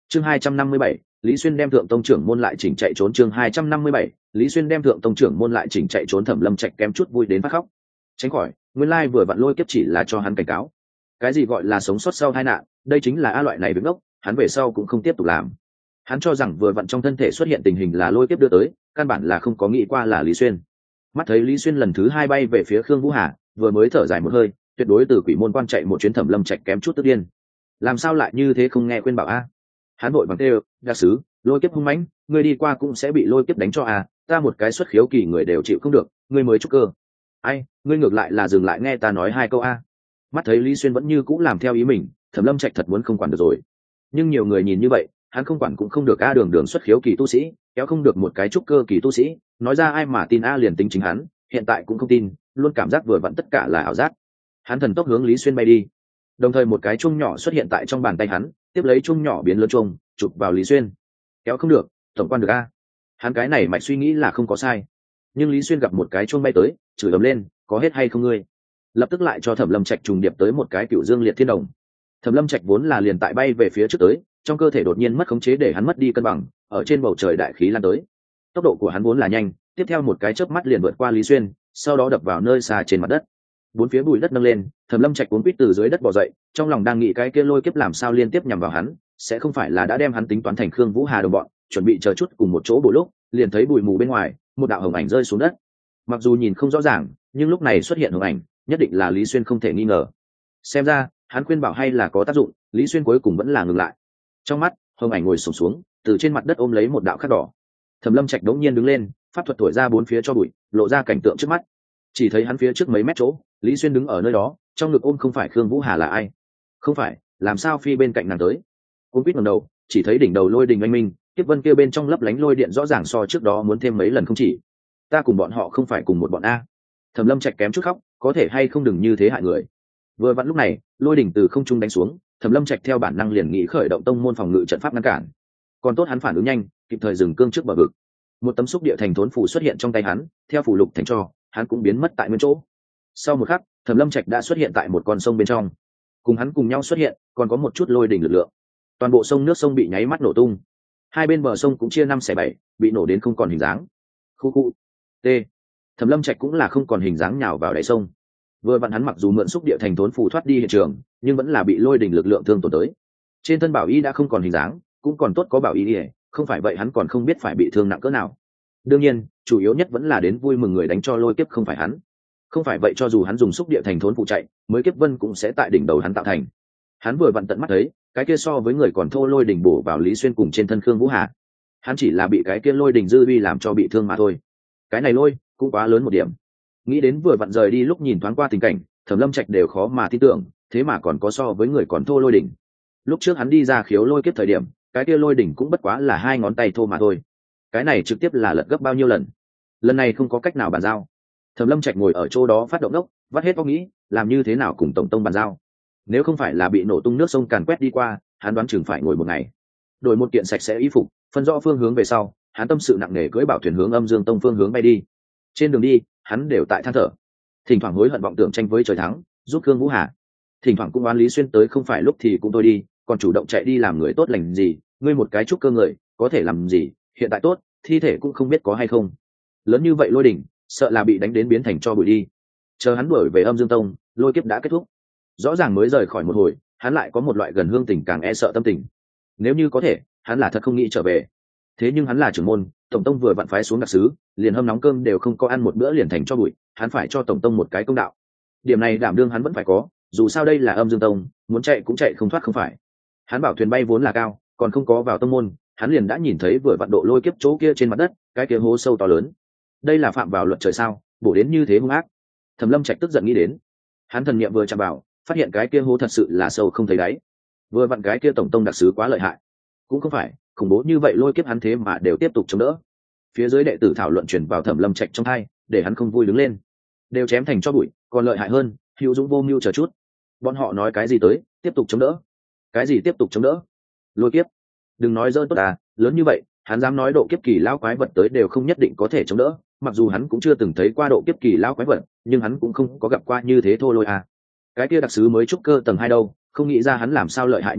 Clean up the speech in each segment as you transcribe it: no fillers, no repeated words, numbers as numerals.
Chương 257, Lý Xuyên đem thượng tông trưởng môn lại chỉnh chạy trốn. Chương 257, Lý Xuyên đem thượng tông trưởng môn lại chỉnh chạy trốn. Thẩm Lâm Trạch kém chút vui đến phát khóc. Tránh khỏi, nguyên lai vừa vặn lôi kiếp chỉ là cho hắn cảnh cáo. Cái gì gọi là sống sót sau tai nạn, đây chính là a loại này đứng ốc, hắn về sau cũng không tiếp tục làm. Hắn cho rằng vừa vặn trong thân thể xuất hiện tình hình là lôi kiếp đưa tới, căn bản là không có nghĩ qua là Lý Xuyên. Mắt thấy Lý Xuyên lần thứ hai bay về phía Khương Vũ Hà, vừa mới thở dài một hơi, tuyệt đối từ quỷ môn quan chạy một chuyến. Thẩm Lâm Trạch kém chút tức điên. Làm sao lại như thế không nghe khuyên bảo a? Hắn vội bằng kêu, đặc sứ, lôi kiếp hung mãnh, ngươi đi qua cũng sẽ bị lôi kiếp đánh cho à, ta một cái xuất khiếu kỳ người đều chịu không được, ngươi mới trúc cơ. Ai, ngươi ngược lại là dừng lại nghe ta nói hai câu a. Mắt thấy Lý Xuyên vẫn như cũng làm theo ý mình, Thẩm Lâm Trạch thật muốn không quản được rồi. Nhưng nhiều người nhìn như vậy, hắn không quản cũng không được a. Đường xuất khiếu kỳ tu sĩ, kéo không được một cái trúc cơ kỳ tu sĩ, nói ra ai mà tin a. Liền tính chính hắn, hiện tại cũng không tin, luôn cảm giác vừa vặn tất cả là ảo giác. Hắn thần tốc hướng Lý Xuyên bay đi, đồng thời một cái chuông nhỏ xuất hiện tại trong bàn tay hắn, tiếp lấy chuông nhỏ biến lớn chuông, chụp vào Lý Xuyên. Kéo không được, tổng quan được a. Hắn cái này mạch suy nghĩ là không có sai, nhưng Lý Xuyên gặp một cái chuông bay tới, chửi ầm lên, có hết hay không ngươi? Lập tức lại cho Thẩm Lâm Trạch trùng điệp tới một cái Cựu Dương Liệt Thiên Đồng. Thẩm Lâm Trạch vốn là liền tại bay về phía trước tới, trong cơ thể đột nhiên mất khống chế để hắn mất đi cân bằng, ở trên bầu trời đại khí lan tới. Tốc độ của hắn vốn là nhanh, tiếp theo một cái chớp mắt liền vượt qua Lý Xuyên, sau đó đập vào nơi xa trên mặt đất. Bốn phía bụi đất nâng lên, Thẩm Lâm Trạch cuốn quýt từ dưới đất bò dậy, trong lòng đang nghĩ cái kia lôi kiếp làm sao liên tiếp nhằm vào hắn, sẽ không phải là đã đem hắn tính toán thành Khương Vũ Hà đồng bọn, chuẩn bị chờ chút cùng một chỗ bổ lúc, liền thấy bụi mù bên ngoài, một đạo hồng ảnh rơi xuống đất. Mặc dù nhìn không rõ ràng, nhưng lúc này xuất hiện hồng ảnh, nhất định là Lý Xuyên không thể nghi ngờ. Xem ra, hắn khuyên bảo hay là có tác dụng, Lý Xuyên cuối cùng vẫn là ngừng lại. Trong mắt, hồng ảnh ngồi xổm xuống, từ trên mặt đất ôm lấy một đạo khắc đỏ. Thẩm Lâm Trạch đống nhiên đứng lên, pháp thuật thổi ra bốn phía cho bụi, lộ ra cảnh tượng trước mắt. Chỉ thấy hắn phía trước mấy mét chỗ, Lý Xuyên đứng ở nơi đó, trong ngực ôm không phải Khương Vũ Hà là ai? Không phải, làm sao phi bên cạnh nàng tới? Ôm quýt ngẩng đầu, chỉ thấy đỉnh đầu lôi đình oanh minh, tiếp vân kia bên trong lấp lánh lôi điện rõ ràng so trước đó muốn thêm mấy lần không chỉ. Ta cùng bọn họ không phải cùng một bọn a. Thẩm Lâm Trạch kém chút khóc, có thể hay không đừng như thế hại người. Vừa vặn lúc này, lôi đỉnh từ không trung đánh xuống, Thẩm Lâm Trạch theo bản năng liền nghĩ khởi động tông môn phòng ngự trận pháp ngăn cản. Còn tốt hắn phản ứng nhanh, kịp thời dừng cương trước bờ vực. Một tấm xúc địa thành thốn phù xuất hiện trong tay hắn, theo phù lục thành cho, hắn cũng biến mất tại nguyên chỗ. Sau một khắc, Thẩm Lâm Trạch đã xuất hiện tại một con sông bên trong. Cùng hắn cùng nhau xuất hiện, còn có một chút lôi đỉnh lực lượng. Toàn bộ sông nước sông bị nháy mắt nổ tung. Hai bên bờ sông cũng chia 5/7, bị nổ đến không còn hình dáng. Khu khu. T. Thẩm Lâm Trạch cũng là không còn hình dáng nhào vào đáy sông. Vừa vặn hắn mặc dù mượn xúc địa thành thốn phù thoát đi hiện trường, nhưng vẫn là bị lôi đỉnh lực lượng thương tổn tới. Trên thân bảo y đã không còn hình dáng, cũng còn tốt có bảo y, không phải vậy hắn còn không biết phải bị thương nặng cỡ nào. Đương nhiên, chủ yếu nhất vẫn là đến vui mừng người đánh cho lôi kiếp không phải hắn. Không phải vậy cho dù hắn dùng xúc địa thành thốn phụ chạy, mới kiếp vân cũng sẽ tại đỉnh đầu hắn tạo thành. Hắn vừa vặn tận mắt thấy, cái kia so với người còn thô lôi đỉnh bổ vào Lý Xuyên cùng trên thân Khương Vũ Hà. Hắn chỉ là bị cái kia lôi đỉnh dư uy làm cho bị thương mà thôi. Cái này lôi cũng quá lớn một điểm. Nghĩ đến vừa vặn rời đi lúc nhìn thoáng qua tình cảnh, Thẩm Lâm Trạch đều khó mà tin tưởng, thế mà còn có so với người còn thô lôi đỉnh. Lúc trước hắn đi ra khiếu lôi kiếp thời điểm, cái kia lôi đỉnh cũng bất quá là 2 ngón tay thô mà thôi. Cái này trực tiếp là lật gấp bao nhiêu lần. Lần này không có cách nào bàn giao. Thẩm Lâm Trạch ngồi ở chỗ đó phát động đốc, vắt hết óc nghĩ, làm như thế nào cùng tổng tông bàn giao. Nếu không phải là bị nổ tung nước sông càn quét đi qua, hắn đoán chừng phải ngồi một ngày. Đổi một kiện sạch sẽ y phục, phân rõ phương hướng về sau, hắn tâm sự nặng nề cưỡi bảo thuyền hướng Âm Dương Tông phương hướng bay đi. Trên đường đi, hắn đều tại than thở, thỉnh thoảng hối hận vọng tưởng tranh với trời thắng, giúp Khương Vũ Hà. Thỉnh thoảng cũng oán Lý Xuyên tới không phải lúc thì cũng tôi đi, còn chủ động chạy đi làm người tốt lành gì, ngươi một cái trúc cơ người, có thể làm gì, hiện tại tốt, thi thể cũng không biết có hay không. Lớn như vậy lôi đỉnh, sợ là bị đánh đến biến thành cho bụi đi. Chờ hắn đuổi về Âm Dương Tông, lôi kiếp đã kết thúc. Rõ ràng mới rời khỏi một hồi, hắn lại có một loại gần hương tình càng e sợ tâm tình. Nếu như có thể, hắn là thật không nghĩ trở về. Thế nhưng hắn là trưởng môn, tổng tông vừa vặn phái xuống đặc sứ, liền hâm nóng cơm đều không có ăn một bữa liền thành cho bụi, hắn phải cho tổng tông một cái công đạo. Điểm này đảm đương hắn vẫn phải có, dù sao đây là Âm Dương Tông, muốn chạy cũng chạy không thoát không phải. Hắn bảo thuyền bay vốn là cao, còn không có vào tông môn, hắn liền đã nhìn thấy vừa vặn độ lôi kiếp chỗ kia trên mặt đất, cái kia hố sâu to lớn. Đây là phạm vào luật trời sao, bổ đến như thế hung ác. Thẩm Lâm Trạch tức giận nghĩ đến. Hắn thần niệm vừa chạm vào, phát hiện cái kia hố thật sự là sâu không thấy đáy. Vừa vặn cái kia tổng tông đặc sứ quá lợi hại. Cũng không phải, khủng bố như vậy lôi kiếp hắn thế mà đều tiếp tục chống đỡ. Phía dưới đệ tử thảo luận truyền vào Thẩm Lâm Trạch trong tai, để hắn không vui đứng lên. Đều chém thành cho bụi, còn lợi hại hơn, hữu dũng vô mưu chờ chút. Bọn họ nói cái gì tới, tiếp tục chống đỡ. Cái gì tiếp tục chống đỡ? Lôi kiếp. Đừng nói dơ tốt à, lớn như vậy, hắn dám nói độ kiếp kỳ lão quái vật tới đều không nhất định có thể chống đỡ. Mặc dù hắn cũng chưa từng thấy qua độ kiếp kỳ lão quái vật, nhưng hắn cũng không có gặp qua như thế thôi lôi à. Cái kia đặc sứ mới trúc cơ tầng 2 đâu, không nghĩ ra hắn làm sao lợi hại như vậy,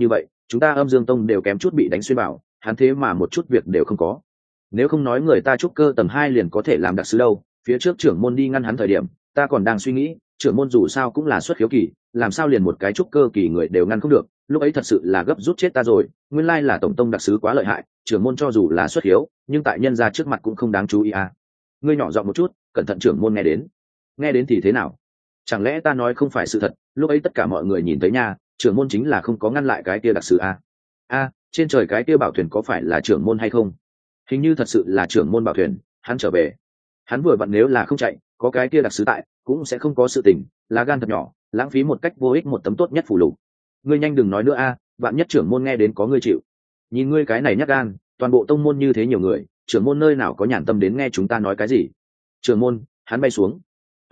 chúng ta Âm Dương Tông đều kém chút bị đánh xuyên bảo, hắn thế mà một chút việc đều không có. Nếu không nói người ta trúc cơ tầng 2 liền có thể làm đặc sứ đâu, phía trước trưởng môn đi ngăn hắn thời điểm, ta còn đang suy nghĩ, trưởng môn dù sao cũng là xuất khiếu kỳ, làm sao liền một cái trúc cơ kỳ người đều ngăn không được, lúc ấy thật sự là gấp rút chết ta rồi, nguyên lai là tổng tông đặc sứ quá lợi hại, trưởng môn cho dù là xuất khiếu, nhưng tại nhân gia trước mặt cũng không đáng chú ý à. Ngươi nhỏ giọng một chút, cẩn thận trưởng môn nghe đến thì thế nào? Chẳng lẽ ta nói không phải sự thật, lúc ấy tất cả mọi người nhìn thấy nha, trưởng môn chính là không có ngăn lại cái kia đặc sứ à. Trên trời cái kia bảo thuyền có phải là trưởng môn hay không? Hình như thật sự là trưởng môn bảo thuyền, hắn trở về. Hắn vừa vặn nếu là không chạy, có cái kia đặc sứ tại, cũng sẽ không có sự tình, lá gan thật nhỏ, lãng phí một cách vô ích một tấm tốt nhất phù lục. Ngươi nhanh đừng nói nữa a, vạn nhất trưởng môn nghe đến có ngươi chịu. Nhìn ngươi cái này nhát gan, toàn bộ tông môn như thế nhiều người, trưởng môn nơi nào có nhàn tâm đến nghe chúng ta nói cái gì? Trưởng môn, hắn bay xuống.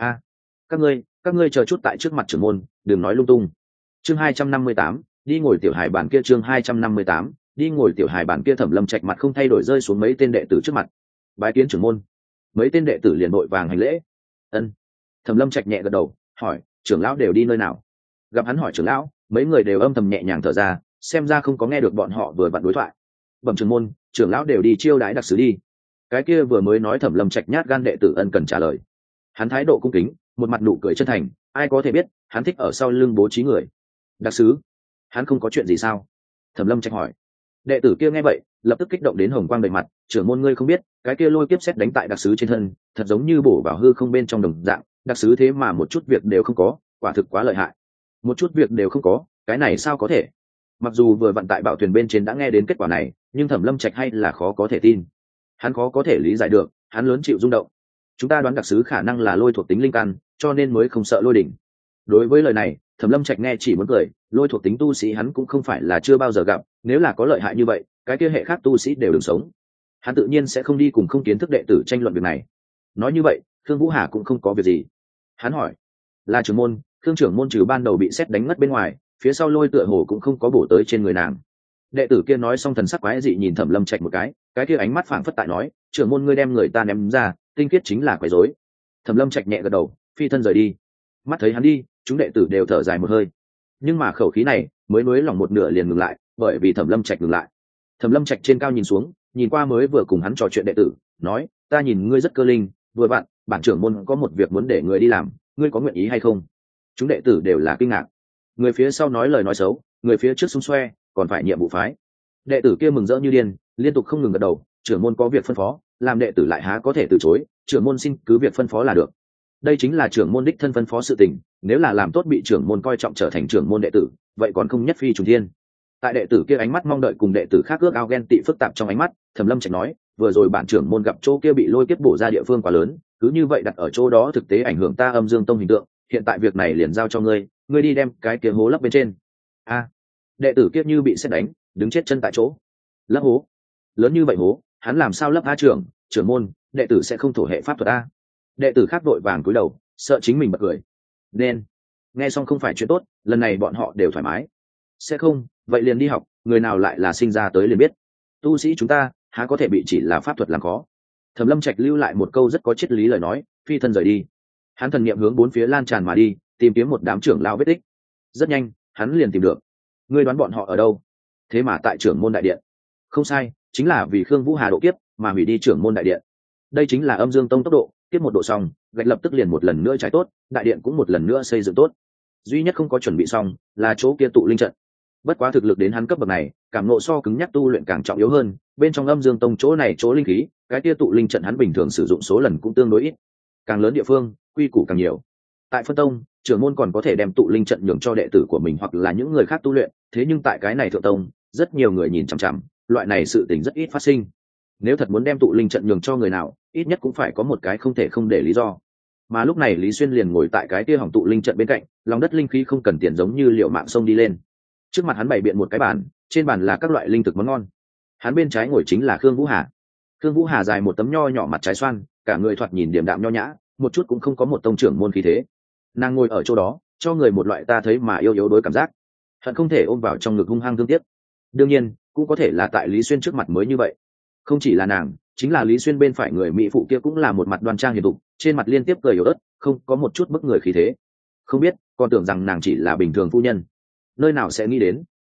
Các ngươi chờ chút tại trước mặt trưởng môn, đừng nói lung tung. Chương 258, đi ngồi tiểu hải bản kia. Chương 258, đi ngồi tiểu hải bản kia. Thẩm Lâm Trạch mặt không thay đổi rơi xuống mấy tên đệ tử trước mặt. Bái kiến trưởng môn. Mấy tên đệ tử liền vội vàng hành lễ. Ân. Thẩm Lâm Trạch nhẹ gật đầu, hỏi, trưởng lão đều đi nơi nào? Gặp hắn hỏi trưởng lão, mấy người đều âm thầm nhẹ nhàng thở ra, xem ra không có nghe được bọn họ vừa vặn đối thoại. Bẩm trưởng môn, trưởng lão đều đi chiêu đái đặc sứ đi. Cái kia vừa mới nói Thẩm Lâm Trạch nhát gan đệ tử ân cần trả lời. Hắn thái độ cung kính, một mặt nụ cười chân thành, ai có thể biết hắn thích ở sau lưng bố trí người. Đặc sứ? Hắn không có chuyện gì sao? Thẩm Lâm Trạch hỏi. Đệ tử kia nghe vậy, lập tức kích động đến hồng quang đầy mặt, trưởng môn ngươi không biết, cái kia lôi kiếp xét đánh tại đặc sứ trên thân, thật giống như bổ vào hư không bên trong đồng dạng, đặc sứ thế mà một chút việc đều không có, quả thực quá lợi hại. Một chút việc đều không có, cái này sao có thể? Mặc dù vừa vận tại bảo thuyền bên trên đã nghe đến kết quả này, nhưng Thẩm Lâm Trạch hay là khó có thể tin. Hắn khó có thể lý giải được, hắn lớn chịu rung động. Chúng ta đoán đặc sứ khả năng là lôi thuộc tính linh căn, cho nên mới không sợ lôi đỉnh. Đối với lời này, Thẩm Lâm Trạch nghe chỉ muốn cười, lôi thuộc tính tu sĩ hắn cũng không phải là chưa bao giờ gặp, nếu là có lợi hại như vậy, cái kia hệ khác tu sĩ đều đừng sống. Hắn tự nhiên sẽ không đi cùng không kiến thức đệ tử tranh luận việc này. Nói như vậy, Khương Vũ Hà cũng không có việc gì. Hắn hỏi, là trưởng môn, Khương trưởng môn trừ ban đầu bị xét đánh ngất bên ngoài, phía sau lôi tựa hồ cũng không có bổ tới trên người nàng. Đệ tử kia nói xong thần sắc quái dị nhìn Thẩm Lâm Trạch một cái kia ánh mắt phảng phất tại nói, trưởng môn ngươi đem người ta ném ra, tinh khiết chính là quấy rối. Thẩm Lâm Trạch nhẹ gật đầu, phi thân rời đi. Mắt thấy hắn đi, chúng đệ tử đều thở dài một hơi. Nhưng mà khẩu khí này mới nối lòng một nửa liền ngừng lại, bởi vì Thẩm Lâm Trạch ngừng lại. Thẩm Lâm Trạch trên cao nhìn xuống, nhìn qua mới vừa cùng hắn trò chuyện đệ tử, nói, ta nhìn ngươi rất cơ linh, vừa bạn, bản trưởng môn có một việc muốn để ngươi đi làm, ngươi có nguyện ý hay không? Chúng đệ tử đều là kinh ngạc. Người phía sau nói lời nói xấu, người phía trước xung xoe, còn phải nhiệm vụ phái. Đệ tử kia mừng rỡ như điên, liên tục không ngừng gật đầu, trưởng môn có việc phân phó, làm đệ tử lại há có thể từ chối, trưởng môn xin cứ việc phân phó là được. Đây chính là trưởng môn đích thân phân phó sự tình, nếu là làm tốt bị trưởng môn coi trọng trở thành trưởng môn đệ tử, vậy còn không nhất phi trùng thiên. Tại đệ tử kia ánh mắt mong đợi cùng đệ tử khác ước ao ghen tị phức tạp trong ánh mắt, Thẩm Lâm Trạch nói, vừa rồi bản trưởng môn gặp chỗ kia bị lôi kiếp bổ ra địa phương quá lớn, cứ như vậy đặt ở chỗ đó thực tế ảnh hưởng ta Âm Dương Tông hình tượng, hiện tại việc này liền giao cho ngươi, ngươi đi đem cái kia hố lấp bên trên. Đệ tử kia như bị sét đánh, đứng chết chân tại chỗ. Lấp hố? Lớn như vậy hố, hắn làm sao lấp? Trưởng môn, đệ tử sẽ không thổ hệ pháp thuật a. Đệ tử khác vội vàng cúi đầu, sợ chính mình bật cười. Nên nghe xong không phải chuyện tốt, lần này bọn họ đều thoải mái. Sẽ không, vậy liền đi học, người nào lại là sinh ra tới liền biết. Tu sĩ chúng ta há có thể bị chỉ là pháp thuật làm khó. Thẩm Lâm Trạch lưu lại một câu rất có triết lý lời nói, phi thân rời đi. Hắn thần niệm hướng bốn phía lan tràn mà đi, tìm kiếm một đám trưởng lao vết tích. Rất nhanh, hắn liền tìm được. Ngươi đoán bọn họ ở đâu? Thế mà tại trưởng môn đại điện. Không sai, chính là vì Khương Vũ Hà độ kiếp mà hủy đi trưởng môn đại điện. Đây chính là Âm Dương Tông tốc độ, tiếp một độ xong, gạch lập tức liền một lần nữa trái tốt, đại điện cũng một lần nữa xây dựng tốt. Duy nhất không có chuẩn bị xong là chỗ kia tụ linh trận. Bất quá thực lực đến hắn cấp bậc này, cảm ngộ so cứng nhắc tu luyện càng trọng yếu hơn, bên trong Âm Dương Tông chỗ này chỗ linh khí, cái kia tụ linh trận hắn bình thường sử dụng số lần cũng tương đối ít. Càng lớn địa phương, quy củ càng nhiều. Tại phân tông, trưởng môn còn có thể đem tụ linh trận nhường cho đệ tử của mình hoặc là những người khác tu luyện, thế nhưng tại cái này thượng tông, rất nhiều người nhìn chằm chằm, loại này sự tình rất ít phát sinh. Nếu thật muốn đem tụ linh trận nhường cho người nào, ít nhất cũng phải có một cái không thể không để lý do. Mà lúc này Lý Xuyên liền ngồi tại cái kia hỏng tụ linh trận bên cạnh, lòng đất linh khí không cần tiền giống như liệu mạng sông đi lên. Trước mặt hắn bày biện một cái bàn, trên bàn là các loại linh thực món ngon. Hắn bên trái ngồi chính là Khương Vũ Hà. Khương Vũ Hà dài một tấm nho nhỏ mặt trái xoan, cả người thoạt nhìn điềm đạm nho nhã, một chút cũng không có một tông trưởng môn khí thế. Nàng ngồi ở chỗ đó, cho người một loại ta thấy mà yêu yếu đối cảm giác, hận không thể ôm vào trong ngực hung hăng thương tiếc. Đương nhiên, cũng có thể là tại Lý Xuyên trước mặt mới như vậy. Không chỉ là nàng, chính là Lý Xuyên bên phải người mỹ phụ kia cũng là một mặt đoan trang hiền thục, trên mặt liên tiếp cười yếu ớt, không có một chút bức người khí thế. Không biết, còn tưởng rằng nàng chỉ là bình thường phu nhân. Nơi nào sẽ nghĩ đến,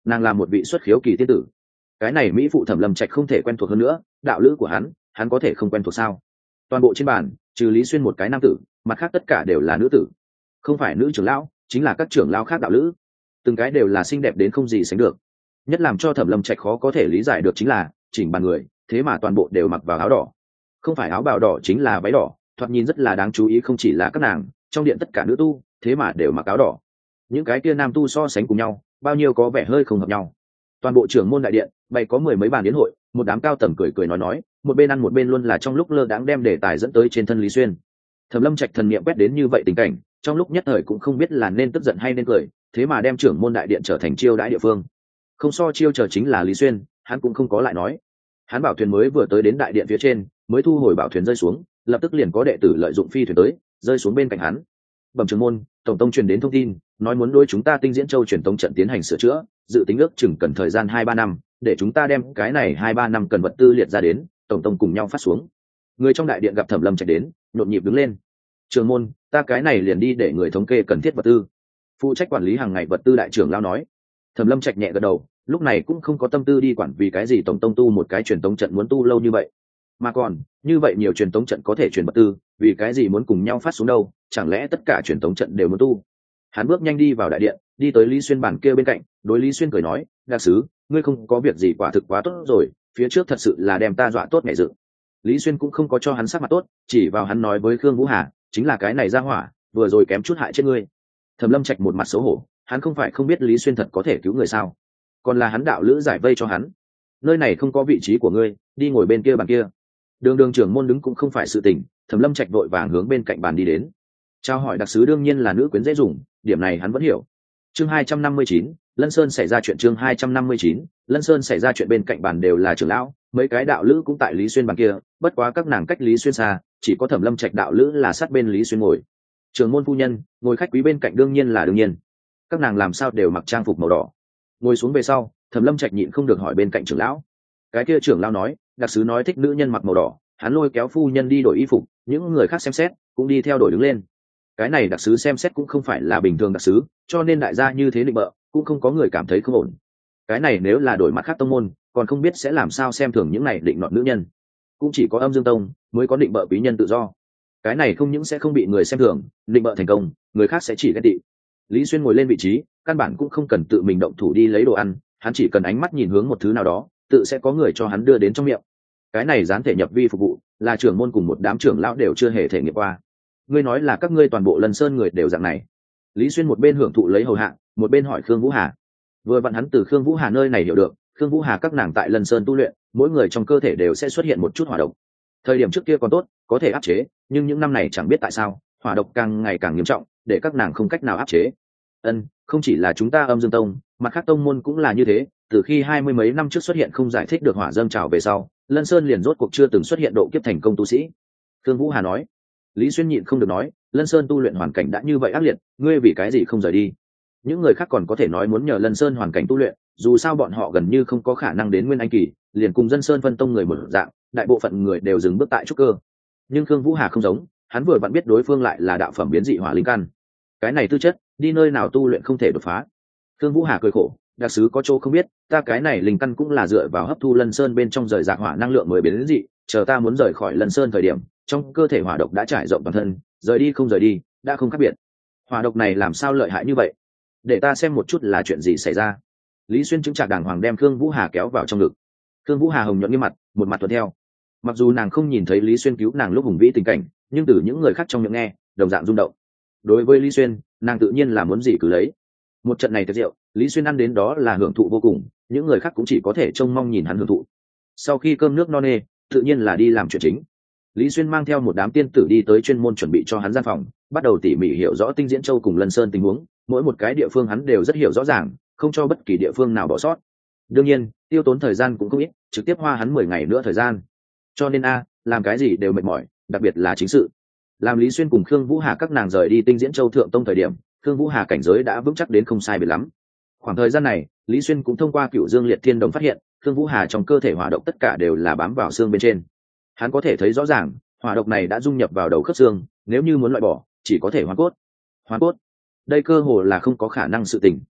nàng là một vị xuất khiếu kỳ tiên tử. Cái này mỹ phụ Thẩm Lâm Trạch không thể quen thuộc hơn nữa, đạo lữ của hắn có thể không quen thuộc sao? Toàn bộ trên bàn trừ Lý Xuyên một cái nam tử, mặt khác tất cả đều là nữ tử, không phải nữ trưởng lão chính là các trưởng lão khác đạo lữ, từng cái đều là xinh đẹp đến không gì sánh được. Nhất làm cho Thẩm Lâm Trạch khó có thể lý giải được chính là chỉnh bàn người thế mà toàn bộ đều mặc vào áo đỏ, không phải áo bào đỏ chính là váy đỏ, thoạt nhìn rất là đáng chú ý. Không chỉ là các nàng, trong điện tất cả nữ tu thế mà đều mặc áo đỏ. Những cái kia nam tu so sánh cùng nhau bao nhiêu có vẻ hơi không hợp nhau. Toàn bộ trưởng môn đại điện bày có mười mấy bàn yến hội, một đám cao tầng cười cười nói, một bên ăn một bên luôn là trong lúc lơ đãng đem đề tài dẫn tới trên thân Lý Xuyên. Thẩm Lâm Trạch thần niệm quét đến như vậy tình cảnh, trong lúc nhất thời cũng không biết là nên tức giận hay nên cười, thế mà đem trưởng môn đại điện trở thành chiêu đãi địa phương. Không so chiêu chờ chính là Lý Xuyên, hắn cũng không có lại nói. Hắn bảo thuyền mới vừa tới đến đại điện phía trên, mới thu hồi bảo thuyền rơi xuống, lập tức liền có đệ tử lợi dụng phi thuyền tới, rơi xuống bên cạnh hắn. Bẩm trưởng môn, tổng tông truyền đến thông tin, nói muốn đối chúng ta Tinh Diễn Châu truyền tống trận tiến hành sửa chữa, dự tính ước chừng cần thời gian 2-3 năm, để chúng ta đem cái này 2-3 năm cần vật tư liệt ra đến, tổng tông cùng nhau phát xuống. Người trong đại điện gặp Thẩm Lâm Trạch đến, nhộn nhịp đứng lên. Trưởng môn, ta cái này liền đi để người thống kê cần thiết vật tư. Phụ trách quản lý hàng ngày vật tư đại trưởng lão nói. Thẩm Lâm Trạch nhẹ gật đầu, lúc này cũng không có tâm tư đi quản vì cái gì tổng tông tu một cái truyền tống trận muốn tu lâu như vậy, mà còn như vậy nhiều truyền tống trận có thể truyền vật tư, vì cái gì muốn cùng nhau phát xuống đâu? Chẳng lẽ tất cả truyền tống trận đều muốn tu? Hắn bước nhanh đi vào đại điện, đi tới Lý Xuyên bàn kia bên cạnh, đối Lý Xuyên cười nói, đặc sứ, ngươi không có việc gì quả thực quá tốt rồi, phía trước thật sự là đem ta dọa tốt nhảy dựng. Lý Xuyên cũng không có cho hắn sắc mặt tốt, chỉ vào hắn nói với Khương Vũ Hà, chính là cái này ra hỏa, vừa rồi kém chút hại chết ngươi. Thẩm Lâm Trạch một mặt xấu hổ, hắn không phải không biết Lý Xuyên thật có thể cứu người sao? Còn là hắn đạo lữ giải vây cho hắn. Nơi này không có vị trí của ngươi, đi ngồi bên kia bàn kia. Đường trưởng môn đứng cũng không phải sự tình, Thẩm Lâm Trạch vội vàng hướng bên cạnh bàn đi đến. Trao hỏi đặc sứ đương nhiên là nữ quyến dễ dùng, điểm này hắn vẫn hiểu. Chương 259, Lân Sơn xảy ra chuyện. Chương 259, Lân Sơn xảy ra chuyện. Bên cạnh bàn đều là trưởng lão, mấy cái đạo lữ cũng tại Lý Xuyên bàn kia, bất quá các nàng cách Lý Xuyên xa, chỉ có Thẩm Lâm Trạch đạo lữ là sát bên Lý Xuyên ngồi. Trưởng môn phu nhân, ngồi khách quý bên cạnh đương nhiên là đương nhiên. Các nàng làm sao đều mặc trang phục màu đỏ. Ngồi xuống về sau, Thẩm Lâm Trạch nhịn không được hỏi bên cạnh trưởng lão. Cái kia trưởng lão nói, đặc sứ nói thích nữ nhân mặc màu đỏ, hắn lôi kéo phu nhân đi đổi y phục, những người khác xem xét cũng đi theo đổi đứng lên. Cái này đặc sứ xem xét cũng không phải là bình thường đặc sứ, cho nên đại gia như thế định bợ cũng không có người cảm thấy không ổn. Cái này nếu là đổi mặt khác tông môn, còn không biết sẽ làm sao xem thường những này định nọt nữ nhân. Cũng chỉ có Âm Dương Tông mới có định bợ quý nhân tự do. Cái này không những sẽ không bị người xem thường, định bợ thành công, người khác sẽ chỉ ghen tị. Lý Xuyên ngồi lên vị trí, căn bản cũng không cần tự mình động thủ đi lấy đồ ăn, hắn chỉ cần ánh mắt nhìn hướng một thứ nào đó, tự sẽ có người cho hắn đưa đến trong miệng. Cái này gián thể nhập vi phục vụ, là trưởng môn cùng một đám trưởng lão đều chưa hề thể nghiệm qua. Ngươi nói là các ngươi toàn bộ Lân Sơn người đều dạng này? Lý Xuyên một bên hưởng thụ lấy hầu hạ, một bên hỏi Khương Vũ Hà. Vừa vặn hắn từ Khương Vũ Hà nơi này hiểu được, Khương Vũ Hà các nàng tại Lân Sơn tu luyện, mỗi người trong cơ thể đều sẽ xuất hiện một chút hỏa độc. Thời điểm trước kia còn tốt, có thể áp chế, nhưng những năm này chẳng biết tại sao, hỏa độc càng ngày càng nghiêm trọng, để các nàng không cách nào áp chế. Không chỉ là chúng ta Âm Dương Tông, mặt khác tông môn cũng là như thế, từ khi 20 mấy năm trước xuất hiện không giải thích được hỏa dâng trào về sau, Lân Sơn liền rốt cuộc chưa từng xuất hiện độ kiếp thành công tu sĩ. Khương Vũ Hà nói. Lý Xuyên nhịn không được nói, Lân Sơn tu luyện hoàn cảnh đã như vậy ác liệt, ngươi vì cái gì không rời đi? Những người khác còn có thể nói muốn nhờ Lân Sơn hoàn cảnh tu luyện, dù sao bọn họ gần như không có khả năng đến Nguyên Anh kỳ, liền cùng Dân Sơn phân tông người một dạng, đại bộ phận người đều dừng bước tại trúc cơ. Nhưng Khương Vũ Hà không giống, hắn vừa vặn biết đối phương lại là đạo phẩm biến dị hỏa linh căn. Cái này tư chất, đi nơi nào tu luyện không thể đột phá. Khương Vũ Hà cười khổ, đặc sứ có chỗ không biết, ta cái này linh căn cũng là dựa vào hấp thu Lân Sơn bên trong rời rạc hỏa năng lượng mới biến dị, chờ ta muốn rời khỏi Lân Sơn thời điểm, trong cơ thể hỏa độc đã trải rộng toàn thân, rời đi không rời đi đã không khác biệt. Hỏa độc này làm sao lợi hại như vậy? Để ta xem một chút là chuyện gì xảy ra. Lý Xuyên chứng trạc đàng hoàng đem Khương Vũ Hà kéo vào trong ngực. Khương Vũ Hà hồng nhuận nghiêm mặt, một mặt tuân theo. Mặc dù nàng không nhìn thấy Lý Xuyên cứu nàng lúc hùng vĩ tình cảnh, nhưng từ những người khác trong miệng nghe, đồng dạng rung động. Đối với Lý Xuyên, nàng tự nhiên là muốn gì cứ lấy. Một trận này tiệc rượu, Lý Xuyên ăn đến đó là hưởng thụ vô cùng, những người khác cũng chỉ có thể trông mong nhìn hắn hưởng thụ. Sau khi cơm nước no nê, tự nhiên là đi làm chuyện chính. Lý Xuyên mang theo một đám tiên tử đi tới chuyên môn chuẩn bị cho hắn gian phòng, bắt đầu tỉ mỉ hiểu rõ Tinh Diễn Châu cùng Lân Sơn tình huống, mỗi một cái địa phương hắn đều rất hiểu rõ ràng, không cho bất kỳ địa phương nào bỏ sót. Đương nhiên, tiêu tốn thời gian cũng không ít, trực tiếp hoa hắn 10 ngày nữa thời gian. Cho nên làm cái gì đều mệt mỏi, đặc biệt là chính sự. Làm Lý Xuyên cùng Khương Vũ Hà các nàng rời đi Tinh Diễn Châu Thượng Tông thời điểm, Khương Vũ Hà cảnh giới đã vững chắc đến không sai biệt lắm. Khoảng thời gian này, Lý Xuyên cũng thông qua Cửu Dương Liệt Thiên Đồng phát hiện, Khương Vũ Hà trong cơ thể hỏa độc tất cả đều là bám vào xương bên trên. Hắn có thể thấy rõ ràng, hỏa độc này đã dung nhập vào đầu khớp xương, nếu như muốn loại bỏ, chỉ có thể hóa cốt. Hóa cốt, đây cơ hồ là không có khả năng sự tình.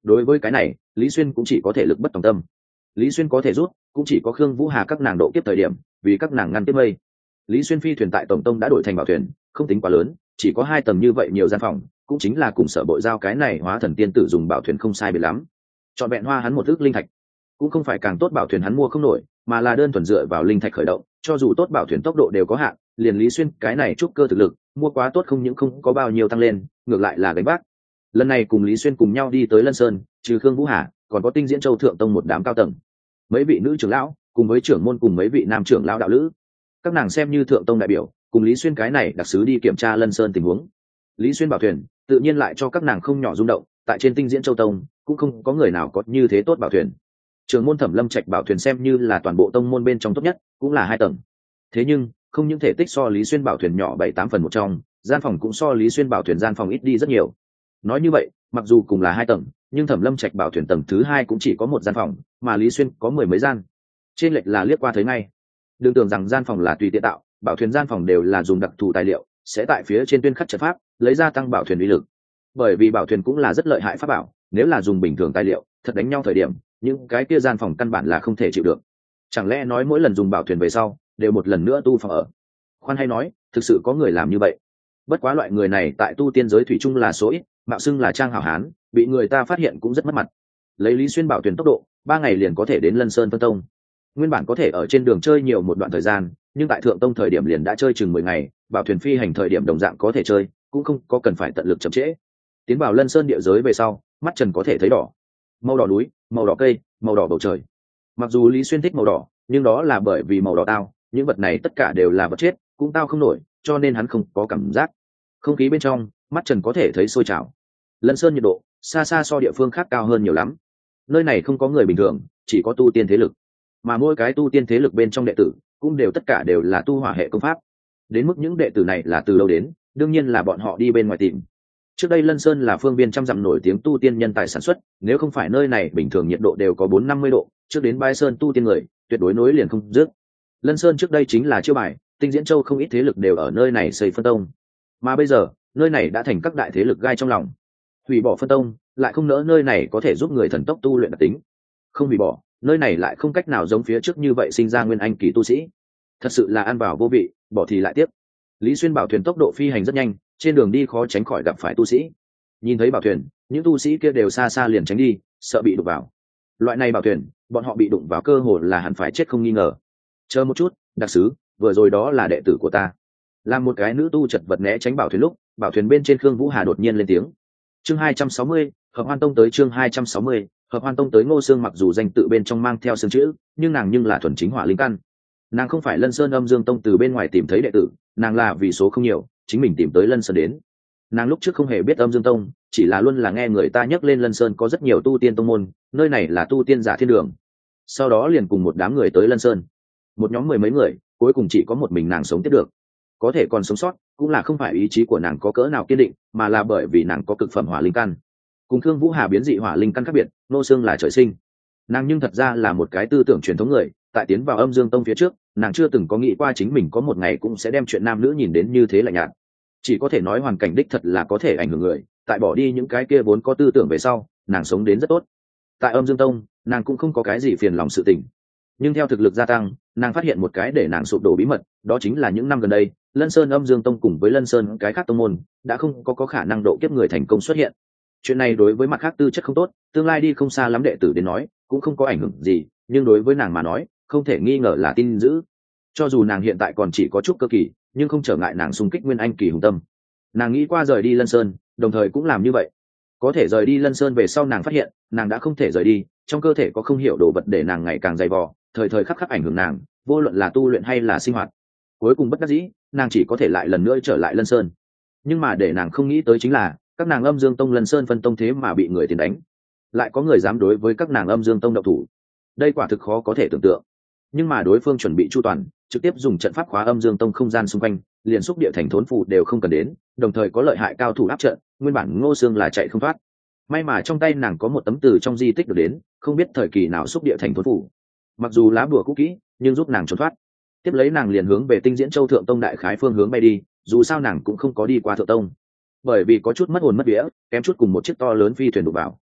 đối với cái này lý xuyên cũng chỉ có thể lực bất tòng tâm. Lý xuyên có thể rút cũng chỉ có Khương Vũ Hà các nàng độ kiếp thời điểm, vì các nàng ngăn tiếp mây. Lý xuyên phi thuyền tại tổng tông đã đổi thành bảo thuyền, không tính quá lớn, chỉ có 2 tầng như vậy nhiều gian phòng, cũng chính là cùng Sở Bộ Giao cái này hóa thần tiên tử dùng bảo thuyền không sai biệt lắm. Chọn vẹn hoa hắn một ước linh thạch, cũng không phải càng tốt bảo thuyền hắn mua không nổi, mà là đơn thuần dựa vào linh thạch khởi động, cho dù tốt bảo thuyền tốc độ đều có hạn, liền Lý xuyên cái này trúc cơ thực lực, mua quá tốt không những không có bao nhiêu tăng lên, ngược lại là gánh vác. Lần này cùng Lý xuyên cùng nhau đi tới Lân Sơn, trừ Khương Vũ Hà, còn có Tinh Diễn Châu thượng tông một đám cao tầng, mấy vị nữ trưởng lão, cùng với trưởng môn cùng mấy vị nam trưởng lão đạo lữ, các nàng xem như thượng tông đại biểu, cùng Lý xuyên cái này đặc sứ đi kiểm tra Lân Sơn tình huống. Lý xuyên bảo thuyền tự nhiên lại cho các nàng không nhỏ rung động, tại trên Tinh Diễn Châu tông cũng không có người nào có như thế tốt bảo thuyền. Trưởng môn Thẩm Lâm Trạch bảo thuyền xem như là toàn bộ tông môn bên trong tốt nhất, cũng là 2 tầng. Thế nhưng không những thể tích so Lý xuyên bảo thuyền nhỏ 7-8 phần một trong, gian phòng cũng so Lý xuyên bảo thuyền gian phòng ít đi rất nhiều. Nói như vậy, mặc dù cùng là 2 tầng, nhưng Thẩm Lâm Trạch bảo thuyền tầng thứ 2 cũng chỉ có 1 gian phòng, mà Lý xuyên có 10 mấy gian. Trên lệch là liếc qua thấy ngay. Đừng tưởng rằng gian phòng là tùy tiện tạo, bảo thuyền gian phòng đều là dùng đặc thù tài liệu, sẽ tại phía trên tuyên khắc trận pháp, lấy ra tăng bảo thuyền uy lực. Bởi vì bảo thuyền cũng là rất lợi hại pháp bảo, nếu là dùng bình thường tài liệu, thật đánh nhau thời điểm, những cái kia gian phòng căn bản là không thể chịu được. Chẳng lẽ nói mỗi lần dùng bảo thuyền về sau, đều một lần nữa tu phòng ở? Khoan hay nói, thực sự có người làm như vậy. Bất quá loại người này tại tu tiên giới thủy chung là số ít, mạo xưng là trang hảo hán, bị người ta phát hiện cũng rất mất mặt. Lấy Lý xuyên bảo thuyền tốc độ, 3 ngày liền có thể đến Lân Sơn phân tông. Nguyên bản có thể ở trên đường chơi nhiều một đoạn thời gian, nhưng tại thượng tông thời điểm liền đã chơi chừng 10 ngày, bảo thuyền phi hành thời điểm đồng dạng có thể chơi, cũng không có cần phải tận lực chậm trễ. Tiến vào Lân Sơn địa giới về sau, mắt trần có thể thấy đỏ, màu đỏ núi, màu đỏ cây, màu đỏ bầu trời. Mặc dù Lý xuyên thích màu đỏ, nhưng đó là bởi vì màu đỏ tao, những vật này tất cả đều là vật chết, cũng tao không nổi, cho nên hắn không có cảm giác. Không khí bên trong, mắt trần có thể thấy sôi trào. Lân Sơn nhiệt độ xa xa so địa phương khác cao hơn nhiều lắm. Nơi này không có người bình thường, chỉ có tu tiên thế lực, mà mỗi cái tu tiên thế lực bên trong đệ tử cũng đều tất cả đều là tu hỏa hệ công pháp. Đến mức những đệ tử này là từ đâu đến, đương nhiên là bọn họ đi bên ngoài tìm. Trước đây Lân Sơn là phương viên trăm dặm nổi tiếng tu tiên nhân tài sản xuất, nếu không phải nơi này bình thường nhiệt độ đều có 450 độ, trước đến Bái Sơn tu tiên người tuyệt đối nối liền không dứt. Lân Sơn trước đây chính là chiêu bài, Tinh Diễn Châu không ít thế lực đều ở nơi này xây phân tông, mà bây giờ nơi này đã thành các đại thế lực gai trong lòng. Hủy bỏ phân tông, lại không nỡ nơi này có thể giúp người thần tốc tu luyện đặc tính. Không hủy bỏ, nơi này lại không cách nào giống phía trước như vậy sinh ra nguyên anh kỳ tu sĩ. Thật sự là ăn vào vô vị, bỏ thì lại tiếp. Lý xuyên bảo thuyền tốc độ phi hành rất nhanh, trên đường đi khó tránh khỏi gặp phải tu sĩ. Nhìn thấy bảo thuyền, những tu sĩ kia đều xa xa liền tránh đi, sợ bị đụng vào. Loại này bảo thuyền, bọn họ bị đụng vào cơ hồ là hẳn phải chết không nghi ngờ. Chờ một chút, đặc sứ, vừa rồi đó là đệ tử của ta. Làm một cái nữ tu chật vật né tránh bảo thuyền lúc, bảo thuyền bên trên Khương Vũ Hà đột nhiên lên tiếng. Chương 260, Hợp Hoan Tông tới chương 260, Hợp Hoan Tông tới. Ngô Sương mặc dù danh tự bên trong mang theo xương chữ, nhưng nàng nhưng là thuần chính hỏa linh căn. Nàng không phải Lân Sơn Âm Dương Tông từ bên ngoài tìm thấy đệ tử, nàng là vì số không nhiều, chính mình tìm tới Lân Sơn đến. Nàng lúc trước không hề biết Âm Dương Tông, chỉ là luôn là nghe người ta nhắc lên Lân Sơn có rất nhiều tu tiên tông môn, nơi này là tu tiên giả thiên đường. Sau đó liền cùng một đám người tới Lân Sơn, một nhóm 10 mấy người, cuối cùng chỉ có một mình nàng sống tiếp được. Có thể còn sống sót, cũng là không phải ý chí của nàng có cỡ nào kiên định, mà là bởi vì nàng có cực phẩm hỏa linh căn. Cùng Khương Vũ Hà biến dị hỏa linh căn khác biệt, Ngô Sương là trời sinh. Nàng nhưng thật ra là một cái tư tưởng truyền thống người, tại tiến vào Âm Dương Tông phía trước, nàng chưa từng có nghĩ qua chính mình có một ngày cũng sẽ đem chuyện nam nữ nhìn đến như thế lạnh nhạt. Chỉ có thể nói hoàn cảnh đích thật là có thể ảnh hưởng người, tại bỏ đi những cái kia vốn có tư tưởng về sau, nàng sống đến rất tốt. Tại Âm Dương Tông, nàng cũng không có cái gì phiền lòng sự tình. Nhưng theo thực lực gia tăng, nàng phát hiện một cái để nàng sụp đổ bí mật, đó chính là những năm gần đây, Lân Sơn Âm Dương Tông cùng với Lân Sơn cái khác tông môn đã không có khả năng độ kiếp người thành công xuất hiện. Chuyện này đối với mặt khác tư chất không tốt, tương lai đi không xa lắm đệ tử đến nói cũng không có ảnh hưởng gì, nhưng đối với nàng mà nói không thể nghi ngờ là tin dữ. Cho dù nàng hiện tại còn chỉ có chút cơ kỳ, nhưng không trở ngại nàng xung kích nguyên anh kỳ hùng tâm. Nàng nghĩ qua rời đi Lân Sơn, đồng thời cũng làm như vậy. Có thể rời đi Lân Sơn về sau, nàng phát hiện nàng đã không thể rời đi, trong cơ thể có không hiểu đồ vật để nàng ngày càng dày vò, thời thời khắc khắc ảnh hưởng nàng, vô luận là tu luyện hay là sinh hoạt. Cuối cùng bất đắc dĩ, nàng chỉ có thể lại lần nữa trở lại Lân Sơn. Nhưng mà để nàng không nghĩ tới chính là, các nàng Âm Dương Tông Lân Sơn phân tông thế mà bị người tiền đánh, lại có người dám đối với các nàng Âm Dương Tông động thủ. Đây quả thực khó có thể tưởng tượng. Nhưng mà đối phương chuẩn bị chu toàn, trực tiếp dùng trận pháp khóa Âm Dương Tông không gian xung quanh, liền xúc địa thành thốn phù đều không cần đến, đồng thời có lợi hại cao thủ áp trận, nguyên bản Ngô Sương là chạy không thoát. May mà trong tay nàng có một tấm từ trong di tích được đến, không biết thời kỳ nào xúc địa thành thốn phù. Mặc dù lá bùa cũ kỹ, nhưng giúp nàng trốn thoát. Tiếp lấy nàng liền hướng về Tinh Diễn Châu Thượng Tông đại khái phương hướng bay đi, dù sao nàng cũng không có đi qua Thượng Tông, bởi vì có chút mất hồn mất vía, kém chút cùng một chiếc to lớn phi thuyền đụng vào.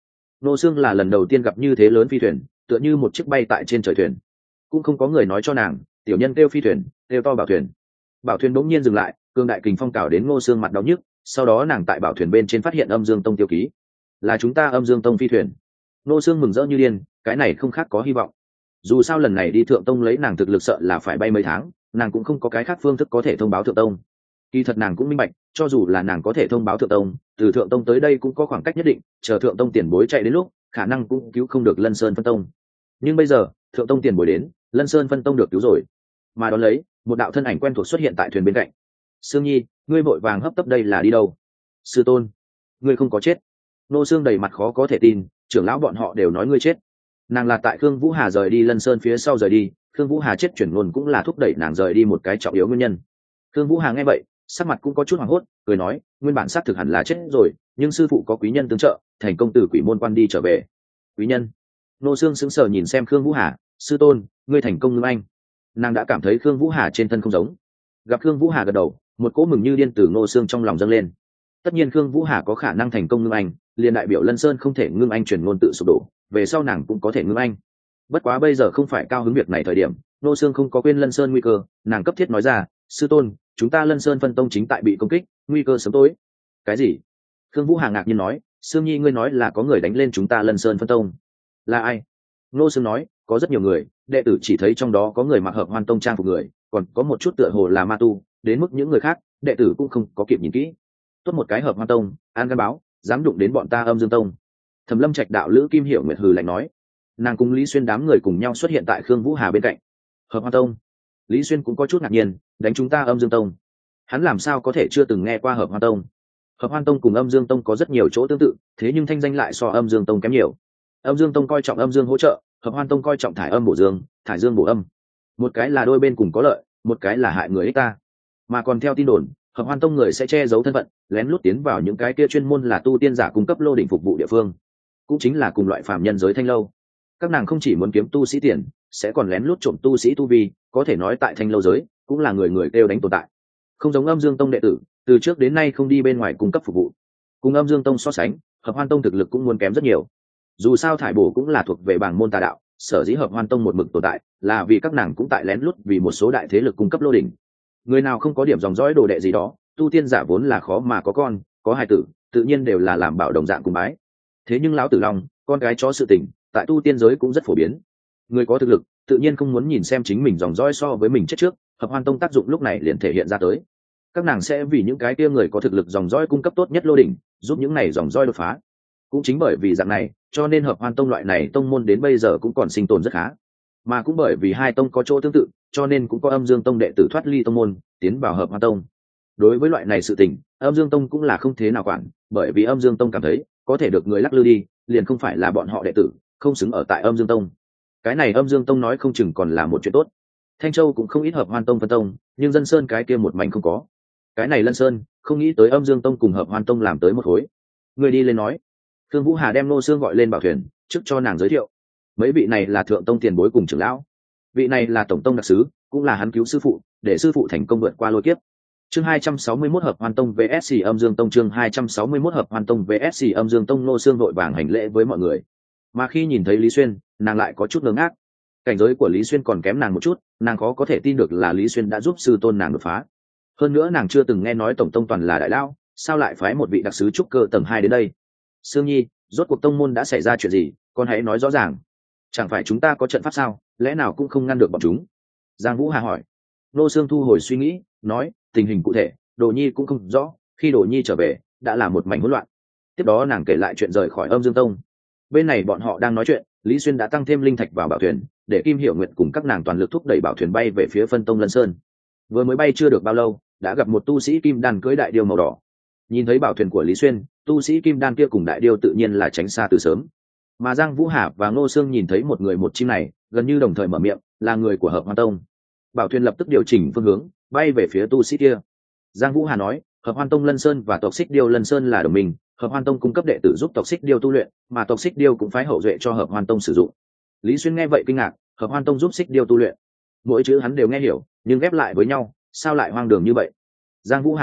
Ngô Sương là lần đầu tiên gặp như thế lớn phi thuyền, tựa như một chiếc bay tại trên trời thuyền. Cũng không có người nói cho nàng, tiểu nhân kêu phi thuyền, kêu to bảo thuyền. Bảo thuyền bỗng nhiên dừng lại, cương đại kình phong cào đến Ngô Sương mặt đau nhức, sau đó nàng tại bảo thuyền bên trên phát hiện Âm Dương Tông tiêu ký. Là chúng ta Âm Dương Tông phi thuyền. Ngô Sương mừng rỡ như điên, cái này không khác có hy vọng. Dù sao lần này đi Thượng Tông lấy nàng thực lực sợ là phải bay mấy tháng, nàng cũng không có cái khác phương thức có thể thông báo Thượng Tông. Kỳ thật nàng cũng minh bạch, cho dù là nàng có thể thông báo Thượng Tông, từ Thượng Tông tới đây cũng có khoảng cách nhất định, chờ Thượng Tông tiền bối chạy đến lúc, khả năng cũng cứu không được Lân Sơn phân tông. Nhưng bây giờ, Thượng Tông tiền bối đến, Lân Sơn phân tông được cứu rồi. Mà đón lấy, một đạo thân ảnh quen thuộc xuất hiện tại thuyền bên cạnh. Sương Nhi, ngươi vội vàng hấp tấp đây là đi đâu? Sư tôn, ngươi không có chết. Nô Sương đầy mặt khó có thể tin, trưởng lão bọn họ đều nói ngươi chết. Nàng là tại Khương Vũ Hà rời đi Lân Sơn phía sau rời đi, Khương Vũ Hà chết chuyển nguồn cũng là thúc đẩy nàng rời đi một cái trọng yếu nguyên nhân. Khương Vũ Hà nghe vậy, sắc mặt cũng có chút hoảng hốt, cười nói, nguyên bản xác thực hẳn là chết rồi, nhưng sư phụ có quý nhân tương trợ, thành công từ quỷ môn quan đi trở về. Quý nhân? Nô Sương sững sờ nhìn xem Khương Vũ Hà, sư tôn, ngươi thành công ngưng anh. Nàng đã cảm thấy Khương Vũ Hà trên thân không giống. Gặp Khương Vũ Hà gật đầu, một cỗ mừng như điên từ Nô Sương trong lòng dâng lên. Tất nhiên Khương Vũ Hà có khả năng thành công ngưng anh, liền đại biểu Lân Sơn không thể ngưng anh truyền ngôn tự sụp đổ, về sau nàng cũng có thể ngưng anh. Bất quá bây giờ không phải cao hứng việc này thời điểm, Nô Sương không có quên Lân Sơn nguy cơ, nàng cấp thiết nói ra, sư tôn, chúng ta Lân Sơn phân tông chính tại bị công kích, nguy cơ sớm tối. Cái gì? Khương Vũ Hà ngạc nhiên nói, Sương Nhi ngươi nói là có người đánh lên chúng ta Lân Sơn phân tông. Là ai? Nô Sương nói, có rất nhiều người, đệ tử chỉ thấy trong đó có người mặc Hợp Hoan tông trang phục người, còn có một chút tựa hồ là ma tu, đến mức những người khác, đệ tử cũng không có kịp nhìn kỹ. Tốt một cái Hợp Hoan tông, an gan báo, dám đụng đến bọn ta Âm Dương tông. Thẩm Lâm Trạch đạo lữ Kim Hiểu Nguyệt hừ lạnh nói. Nàng cùng Lý Xuyên đám người cùng nhau xuất hiện tại Khương Vũ Hà bên cạnh. Hợp Hoan tông? Lý Xuyên cũng có chút ngạc nhiên, đánh chúng ta Âm Dương tông. Hắn làm sao có thể chưa từng nghe qua Hợp Hoan tông? Hợp Hoan tông cùng Âm Dương tông có rất nhiều chỗ tương tự, thế nhưng thanh danh lại so Âm Dương tông kém nhiều. Âm Dương tông coi trọng âm dương hỗ trợ, Hợp Hoan tông coi trọng thải âm bổ dương, thải dương bổ âm. Một cái là đôi bên cùng có lợi, một cái là hại người ích ta. Mà còn theo tin đồn, Hợp Hoan tông người sẽ che giấu thân phận, lén lút tiến vào những cái kia chuyên môn là tu tiên giả cung cấp lô đỉnh phục vụ địa phương, cũng chính là cùng loại phàm nhân giới thanh lâu. Các nàng không chỉ muốn kiếm tu sĩ tiền, sẽ còn lén lút trộm tu sĩ tu vi, có thể nói tại thanh lâu giới cũng là người người kêu đánh tồn tại. Không giống Âm Dương tông đệ tử, từ trước đến nay không đi bên ngoài cung cấp phục vụ. Cùng Âm Dương tông so sánh, Hợp Hoan tông thực lực cũng muốn kém rất nhiều. Dù sao thải bổ cũng là thuộc về bảng môn tà đạo, sở dĩ Hợp Hoan tông một mực tồn tại là vì các nàng cũng tại lén lút vì một số đại thế lực cung cấp lô đỉnh. Người nào không có điểm dòng dõi đồ đệ gì đó, tu tiên giả vốn là khó mà có con, có hài tử, tự nhiên đều là làm bảo đồng dạng cùng bái. Thế nhưng lão tử long, con gái chó sự tình, tại tu tiên giới cũng rất phổ biến. Người có thực lực, tự nhiên không muốn nhìn xem chính mình dòng dõi so với mình chết trước, Hợp Hoan tông tác dụng lúc này liền thể hiện ra tới. Các nàng sẽ vì những cái kia người có thực lực dòng dõi cung cấp tốt nhất lô đỉnh, giúp những này dòng dõi đột phá. Cũng chính bởi vì dạng này, cho nên Hợp Hoan tông loại này tông môn đến bây giờ cũng còn sinh tồn rất khá. Mà cũng bởi vì hai tông có chỗ tương tự, cho nên cũng có Âm Dương tông đệ tử thoát ly tông môn, tiến vào Hợp Hoan tông. Đối với loại này sự tình, Âm Dương tông cũng là không thế nào quản, bởi vì Âm Dương tông cảm thấy, có thể được người lắc lư đi, liền không phải là bọn họ đệ tử, không xứng ở tại Âm Dương tông. Cái này Âm Dương tông nói không chừng còn là một chuyện tốt. Thanh Châu cũng không ít Hợp Hoan tông phân tông, nhưng Dân Sơn cái kia một mảnh không có. Cái này Lân Sơn, không nghĩ tới Âm Dương tông cùng Hợp Hoan tông làm tới một khối. Người đi lên nói. Thương Vũ Hà đem Nô Sương gọi lên bảo thuyền, trước cho nàng giới thiệu. Mấy vị này là thượng tông tiền bối cùng trưởng lão. Vị này là tổng tông đặc sứ, cũng là hắn cứu sư phụ, để sư phụ thành công vượt qua lôi kiếp. Chương 261 Hợp Hoan tông VS Âm Dương tông, chương 261 Hợp Hoan tông VS Âm Dương tông. Nô Sương vội vàng hành lễ với mọi người. Mà khi nhìn thấy Lý Xuyên, nàng lại có chút ngơ ngác. Cảnh giới của Lý Xuyên còn kém nàng một chút, nàng khó có thể tin được là Lý Xuyên đã giúp sư tôn nàng đột phá. Hơn nữa nàng chưa từng nghe nói tổng tông toàn là đại lão, sao lại phái một vị đặc sứ trúc cơ tầng 2 đến đây? Sương Nhi, rốt cuộc tông môn đã xảy ra chuyện gì, con hãy nói rõ ràng. Chẳng phải chúng ta có trận pháp sao, lẽ nào cũng không ngăn được bọn chúng? Giang Vũ Hà hỏi. Nô Sương thu hồi suy nghĩ, nói, tình hình cụ thể, Đồ Nhi cũng không rõ, khi Đồ Nhi trở về, đã là một mảnh hỗn loạn. Tiếp đó nàng kể lại chuyện rời khỏi Âm Dương tông. Bên này bọn họ đang nói chuyện, Lý Xuyên đã tăng thêm linh thạch vào bảo thuyền, để Kim Hiểu Nguyệt cùng các nàng toàn lực thúc đẩy bảo thuyền bay về phía phân tông Lân Sơn. Vừa mới bay chưa được bao lâu, đã gặp một tu sĩ kim đan cưỡi đại điêu màu đỏ. Nhìn thấy bảo thuyền của Lý Xuyên, tu sĩ kim đan kia cùng đại điêu tự nhiên là tránh xa từ sớm. Mà Giang Vũ Hà và Ngô Sương nhìn thấy một người một chim này, gần như đồng thời mở miệng, là người của Hợp Hoan tông. Bảo thuyền lập tức điều chỉnh phương hướng, bay về phía tu sĩ kia. Giang Vũ Hà nói, Hợp Hoan tông Lân Sơn và tộc Xích Điêu Lân Sơn là đồng minh, Hợp Hoan tông cung cấp đệ tử giúp tộc Xích Điêu tu luyện, mà tộc Xích Điêu cũng phái hậu duệ cho Hợp Hoan tông sử dụng. Lý Xuyên nghe vậy kinh ngạc, Hợp Hoan tông giúp Xích Điêu tu luyện. Mỗi chữ hắn đều nghe hiểu, nhưng ghép lại với nhau, sao lại hoang đường như vậy? Giang Vũ Hà nói,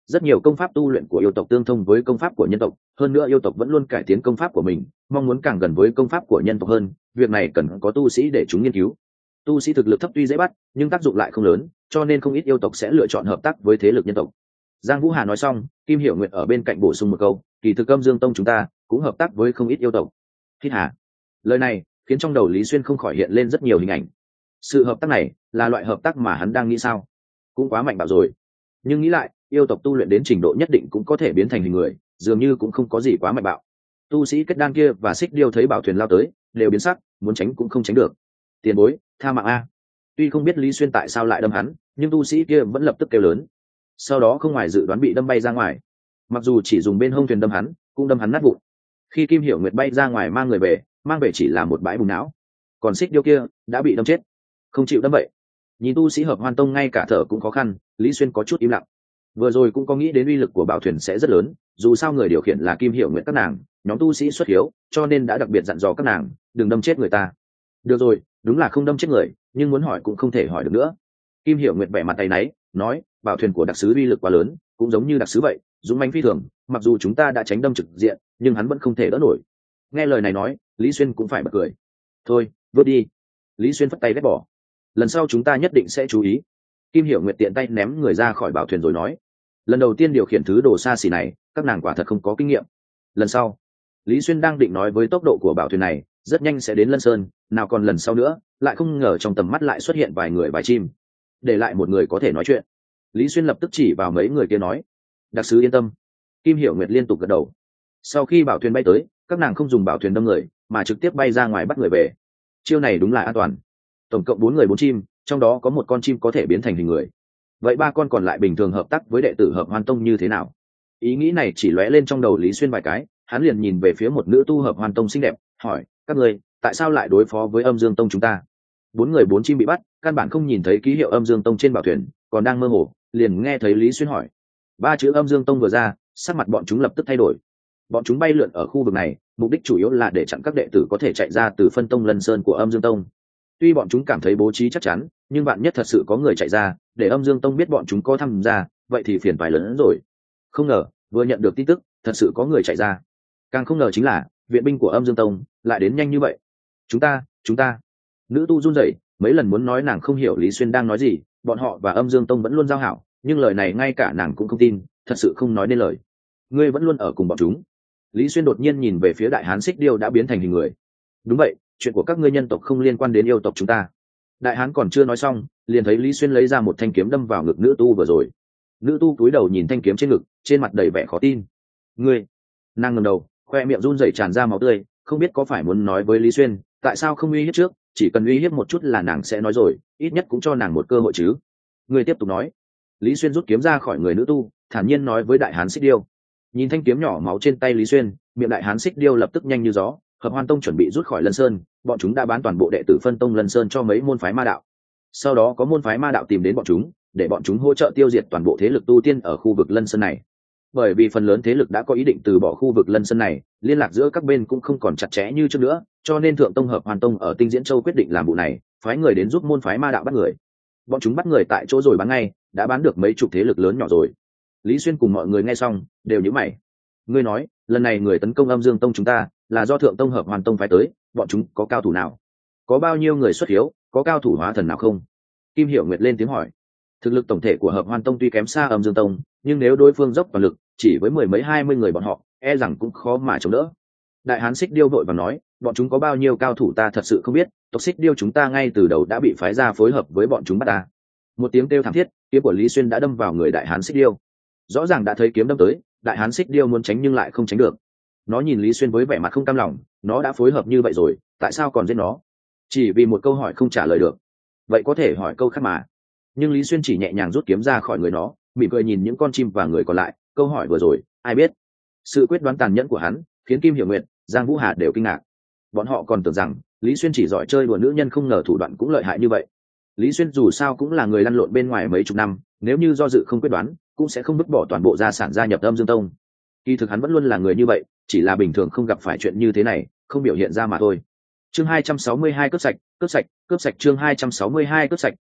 rất nhiều công pháp tu luyện của yêu tộc tương thông với công pháp của nhân tộc, hơn nữa yêu tộc vẫn luôn cải tiến công pháp của mình, mong muốn càng gần với công pháp của nhân tộc hơn. Việc này cần có tu sĩ để chúng nghiên cứu. Tu sĩ thực lực thấp tuy dễ bắt nhưng tác dụng lại không lớn, cho nên không ít yêu tộc sẽ lựa chọn hợp tác với thế lực nhân tộc. Giang Vũ Hà nói xong, Kim Hiểu Nguyệt ở bên cạnh bổ sung một câu, kỳ thực Âm Dương Tông chúng ta cũng hợp tác với không ít yêu tộc. Hít hà. Lời này khiến trong đầu Lý Xuyên không khỏi hiện lên rất nhiều hình ảnh. Sự hợp tác này là loại hợp tác mà hắn đang nghĩ sao? Cũng quá mạnh bạo rồi. Nhưng nghĩ lại, yêu tộc tu luyện đến trình độ nhất định cũng có thể biến thành hình người, dường như cũng không có gì quá mạnh bạo. Tu sĩ kết đan kia và Xích Điêu thấy Bảo Thuyền lao tới, đều biến sắc, muốn tránh cũng không tránh được. Tiền bối, tha mạng a. Tuy không biết Lý Xuyên tại sao lại đâm hắn, nhưng tu sĩ kia vẫn lập tức kêu lớn. Sau đó không ngoài dự đoán bị đâm bay ra ngoài. Mặc dù chỉ dùng bên hông thuyền đâm hắn, cũng đâm hắn nát vụn. Khi Kim Hiểu Nguyệt bay ra ngoài mang người về, mang về chỉ là một bãi bùn não. Còn Xích Điêu kia đã bị đâm chết, không chịu đâm bậy. Nhìn tu sĩ Hợp Hoan Tông ngay cả thở cũng khó khăn, Lý Xuyên có chút im lặng. Vừa rồi cũng có nghĩ đến uy lực của Bảo Thuyền sẽ rất lớn, dù sao người điều khiển là Kim Hiểu Nguyệt các nàng, nhóm tu sĩ xuất hiếu, cho nên đã đặc biệt dặn dò các nàng đừng đâm chết người ta. Được rồi, đúng là không đâm chết người, nhưng muốn hỏi cũng không thể hỏi được nữa. Kim Hiểu Nguyệt vẻ mặt tay náy, nói, Bảo Thuyền của đặc sứ uy lực quá lớn, cũng giống như đặc sứ vậy, dũng mãnh phi thường, mặc dù chúng ta đã tránh đâm trực diện, nhưng hắn vẫn không thể đỡ nổi. Nghe lời này nói, Lý Xuyên cũng phải bật cười. Thôi, vớt đi. Lý Xuyên phất tay ghét bỏ. Lần sau chúng ta nhất định sẽ chú ý. Kim Hiểu Nguyệt tiện tay ném người ra khỏi Bảo Thuyền rồi nói, lần đầu tiên điều khiển thứ đồ xa xỉ này, các nàng quả thật không có kinh nghiệm. Lần sau, Lý Xuyên đang định nói với tốc độ của Bảo Thuyền này rất nhanh sẽ đến Lân Sơn, nào còn lần sau nữa, lại không ngờ trong tầm mắt lại xuất hiện vài người vài chim, để lại một người có thể nói chuyện. Lý Xuyên lập tức chỉ vào mấy người kia nói, đặc sứ yên tâm. Kim Hiểu Nguyệt liên tục gật đầu. Sau khi Bảo Thuyền bay tới, các nàng không dùng Bảo Thuyền đâm người, mà trực tiếp bay ra ngoài bắt người về. Chiêu này đúng là an toàn. Tổng cộng 4 người 4 chim, trong đó có một con chim có thể biến thành hình người. Vậy 3 con còn lại bình thường hợp tác với đệ tử Hợp Hoan Tông như thế nào? Ý nghĩ này chỉ lóe lên trong đầu Lý Xuyên vài cái, hắn liền nhìn về phía một nữ tu Hợp Hoan Tông xinh đẹp, hỏi, các người tại sao lại đối phó với Âm Dương Tông chúng ta? 4 người 4 chim bị bắt, căn bản không nhìn thấy ký hiệu Âm Dương Tông trên Bảo Thuyền, còn đang mơ hồ, liền nghe thấy Lý Xuyên hỏi. 3 chữ Âm Dương Tông vừa ra, sắc mặt bọn chúng lập tức thay đổi. Bọn chúng bay lượn ở khu vực này, mục đích chủ yếu là để chặn các đệ tử có thể chạy ra từ phân tông Lân Sơn của Âm Dương Tông. Tuy bọn chúng cảm thấy bố trí chắc chắn, nhưng bạn nhất thật sự có người chạy ra, để Âm Dương Tông biết bọn chúng có tham gia, vậy thì phiền phải lớn hơn rồi. Không ngờ, vừa nhận được tin tức, thật sự có người chạy ra. Càng không ngờ chính là, viện binh của Âm Dương Tông lại đến nhanh như vậy. Chúng ta. Nữ tu run rẩy, mấy lần muốn nói nàng không hiểu Lý Xuyên đang nói gì, bọn họ và Âm Dương Tông vẫn luôn giao hảo, nhưng lời này ngay cả nàng cũng không tin, thật sự không nói nên lời. Ngươi vẫn luôn ở cùng bọn chúng. Lý Xuyên đột nhiên nhìn về phía Đại Hán Xích Điêu đã biến thành hình người. Đúng vậy, chuyện của các ngươi nhân tộc không liên quan đến yêu tộc chúng ta. Đại Hán còn chưa nói xong, liền thấy Lý Xuyên lấy ra một thanh kiếm đâm vào ngực nữ tu vừa rồi. Nữ tu cúi đầu nhìn thanh kiếm trên ngực, trên mặt đầy vẻ khó tin. Ngươi? Nàng ngẩng đầu, khoe miệng run rẩy tràn ra máu tươi, không biết có phải muốn nói với Lý Xuyên, tại sao không uy hiếp trước, chỉ cần uy hiếp một chút là nàng sẽ nói rồi, ít nhất cũng cho nàng một cơ hội chứ. Ngươi tiếp tục nói. Lý Xuyên rút kiếm ra khỏi người nữ tu, thản nhiên nói với Đại Hán Xích Điêu. Nhìn thanh kiếm nhỏ máu trên tay Lý Xuyên, miệng Đại Hán Xích Điêu lập tức nhanh như gió. Hợp Hoan Tông chuẩn bị rút khỏi Lân Sơn, bọn chúng đã bán toàn bộ đệ tử phân tông Lân Sơn cho mấy môn phái ma đạo. Sau đó có môn phái ma đạo tìm đến bọn chúng, để bọn chúng hỗ trợ tiêu diệt toàn bộ thế lực tu tiên ở khu vực Lân Sơn này. Bởi vì phần lớn thế lực đã có ý định từ bỏ khu vực Lân Sơn này, liên lạc giữa các bên cũng không còn chặt chẽ như trước nữa, cho nên Thượng Tông Hợp Hoan Tông ở Tinh Diễn Châu quyết định làm vụ này, phái người đến giúp môn phái ma đạo bắt người. Bọn chúng bắt người tại chỗ rồi bán ngay, đã bán được mấy chục thế lực lớn nhỏ rồi. Lý Xuyên cùng mọi người nghe xong, đều nhíu mày. Ngươi nói, lần này người tấn công Âm Dương Tông chúng ta là do Thượng Tông Hợp Hoan Tông phái tới, bọn chúng có cao thủ nào? Có bao nhiêu người xuất hiếu, có cao thủ hóa thần nào không? Kim Hiểu Nguyệt lên tiếng hỏi. Thực lực tổng thể của Hợp Hoan Tông tuy kém xa Âm Dương Tông, nhưng nếu đối phương dốc toàn lực, chỉ với 10 mấy 20 người bọn họ, e rằng cũng khó mà chống đỡ. Đại Hán Xích Điêu vội vàng nói, bọn chúng có bao nhiêu cao thủ ta thật sự không biết, tộc Xích Điêu chúng ta ngay từ đầu đã bị phái ra phối hợp với bọn chúng bắt ta. Một tiếng kêu thảm thiết, kiếm của Lý Xuyên đã đâm vào người Đại Hán Xích Điêu. Rõ ràng đã thấy kiếm đâm tới, Đại Hán Xích Điêu muốn tránh nhưng lại không tránh được. Nó nhìn Lý Xuyên với vẻ mặt không cam lòng, nó đã phối hợp như vậy rồi, tại sao còn giết nó? Chỉ vì một câu hỏi không trả lời được. Vậy có thể hỏi câu khác mà. Nhưng Lý Xuyên chỉ nhẹ nhàng rút kiếm ra khỏi người nó, mỉm cười nhìn những con chim và người còn lại, câu hỏi vừa rồi, ai biết? Sự quyết đoán tàn nhẫn của hắn khiến Kim Hiểu Nguyệt, Giang Vũ Hà đều kinh ngạc. Bọn họ còn tưởng rằng Lý Xuyên chỉ giỏi chơi đùa nữ nhân, không ngờ thủ đoạn cũng lợi hại như vậy. Lý Xuyên dù sao cũng là người lăn lộn bên ngoài mấy chục năm, nếu như do dự không quyết đoán, cũng sẽ không vứt bỏ toàn bộ gia sản gia nhập Âm Dương Tông. Kỳ thực hắn vẫn luôn là người như vậy, chỉ là bình thường không gặp phải chuyện như thế này, không biểu hiện ra mà thôi. Chương 262 cướp sạch chương 262 cướp sạch.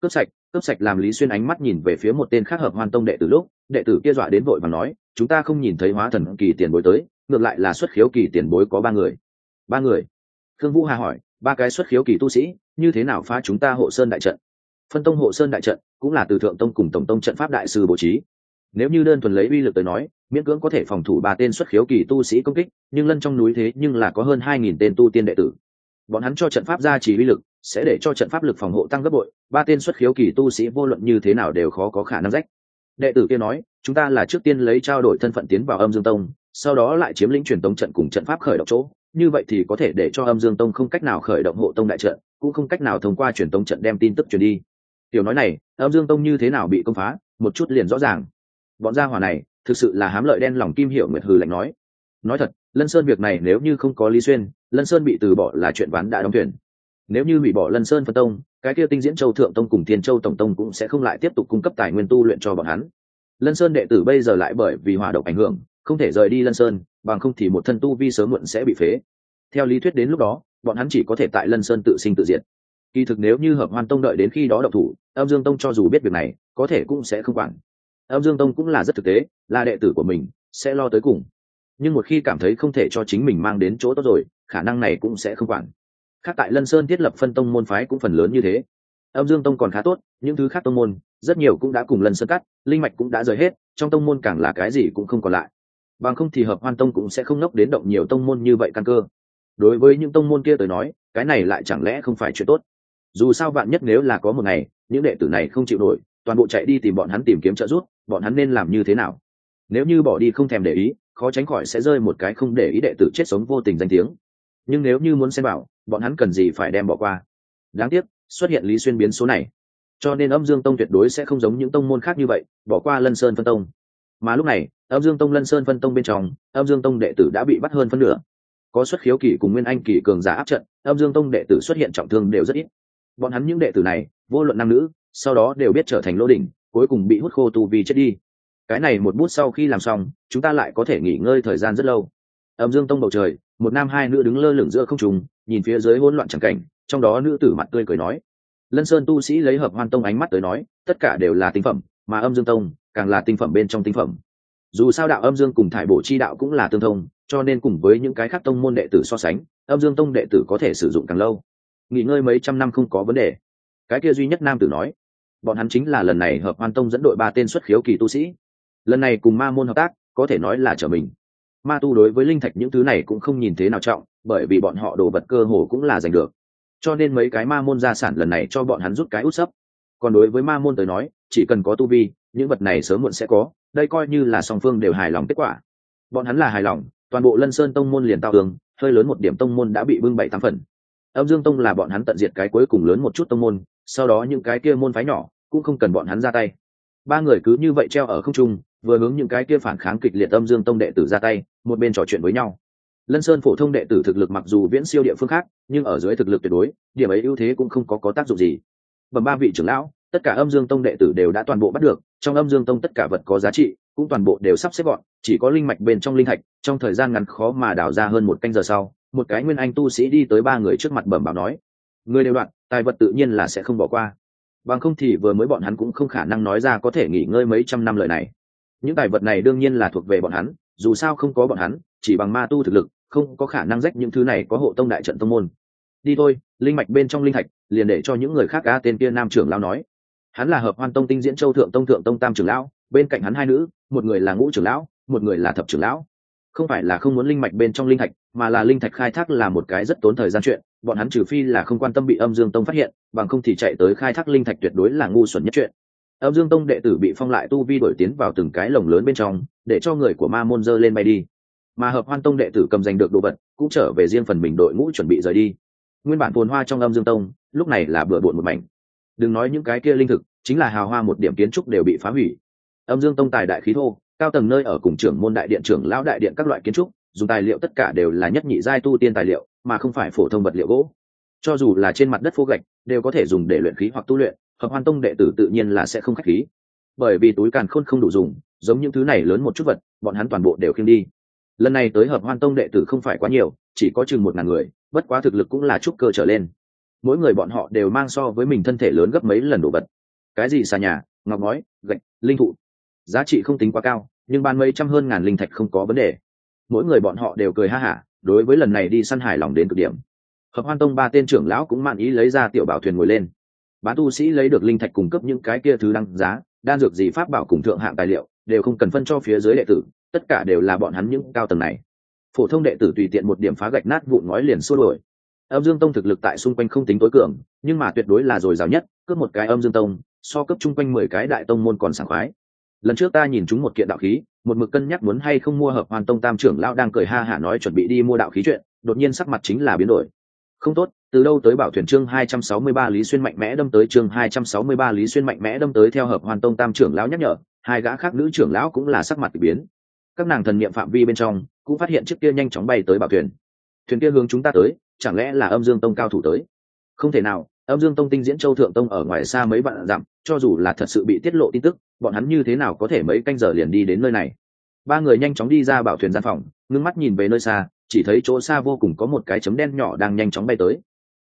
Cướp sạch làm Lý Xuyên ánh mắt nhìn về phía một tên khác Hợp Hoan Tông đệ tử lúc, đệ tử kia dọa đến vội và nói, chúng ta không nhìn thấy hóa thần kỳ tiền bối tới, ngược lại là xuất khiếu kỳ tiền bối có 3 người. 3 người? Khương Vũ Hà hỏi, 3 cái xuất khiếu kỳ tu sĩ, như thế nào phá chúng ta hộ sơn đại trận? Phân tông hộ sơn đại trận cũng là từ thượng tông cùng tổng tông trận pháp đại sư bố trí. Nếu như đơn thuần lấy uy lực tới nói, miễn cưỡng có thể phòng thủ 3 tên xuất khiếu kỳ tu sĩ công kích, nhưng lân trong núi thế nhưng là có hơn 2.000 tên tu tiên đệ tử. Bọn hắn cho trận pháp gia trì uy lực, sẽ để cho trận pháp lực phòng hộ tăng gấp bội, 3 tên xuất khiếu kỳ tu sĩ vô luận như thế nào đều khó có khả năng rách. Đệ tử kia nói, chúng ta là trước tiên lấy trao đổi thân phận tiến vào Âm Dương Tông, sau đó lại chiếm lĩnh truyền tống trận cùng trận pháp khởi động chỗ, như vậy thì có thể để cho Âm Dương Tông không cách nào khởi động hộ tông đại trận, cũng không cách nào thông qua truyền tống trận đem tin tức truyền đi. Tiểu nói này, Âm Dương Tông như thế nào bị công phá, một chút liền rõ ràng. Bọn gia hỏa này, thực sự là hám lợi đen lòng Kim Hiểu Nguyệt hừ lạnh nói. Nói thật, Lân Sơn việc này nếu như không có Lý Xuyên, Lân Sơn bị từ bỏ là chuyện ván đã đóng thuyền. Nếu như hủy bỏ Lân Sơn phân tông, cái kia Tinh Diễn Châu Thượng Tông cùng Thiên Châu Tổng Tông cũng sẽ không lại tiếp tục cung cấp tài nguyên tu luyện cho bọn hắn. Lân Sơn đệ tử bây giờ lại bởi vì hỏa độc ảnh hưởng, không thể rời đi Lân Sơn, bằng không thì một thân tu vi sớm muộn sẽ bị phế. Theo lý thuyết đến lúc đó, bọn hắn chỉ có thể tại Lân Sơn tự sinh tự diệt. Kỳ thực nếu như Hợp Hoan Tông đợi đến khi đó động thủ, Âm Dương Tông cho dù biết việc này, có thể cũng sẽ không quản. Âm Dương Tông cũng là rất thực tế, là đệ tử của mình, sẽ lo tới cùng. Nhưng một khi cảm thấy không thể cho chính mình mang đến chỗ tốt rồi, khả năng này cũng sẽ không quản. Khác tại Lân Sơn thiết lập phân tông môn phái cũng phần lớn như thế. Âm Dương Tông còn khá tốt, những thứ khác tông môn rất nhiều cũng đã cùng Lân Sơn cắt, linh mạch cũng đã rời hết, trong tông môn càng là cái gì cũng không còn lại. Bằng không thì Hợp Hoan Tông cũng sẽ không nốc đến động nhiều tông môn như vậy căn cơ. Đối với những tông môn kia tới nói, cái này lại chẳng lẽ không phải chuyện tốt? Dù sao vạn nhất nếu là có một ngày, những đệ tử này không chịu nổi, toàn bộ chạy đi tìm bọn hắn tìm kiếm trợ giúp, bọn hắn nên làm như thế nào? Nếu như bỏ đi không thèm để ý, khó tránh khỏi sẽ rơi một cái không để ý đệ tử chết sống vô tình danh tiếng. Nhưng nếu như muốn xem bảo, bọn hắn cần gì phải đem bỏ qua? Đáng tiếc, xuất hiện Lý Xuyên biến số này. Cho nên Âm Dương Tông tuyệt đối sẽ không giống những tông môn khác như vậy, bỏ qua Lân Sơn phân tông. Mà lúc này, Âm Dương Tông Lân Sơn phân tông bên trong, Âm Dương Tông đệ tử đã bị bắt hơn phân nửa. Có xuất khiếu kỳ cùng Nguyên Anh kỳ cường giả áp trận, Âm Dương Tông đệ tử xuất hiện trọng thương đều rất ít. Bọn hắn những đệ tử này, vô luận nam nữ, sau đó đều biết trở thành lỗ đỉnh, cuối cùng bị hút khô tu vi chết đi. Cái này một bút sau khi làm xong, chúng ta lại có thể nghỉ ngơi thời gian rất lâu. Âm Dương Tông bầu trời, một nam hai nữ đứng lơ lửng giữa không trung, nhìn phía dưới hỗn loạn chẳng cảnh, trong đó nữ tử mặt tươi cười nói. Lân Sơn tu sĩ lấy Hợp Hoan Tông ánh mắt tới nói, tất cả đều là tinh phẩm, mà Âm Dương Tông càng là tinh phẩm bên trong tinh phẩm. Dù sao đạo Âm Dương cùng Thải Bổ chi đạo cũng là tương thông, cho nên cùng với những cái khác tông môn đệ tử so sánh, Âm Dương Tông đệ tử có thể sử dụng càng lâu, nghỉ ngơi mấy trăm năm không có vấn đề. Cái kia duy nhất nam tử nói, bọn hắn chính là lần này Hợp Hoan Tông dẫn đội 3 tên xuất khiếu kỳ tu sĩ. Lần này cùng ma môn hợp tác, có thể nói là trở mình. Ma tu đối với linh thạch những thứ này cũng không nhìn thế nào trọng, bởi vì bọn họ đồ vật cơ hồ cũng là giành được. Cho nên mấy cái ma môn gia sản lần này cho bọn hắn rút cái út sấp. Còn đối với ma môn tới nói, chỉ cần có tu vi, những vật này sớm muộn sẽ có, đây coi như là song phương đều hài lòng kết quả. Bọn hắn là hài lòng, toàn bộ Lân Sơn tông môn liền tao tường, hơi lớn một điểm tông môn đã bị bưng 7-8 phần. Âm Dương Tông là bọn hắn tận diệt cái cuối cùng lớn một chút tông môn, sau đó những cái kia môn phái nhỏ cũng không cần bọn hắn ra tay. 3 người cứ như vậy treo ở không trung, vừa hướng những cái kia phản kháng kịch liệt Âm Dương Tông đệ tử ra tay, một bên trò chuyện với nhau. Lân Sơn phổ thông đệ tử thực lực mặc dù viễn siêu địa phương khác, nhưng ở dưới thực lực tuyệt đối, điểm ấy ưu thế cũng không có tác dụng gì. Bẩm 3 vị trưởng lão, tất cả Âm Dương Tông đệ tử đều đã toàn bộ bắt được, trong Âm Dương Tông tất cả vật có giá trị cũng toàn bộ đều sắp xếp gọn, chỉ có linh mạch bên trong linh thạch, trong thời gian ngắn khó mà đào ra. Hơn một canh giờ sau, một cái nguyên anh tu sĩ đi tới 3 người trước mặt bẩm báo nói: người đều đoạn, tài vật tự nhiên là sẽ không bỏ qua. Bằng không thì vừa mới bọn hắn cũng không khả năng nói ra có thể nghỉ ngơi mấy trăm năm lời này. Những tài vật này đương nhiên là thuộc về bọn hắn, dù sao không có bọn hắn, chỉ bằng ma tu thực lực, không có khả năng rách những thứ này có hộ tông đại trận tông môn. Đi thôi, linh mạch bên trong linh thạch, liền để cho những người khác. Tên kia nam trưởng lão nói. Hắn là Hợp Hoan Tông Tinh Diễn Châu Thượng Tông tam trưởng lão, bên cạnh hắn 2 nữ, một người là ngũ trưởng lão, một người là thập trưởng lão. Không phải là không muốn linh mạch bên trong linh thạch, mà là linh thạch khai thác là một cái rất tốn thời gian chuyện, bọn hắn trừ phi là không quan tâm bị Âm Dương Tông phát hiện, bằng không thì chạy tới khai thác linh thạch tuyệt đối là ngu xuẩn nhất chuyện. Âm Dương Tông đệ tử bị phong lại tu vi đổi tiến vào từng cái lồng lớn bên trong, để cho người của ma môn dơ lên bay đi. Mà Hợp Hoan Tông đệ tử cầm giành được đồ vật, cũng trở về riêng phần mình đội ngũ chuẩn bị rời đi. Nguyên bản phồn hoa trong Âm Dương Tông, lúc này là bừa bộn một mảnh. Đừng nói những cái kia linh thực, chính là hào hoa một điểm kiến trúc đều bị phá hủy. Âm Dương Tông tài đại khí thô, cao tầng nơi ở cùng trưởng môn đại điện trưởng lão đại điện các loại kiến trúc, dùng tài liệu tất cả đều là nhất nhị giai tu tiên tài liệu, mà không phải phổ thông vật liệu gỗ. Cho dù là trên mặt đất phô gạch, đều có thể dùng để luyện khí hoặc tu luyện. Hợp Hoan Tông đệ tử tự nhiên là sẽ không khách khí, bởi vì túi càn khôn không đủ dùng, giống những thứ này lớn một chút vật, bọn hắn toàn bộ đều khiêng đi. Lần này tới Hợp Hoan Tông đệ tử không phải quá nhiều, chỉ có chừng 1000 người, bất quá thực lực cũng là trúc cơ trở lên. Mỗi người bọn họ đều mang so với mình thân thể lớn gấp mấy lần đồ vật. Cái gì xà nhà, ngọc ngói, gạch, linh thụ, giá trị không tính quá cao, nhưng ban mấy trăm hơn ngàn linh thạch không có vấn đề. Mỗi người bọn họ đều cười ha hả, đối với lần này đi săn hài lòng đến cực điểm. Hợp Hoan Tông ba tên trưởng lão cũng mạn ý lấy ra tiểu bảo thuyền ngồi lên. Bán tu sĩ lấy được linh thạch cung cấp những cái kia thứ đăng giá, đan dược gì pháp bảo cùng thượng hạng tài liệu, đều không cần phân cho phía dưới đệ tử, tất cả đều là bọn hắn những cao tầng này. Phổ thông đệ tử tùy tiện một điểm phá gạch nát vụn ngói liền xua đuổi. Âm Dương Tông thực lực tại xung quanh không tính tối cường, nhưng mà tuyệt đối là dồi dào nhất, cướp một cái Âm Dương Tông, so cấp chung quanh 10 cái đại tông môn còn sảng khoái. Lần trước ta nhìn chúng một kiện đạo khí, một mực cân nhắc muốn hay không mua. Hợp Hoan Tông tam trưởng lão đang cười ha hả nói chuẩn bị đi mua đạo khí chuyện, đột nhiên sắc mặt chính là biến đổi. Không tốt, từ đâu tới bảo thuyền. Chương 263 Lý Xuyên mạnh mẽ đâm tới. Chương 263 Lý Xuyên mạnh mẽ đâm tới. Theo Hợp Hoan Tông tam trưởng lão nhắc nhở, hai gã khác nữ trưởng lão cũng là sắc mặt kỳ biến. Các nàng thần niệm phạm vi bên trong cũng phát hiện chiếc kia nhanh chóng bay tới bảo thuyền. Thuyền kia hướng chúng ta tới, chẳng lẽ là Âm Dương Tông cao thủ tới? Không thể nào, Âm Dương Tông Tinh Diễn Châu Thượng Tông ở ngoài xa mấy vạn dặm, cho dù là thật sự bị tiết lộ tin tức, bọn hắn như thế nào có thể mấy canh giờ liền đi đến nơi này? Ba người nhanh chóng đi ra bảo thuyền gian phòng, ngưng mắt nhìn về nơi xa, chỉ thấy chỗ xa vô cùng có một cái chấm đen nhỏ đang nhanh chóng bay tới.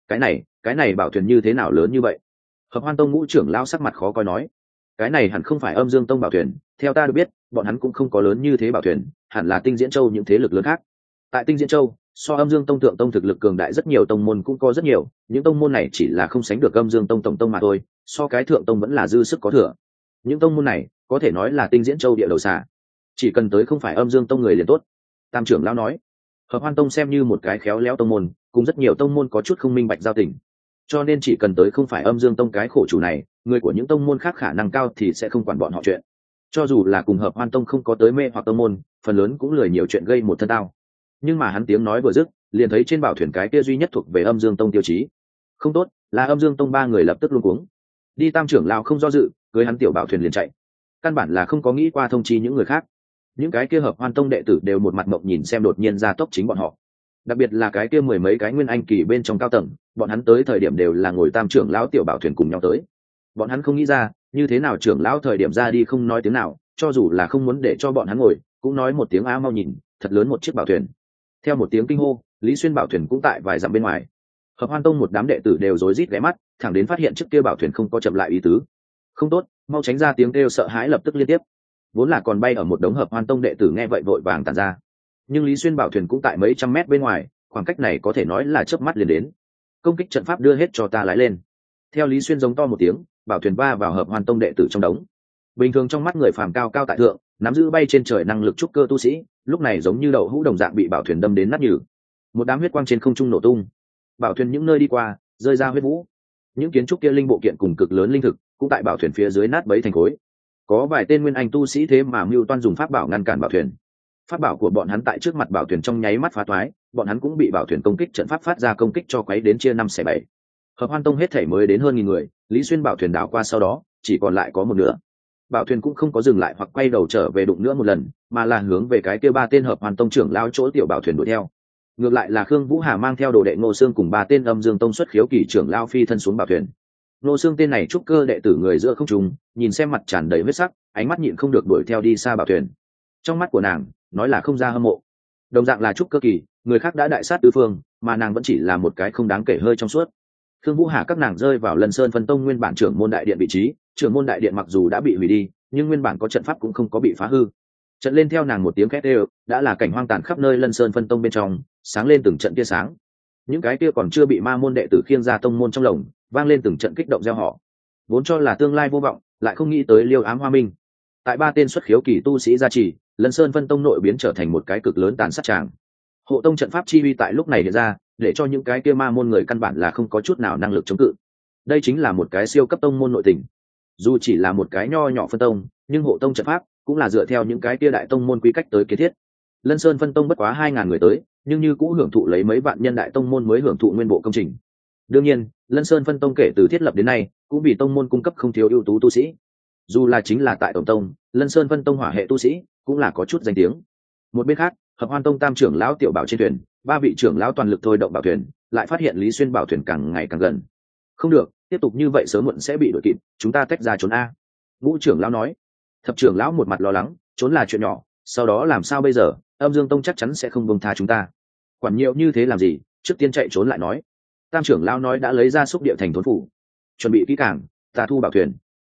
Cái này bảo thuyền như thế nào lớn như vậy? Hợp Hoan Tông ngũ trưởng lão sắc mặt khó coi nói, cái này hẳn không phải Âm Dương Tông bảo thuyền, theo ta được biết, bọn hắn cũng không có lớn như thế bảo thuyền, hẳn là Tinh Diễn Châu những thế lực lớn khác. Tại Tinh Diễn Châu, so Âm Dương Tông Thượng Tông thực lực cường đại rất nhiều, tông môn cũng có rất nhiều, những tông môn này chỉ là không sánh được Âm Dương Tông tổng tông mà thôi, so cái Thượng Tông vẫn là dư sức có thừa. Những tông môn này có thể nói là Tinh Diễn Châu địa đầu xà, chỉ cần tới không phải Âm Dương Tông người liền tốt. Tam trưởng lão nói, Hợp Hoan Tông xem như một cái khéo léo tông môn, cùng rất nhiều tông môn có chút không minh bạch giao tình, cho nên chỉ cần tới không phải Âm Dương Tông cái khổ chủ này, người của những tông môn khác khả năng cao thì sẽ không quản bọn họ chuyện. Cho dù là cùng Hợp Hoan Tông không có tới mê hoặc tông môn, phần lớn cũng lười nhiều chuyện gây một thân tao. Nhưng mà hắn tiếng nói vừa dứt, liền thấy trên bảo thuyền cái kia duy nhất thuộc về Âm Dương Tông tiêu chí. Không tốt, là Âm Dương Tông. Ba người lập tức luống cuống. Đi tam trưởng lão không do dự, cưới hắn tiểu bảo thuyền liền chạy. Căn bản là không có nghĩ qua thông chi những người khác. Những cái kia Hợp Hoan Tông đệ tử đều một mặt mộng nhìn xem đột nhiên ra tốc chính bọn họ. Đặc biệt là cái kia mười mấy cái nguyên anh kỳ bên trong cao tầng, bọn hắn tới thời điểm đều là ngồi tam trưởng lão tiểu bảo thuyền cùng nhau tới. Bọn hắn không nghĩ ra, như thế nào trưởng lão thời điểm ra đi không nói tiếng nào, cho dù là không muốn để cho bọn hắn ngồi, cũng nói một tiếng a mau nhìn, thật lớn một chiếc bảo thuyền. Theo một tiếng kinh hô, Lý Xuyên bảo thuyền cũng tại vài dặm bên ngoài. Hợp Hoan Tông một đám đệ tử đều rối rít ghé mắt, thẳng đến phát hiện chiếc kia bảo thuyền không có chậm lại ý tứ. Không tốt, mau tránh ra! Tiếng kêu sợ hãi lập tức liên tiếp. Vốn là còn bay ở một đống Hợp Hoan Tông đệ tử nghe vậy vội vàng tản ra. Nhưng Lý Xuyên bảo thuyền cũng tại mấy trăm mét bên ngoài, khoảng cách này có thể nói là chớp mắt liền đến. Công kích trận pháp đưa hết cho ta lái lên! Theo Lý Xuyên giống to một tiếng, bảo thuyền va vào Hợp Hoan Tông đệ tử trong đống. Bình thường trong mắt người phàm cao cao tại thượng, nắm giữ bay trên trời năng lực trúc cơ tu sĩ, lúc này giống như đậu hũ đồng dạng bị bảo thuyền đâm đến nát nhừ. Một đám huyết quang trên không trung nổ tung, bảo thuyền những nơi đi qua rơi ra huyết vũ. Những kiến trúc kia linh bộ kiện cùng cực lớn linh thực cũng tại bảo thuyền phía dưới nát bấy thành khối. Có vài tên nguyên anh tu sĩ thế mà mưu toan dùng pháp bảo ngăn cản bảo thuyền. Pháp bảo của bọn hắn tại trước mặt bảo thuyền trong nháy mắt phá toái, bọn hắn cũng bị bảo thuyền công kích trận pháp phát ra công kích cho quấy đến chia năm xẻ bảy. Hợp Hoan Tông hết thảy mới đến hơn 1000 người, Lý Xuyên bảo thuyền đảo qua sau đó chỉ còn lại có một nửa. Bảo thuyền cũng không có dừng lại hoặc quay đầu trở về đụng nữa một lần, mà là hướng về cái kia ba tên Hợp Hoan Tông trưởng lao chỗ tiểu bảo thuyền đuổi theo. Ngược lại là Khương Vũ Hà mang theo đồ đệ Ngô Sương cùng ba tên Âm Dương Tông xuất khiếu kỳ trưởng lao phi thân xuống bảo thuyền. Ngô Sương tên này trúc cơ đệ tử người giữa không trung, nhìn xem mặt tràn đầy huyết sắc, ánh mắt nhịn không được đuổi theo đi xa bảo thuyền. Trong mắt của nàng, nói là không ra hâm mộ. Đồng dạng là trúc cơ kỳ, người khác đã đại sát tứ phương, mà nàng vẫn chỉ là một cái không đáng kể hơi trong suốt. Khương Vũ Hà các nàng rơi vào Lân Sơn Phân Tông nguyên bản trưởng môn đại điện vị trí, trưởng môn đại điện mặc dù đã bị hủy đi, nhưng nguyên bản có trận pháp cũng không có bị phá hư. Trận lên theo nàng một tiếng két đều, đã là cảnh hoang tàn khắp nơi Lân Sơn Phân Tông bên trong, sáng lên từng trận tia sáng. Những cái kia còn chưa bị ma môn đệ tử khiêng ra tông môn trong lồng, vang lên từng trận kích động reo hò. Vốn cho là tương lai vô vọng, lại không nghĩ tới Liêu Ám Hoa Minh. Tại ba tên xuất khiếu kỳ tu sĩ gia trì, Lân Sơn Phân Tông nội biến trở thành một cái cực lớn tàn sát tràng. Hộ tông trận pháp chi uy tại lúc này hiện ra, để cho những cái kia ma môn người căn bản là không có chút nào năng lực chống cự. Đây chính là một cái siêu cấp tông môn nội tình. Dù chỉ là một cái nho nhỏ phân tông, nhưng hộ tông trận pháp cũng là dựa theo những cái kia đại tông môn quy cách tới kiến thiết. Lân Sơn Phân Tông bất quá 2000 người tới, nhưng như cũ hưởng thụ lấy mấy vạn nhân đại tông môn mới hưởng thụ nguyên bộ công trình. Đương nhiên, Lân Sơn Phân Tông kể từ thiết lập đến nay, cũng vì tông môn cung cấp không thiếu ưu tú tu sĩ. Dù là chính là tại tổng tông, Lân Sơn Phân Tông hỏa hệ tu sĩ cũng là có chút danh tiếng. Một bên khác, Hợp Hoan Tông tam trưởng lão tiểu bảo trên thuyền, ba vị trưởng lão toàn lực thôi động bảo thuyền, lại phát hiện Lý Xuyên bảo thuyền càng ngày càng gần. Không được, tiếp tục như vậy sớm muộn sẽ bị đuổi kịp, chúng ta tách ra trốn a. Ngũ trưởng lão nói. Thập trưởng lão một mặt lo lắng, trốn là chuyện nhỏ, sau đó làm sao bây giờ? Âm Dương Tông chắc chắn sẽ không buông tha chúng ta. Quản nhiều như thế làm gì, trước tiên chạy trốn lại nói. Tam trưởng lão nói đã lấy ra xúc địa thành thốn phủ, chuẩn bị kỹ càng, ta thu bảo thuyền.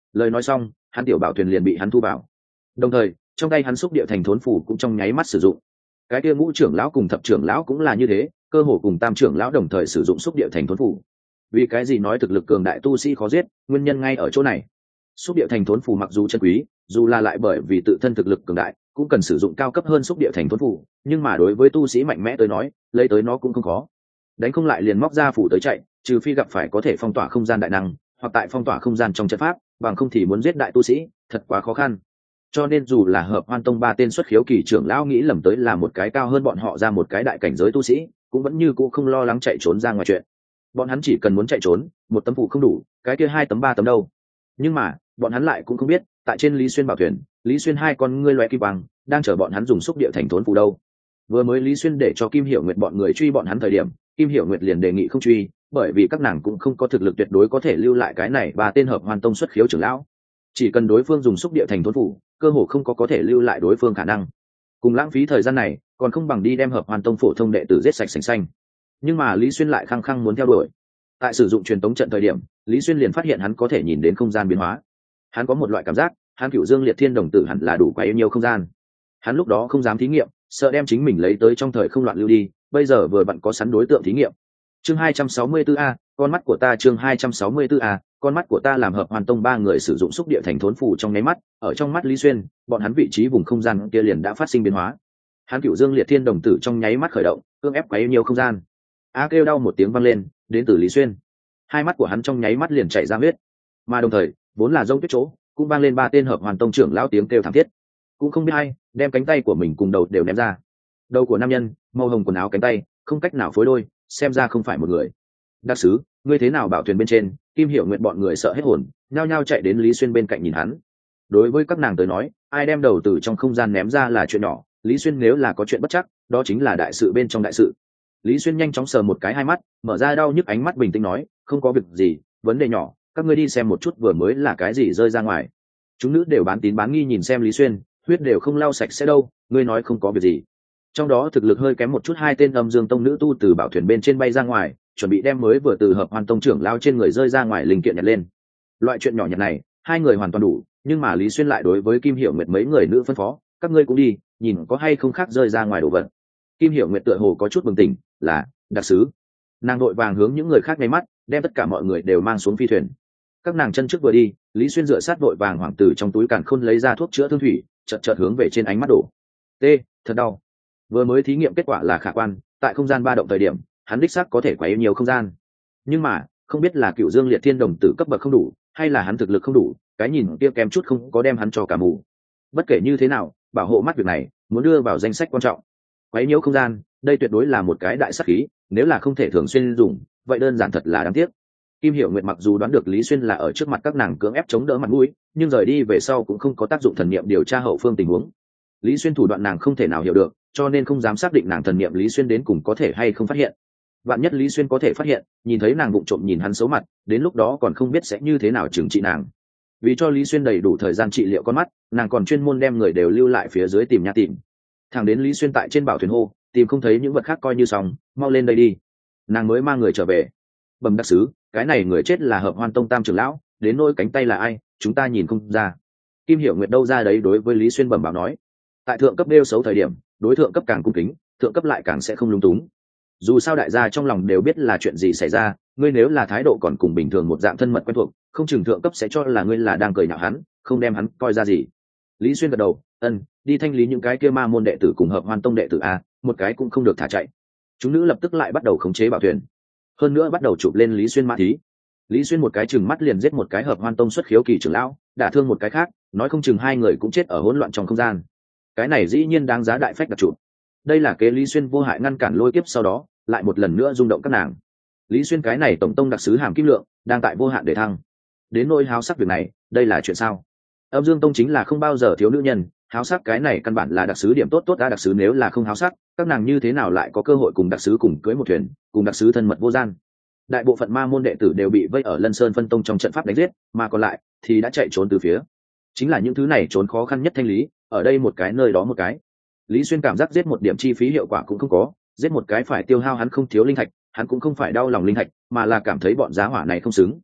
Lời nói xong, hắn tiểu bảo thuyền liền bị hắn thu vào, đồng thời trong tay hắn xúc địa thành thốn phủ cũng trong nháy mắt sử dụng. Cái kia ngũ trưởng lão cùng thập trưởng lão cũng là như thế, cơ hồ cùng tam trưởng lão đồng thời sử dụng xúc địa thành thốn phủ. Vì cái gì nói thực lực cường đại tu sĩ khó giết, nguyên nhân ngay ở chỗ này. Xúc địa thành thốn phủ mặc dù chân quý, dù là lại bởi vì tự thân thực lực cường đại cũng cần sử dụng cao cấp hơn xúc địa thành thốn phủ, nhưng mà đối với tu sĩ mạnh mẽ tới nói, lấy tới nó cũng không khó. Đánh không lại liền móc ra phủ tới chạy, trừ phi gặp phải có thể phong tỏa không gian đại năng, hoặc tại phong tỏa không gian trong trận pháp, bằng không thì muốn giết đại tu sĩ thật quá khó khăn. Cho nên dù là Hợp Hoan Tông ba tên xuất khiếu kỳ trưởng lão nghĩ lầm tới là một cái cao hơn bọn họ ra một cái đại cảnh giới tu sĩ, cũng vẫn như cũ không lo lắng chạy trốn ra ngoài chuyện. Bọn hắn chỉ cần muốn chạy trốn, một tấm phủ không đủ, cái kia hai tấm ba tấm đâu. Nhưng mà bọn hắn lại cũng không biết, tại trên Lý Xuyên bảo thuyền, Lý Xuyên hai con ngươi loé kim quang đang chờ bọn hắn dùng xúc địa thành thốn phủ đâu. Vừa mới Lý Xuyên để cho Kim Hiểu Nguyệt bọn người truy bọn hắn thời điểm, Kim Hiểu Nguyệt liền đề nghị không truy, bởi vì các nàng cũng không có thực lực tuyệt đối có thể lưu lại cái này ba tên Hợp Hoan Tông xuất khiếu trưởng lão. Chỉ cần đối phương dùng xúc địa thành thốn phủ, cơ hồ không có thể lưu lại đối phương khả năng. Cùng lãng phí thời gian này, còn không bằng đi đem Hợp Hoan Tông phổ thông đệ tử giết sạch sành xanh. Nhưng mà Lý Xuyên lại khăng khăng muốn theo đuổi. Tại sử dụng truyền tống trận thời điểm, Lý Xuyên liền phát hiện hắn có thể nhìn đến không gian biến hóa. Hắn có một loại cảm giác, hắn Cửu Dương Liệt Thiên đồng tử hẳn là đủ quá nhiều không gian. Hắn lúc đó không dám thí nghiệm, sợ đem chính mình lấy tới trong thời không loạn lưu đi, bây giờ vừa vặn có sẵn đối tượng thí nghiệm. Chương 264 a, con mắt của ta. Chương 264 a, con mắt của ta. Làm Hợp Hoan Tông ba người sử dụng xúc địa thành thốn phủ trong nháy mắt, ở trong mắt Lý Xuyên, bọn hắn vị trí vùng không gian kia liền đã phát sinh biến hóa. Hắn Cửu Dương Liệt Thiên đồng tử trong nháy mắt khởi động, cưỡng ép quá nhiều không gian. A kêu đau một tiếng vang lên, đến từ Lý Xuyên. Hai mắt của hắn trong nháy mắt liền chảy ra huyết, mà đồng thời, vốn là rông tuyết chỗ, cũng vang lên ba tên Hợp Hoan Tông trưởng lão tiếng kêu thảm thiết. Cũng không biết ai đem cánh tay của mình cùng đầu đều ném ra. Đầu của nam nhân, màu hồng quần áo cánh tay, không cách nào phối đôi, xem ra không phải một người. Đặc sứ, ngươi thế nào bảo thuyền bên trên? Kim Hiểu Nguyệt bọn người sợ hết hồn, nhao nhao chạy đến Lý Xuyên bên cạnh nhìn hắn. Đối với các nàng tới nói, ai đem đầu từ trong không gian ném ra là chuyện nhỏ, Lý Xuyên nếu là có chuyện bất chắc, đó chính là đại sự bên trong đại sự. Lý Xuyên nhanh chóng sờ một cái hai mắt, mở ra đau nhức ánh mắt bình tĩnh nói, không có việc gì, vấn đề nhỏ, các ngươi đi xem một chút vừa mới là cái gì rơi ra ngoài. Chúng nữ đều bán tín bán nghi nhìn xem Lý Xuyên, huyết đều không lau sạch sẽ đâu, ngươi nói không có việc gì. Trong đó thực lực hơi kém một chút hai tên Âm Dương Tông nữ tu từ bảo thuyền bên trên bay ra ngoài, chuẩn bị đem mới vừa từ Hợp Hoan Tông trưởng lao trên người rơi ra ngoài linh kiện nhặt lên. Loại chuyện nhỏ nhặt này, hai người hoàn toàn đủ, nhưng mà Lý Xuyên lại đối với Kim Hiểu Nguyệt mấy người nữ phân phó, các ngươi cũng đi, nhìn có hay không khác rơi ra ngoài đồ vật. Kim Hiểu Nguyệt tựa hồ có chút bừng tỉnh, là đặc sứ. Nàng đội vàng hướng những người khác nháy mắt, đem tất cả mọi người đều mang xuống phi thuyền. Các nàng chân trước vừa đi, Lý Xuyên dựa sát đội vàng hoàng tử trong túi càn khôn lấy ra thuốc chữa thương thủy, chợt hướng về trên ánh mắt đổ. T, thật đau. Vừa mới thí nghiệm kết quả là khả quan, tại không gian ba động thời điểm, hắn đích xác có thể quấy nhiều không gian. Nhưng mà, không biết là Cửu Dương Liệt Thiên đồng tử cấp bậc không đủ, hay là hắn thực lực không đủ, cái nhìn kia kém chút không có đem hắn cho cả mù. Bất kể như thế nào, bảo hộ mắt việc này muốn đưa vào danh sách quan trọng. Quấy nhiễu không gian, đây tuyệt đối là một cái đại sát khí, nếu là không thể thường xuyên dùng, vậy đơn giản thật là đáng tiếc. Kim Hiểu Nguyệt mặc dù đoán được Lý Xuyên là ở trước mặt các nàng cưỡng ép chống đỡ mặt mũi, nhưng rời đi về sau cũng không có tác dụng thần niệm điều tra hậu phương tình huống. Lý Xuyên thủ đoạn nàng không thể nào hiểu được, cho nên không dám xác định nàng thần niệm Lý Xuyên đến cùng có thể hay không phát hiện. Vạn nhất Lý Xuyên có thể phát hiện, nhìn thấy nàng vụng trộm nhìn hắn xấu mặt, đến lúc đó còn không biết sẽ như thế nào trừng trị nàng. Vì cho Lý Xuyên đầy đủ thời gian trị liệu con mắt, nàng còn chuyên môn đem người đều lưu lại phía dưới tìm nha tìm. Thẳng đến Lý Xuyên tại trên bảo thuyền hô, tìm không thấy những vật khác coi như xong, mau lên đây đi. Nàng mới mang người trở về. Bẩm đặc sứ, cái này người chết là Hợp Hoan Tông tam trưởng lão, đến nỗi cánh tay là ai, chúng ta nhìn không ra. Kim Hiểu Nguyệt đâu ra đấy đối với Lý Xuyên bẩm báo nói. Tại thượng cấp đeo xấu thời điểm, đối thượng cấp càng cung kính, thượng cấp lại càng sẽ không lung túng. Dù sao đại gia trong lòng đều biết là chuyện gì xảy ra, ngươi nếu là thái độ còn cùng bình thường một dạng thân mật quen thuộc, không chừng thượng cấp sẽ cho là ngươi là đang cười nhạo hắn, không đem hắn coi ra gì. Lý Xuyên gật đầu, đi thanh lý những cái kia ma môn đệ tử cùng Hợp Hoan Tông đệ tử a, một cái cũng không được thả chạy. Chúng nữ lập tức lại bắt đầu khống chế bảo thuyền, hơn nữa bắt đầu chụp lên Lý Xuyên mã thí. Lý Xuyên một cái chừng mắt liền giết một cái Hợp Hoan Tông xuất khiếu kỳ trưởng lão, đả thương một cái khác, nói không chừng hai người cũng chết ở hỗn loạn trong không gian. Cái này dĩ nhiên đáng giá đại phách đặc chụp. Đây là kế Lý Xuyên vô hại ngăn cản lôi kiếp, sau đó lại một lần nữa rung động các nàng. Lý Xuyên cái này tổng tông đặc sứ hàm kim lượng đang tại vô hạn để thăng. Đến nỗi háo sắc việc này, đây là chuyện sao? Âm Dương Tông chính là không bao giờ thiếu nữ nhân, háo sắc cái này căn bản là đặc sứ điểm tốt đã. Đặc sứ nếu là không háo sắc, các nàng như thế nào lại có cơ hội cùng đặc sứ cùng cưới một thuyền, cùng đặc sứ thân mật vô gian? Đại bộ phận ma môn đệ tử đều bị vây ở Lân Sơn phân tông trong trận pháp đánh giết, mà còn lại thì đã chạy trốn từ phía. Chính là những thứ này trốn khó khăn nhất thanh lý, ở đây một cái nơi đó một cái. Lý Xuyên cảm giác giết một điểm chi phí hiệu quả cũng không có, giết một cái phải tiêu hao hắn không thiếu linh thạch, hắn cũng không phải đau lòng linh thạch, mà là cảm thấy bọn giá hỏa này không xứng.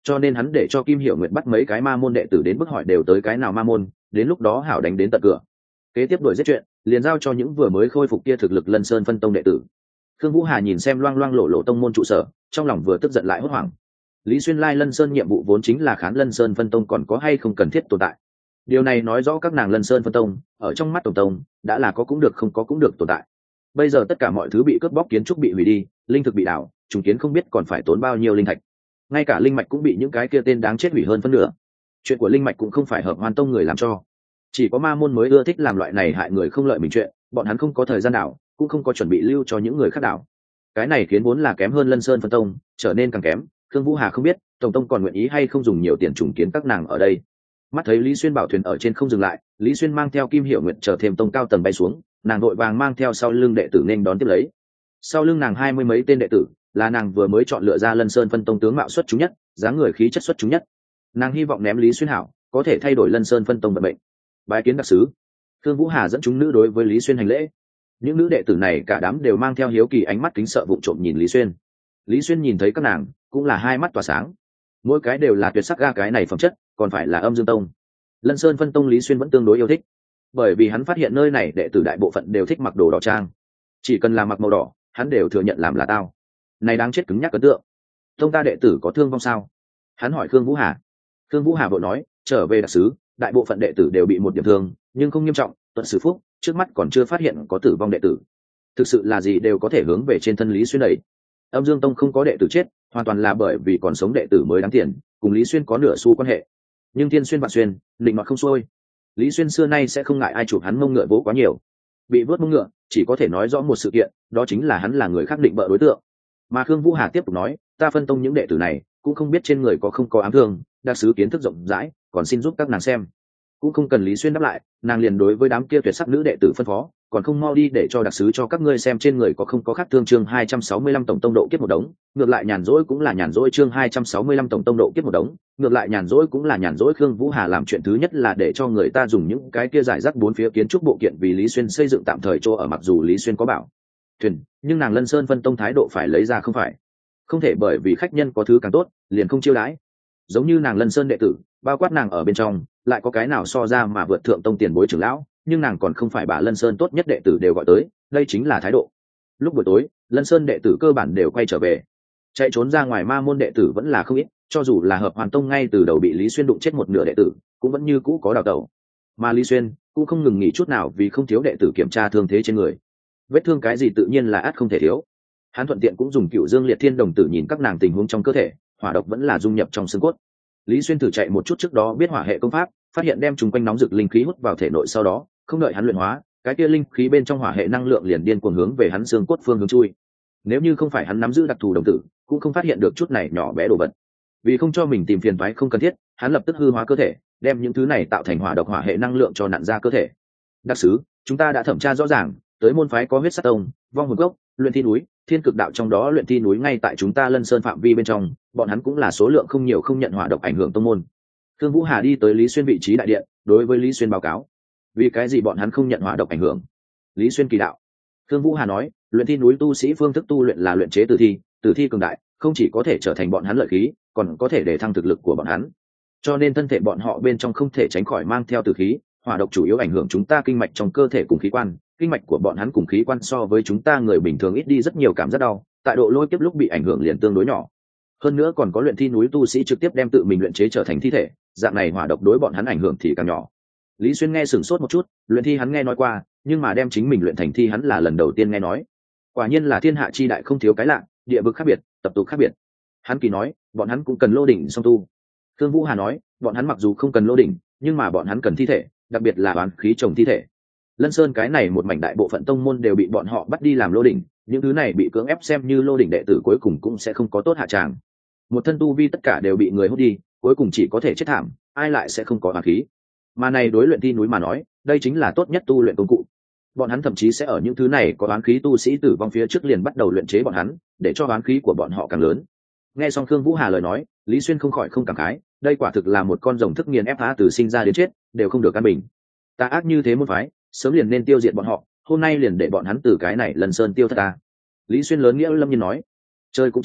cho nên hắn để cho Kim Hiểu Nguyệt bắt mấy cái ma môn đệ tử đến bức hỏi đều tới cái nào ma môn, đến lúc đó hảo đánh đến tận cửa. Kế tiếp đuổi giết chuyện liền giao cho những vừa mới khôi phục kia thực lực Lân Sơn phân tông đệ tử. Khương Vũ Hà nhìn xem loang loang lộ lộ tông môn trụ sở, trong lòng vừa tức giận lại hốt hoảng. Lý Xuyên lai Lân Sơn nhiệm vụ vốn chính là khán Lân Sơn phân tông còn có hay không cần thiết tồn tại. Điều này nói rõ các nàng Lân Sơn phân tông ở trong mắt tổng tông đã là có cũng được không có cũng được tồn tại. Bây giờ tất cả mọi thứ bị cướp bóc, kiến trúc bị hủy đi, linh thực bị đảo, trùng kiến không biết còn phải tốn bao nhiêu linh thạch. Ngay cả linh mạch cũng bị những cái kia tên đáng chết hủy hơn phân nửa. Chuyện của linh mạch cũng không phải Hợp Hoan tông người làm cho, chỉ có ma môn mới ưa thích làm loại này hại người không lợi mình chuyện, bọn hắn không có thời gian đảo, cũng không có chuẩn bị lưu cho những người khác đảo. Cái này khiến vốn là kém hơn Lân Sơn phân tông trở nên càng kém. Khương Vũ Hà không biết tổng tông còn nguyện ý hay không dùng nhiều tiền trùng kiến các nàng ở đây. Mắt thấy Lý Xuyên bảo thuyền ở trên không dừng lại, Lý Xuyên mang theo Kim Hiểu Nguyệt chờ thêm tông cao tầng bay xuống, nàng đội vàng mang theo sau lưng đệ tử nên đón tiếp lấy. Sau lưng nàng 20 mấy tên đệ tử là nàng vừa mới chọn lựa ra Lân Sơn phân tông tướng mạo xuất chúng nhất, dáng người khí chất xuất chúng nhất. Nàng hy vọng ném Lý Xuyên hảo có thể thay đổi Lân Sơn phân tông vận mệnh. Bái kiến đặc sứ. Khương Vũ Hà dẫn chúng nữ đối với Lý Xuyên hành lễ. Những nữ đệ tử này cả đám đều mang theo hiếu kỳ ánh mắt kính sợ vụng trộm nhìn Lý Xuyên. Lý Xuyên nhìn thấy các nàng cũng là hai mắt tỏa sáng, mỗi cái đều là tuyệt sắc ga cái này phẩm chất còn phải là Âm Dương tông. Lân Sơn phân tông Lý Xuyên vẫn tương đối yêu thích, bởi vì hắn phát hiện nơi này đệ tử đại bộ phận đều thích mặc đồ đỏ trang, chỉ cần là mặc màu đỏ hắn đều thừa nhận làm là tao. Này đáng chết cứng nhắc ấn tượng. Tông ta đệ tử có thương vong sao? Hắn hỏi Khương Vũ Hà. Khương Vũ Hà vội nói, trở về đặc sứ, đại bộ phận đệ tử đều bị một điểm thương nhưng không nghiêm trọng, tuần sử phúc trước mắt còn chưa phát hiện có tử vong đệ tử. Thực sự là gì đều có thể hướng về trên thân Lý Xuyên đẩy. Âm Dương tông không có đệ tử chết hoàn toàn là bởi vì còn sống đệ tử mới đáng tiền, cùng Lý Xuyên có nửa xu quan hệ. Nhưng thiên xuyên vạn xuyên định mặc không xuôi, Lý Xuyên xưa nay sẽ không ngại ai chụp hắn mông ngựa vỗ quá nhiều. Bị vớt mông ngựa chỉ có thể nói rõ một sự kiện, đó chính là hắn là người khác định bợ đối tượng. Mà Khương Vũ Hà tiếp tục nói, ta phân tông những đệ tử này cũng không biết trên người có không có ám thương, đặc sứ kiến thức rộng rãi, còn xin giúp các nàng xem. Cũng không cần Lý Xuyên đáp lại, nàng liền đối với đám kia tuyệt sắc nữ đệ tử phân phó, còn không mau đi để cho đặc sứ cho các ngươi xem trên người có không có khác thương. Chương 265 tổng tông độ kiếp một đống, ngược lại nhàn rỗi cũng là nhàn rỗi. Chương 265 tổng tông độ kiếp một đống, ngược lại nhàn rỗi cũng là nhàn rỗi. Khương Vũ Hà làm chuyện thứ nhất là để cho người ta dùng những cái kia giải rác bốn phía kiến trúc bộ kiện vì Lý Xuyên xây dựng tạm thời chỗ ở, mặc dù Lý Xuyên có bảo thuyền, nhưng nàng Lân Sơn phân tông thái độ phải lấy ra, không thể bởi vì khách nhân có thứ càng tốt liền không chiêu đãi. Giống như nàng Lân Sơn đệ tử, bao quát nàng ở bên trong, lại có cái nào so ra mà vượt thượng tông tiền bối trưởng lão, nhưng nàng còn không phải bà Lân Sơn tốt nhất đệ tử đều gọi tới, đây chính là thái độ. Lúc buổi tối, Lân Sơn đệ tử cơ bản đều quay trở về, chạy trốn ra ngoài ma môn đệ tử vẫn là không ít, cho dù là Hợp Hoàn tông ngay từ đầu bị Lý Xuyên đụng chết một nửa đệ tử, cũng vẫn như cũ có đào tẩu. Mà Lý Xuyên cũng không ngừng nghỉ chút nào vì không thiếu đệ tử kiểm tra thương thế trên người. Vết thương cái gì tự nhiên là ắt không thể thiếu. Hắn thuận tiện cũng dùng Cựu Dương Liệt Thiên đồng tử nhìn các nàng tình huống trong cơ thể, hỏa độc vẫn là dung nhập trong xương cốt. Lý Xuyên thử chạy một chút trước đó biết hỏa hệ công pháp, phát hiện đem chúng quanh nóng rực linh khí hút vào thể nội, sau đó không đợi hắn luyện hóa, cái kia linh khí bên trong hỏa hệ năng lượng liền điên cuồng hướng về hắn xương cốt phương hướng chui. Nếu như không phải hắn nắm giữ đặc thù đồng tử, cũng không phát hiện được chút này nhỏ bé đồ vật. Vì không cho mình tìm phiền toái không cần thiết, hắn lập tức hư hóa cơ thể, đem những thứ này tạo thành hỏa độc hỏa hệ năng lượng cho nặn ra cơ thể. Đặc sứ, chúng ta đã thẩm tra rõ ràng, tới môn phái có huyết sát tông, vong hồn cốc, luyện thi núi, thiên cực đạo, trong đó luyện thi núi ngay tại chúng ta Lân Sơn phạm vi bên trong, bọn hắn cũng là số lượng không nhiều không nhận hỏa độc ảnh hưởng tông môn. Thương Vũ Hà đi tới Lý Xuyên vị trí đại điện, đối với Lý Xuyên báo cáo, vì cái gì bọn hắn không nhận hỏa độc ảnh hưởng? Lý Xuyên kỳ đạo. Thương Vũ Hà nói, luyện thi núi tu sĩ phương thức tu luyện là luyện chế tử thi cường đại, không chỉ có thể trở thành bọn hắn lợi khí, còn có thể để thăng thực lực của bọn hắn. Cho nên thân thể bọn họ bên trong không thể tránh khỏi mang theo tử khí, hỏa độc chủ yếu ảnh hưởng chúng ta kinh mạch trong cơ thể cùng khí quan, kinh mạch của bọn hắn cùng khí quan so với chúng ta người bình thường ít đi rất nhiều cảm giác đau, tại độ lôi kiếp lúc bị ảnh hưởng liền tương đối nhỏ. Hơn nữa còn có luyện thi núi tu sĩ trực tiếp đem tự mình luyện chế trở thành thi thể, dạng này hỏa độc đối bọn hắn ảnh hưởng thì càng nhỏ. Lý Xuyên nghe sửng sốt một chút, luyện thi hắn nghe nói qua, nhưng mà đem chính mình luyện thành thi hắn là lần đầu tiên nghe nói. Quả nhiên là thiên hạ chi đại không thiếu cái lạ, địa vực khác biệt, tập tục khác biệt. Hắn kỳ nói, bọn hắn cũng cần lô đỉnh song tu. Thương Vũ Hà nói, bọn hắn mặc dù không cần lô đỉnh, nhưng mà bọn hắn cần thi thể, đặc biệt là oán khí trồng thi thể. Lân Sơn cái này một mảnh đại bộ phận tông môn đều bị bọn họ bắt đi làm lô đỉnh, những thứ này bị cưỡng ép xem như lô đỉnh đệ tử cuối cùng cũng sẽ không có tốt hạ tràng. Một thân tu vi tất cả đều bị người hút đi, cuối cùng chỉ có thể chết thảm, ai lại sẽ không có oán khí. Mà này đối luyện thi núi mà nói, đây chính là tốt nhất tu luyện công cụ. Bọn hắn thậm chí sẽ ở những thứ này có oán khí tu sĩ tử vong phía trước liền bắt đầu luyện chế bọn hắn, để cho oán khí của bọn họ càng lớn. Nghe xong Khương Vũ Hà lời nói, Lý Xuyên không khỏi không cảm khái, đây quả thực là một con rồng thức nghiền ép phá từ sinh ra đến chết đều không được căn bình. Ta ác như thế môn phái, sớm liền nên tiêu diệt bọn họ, hôm nay liền để bọn hắn từ cái này Lân Sơn tiêu thất ta. Lý Xuyên lớn nghĩa lâm nhiên nói, chơi cũng chơi,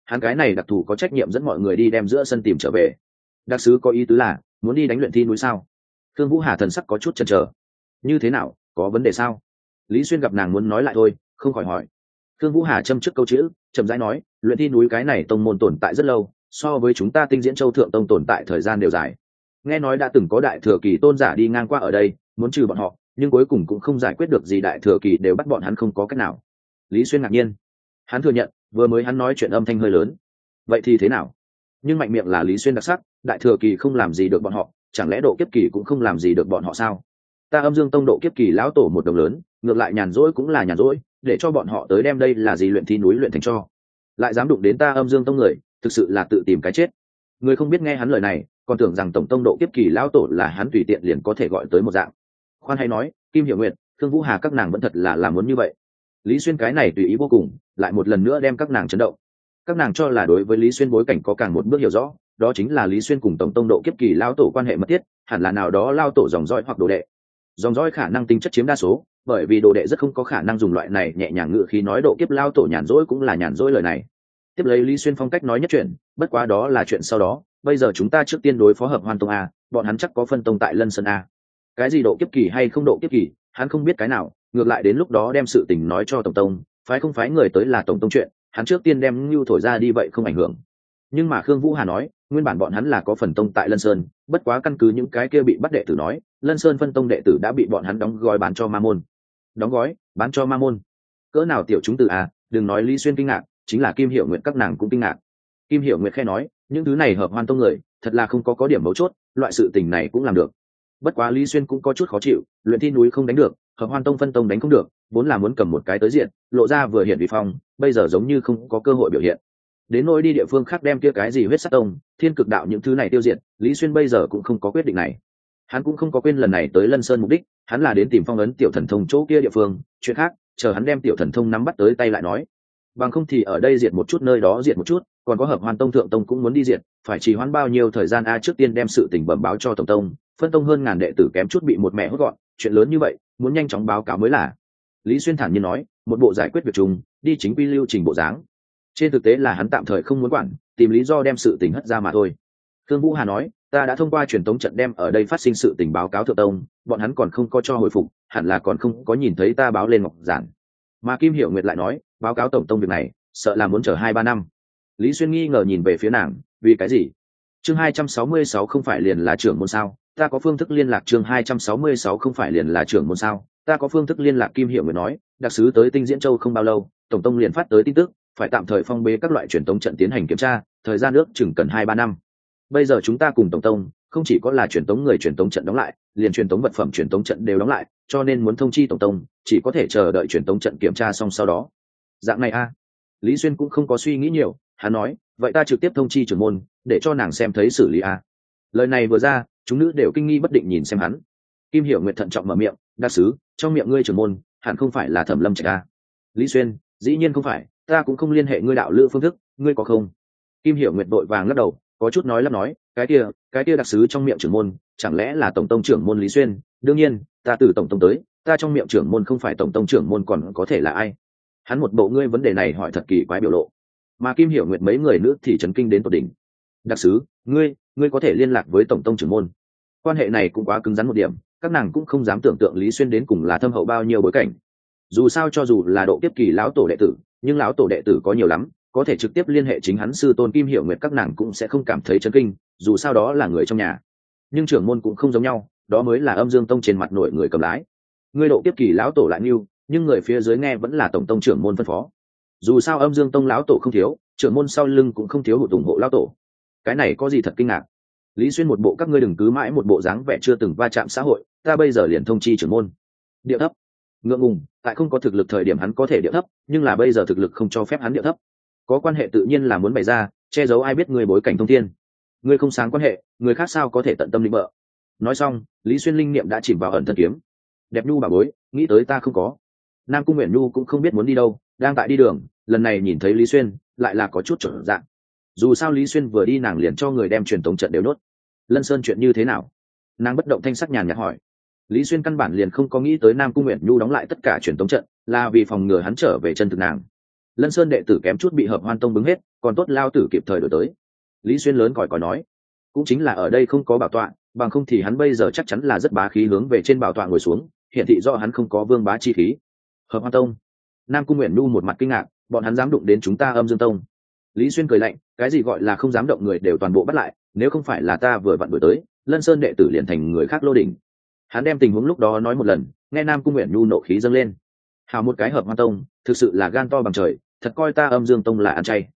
hắn cái này đặc thù có trách nhiệm dẫn mọi người đi đem giữa sân tìm trở về. Đặc sứ có ý tứ là muốn đi đánh luyện thi núi sao? Thương Vũ Hà thần sắc có chút chần chờ. Như thế nào, có vấn đề sao? Lý Xuyên gặp nàng muốn nói lại thôi, không khỏi hỏi. Thương Vũ Hà châm trước câu chữ, chậm rãi nói, luyện thi núi cái này tông môn tồn tại rất lâu, so với chúng ta Tinh Diễn Châu thượng tông tồn tại thời gian đều dài. Nghe nói đã từng có đại thừa kỳ tôn giả đi ngang qua ở đây, muốn trừ bọn họ, nhưng cuối cùng cũng không giải quyết được gì, đại thừa kỳ đều bắt bọn hắn không có cách nào. Lý Xuyên ngạc nhiên. Hắn thừa nhận, vừa mới hắn nói chuyện âm thanh hơi lớn. Vậy thì thế nào? Nhưng mạnh miệng là Lý Xuyên đặc sắc, đại thừa kỳ không làm gì được bọn họ, chẳng lẽ độ kiếp kỳ cũng không làm gì được bọn họ sao? Ta Âm Dương Tông độ kiếp kỳ lão tổ một đồng lớn, ngược lại nhàn rỗi cũng là nhàn rỗi, để cho bọn họ tới đem đây là gì luyện thi núi luyện thành cho. Lại dám đụng đến ta Âm Dương Tông người, thực sự là tự tìm cái chết. Người không biết nghe hắn lời này, còn tưởng rằng tổng tông độ kiếp kỳ lão tổ là hắn tùy tiện liền có thể gọi tới một dạng. Khoan hay nói, Kim Hiểu Nguyệt, Thương Vũ Hà các nàng vẫn thật là làm muốn như vậy. Lý Xuyên cái này tùy ý vô cùng, lại một lần nữa đem các nàng chấn động. Các nàng cho là đối với Lý Xuyên bối cảnh có càng một bước hiểu rõ, đó chính là Lý Xuyên cùng tổng tông độ kiếp kỳ lão tổ quan hệ mật thiết, hẳn là nào đó lao tổ dòng dõi hoặc đồ đệ. Dòng dõi khả năng tính chất chiếm đa số, bởi vì đồ đệ rất không có khả năng dùng loại này nhẹ nhàng ngữ khí nói độ kiếp lao tổ nhàn rỗi cũng là nhàn rỗi lời này. Tiếp lấy Lý Xuyên phong cách nói nhất chuyện, bất quá đó là chuyện sau đó, bây giờ chúng ta trước tiên đối phó Hợp Hoan Tông a, bọn hắn chắc có phân tông tại Lân Sơn a. Cái gì độ kiếp kỳ hay không độ kiếp kỳ, hắn không biết cái nào, ngược lại đến lúc đó đem sự tình nói cho tổng tông, phái không phái người tới là tổng tông chuyện, hắn trước tiên đem Nưu thổi ra đi vậy không ảnh hưởng. Nhưng mà Khương Vũ Hà nói, nguyên bản bọn hắn là có phần tông tại Lân Sơn, bất quá căn cứ những cái kia bị bắt đệ tử nói, Lân Sơn phân tông đệ tử đã bị bọn hắn đóng gói bán cho Ma môn. Đóng gói, bán cho Ma môn? Cỡ nào tiểu chúng tử à, đừng nói Lý Xuyên kinh ngạc, chính là Kim Hiểu Nguyệt các nàng cũng kinh ngạc. Kim Hiểu Nguyệt khẽ nói, những thứ này Hợp Hoan Tông người, thật là không có điểm mấu chốt, loại sự tình này cũng làm được. Bất quá Lý Xuyên cũng có chút khó chịu, luyện thi núi không đánh được, Hợp Hoan Tông phân tông đánh không được, vốn là muốn cầm một cái tới diện, lộ ra vừa hiện vi phong, bây giờ giống như không có cơ hội biểu hiện. Đến nỗi đi địa phương khác đem kia cái gì huyết sát tông, thiên cực đạo những thứ này tiêu diệt, Lý Xuyên bây giờ cũng không có quyết định này. Hắn cũng không có quên lần này tới Lân Sơn mục đích, hắn là đến tìm phong ấn tiểu thần thông chỗ kia địa phương, chuyện khác chờ hắn đem tiểu thần thông nắm bắt tới tay lại nói. Bằng không thì ở đây diệt một chút, nơi đó diệt một chút, còn có Hợp Hoan Tông thượng tông cũng muốn đi diệt, phải trì hoãn bao nhiêu thời gian a? Trước tiên đem sự tình bẩm báo cho tổng tông, phân tông hơn ngàn đệ tử kém chút bị một mẹ hốt gọn, chuyện lớn như vậy muốn nhanh chóng báo cáo mới là. Lý Xuyên thản nhiên nói, một bộ giải quyết việc chung, đi chính quy lưu trình bộ dáng. Trên thực tế là hắn tạm thời không muốn quản, tìm lý do đem sự tình hất ra mà thôi. Thương Vũ Hà nói, ta đã thông qua truyền tống trận đem ở đây phát sinh sự tình báo cáo thượng tông, bọn hắn còn không có cho hồi phục, hẳn là còn không có nhìn thấy ta báo lên ngọc giản. Mà Kim Hiểu Nguyệt lại nói, báo cáo tổng tông việc này, sợ là muốn chờ 2-3 năm. Lý Xuyên nghi ngờ nhìn về phía nàng, vì cái gì? Chương 266 không phải liền là trưởng môn sao? Ta có phương thức liên lạc. Chương 266 không phải liền là trưởng môn sao? Ta có phương thức liên lạc. Kim Hiểu Nguyệt nói, đặc sứ tới Tinh Diễn Châu không bao lâu, tổng tông liền phát tới tin tức, phải tạm thời phong bế các loại truyền tống trận tiến hành kiểm tra, thời gian ước chừng cần 2-3 năm. Bây giờ chúng ta cùng tổng tông, không chỉ có là truyền tống người truyền tống trận đóng lại, liền truyền tống vật phẩm truyền tống trận đều đóng lại, cho nên muốn thông chi tổng tông, chỉ có thể chờ đợi truyền tống trận kiểm tra xong sau đó. Dạng này a? Lý Xuyên cũng không có suy nghĩ nhiều, hắn nói, vậy ta trực tiếp thông chi trưởng môn, để cho nàng xem thấy xử lý a. Lời này vừa ra, chúng nữ đều kinh nghi bất định nhìn xem hắn. Kim Hiểu Nguyệt thận trọng mở miệng, đa sứ, trong miệng ngươi trưởng môn, hẳn không phải là Thẩm Lâm Trạch a? Lý Xuyên, dĩ nhiên không phải, ta cũng không liên hệ ngươi đạo lữ phương thức, ngươi có không? Kim Hiểu Nguyệt vội vàng lắc đầu, có chút nói lắp nói, cái kia đặc sứ trong miệng trưởng môn, chẳng lẽ là tổng tông trưởng môn Lý Xuyên? Đương nhiên, ta từ tổng tông tới, ta trong miệng trưởng môn không phải tổng tông trưởng môn còn có thể là ai? Hắn một bộ ngươi vấn đề này hỏi thật kỳ quái biểu lộ, mà Kim Hiểu Nguyệt mấy người nữa thì chấn kinh đến tột đỉnh. Đặc sứ, ngươi có thể liên lạc với tổng tông trưởng môn? Quan hệ này cũng quá cứng rắn một điểm, các nàng cũng không dám tưởng tượng Lý Xuyên đến cùng là thâm hậu bao nhiêu bối cảnh. Dù sao cho dù là độ kiếp kỳ lão tổ đệ tử, nhưng lão tổ đệ tử có nhiều lắm, có thể trực tiếp liên hệ chính hắn sư tôn Kim Hiểu Nguyệt, các nàng cũng sẽ không cảm thấy chấn kinh, dù sao đó là người trong nhà. Nhưng trưởng môn cũng không giống nhau, đó mới là Âm Dương Tông trên mặt nội người cầm lái. Ngươi độ kiếp kỳ lão tổ lại nhiêu, nhưng người phía dưới nghe vẫn là tổng tông trưởng môn phân phó. Dù sao Âm Dương Tông lão tổ không thiếu, trưởng môn sau lưng cũng không thiếu hụt ủng hộ lão tổ. Cái này có gì thật kinh ngạc? Lý Xuyên một bộ các ngươi đừng cứ mãi một bộ dáng vẻ chưa từng va chạm xã hội, ta bây giờ liền thông chi trưởng môn. Điệu thấp. Ngượng ngùng, tại không có thực lực thời điểm hắn có thể điệu thấp, nhưng là bây giờ thực lực không cho phép hắn điệu thấp. Có quan hệ tự nhiên là muốn bày ra, che giấu ai biết người bối cảnh thông thiên. Ngươi không sáng quan hệ, người khác sao có thể tận tâm định bợ. Nói xong, Lý Xuyên linh niệm đã chìm vào ẩn thân kiếm. Đẹp nhu bà bối, nghĩ tới ta không có. Nam Cung Uyển Nhu cũng không biết muốn đi đâu, đang tại đi đường, lần này nhìn thấy Lý Xuyên, lại là có chút trở dạng. Dù sao Lý Xuyên vừa đi nàng liền cho người đem truyền tống trận đều nốt. Lân Sơn chuyện như thế nào? Nàng bất động thanh sắc nhàn nhạt hỏi. Lý Xuyên căn bản liền không có nghĩ tới Nam Cung Uyển Nhu đóng lại tất cả truyền tống trận, là vì phòng ngừa hắn trở về chân thực nàng. Lân Sơn đệ tử kém chút bị Hợp Hoan Tông bứng hết, còn tốt lao tử kịp thời đổi tới. Lý Xuyên lớn còi còi nói, cũng chính là ở đây không có bảo tọa, bằng không thì hắn bây giờ chắc chắn là rất bá khí hướng về trên bảo tọa ngồi xuống, hiện thị do hắn không có vương bá chi khí. Hợp Hoan Tông. Nam Cung Uyển Nhu một mặt kinh ngạc, bọn hắn dám đụng đến chúng ta Âm Dương Tông. Lý Xuyên cười lạnh, cái gì gọi là không dám động người đều toàn bộ bắt lại, nếu không phải là ta vừa vặn đuổi tới, Lân Sơn đệ tử liền thành người khác lô đỉnh. Hắn đem tình huống lúc đó nói một lần, nghe Nam Cung Uyển Nhu nộ khí dâng lên. Hào một cái Hợp Hoan Tông, thực sự là gan to bằng trời, thật coi ta Âm Dương Tông là ăn chay.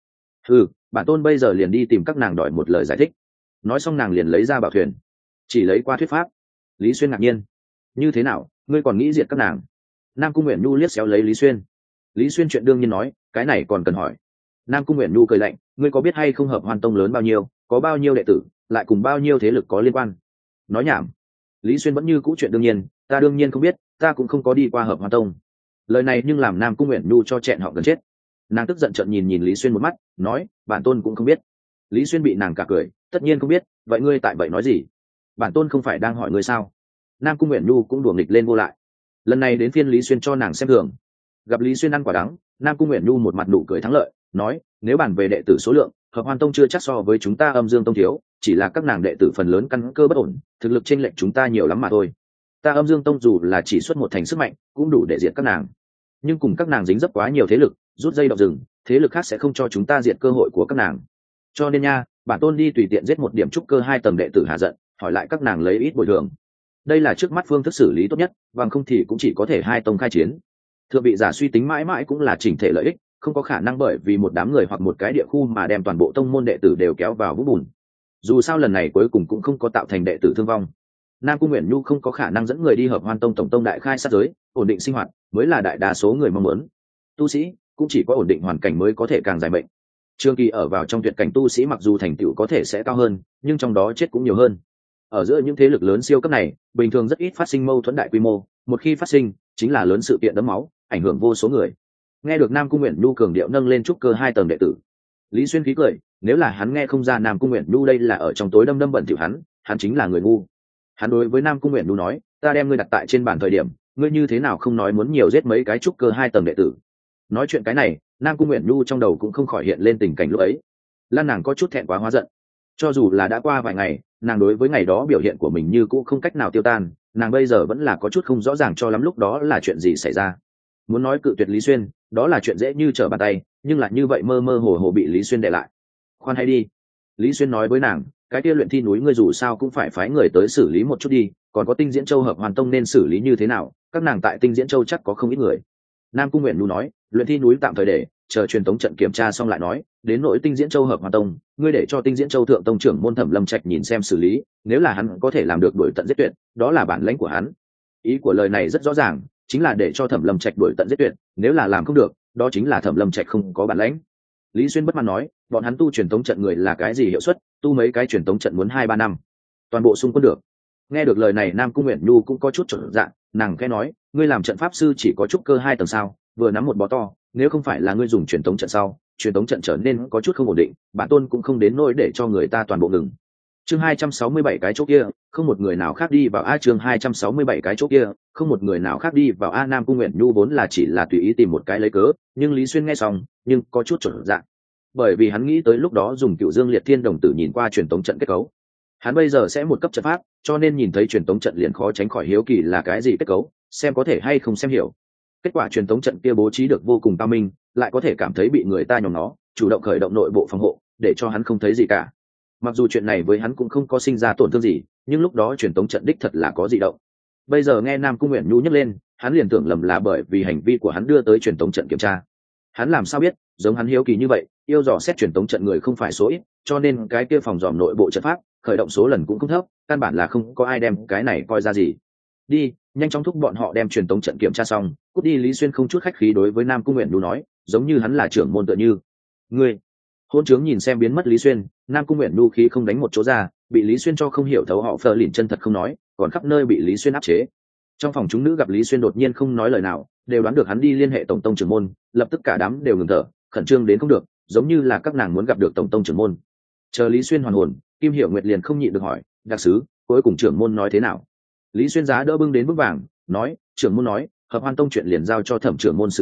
Bản tôn bây giờ liền đi tìm các nàng đòi một lời giải thích. Nói xong nàng liền lấy ra bảo thuyền, chỉ lấy qua thuyết pháp. Lý Xuyên ngạc nhiên, như thế nào, ngươi còn nghĩ diệt các nàng? Nam Cung Uyển Nhu liếc xéo lấy Lý Xuyên. Lý Xuyên chuyện đương nhiên nói, cái này còn cần hỏi. Nam Cung Uyển Nhu cười lạnh, ngươi có biết hay không Hợp Hoan Tông lớn bao nhiêu, có bao nhiêu đệ tử, lại cùng bao nhiêu thế lực có liên quan? Nói nhảm. Lý Xuyên vẫn như cũ chuyện đương nhiên, ta đương nhiên không biết, ta cũng không có đi qua Hợp Hoan Tông. Lời này nhưng làm Nam Cung Uyển Nhu cho chẹn họ gần chết. Nàng tức giận trợn nhìn Lý Xuyên một mắt, nói, bản tôn cũng không biết. Lý Xuyên bị nàng cả cười, tất nhiên không biết, vậy ngươi tại vậy nói gì? Bản tôn không phải đang hỏi ngươi sao? Nam Cung Uyển Nhu cũng đùa nghịch lên vô lại. Lần này đến phiên Lý Xuyên cho nàng xem thường. Gặp Lý Xuyên ăn quả đắng, Nam Cung Uyển Nhu một mặt nụ cười thắng lợi, nói, nếu bàn về đệ tử số lượng, Hợp Hoan Tông chưa chắc so với chúng ta Âm Dương Tông thiếu, chỉ là các nàng đệ tử phần lớn căn cơ bất ổn, thực lực chênh lệch chúng ta nhiều lắm mà thôi. Ta Âm Dương Tông dù là chỉ xuất một thành sức mạnh, cũng đủ để diệt các nàng. Nhưng cùng các nàng dính dấp quá nhiều thế lực, rút dây động rừng, thế lực khác sẽ không cho chúng ta diệt cơ hội của các nàng. Cho nên nha, bản tôn đi tùy tiện giết một điểm trúc cơ 2 tầng đệ tử hạ giận, hỏi lại các nàng lấy ít bồi thường. Đây là trước mắt phương thức xử lý tốt nhất, bằng không thì cũng chỉ có thể hai tông khai chiến. Thượng vị giả suy tính mãi mãi cũng là chỉnh thể lợi ích, không có khả năng bởi vì một đám người hoặc một cái địa khu mà đem toàn bộ tông môn đệ tử đều kéo vào vũng bùn. Dù sao lần này cuối cùng cũng không có tạo thành đệ tử thương vong. Nam Cung Uyển Nhu không có khả năng dẫn người đi Hợp Hoan Tông tổng tông đại khai sát giới, ổn định sinh hoạt mới là đại đa số người mong muốn. Tu sĩ cũng chỉ có ổn định hoàn cảnh mới có thể càng dài mệnh. Trường kỳ ở vào trong tuyệt cảnh tu sĩ mặc dù thành tựu có thể sẽ cao hơn, nhưng trong đó chết cũng nhiều hơn. Ở giữa những thế lực lớn siêu cấp này, bình thường rất ít phát sinh mâu thuẫn đại quy mô, một khi phát sinh, chính là lớn sự kiện đẫm máu, ảnh hưởng vô số người. Nghe được Nam Cung Uyển Nhu cường điệu nâng lên trúc cơ 2 tầng đệ tử, Lý Xuyên khí cười, nếu là hắn nghe không ra Nam Cung Uyển Nhu đây là ở trong tối đâm bẩn thỉu hắn chính là người ngu. Hắn đối với Nam Cung Uyển Nhu nói, ta đem ngươi đặt tại trên bàn thời điểm, ngươi như thế nào không nói muốn nhiều giết mấy cái trúc cơ 2 tầng đệ tử? Nói chuyện cái này, Nam Cung Uyển Nhu trong đầu cũng không khỏi hiện lên tình cảnh lúc ấy. Lan nàng có chút thẹn quá hóa giận. Cho dù là đã qua vài ngày, nàng đối với ngày đó biểu hiện của mình như cũ không cách nào tiêu tan, nàng bây giờ vẫn là có chút không rõ ràng cho lắm lúc đó là chuyện gì xảy ra. Muốn nói cự tuyệt Lý Xuyên, đó là chuyện dễ như trở bàn tay, nhưng là như vậy mơ mơ hồ hồ bị Lý Xuyên để lại. Khoan hay đi. Lý Xuyên nói với nàng, cái kia luyện thi núi ngươi dù sao cũng phải phái người tới xử lý một chút đi, còn có Tinh Diễn Châu Hợp Hoàn Tông nên xử lý như thế nào, các nàng tại Tinh Diễn Châu chắc có không ít người. Nam Cung Uyển Nhu nói, luyện thi núi tạm thời để chờ truyền tống trận kiểm tra xong lại nói, đến nội Tinh Diễn Châu Hợp Hoàn Tông, ngươi để cho Tinh Diễn Châu thượng tông trưởng môn Thẩm Lâm Trạch nhìn xem xử lý, nếu là hắn có thể làm được đuổi tận giết tuyệt, đó là bản lãnh của hắn. Ý của lời này rất rõ ràng, chính là để cho Thẩm Lâm Trạch đuổi tận giết tuyệt, nếu là làm không được, đó chính là Thẩm Lâm Trạch không có bản lãnh. Lý Xuyên bất mãn nói, bọn hắn tu truyền tống trận người là cái gì hiệu suất, tu mấy cái truyền tống trận muốn 2-3 năm, toàn bộ xung quân được. Nghe được lời này Nam Cung Uyển Nhu cũng có chút chột dạ, nàng khẽ nói, ngươi làm trận pháp sư chỉ có trúc cơ 2 tầng sao, vừa nắm một bó to, nếu không phải là ngươi dùng truyền tống trận sau, truyền tống trận trở nên có chút không ổn định, bản tôn cũng không đến nỗi để cho người ta toàn bộ ngừng. Chương 267 cái chỗ kia, không một người nào khác đi vào a chương 267 cái chỗ kia, không một người nào khác đi vào a. Nam Cung Uyển Nhu vốn là chỉ là tùy ý tìm một cái lấy cớ, nhưng Lý Xuyên nghe xong, nhưng có chút chột dạ. Bởi vì hắn nghĩ tới lúc đó dùng Cựu Dương Liệt Thiên Đồng Tử nhìn qua truyền tống trận kết cấu. Hắn bây giờ sẽ một cấp trận pháp, cho nên nhìn thấy truyền tống trận liền khó tránh khỏi hiếu kỳ là cái gì kết cấu, xem có thể hay không xem hiểu. Kết quả truyền tống trận kia bố trí được vô cùng cao minh, lại có thể cảm thấy bị người ta nhòm nó, chủ động khởi động nội bộ phòng hộ, để cho hắn không thấy gì cả. Mặc dù chuyện này với hắn cũng không có sinh ra tổn thương gì, nhưng lúc đó truyền tống trận đích thật là có dị động. Bây giờ nghe Nam Cung Uyển Nhu nhắc lên, hắn liền tưởng lầm là bởi vì hành vi của hắn đưa tới truyền tống trận kiểm tra. Hắn làm sao biết, giống hắn hiếu kỳ như vậy, yêu dò xét truyền tống trận người không phải số ít, cho nên cái kia phòng dòm nội bộ trận pháp khởi động số lần cũng không thấp, căn bản là không có ai đem cái này coi ra gì. Đi, nhanh chóng thúc bọn họ đem truyền tống trận kiểm tra xong, cút đi. Lý Xuyên không chút khách khí đối với Nam Cung Uyển Nhu nói, giống như hắn là trưởng môn tựa như. Ngươi hôn trướng nhìn xem biến mất Lý Xuyên, Nam Cung Uyển Nhu khí không đánh một chỗ ra, bị Lý Xuyên cho không hiểu thấu họ phờ lìn chân thật không nói, còn khắp nơi bị Lý Xuyên áp chế. Trong phòng chúng nữ gặp Lý Xuyên đột nhiên không nói lời nào, đều đoán được hắn đi liên hệ tổng tông trưởng môn, lập tức cả đám đều ngừng thở, khẩn trương đến không được, giống như là các nàng muốn gặp được tổng tông trưởng môn. Chờ Lý Xuyên hoàn hồn, Kim Hiểu Nguyệt liền không nhịn được hỏi, đặc sứ, cuối cùng trưởng môn nói thế nào? Lý Xuyên giá đỡ bưng đến bức vàng, nói, trưởng môn nói, Hợp Hoan Tông chuyện liền giao cho Thẩm trưởng môn xử lý,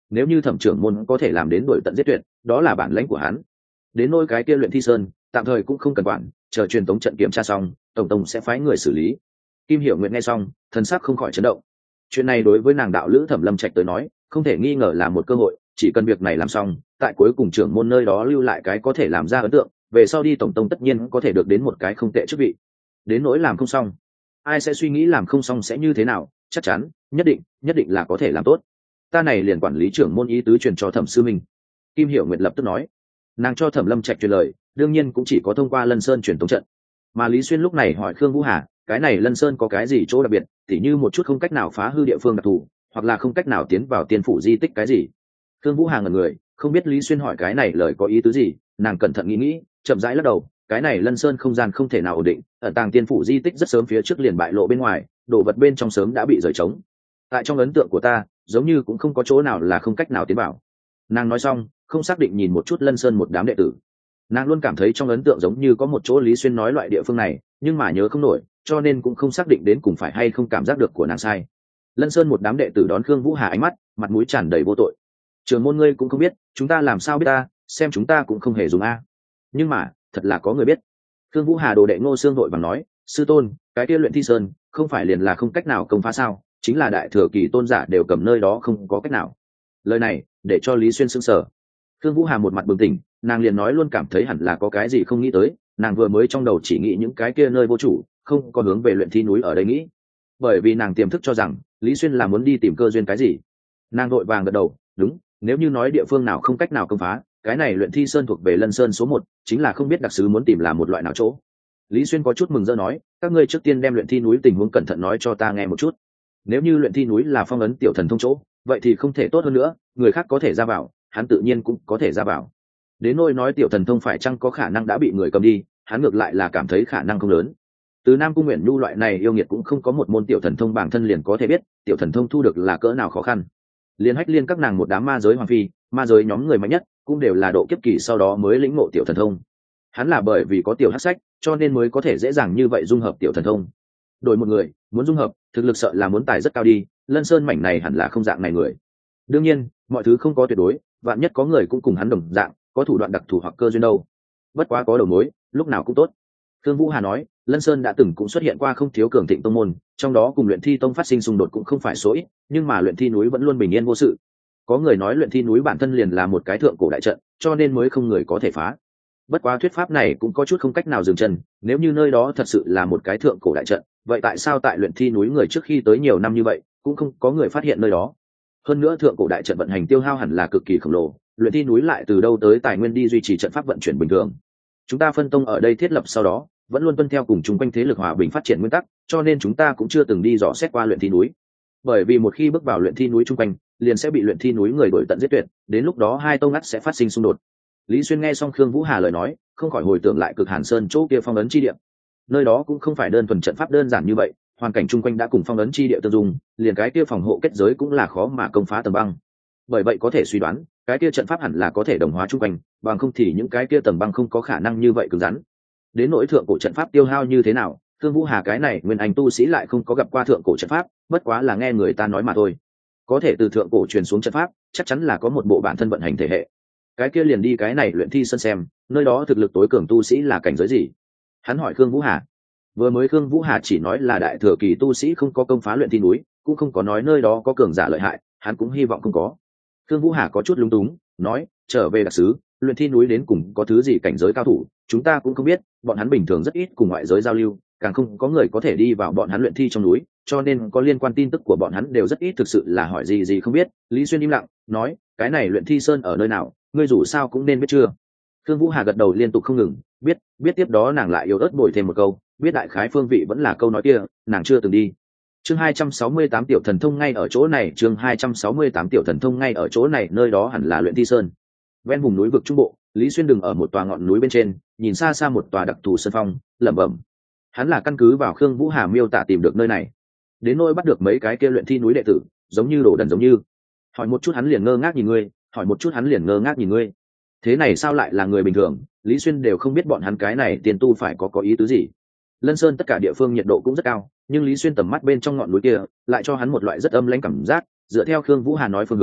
nếu như thẩm trưởng môn có thể làm đến đuổi tận giết tuyệt, đó là bản lãnh của hắn. Đến nỗi cái kia luyện thi sơn tạm thời cũng không cần quản, chờ truyền tống trận kiểm tra xong tổng tông sẽ phái người xử lý. Kim Hiểu Nguyện nghe xong thần sắc không khỏi chấn động. Chuyện này đối với nàng đạo lữ Thẩm Lâm Trạch tới nói không thể nghi ngờ là một cơ hội, chỉ cần việc này làm xong, tại cuối cùng trưởng môn nơi đó lưu lại cái có thể làm ra ấn tượng, về sau đi tổng tông tất nhiên có thể được đến một cái không tệ chức vị. Đến nỗi làm không xong, ai sẽ suy nghĩ làm không xong sẽ như thế nào, chắc chắn nhất định là có thể làm tốt. Ta này liền quản lý trưởng môn ý tứ truyền cho Thẩm sư minh. Kim Hiểu Nguyện lập tức nói. Nàng cho Thẩm Lâm Trạch truyền lời, đương nhiên cũng chỉ có thông qua Lân Sơn truyền tống trận. Mà Lý Xuyên lúc này hỏi Khương Vũ Hà, cái này Lân Sơn có cái gì chỗ đặc biệt, tỉ như một chút không cách nào phá hư địa phương đặc thù, hoặc là không cách nào tiến vào tiên phủ di tích cái gì. Khương Vũ Hà ngẩn người, không biết Lý Xuyên hỏi cái này lời có ý tứ gì, nàng cẩn thận nghĩ, chậm rãi lắc đầu, cái này Lân Sơn không gian không thể nào ổn định, ở tàng tiên phủ di tích rất sớm phía trước liền bại lộ bên ngoài, đồ vật bên trong sớm đã bị rời trống. Tại trong ấn tượng của ta, giống như cũng không có chỗ nào là không cách nào tiến vào. Nàng nói xong, không xác định nhìn một chút Lân Sơn một đám đệ tử. Nàng luôn cảm thấy trong ấn tượng giống như có một chỗ Lý Xuyên nói loại địa phương này, nhưng mà nhớ không nổi, cho nên cũng không xác định đến cùng phải hay không cảm giác được của nàng sai. Lân Sơn một đám đệ tử đón Khương Vũ Hà ánh mắt, mặt mũi tràn đầy vô tội. Trưởng môn ngươi cũng không biết, chúng ta làm sao biết ta, xem chúng ta cũng không hề dùng a. Nhưng mà, thật là có người biết. Khương Vũ Hà đồ đệ Ngô Xương vội bằng nói, sư tôn, cái kia luyện thi sơn, không phải liền là không cách nào công phá sao, chính là đại thừa kỳ tôn giả đều cầm nơi đó không có cách nào. Lời này, để cho Lý Xuyên sững sờ. Khương Vũ Hà một mặt bừng tỉnh, nàng liền nói luôn cảm thấy hẳn là có cái gì không nghĩ tới, nàng vừa mới trong đầu chỉ nghĩ những cái kia nơi vô chủ, không có hướng về luyện thi núi ở đây nghĩ. Bởi vì nàng tiềm thức cho rằng Lý Xuyên là muốn đi tìm cơ duyên cái gì. Nàng vội vàng gật đầu, đúng, nếu như nói địa phương nào không cách nào công phá, cái này luyện thi sơn thuộc về Lân Sơn số 1, chính là không biết đặc sứ muốn tìm là một loại nào chỗ. Lý Xuyên có chút mừng rỡ nói, các ngươi trước tiên đem luyện thi núi tình huống cẩn thận nói cho ta nghe một chút. Nếu như luyện thi núi là phong ấn tiểu thần thông chỗ, vậy thì không thể tốt hơn nữa, người khác có thể ra vào, hắn tự nhiên cũng có thể ra vào. Đến nỗi nói tiểu thần thông phải chăng có khả năng đã bị người cầm đi, hắn ngược lại là cảm thấy khả năng không lớn. Từ Nam Cung Nguyện Nhu loại này yêu nghiệt cũng không có một môn tiểu thần thông bản thân liền có thể biết tiểu thần thông thu được là cỡ nào khó khăn. Liên Hách Liên các nàng một đám ma giới hoàng phi, ma giới nhóm người mạnh nhất cũng đều là độ kiếp kỳ sau đó mới lĩnh ngộ tiểu thần thông. Hắn là bởi vì có tiểu hắc sách, cho nên mới có thể dễ dàng như vậy dung hợp tiểu thần thông. Đổi một người muốn dung hợp, thực lực sợ là muốn tài rất cao đi, Lân Sơn mảnh này hẳn là không dạng này người. Đương nhiên, mọi thứ không có tuyệt đối, vạn nhất có người cũng cùng hắn đồng dạng, có thủ đoạn đặc thù hoặc cơ duyên đâu. Bất quá có đầu mối, lúc nào cũng tốt. Thương Vũ Hà nói, Lân Sơn đã từng cũng xuất hiện qua không thiếu cường thịnh tông môn, trong đó cùng luyện thi tông phát sinh xung đột cũng không phải số ít, nhưng mà luyện thi núi vẫn luôn bình yên vô sự. Có người nói luyện thi núi bản thân liền là một cái thượng cổ đại trận, cho nên mới không người có thể phá. Bất quá thuyết pháp này cũng có chút không cách nào dừng chân, nếu như nơi đó thật sự là một cái thượng cổ đại trận, vậy tại sao tại luyện thi núi người trước khi tới nhiều năm như vậy, cũng không có người phát hiện nơi đó? Hơn nữa thượng cổ đại trận vận hành tiêu hao hẳn là cực kỳ khổng lồ, luyện thi núi lại từ đâu tới tài nguyên đi duy trì trận pháp vận chuyển bình thường? Chúng ta phân tông ở đây thiết lập sau đó, vẫn luôn tuân theo cùng chung quanh thế lực hòa bình phát triển nguyên tắc, cho nên chúng ta cũng chưa từng đi dò xét qua luyện thi núi. Bởi vì một khi bước vào luyện thi núi chung quanh, liền sẽ bị luyện thi núi người đuổi tận giết tuyệt, đến lúc đó hai tông ngắt sẽ phát sinh xung đột. Lý Xuyên nghe xong Khương Vũ Hà lời nói, không khỏi hồi tưởng lại Cực Hàn Sơn chỗ kia phong ấn chi địa. Nơi đó cũng không phải đơn thuần trận pháp đơn giản như vậy, hoàn cảnh chung quanh đã cùng phong ấn chi địa tương dung, liền cái kia phòng hộ kết giới cũng là khó mà công phá tầng băng. Bởi vậy có thể suy đoán, cái kia trận pháp hẳn là có thể đồng hóa chung quanh, bằng không thì những cái kia tầng băng không có khả năng như vậy cứng rắn. Đến nỗi thượng cổ trận pháp tiêu hao như thế nào, Khương Vũ Hà cái này nguyên anh tu sĩ lại không có gặp qua thượng cổ trận pháp, bất quá là nghe người ta nói mà thôi. Có thể từ thượng cổ truyền xuống trận pháp, chắc chắn là có một bộ bản thân vận hành thể hệ. Cái kia liền đi cái này luyện thi sân xem, nơi đó thực lực tối cường tu sĩ là cảnh giới gì? Hắn hỏi Khương Vũ Hà. Vừa mới Khương Vũ Hà chỉ nói là đại thừa kỳ tu sĩ không có công phá luyện thi núi, cũng không có nói nơi đó có cường giả lợi hại, hắn cũng hy vọng không có. Khương Vũ Hà có chút lúng túng, nói, trở về đặc sứ, luyện thi núi đến cùng có thứ gì cảnh giới cao thủ, chúng ta cũng không biết, bọn hắn bình thường rất ít cùng ngoại giới giao lưu, càng không có người có thể đi vào bọn hắn luyện thi trong núi, cho nên có liên quan tin tức của bọn hắn đều rất ít, thực sự là hỏi gì không biết. Lý Xuyên im lặng, nói, cái này luyện thi sơn ở nơi nào, ngươi dù sao cũng nên biết chưa? Khương Vũ Hà gật đầu liên tục không ngừng, biết tiếp đó nàng lại yếu ớt bồi thêm một câu, biết đại khái phương vị vẫn là câu nói kia, nàng chưa từng đi. Chương 268 tiểu thần thông ngay ở chỗ này, chương 268 tiểu thần thông ngay ở chỗ này, nơi đó hẳn là luyện thi sơn. Ven vùng núi vực trung bộ, Lý Xuyên đứng ở một tòa ngọn núi bên trên, nhìn xa xa một tòa đặc thù sơn phong, lẩm bẩm. Hắn là căn cứ vào Khương Vũ Hà miêu tả tìm được nơi này. Đến nơi bắt được mấy cái kia luyện thi núi đệ tử, giống như đồ đần giống như. Hỏi một chút hắn liền ngơ ngác nhìn ngươi, hỏi một chút hắn liền ngơ ngác nhìn ngươi. Thế này sao lại là người bình thường, Lý Xuyên đều không biết bọn hắn cái này tiền tu phải có ý tứ gì. Lân Sơn tất cả địa phương nhiệt độ cũng rất cao, nhưng Lý Xuyên tầm mắt bên trong ngọn núi kia lại cho hắn một loại rất âm lãnh cảm giác. Dựa theo Khương Vũ Hà nói phương hướng,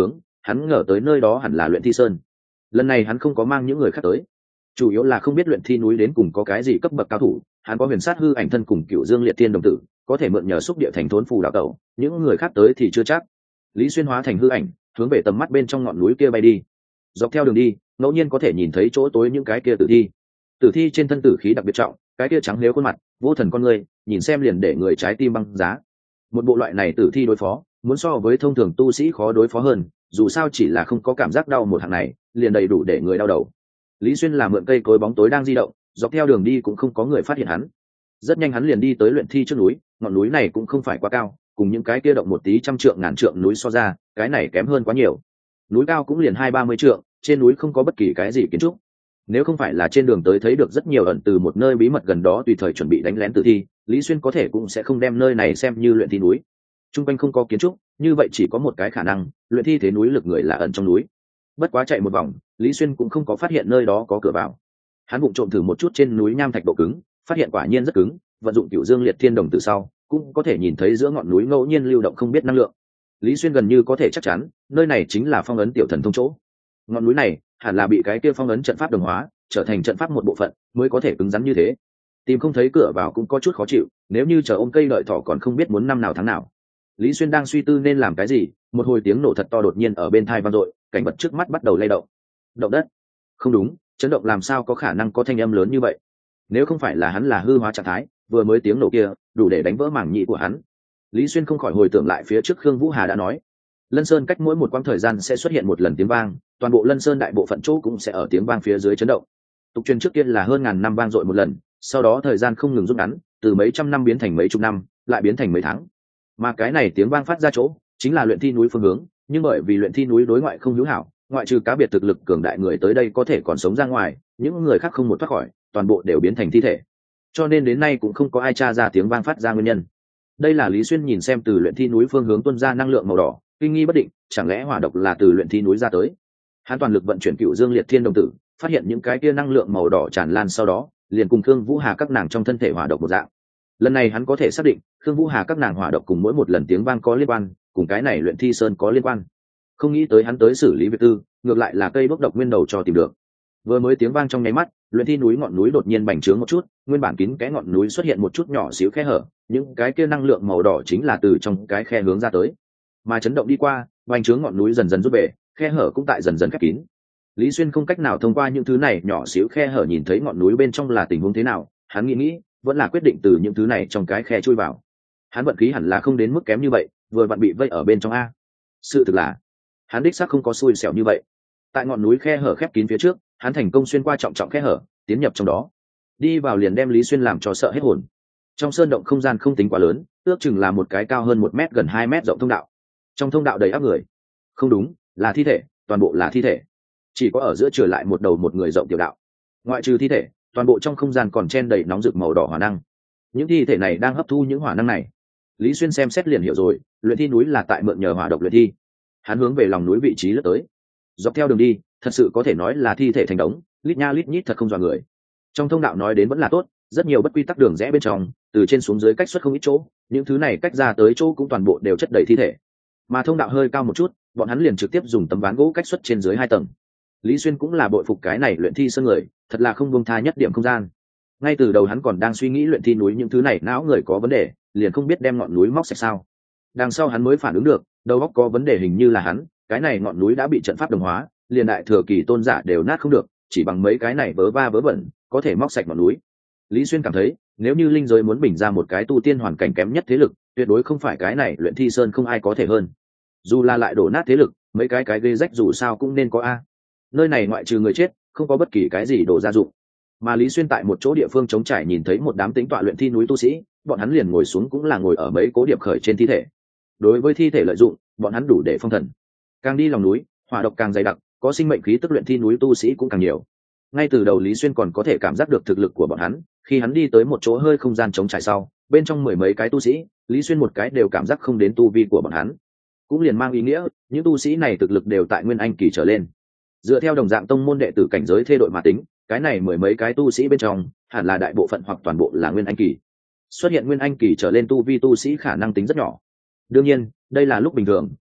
hắn ngờ tới nơi đó hẳn là luyện thi sơn. Lần này hắn không có mang những người khác tới, chủ yếu là không biết luyện thi núi đến cùng có cái gì cấp bậc cao thủ. Hắn có huyền sát hư ảnh thân cùng Cửu Dương Liệt Tiên đồng tử, có thể mượn nhờ xúc địa thành thốn phù đạo tẩu, những người khác tới thì chưa chắc. Lý Xuyên hóa thành hư ảnh, hướng về tầm mắt bên trong ngọn núi kia bay đi. Dọc theo đường đi, ngẫu nhiên có thể nhìn thấy chỗ tối những cái kia tử thi trên thân tử khí đặc biệt trọng, cái kia trắng liếu khuôn mặt, vô thần con người, nhìn xem liền để người trái tim băng giá. Một bộ loại này tử thi đối phó, muốn so với thông thường tu sĩ khó đối phó hơn, dù sao chỉ là không có cảm giác đau một hạng này, liền đầy đủ để người đau đầu. Lý Xuyên là mượn cây cối bóng tối đang di động, dọc theo đường đi cũng không có người phát hiện hắn. Rất nhanh hắn liền đi tới luyện thi trước núi, ngọn núi này cũng không phải quá cao, cùng những cái kia động một tí trăm trượng ngàn trượng núi so ra, cái này kém hơn quá nhiều. Núi cao cũng liền 20-30 trượng, trên núi không có bất kỳ cái gì kiến trúc. Nếu không phải là trên đường tới thấy được rất nhiều ẩn từ một nơi bí mật gần đó tùy thời chuẩn bị đánh lén tử thi, Lý Xuyên có thể cũng sẽ không đem nơi này xem như luyện thi núi. Trung quanh không có kiến trúc, như vậy chỉ có một cái khả năng, luyện thi thế núi lực người là ẩn trong núi. Bất quá chạy một vòng, Lý Xuyên cũng không có phát hiện nơi đó có cửa vào. Hắn vụng trộm thử một chút trên núi nham thạch độ cứng, phát hiện quả nhiên rất cứng, vận dụng Cửu Dương Liệt Thiên đồng từ sau, cũng có thể nhìn thấy giữa ngọn núi ngẫu nhiên lưu động không biết năng lượng. Lý Xuyên gần như có thể chắc chắn, nơi này chính là phong ấn tiểu thần thông chỗ. Ngọn núi này hẳn là bị cái kia phong ấn trận pháp đồng hóa, trở thành trận pháp một bộ phận, mới có thể cứng rắn như thế. Tìm không thấy cửa vào cũng có chút khó chịu, nếu như chờ ôm cây đợi thỏ còn không biết muốn năm nào tháng nào. Lý Xuyên đang suy tư nên làm cái gì, một hồi tiếng nổ thật to đột nhiên ở bên tai vang dội, cảnh vật trước mắt bắt đầu lay động. Động đất? Không đúng, chấn động làm sao có khả năng có thanh âm lớn như vậy? Nếu không phải là hắn là hư hóa trạng thái, vừa mới tiếng nổ kia đủ để đánh vỡ màng nhĩ của hắn. Lý Xuyên không khỏi hồi tưởng lại phía trước Khương Vũ Hà đã nói, Lân Sơn cách mỗi một quãng thời gian sẽ xuất hiện một lần tiếng vang, toàn bộ Lân Sơn đại bộ phận chỗ cũng sẽ ở tiếng vang phía dưới chấn động. Tục truyền trước kia là hơn ngàn năm vang dội một lần, sau đó thời gian không ngừng rút ngắn, từ mấy trăm năm biến thành mấy chục năm, lại biến thành mấy tháng. Mà cái này tiếng vang phát ra chỗ, chính là luyện thi núi phương hướng, nhưng bởi vì luyện thi núi đối ngoại không hữu hảo, ngoại trừ cá biệt thực lực cường đại người tới đây có thể còn sống ra ngoài, những người khác không một thoát khỏi, toàn bộ đều biến thành thi thể. Cho nên đến nay cũng không có ai tra ra tiếng vang phát ra nguyên nhân. Đây là Lý Xuyên nhìn xem từ luyện thi núi phương hướng tuôn ra năng lượng màu đỏ, kinh nghi bất định, chẳng lẽ hỏa độc là từ luyện thi núi ra tới. Hắn toàn lực vận chuyển Cửu Dương Liệt Thiên đồng tử, phát hiện những cái kia năng lượng màu đỏ tràn lan, sau đó liền cùng Khương Vũ Hà các nàng trong thân thể hỏa độc một dạng. Lần này hắn có thể xác định Khương Vũ Hà các nàng hỏa độc cùng mỗi một lần tiếng vang có liên quan, cùng cái này luyện thi sơn có liên quan. Không nghĩ tới hắn tới xử lý việc tư, ngược lại là cây bốc độc nguyên đầu cho tìm được. Vừa mới tiếng vang trong nháy mắt, luyện thi núi ngọn núi đột nhiên bành trướng một chút, nguyên bản kín cái ngọn núi xuất hiện một chút nhỏ xíu khe hở, những cái kia năng lượng màu đỏ chính là từ trong cái khe hướng ra tới. Mà chấn động đi qua, bành trướng ngọn núi dần dần rút về, khe hở cũng tại dần dần khép kín. Lý Xuyên không cách nào thông qua những thứ này nhỏ xíu khe hở nhìn thấy ngọn núi bên trong là tình huống thế nào, hắn nghĩ, vẫn là quyết định từ những thứ này trong cái khe chui vào. Hắn vận khí hẳn là không đến mức kém như vậy, vừa vặn bị vây ở bên trong a. Sự thực là, hắn đích xác không có xui xẻo như vậy. Tại ngọn núi khe hở khép kín phía trước, hắn thành công xuyên qua trọng trọng khe hở, tiến nhập trong đó. Đi vào liền đem Lý Xuyên làm cho sợ hết hồn. Trong sơn động không gian không tính quá lớn, ước chừng là một cái cao hơn 1 mét gần 2 mét rộng thông đạo. Trong thông đạo đầy áp người. Không đúng, là thi thể, toàn bộ là thi thể. Chỉ có ở giữa trở lại một đầu một người rộng tiểu đạo. Ngoại trừ thi thể, toàn bộ trong không gian còn chen đầy nóng rực màu đỏ hỏa năng. Những thi thể này đang hấp thu những hỏa năng này. Lý Xuyên xem xét liền hiểu rồi, luyện thi núi là tại mượn nhờ hỏa độc luyện thi. Hắn hướng về lòng núi vị trí lướt tới. Dọc theo đường đi, thật sự có thể nói là thi thể thành đống, lít nha lít nhít thật không dọa người. Trong thông đạo nói đến vẫn là tốt, rất nhiều bất quy tắc đường rẽ bên trong, từ trên xuống dưới cách xuất không ít chỗ, những thứ này cách ra tới chỗ cũng toàn bộ đều chất đầy thi thể. Mà thông đạo hơi cao một chút, bọn hắn liền trực tiếp dùng tấm ván gỗ cách xuất trên dưới 2 tầng. Lý Xuyên cũng là bội phục cái này luyện thi sơn người, thật là không buông tha nhất điểm không gian. Ngay từ đầu hắn còn đang suy nghĩ luyện thi núi những thứ này não người có vấn đề, liền không biết đem ngọn núi móc sạch sao. Đằng sau hắn mới phản ứng được, đầu óc có vấn đề hình như là hắn, cái này ngọn núi đã bị trận pháp đồng hóa, liền đại thừa kỳ tôn giả đều nát không được, chỉ bằng mấy cái này vớ va vớ vẩn, có thể móc sạch ngọn núi. Lý Xuyên cảm thấy, nếu như linh giới muốn bình ra một cái tu tiên hoàn cảnh kém nhất thế lực, tuyệt đối không phải cái này luyện thi sơn không ai có thể hơn. Dù là lại đổ nát thế lực, mấy cái ghê rách dù sao cũng nên có a. Nơi này ngoại trừ người chết, không có bất kỳ cái gì đổ gia dụng. Mà Lý Xuyên tại một chỗ địa phương trống trải nhìn thấy một đám tính tọa luyện thi núi tu sĩ, bọn hắn liền ngồi xuống cũng là ngồi ở mấy cố điệp khởi trên thi thể. Đối với thi thể lợi dụng, bọn hắn đủ để phong thần. Càng đi lòng núi, hỏa độc càng dày đặc, có sinh mệnh khí tức luyện thi núi tu sĩ cũng càng nhiều. Ngay từ đầu Lý Xuyên còn có thể cảm giác được thực lực của bọn hắn, khi hắn đi tới một chỗ hơi không gian trống trải sau, bên trong 10 mấy cái tu sĩ, Lý Xuyên một cái đều cảm giác không đến tu vi của bọn hắn. Cũng liền mang ý nghĩa, những tu sĩ này thực lực đều tại nguyên anh kỳ trở lên. Dựa theo đồng dạng tông môn đệ tử cảnh giới thê đội mà tính, cái này 10 mấy cái tu sĩ bên trong, hẳn là đại bộ phận hoặc toàn bộ là nguyên anh kỳ. Xuất hiện nguyên anh kỳ trở lên tu vi tu sĩ khả năng tính rất nhỏ. Đương nhiên, đây là lúc bình thường,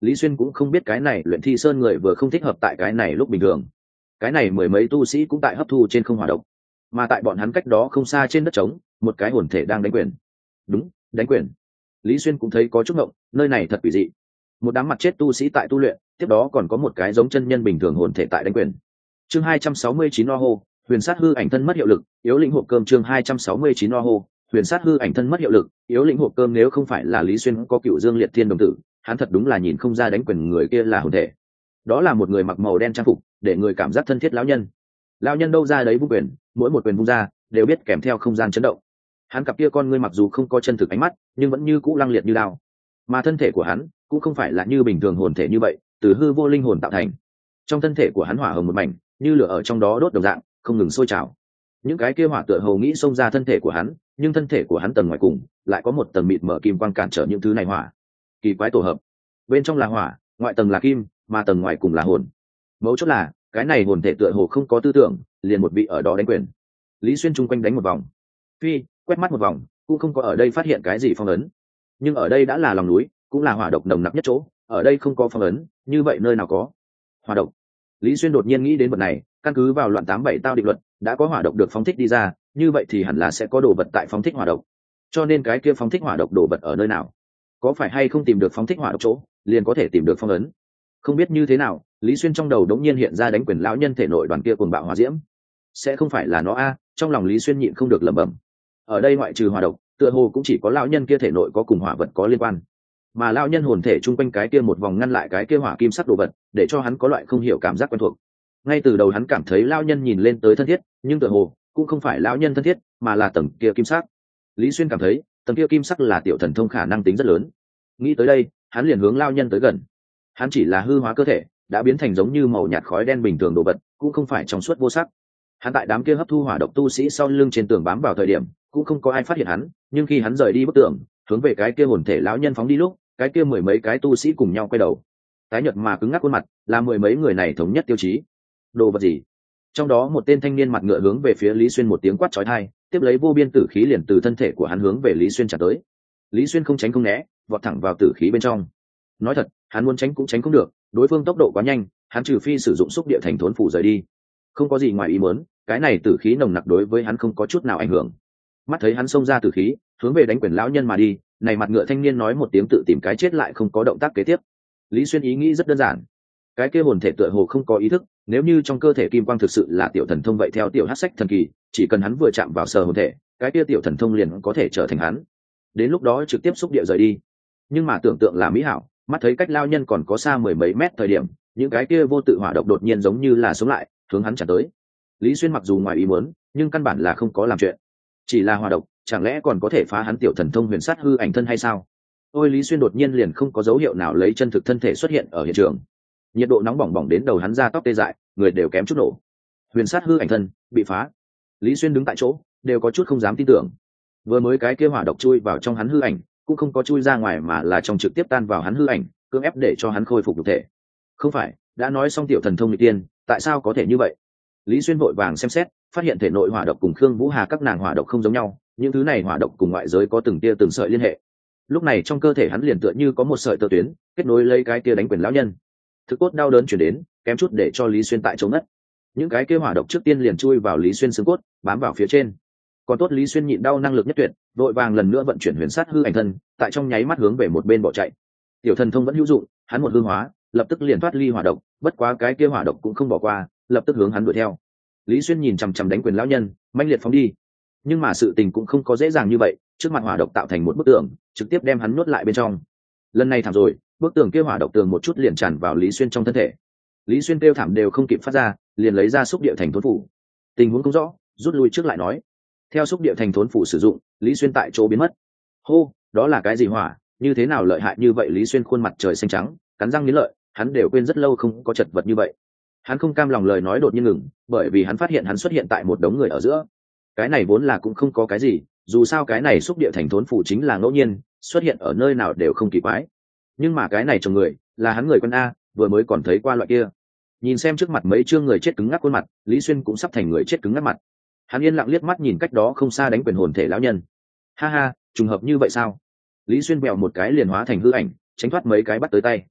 Lý Xuyên cũng không biết cái này luyện thi sơn người vừa không thích hợp tại cái này lúc bình thường. Cái này mười mấy tu sĩ cũng tại hấp thu trên không hỏa độc, mà tại bọn hắn cách đó không xa trên đất trống, một cái hồn thể đang đánh quyền. Đúng, đánh quyền. Lý Xuyên cũng thấy có chút ngộng, nơi này thật quỷ dị. Một đám mặt chết tu sĩ tại tu luyện, tiếp đó còn có một cái giống chân nhân bình thường hồn thể tại đánh quyền. Chương 269 o hô, huyền sát hư ảnh thân mất hiệu lực, yếu lĩnh hộp cơm. Chương 269 o hô, huyền sát hư ảnh thân mất hiệu lực, yếu lĩnh hộp cơm. Nếu không phải là Lý Xuyên có Cựu Dương Liệt Thiên đồng tử, hắn thật đúng là nhìn không ra đánh quyền người kia là hồn thể. Đó là một người mặc màu đen trang phục, để người cảm giác thân thiết lão nhân. Lão nhân đâu ra đấy vung quyền, mỗi một quyền vung ra đều biết kèm theo không gian chấn động. Hắn cặp kia con ngươi mặc dù không có chân thực ánh mắt, nhưng vẫn như cũ lăng liệt như đao. Mà thân thể của hắn cũng không phải là như bình thường hồn thể như vậy, từ hư vô linh hồn tạo thành. Trong thân thể của hắn hỏa hồng một mảnh, như lửa ở trong đó đốt đồng dạng, không ngừng sôi trào. Những cái kia hỏa tựa hồ nghĩ xông ra thân thể của hắn, nhưng thân thể của hắn tầng ngoài cùng lại có một tầng mịt mở kim quang cản trở những thứ này hỏa. Kỳ quái tổ hợp, bên trong là hỏa, ngoại tầng là kim, mà tầng ngoài cùng là hồn. Mấu chốt là cái này hồn thể tựa hồ không có tư tưởng, liền một vị ở đó đánh quyền. Lý Xuyên chung quanh đánh một vòng, quét mắt một vòng, cũng không có ở đây phát hiện cái gì phong ấn. Nhưng ở đây đã là lòng núi, cũng là hỏa độc nồng nặc nhất chỗ, ở đây không có phong ấn, như vậy nơi nào có hỏa độc? Lý Xuyên đột nhiên nghĩ đến vật này, căn cứ vào loạn 87 tao định luật, đã có hỏa độc được phóng thích đi ra, như vậy thì hẳn là sẽ có đồ vật tại phóng thích hỏa độc. Cho nên cái kia phóng thích hỏa độc đồ vật ở nơi nào? Có phải hay không tìm được phóng thích hỏa độc chỗ, liền có thể tìm được phong ấn? Không biết như thế nào, Lý Xuyên trong đầu đống nhiên hiện ra đánh quyền lão nhân thể nội đoàn kia cuồng bạo hỏa diễm. Sẽ không phải là nó a? Trong lòng Lý Xuyên nhịn không được lẩm bẩm. Ở đây ngoại trừ hỏa độc, tựa hồ cũng chỉ có lão nhân kia thể nội có cùng hỏa vật có liên quan. Mà lão nhân hồn thể chung quanh cái kia một vòng ngăn lại cái kia hỏa kim sắc đồ vật, để cho hắn có loại không hiểu cảm giác quen thuộc. Ngay từ đầu hắn cảm thấy lão nhân nhìn lên tới thân thiết, nhưng tựa hồ cũng không phải lão nhân thân thiết, mà là tầng kia kim sắc. Lý Xuyên cảm thấy tầng kia kim sắc là tiểu thần thông khả năng tính rất lớn. Nghĩ tới đây, hắn liền hướng lão nhân tới gần. Hắn chỉ là hư hóa cơ thể, đã biến thành giống như màu nhạt khói đen bình thường đồ vật, cũng không phải trong suốt vô sắc. Hắn tại đám kia hấp thu hỏa độc tu sĩ sau lưng trên tường bám vào thời điểm, cũng không có ai phát hiện hắn, nhưng khi hắn rời đi bức tường, hướng về cái kia hồn thể lão nhân phóng đi lúc, cái kia mười mấy cái tu sĩ cùng nhau quay đầu. Tái nhợt mà cứng ngắc khuôn mặt, là mười mấy người này thống nhất tiêu chí. Đồ vật gì? Trong đó một tên thanh niên mặt ngựa hướng về phía Lý Xuyên một tiếng quát chói tai, tiếp lấy vô biên tử khí liền từ thân thể của hắn hướng về Lý Xuyên trả tới. Lý Xuyên không tránh không né, vọt thẳng vào tử khí bên trong. Nói thật, hắn muốn tránh cũng tránh không được, đối phương tốc độ quá nhanh, hắn trừ phi sử dụng xúc địa thành thốn phủ rời đi. Không có gì ngoài ý muốn, cái này tử khí nồng nặc đối với hắn không có chút nào ảnh hưởng. Mắt thấy hắn xông ra tử khí, hướng về đánh quyền lão nhân mà đi, này mặt ngựa thanh niên nói một tiếng tự tìm cái chết lại không có động tác kế tiếp. Lý Xuyên ý nghĩ rất đơn giản, cái kia hồn thể tựa hồ không có ý thức, nếu như trong cơ thể kim quang thực sự là tiểu thần thông vậy theo tiểu hắc sách thần kỳ, chỉ cần hắn vừa chạm vào sờ hồn thể, cái kia tiểu thần thông liền có thể trở thành hắn. Đến lúc đó trực tiếp xúc địa rời đi. Nhưng mà tưởng tượng là mỹ hảo, mắt thấy cách lao nhân còn có xa mười mấy mét thời điểm, những cái kia vô tự hỏa độc đột nhiên giống như là sống lại, hướng hắn trả tới. Lý Xuyên mặc dù ngoài ý muốn, nhưng căn bản là không có làm chuyện. Chỉ là hỏa độc, chẳng lẽ còn có thể phá hắn tiểu thần thông huyền sát hư ảnh thân hay sao? Ôi, Lý Xuyên đột nhiên liền không có dấu hiệu nào lấy chân thực thân thể xuất hiện ở hiện trường. Nhiệt độ nóng bỏng bỏng đến đầu hắn ra tóc tê dại, người đều kém chút nổ. Huyền sát hư ảnh thân bị phá. Lý Xuyên đứng tại chỗ, đều có chút không dám tin tưởng. Vừa mới cái kia hỏa độc chui vào trong hắn hư ảnh, cũng không có chui ra ngoài mà là trong trực tiếp tan vào hắn hư ảnh, cưỡng ép để cho hắn khôi phục thực thể. Không phải, đã nói xong tiểu thần thông nghịch tiên, tại sao có thể như vậy? Lý Xuyên vội vàng xem xét, phát hiện thể nội hỏa độc cùng Khương Vũ Hà các nàng hỏa độc không giống nhau, những thứ này hỏa độc cùng ngoại giới có từng tia từng sợi liên hệ. Lúc này trong cơ thể hắn liền tựa như có một sợi tơ tuyến, kết nối lấy cái kia đánh quyền lão nhân. Thực cốt đau đớn chuyển đến, kém chút để cho Lý Xuyên tại chỗ ngất. Những cái kia hỏa độc trước tiên liền chui vào Lý Xuyên xương cốt, bám vào phía trên. Còn tốt Lý Xuyên nhịn đau năng lực nhất tuyệt, vội vàng lần nữa vận chuyển huyền sát hư ảnh thân, tại trong nháy mắt hướng về một bên bỏ chạy. Tiểu thần thông vẫn hữu dụng, hắn một hương hóa, lập tức liền thoát ly hỏa độc, bất quá cái kia hỏa độc cũng không bỏ qua, lập tức hướng hắn đuổi theo. Lý Xuyên nhìn chằm chằm đánh quyền lão nhân, mãnh liệt phóng đi. Nhưng mà sự tình cũng không có dễ dàng như vậy, trước mặt hỏa độc tạo thành một bức tường, trực tiếp đem hắn nuốt lại bên trong. Lần này thảm rồi, bức tường kia hỏa độc tường một chút liền tràn vào Lý Xuyên trong thân thể. Lý Xuyên kêu thảm đều không kịp phát ra, liền lấy ra xúc địa thành thốn phủ. Tình huống không rõ, rút lui trước lại nói. Theo xúc địa thành thốn phủ sử dụng, Lý Xuyên tại chỗ biến mất. Hô, đó là cái gì hỏa, như thế nào lợi hại như vậy? Lý Xuyên khuôn mặt trời xanh trắng, cắn răng nghiến lợi, hắn đều quên rất lâu không có chật vật như vậy. Hắn không cam lòng lời nói đột nhiên ngừng, bởi vì hắn phát hiện hắn xuất hiện tại một đống người ở giữa. Cái này vốn là cũng không có cái gì, dù sao cái này xúc địa thành thốn phủ chính là ngẫu nhiên, xuất hiện ở nơi nào đều không kỳ quái. Nhưng mà cái này chồng người, là hắn người quân a, vừa mới còn thấy qua loại kia. Nhìn xem trước mặt mấy chương người chết cứng ngắc khuôn mặt, Lý Xuyên cũng sắp thành người chết cứng ngắc mặt. Hắn yên lặng liếc mắt nhìn cách đó không xa đánh quyền hồn thể lão nhân. Ha ha, trùng hợp như vậy sao? Lý Xuyên bèo một cái liền hóa thành hư ảnh, tránh thoát mấy cái bắt tới tay.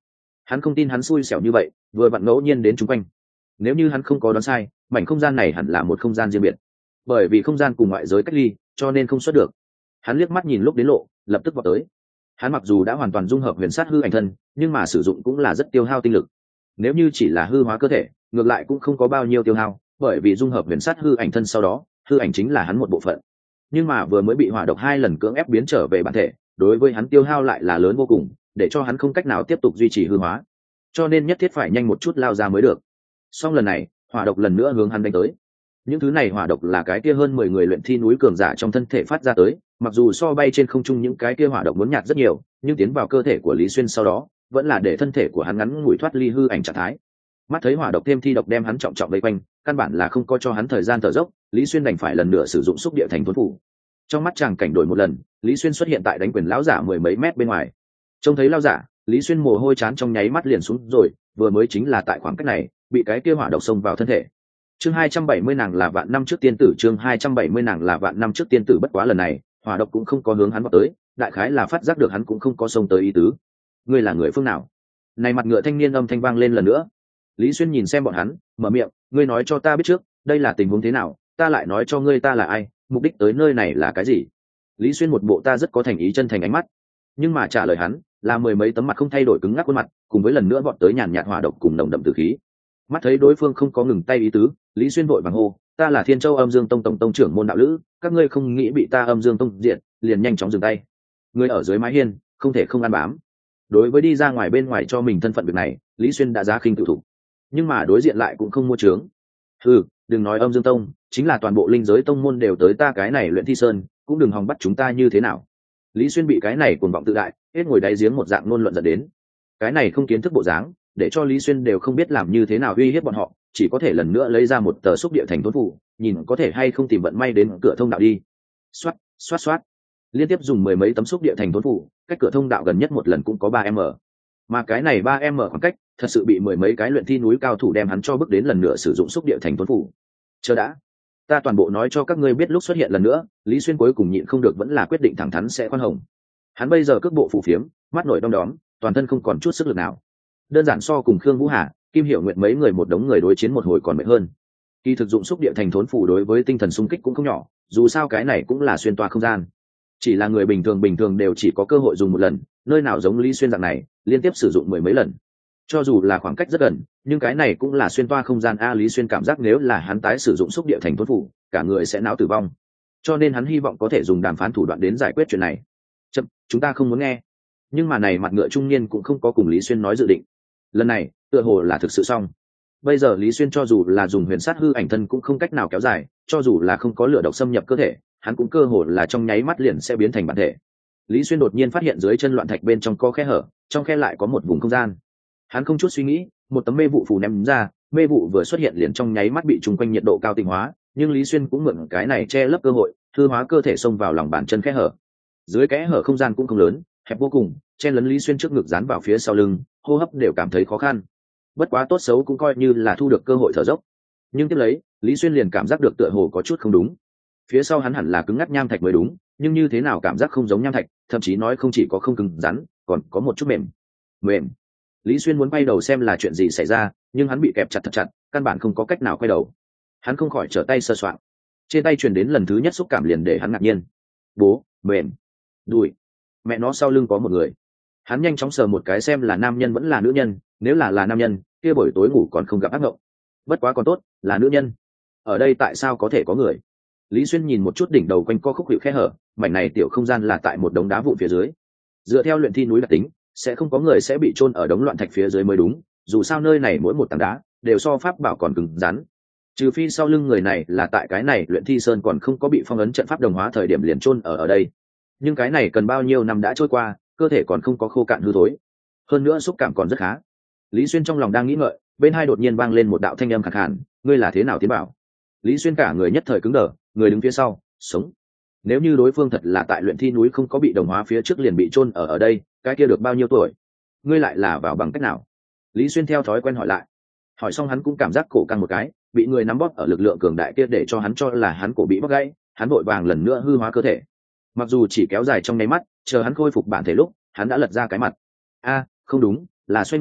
Hắn không tin hắn xui xẻo như vậy vừa vặn ngẫu nhiên đến chung quanh. Nếu như hắn không có đoán sai, mảnh không gian này hẳn là một không gian riêng biệt, bởi vì không gian cùng ngoại giới cách ly cho nên không xuất được. Hắn liếc mắt nhìn lúc đến lộ, lập tức vào tới. Hắn mặc dù đã hoàn toàn dung hợp huyền sát hư ảnh thân, nhưng mà sử dụng cũng là rất tiêu hao tinh lực. Nếu như chỉ là hư hóa cơ thể, ngược lại cũng không có bao nhiêu tiêu hao, bởi vì dung hợp huyền sát hư ảnh thân sau đó, hư ảnh chính là hắn một bộ phận. Nhưng mà vừa mới bị hỏa độc 2 lần cưỡng ép biến trở về bản thể, đối với hắn tiêu hao lại là lớn vô cùng, để cho hắn không cách nào tiếp tục duy trì hư hóa, cho nên nhất thiết phải nhanh một chút lao ra mới được. Song lần này hỏa độc lần nữa hướng hắn đánh tới. Những thứ này hỏa độc là cái kia hơn 10 người luyện thi núi cường giả trong thân thể phát ra tới, mặc dù so bay trên không trung những cái kia hỏa độc muốn nhạt rất nhiều, nhưng tiến vào cơ thể của Lý Xuyên sau đó vẫn là để thân thể của hắn ngắn ngủi thoát ly hư ảnh trạng thái. Mắt thấy hỏa độc thêm thi độc đem hắn trọng trọng vây quanh, căn bản là không có cho hắn thời gian thở dốc, Lý Xuyên đành phải lần nữa sử dụng xúc địa thành thốn phủ. Trong mắt chàng cảnh đổi một lần, Lý Xuyên xuất hiện tại đánh quyền lão giả 10 mấy mét bên ngoài. Trông thấy lão giả, Lý Xuyên mồ hôi chán trong nháy mắt liền xuống rồi, vừa mới chính là tại khoảng cách này bị cái kia hỏa độc xông vào thân thể. Chương 270 nàng là vạn năm trước tiên tử, chương 270 nàng là vạn năm trước tiên tử. Bất quá lần này hỏa độc cũng không có hướng hắn vào tới, đại khái là phát giác được hắn cũng không có xông tới ý tứ. Ngươi là người phương nào? Này mặt ngựa thanh niên âm thanh vang lên lần nữa. Lý Xuyên nhìn xem bọn hắn, mở miệng, ngươi nói cho ta biết trước, đây là tình huống thế nào, ta lại nói cho ngươi ta là ai, mục đích tới nơi này là cái gì. Lý Xuyên một bộ ta rất có thành ý chân thành ánh mắt, nhưng mà trả lời hắn là 10 mấy tấm mặt không thay đổi cứng ngắc khuôn mặt, cùng với lần nữa vọt tới nhàn nhạt hỏa độc cùng nồng đậm tử khí. Mắt thấy đối phương không có ngừng tay ý tứ, Lý Xuyên vội vàng hô, ta là Thiên Châu Âm Dương Tông tổng tông trưởng môn đạo lữ, các ngươi không nghĩ bị ta Âm Dương Tông diệt, liền nhanh chóng dừng tay. Người ở dưới mái hiên không thể không ăn bám. Đối với đi ra ngoài bên ngoài cho mình thân phận việc này, Lý Xuyên đã giá khinh tự thủ, nhưng mà đối diện lại cũng không mua trướng. Đừng nói Âm Dương Tông, chính là toàn bộ linh giới tông môn đều tới ta cái này Luyện Thi Sơn, cũng đừng hòng bắt chúng ta như thế nào. Lý Xuyên bị cái này cuồng vọng tự đại hết ngồi đáy giếng một dạng ngôn luận dẫn đến. Cái này không kiến thức bộ dáng, để cho Lý Xuyên đều không biết làm như thế nào uy hiếp bọn họ, chỉ có thể lần nữa lấy ra một tờ xúc địa thành thốn phủ, nhìn có thể hay không tìm vận may đến cửa thông đạo đi. Xoát, xoát xoát, liên tiếp dùng 10 mấy tấm xúc địa thành thốn phủ, cách cửa thông đạo gần nhất một lần cũng có 3m, mà cái này 3m khoảng cách thật sự bị 10 mấy cái luyện thi núi cao thủ đem hắn cho bước đến lần nữa sử dụng xúc địa thành thốn phủ. Chờ đã, ta toàn bộ nói cho các ngươi biết lúc xuất hiện lần nữa. Lý Xuyên cuối cùng nhịn không được vẫn là quyết định thẳng thắn sẽ khoan hồng. Hắn bây giờ cước bộ phù phiếm, mắt nổi đom đóm, toàn thân không còn chút sức lực nào, đơn giản so cùng Khương Vũ Hà, Kim Hiểu Nguyệt mấy người một đống người đối chiến một hồi còn mệt hơn. Kỳ thực dụng xúc địa thành thốn phủ đối với tinh thần xung kích cũng không nhỏ, dù sao cái này cũng là xuyên toa không gian, chỉ là người bình thường đều chỉ có cơ hội dùng một lần, nơi nào giống Lý Xuyên dạng này liên tiếp sử dụng 10 mấy lần. Cho dù là khoảng cách rất gần, nhưng cái này cũng là xuyên toa không gian a. Lý Xuyên cảm giác nếu là hắn tái sử dụng xúc địa thành thốn phủ, cả người sẽ não tử vong, cho nên hắn hy vọng có thể dùng đàm phán thủ đoạn đến giải quyết chuyện này. Chậm, chúng ta không muốn nghe. Nhưng mà này mặt ngựa trung niên cũng không có cùng Lý Xuyên nói dự định. Lần này tựa hồ là thực sự xong. Bây giờ Lý Xuyên cho dù là dùng huyền sát hư ảnh thân cũng không cách nào kéo dài, cho dù là không có lửa độc xâm nhập cơ thể, hắn cũng cơ hồ là trong nháy mắt liền sẽ biến thành bản thể. Lý Xuyên đột nhiên phát hiện dưới chân loạn thạch bên trong có khe hở, trong khe lại có một vùng không gian. Hắn không chút suy nghĩ, một tấm mê vụ phù ném ra, mê vụ vừa xuất hiện liền trong nháy mắt bị trùng quanh nhiệt độ cao tinh hóa, nhưng Lý Xuyên cũng mượn cái này che lấp cơ hội, hư hóa cơ thể xông vào lòng bàn chân khe hở. Dưới kẽ hở không gian cũng không lớn, hẹp vô cùng, chen lấn Lý Xuyên trước ngực dán vào phía sau lưng, hô hấp đều cảm thấy khó khăn. Bất quá tốt xấu cũng coi như là thu được cơ hội thở dốc. Nhưng tiếp lấy, Lý Xuyên liền cảm giác được tựa hồ có chút không đúng. Phía sau hắn hẳn là cứng ngắc nham thạch mới đúng, nhưng như thế nào cảm giác không giống nham thạch, thậm chí nói không chỉ có không cứng rắn, còn có một chút mềm. Mềm. Lý Xuyên muốn quay đầu xem là chuyện gì xảy ra, nhưng hắn bị kẹp chặt thật chặt, căn bản không có cách nào quay đầu. Hắn không khỏi trở tay sơ soạn. Trên tay truyền đến lần thứ nhất xúc cảm liền để hắn ngạc nhiên. Bố, mềm. Đùi. Mẹ nó sau lưng có một người. Hắn nhanh chóng sờ một cái xem là nam nhân vẫn là nữ nhân, nếu là nam nhân, kia buổi tối ngủ còn không gặp ác mộng. Bất quá còn tốt, là nữ nhân. Ở đây tại sao có thể có người? Lý Xuyên nhìn một chút đỉnh đầu quanh co khúc hiệu khe hở, mảnh này tiểu không gian là tại một đống đá vụn phía dưới. Dựa theo luyện thi núi đặc tính, sẽ không có người sẽ bị chôn ở đống loạn thạch phía dưới mới đúng, dù sao nơi này mỗi một tảng đá đều so pháp bảo còn cứng rắn. Trừ phi sau lưng người này là tại cái này luyện thi sơn còn không có bị phong ấn trận pháp đồng hóa thời điểm liền chôn ở đây. Nhưng cái này cần bao nhiêu năm đã trôi qua, cơ thể còn không có khô cạn hư thối, hơn nữa xúc cảm còn rất khá. Lý Xuyên trong lòng đang nghĩ ngợi, bên hai đột nhiên vang lên một đạo thanh âm khàn khàn, ngươi là thế nào tiến bảo? Lý Xuyên cả người nhất thời cứng đờ, người đứng phía sau sống. Nếu như đối phương thật là tại luyện thi núi không có bị đồng hóa phía trước liền bị chôn ở đây, cái kia được bao nhiêu tuổi? Ngươi lại là vào bằng cách nào? Lý Xuyên theo thói quen hỏi lại. Hỏi xong hắn cũng cảm giác cổ căng một cái, bị người nắm bóp ở lực lượng cường đại kia để cho hắn cho là hắn cổ bị bóp gãy, hắn vội vàng lần nữa hư hóa cơ thể. Mặc dù chỉ kéo dài trong nháy mắt, chờ hắn khôi phục bản thể lúc, hắn đã lật ra cái mặt. Không đúng, là xoay người,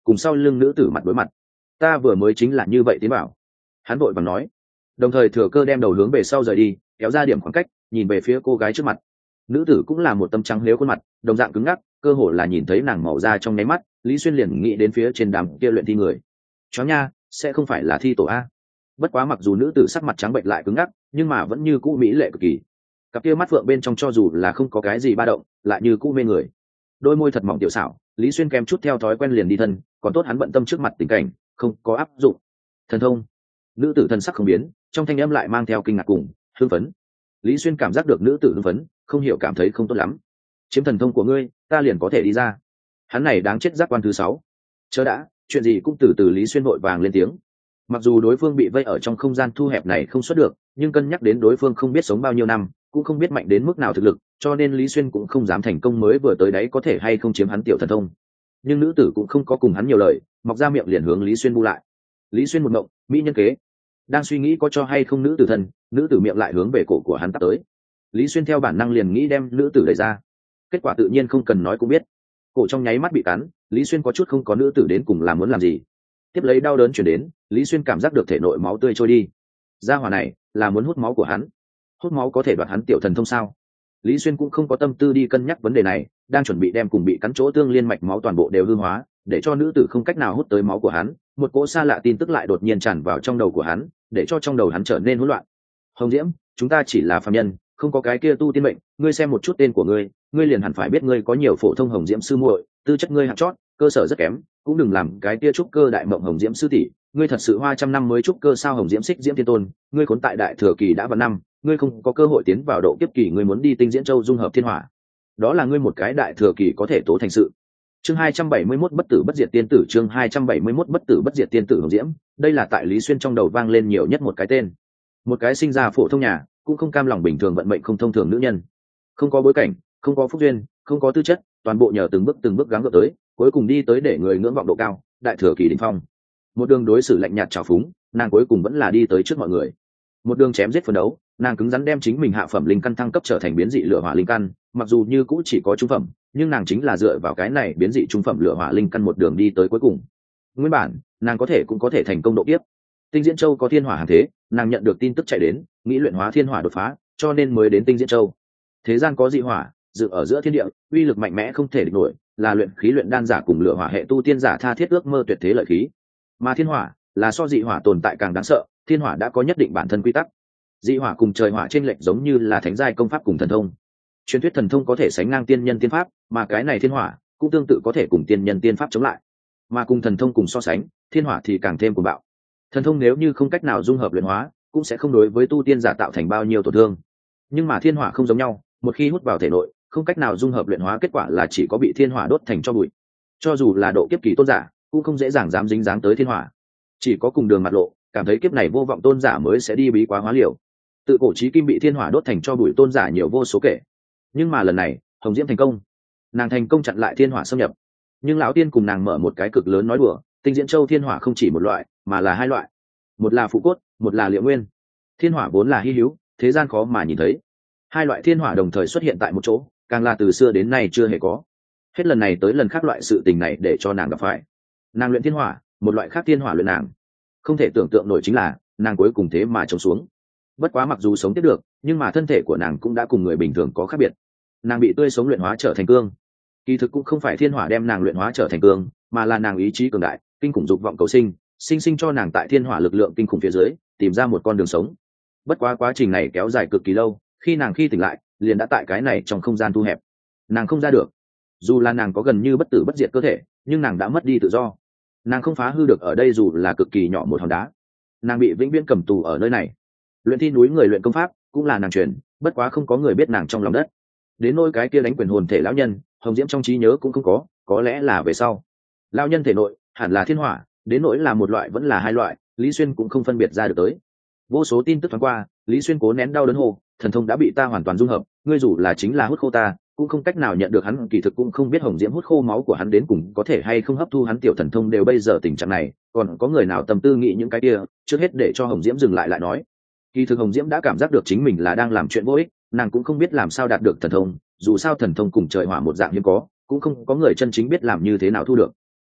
cùng sau lưng nữ tử mặt đối mặt. Ta vừa mới chính là như vậy tiến bảo. Hắn vội vàng nói, đồng thời thừa cơ đem đầu hướng về sau rời đi, kéo ra điểm khoảng cách, nhìn về phía cô gái trước mặt. Nữ tử cũng là một tấm trắng liếu khuôn mặt, đồng dạng cứng ngắc, cơ hồ là nhìn thấy nàng màu da trong nháy mắt, Lý Xuyên liền nghĩ đến phía trên đám kia luyện thi người. Chó nha, sẽ không phải là thi tổ a? Bất quá mặc dù nữ tử sắc mặt trắng bệnh lại cứng ngắc, nhưng mà vẫn như cũ mỹ lệ cực kỳ. Cặp kia mắt phượng bên trong cho dù là không có cái gì ba động, lại như cũ mê người. Đôi môi thật mỏng tiểu xảo, Lý Xuyên kèm chút theo thói quen liền đi thân, còn tốt hắn bận tâm trước mặt tình cảnh, không có áp dụng. Thần thông. Nữ tử thần sắc không biến, trong thanh âm lại mang theo kinh ngạc cùng hưng phấn. Lý Xuyên cảm giác được nữ tử hưng phấn, không hiểu cảm thấy không tốt lắm. Chiếm thần thông của ngươi, ta liền có thể đi ra. Hắn này đáng chết giác quan thứ 6. Chớ đã, chuyện gì cũng từ từ Lý Xuyên vội vàng lên tiếng. Mặc dù đối phương bị vây ở trong không gian thu hẹp này không xuất được, nhưng cân nhắc đến đối phương không biết sống bao nhiêu năm, cũng không biết mạnh đến mức nào thực lực, cho nên Lý Xuyên cũng không dám thành công mới vừa tới đấy có thể hay không chiếm hắn tiểu thần thông. Nhưng nữ tử cũng không có cùng hắn nhiều lời, mọc ra miệng liền hướng Lý Xuyên bu lại. Lý Xuyên một mộng, mỹ nhân kế. Đang suy nghĩ có cho hay không nữ tử thân, nữ tử miệng lại hướng về cổ của hắn tắt tới. Lý Xuyên theo bản năng liền nghĩ đem nữ tử đẩy ra. Kết quả tự nhiên không cần nói cũng biết. Cổ trong nháy mắt bị cắn, Lý Xuyên có chút không có nữ tử đến cùng làm muốn làm gì. Tiếp lấy đau đớn chuyển đến, Lý Xuyên cảm giác được thể nội máu tươi trôi đi. Gia hỏa này là muốn hút máu của hắn. Hút máu có thể đoạt hắn tiểu thần thông sao? Lý Xuyên cũng không có tâm tư đi cân nhắc vấn đề này, đang chuẩn bị đem cùng bị cắn chỗ tương liên mạch máu toàn bộ đều hư hóa, để cho nữ tử không cách nào hút tới máu của hắn. Một cỗ xa lạ tin tức lại đột nhiên tràn vào trong đầu của hắn, để cho trong đầu hắn trở nên hỗn loạn. Hồng Diễm, chúng ta chỉ là phàm nhân, không có cái kia tu tiên mệnh, ngươi xem một chút tên của ngươi, ngươi liền hẳn phải biết ngươi có nhiều phổ thông Hồng Diễm sư muội, tư chất ngươi hạng chót, cơ sở rất kém, cũng đừng làm cái kia trúc cơ đại mộng Hồng Diễm sư tỷ, ngươi thật sự hoa trăm năm mới trúc cơ sao? Hồng Diễm Xích Diễm Thiên Tôn, ngươi khốn tại đại thừa kỳ đã vào năm, ngươi không có cơ hội tiến vào độ kiếp kỳ, ngươi muốn đi Tinh Diễn Châu dung hợp thiên hỏa, đó là ngươi một cái đại thừa kỳ có thể tố thành sự. Chương 271 bất tử bất diệt tiên tử, chương 271 bất tử bất diệt tiên tử Hồng Diễm, đây là tại Lý Xuyên trong đầu vang lên nhiều nhất một cái tên. Một cái sinh ra phổ thông nhà, cũng không cam lòng bình thường vận mệnh không thông thường nữ nhân. Không có bối cảnh, không có phúc duyên, không có tư chất, toàn bộ nhờ từng bước gắng gượng tới, cuối cùng đi tới để người ngưỡng vọng độ cao, đại thừa kỳ đỉnh phong. Một đường đối xử lạnh nhạt trào phúng, nàng cuối cùng vẫn là đi tới trước mọi người. Một đường chém giết phấn đấu, nàng cứng rắn đem chính mình hạ phẩm linh căn thăng cấp trở thành biến dị lửa hỏa linh căn, mặc dù như cũ chỉ có trung phẩm, nhưng nàng chính là dựa vào cái này biến dị trung phẩm lửa hỏa linh căn một đường đi tới cuối cùng. Nguyên bản, nàng cũng có thể thành công độ kiếp. Tinh Diễn Châu có thiên hỏa hàng thế, nàng nhận được tin tức chạy đến, nghĩ luyện hóa thiên hỏa đột phá, cho nên mới đến Tinh Diễn Châu. Thế gian có dị hỏa, dự ở giữa thiên địa, uy lực mạnh mẽ không thể địch nổi, là luyện khí luyện đan giả cùng lửa hỏa hệ tu tiên giả tha thiết ước mơ tuyệt thế lợi khí. Mà thiên hỏa là so dị hỏa tồn tại càng đáng sợ, thiên hỏa đã có nhất định bản thân quy tắc. Dị hỏa cùng trời hỏa chênh lệch giống như là thánh giai công pháp cùng thần thông. Truyền thuyết thần thông có thể sánh ngang tiên nhân tiên pháp, mà cái này thiên hỏa cũng tương tự có thể cùng tiên nhân tiên pháp chống lại. Mà cùng thần thông cùng so sánh, thiên hỏa thì càng thêm cuồng bạo. Thần thông nếu như không cách nào dung hợp luyện hóa, cũng sẽ không đối với tu tiên giả tạo thành bao nhiêu tổn thương. Nhưng mà thiên hỏa không giống nhau, một khi hút vào thể nội, không cách nào dung hợp luyện hóa, kết quả là chỉ có bị thiên hỏa đốt thành tro bụi. Cho dù là độ kiếp kỳ tôn giả, cũng không dễ dàng dám dính dáng tới thiên hỏa. Chỉ có cùng đường mặt lộ, cảm thấy kiếp này vô vọng tôn giả mới sẽ đi bí quá hóa liều. Tự cổ chí kim bị thiên hỏa đốt thành tro bụi tôn giả nhiều vô số kể. Nhưng mà lần này, Hồng Diễm thành công. Nàng thành công chặn lại thiên hỏa xâm nhập. Nhưng lão tiên cùng nàng mở một cái cực lớn nói đùa, Tinh Diễn Châu thiên hỏa không chỉ một loại, mà là hai loại. Một là phụ cốt, một là liệu nguyên. Thiên hỏa vốn là hy hữu, thế gian khó mà nhìn thấy. Hai loại thiên hỏa đồng thời xuất hiện tại một chỗ, càng là từ xưa đến nay chưa hề có. Hết lần này tới lần khác loại sự tình này để cho nàng gặp phải. Nàng luyện thiên hỏa, một loại khác thiên hỏa luyện nàng. Không thể tưởng tượng nổi chính là, nàng cuối cùng thế mà chống xuống. Bất quá mặc dù sống tiếp được, nhưng mà thân thể của nàng cũng đã cùng người bình thường có khác biệt. Nàng bị tươi sống luyện hóa trở thành cương. Kỳ thực cũng không phải thiên hỏa đem nàng luyện hóa trở thành cương, mà là nàng ý chí cường đại, kinh khủng dục vọng cầu sinh, sinh cho nàng tại thiên hỏa lực lượng kinh khủng phía dưới tìm ra một con đường sống. Bất quá quá trình này kéo dài cực kỳ lâu, khi tỉnh lại, liền đã tại cái này trong không gian thu hẹp. Nàng không ra được. Dù là nàng có gần như bất tử bất diệt cơ thể, nhưng nàng đã mất đi tự do. Nàng không phá hư được ở đây dù là cực kỳ nhỏ một hòn đá. Nàng bị vĩnh viễn cầm tù ở nơi này. Luyện thi núi người luyện công pháp cũng là nàng truyền, bất quá không có người biết nàng trong lòng đất. Đến nỗi cái kia đánh quyền hồn thể lão nhân, Hồng Diễm trong trí nhớ cũng không có lẽ là về sau. Lão nhân thể nội hẳn là thiên hỏa, đến nỗi là một loại vẫn là hai loại, Lý Xuyên cũng không phân biệt ra được tới. Vô số tin tức thoáng qua, Lý Xuyên cố nén đau đớn hô, thần thông đã bị ta hoàn toàn dung hợp, ngươi dù là chính là hút khô ta, cũng không cách nào nhận được hắn. Kỳ thực cũng không biết Hồng Diễm hút khô máu của hắn đến cùng có thể hay không hấp thu hắn tiểu thần thông. Đều bây giờ tình trạng này, còn có người nào tâm tư nghĩ những cái kia? Trước hết để cho Hồng Diễm dừng lại nói. Kỳ thực Hồng Diễm đã cảm giác được chính mình là đang làm chuyện vô ích, nàng cũng không biết làm sao đạt được thần thông, dù sao thần thông cùng trời hỏa một dạng hiếm có, cũng không có người chân chính biết làm như thế nào thu được.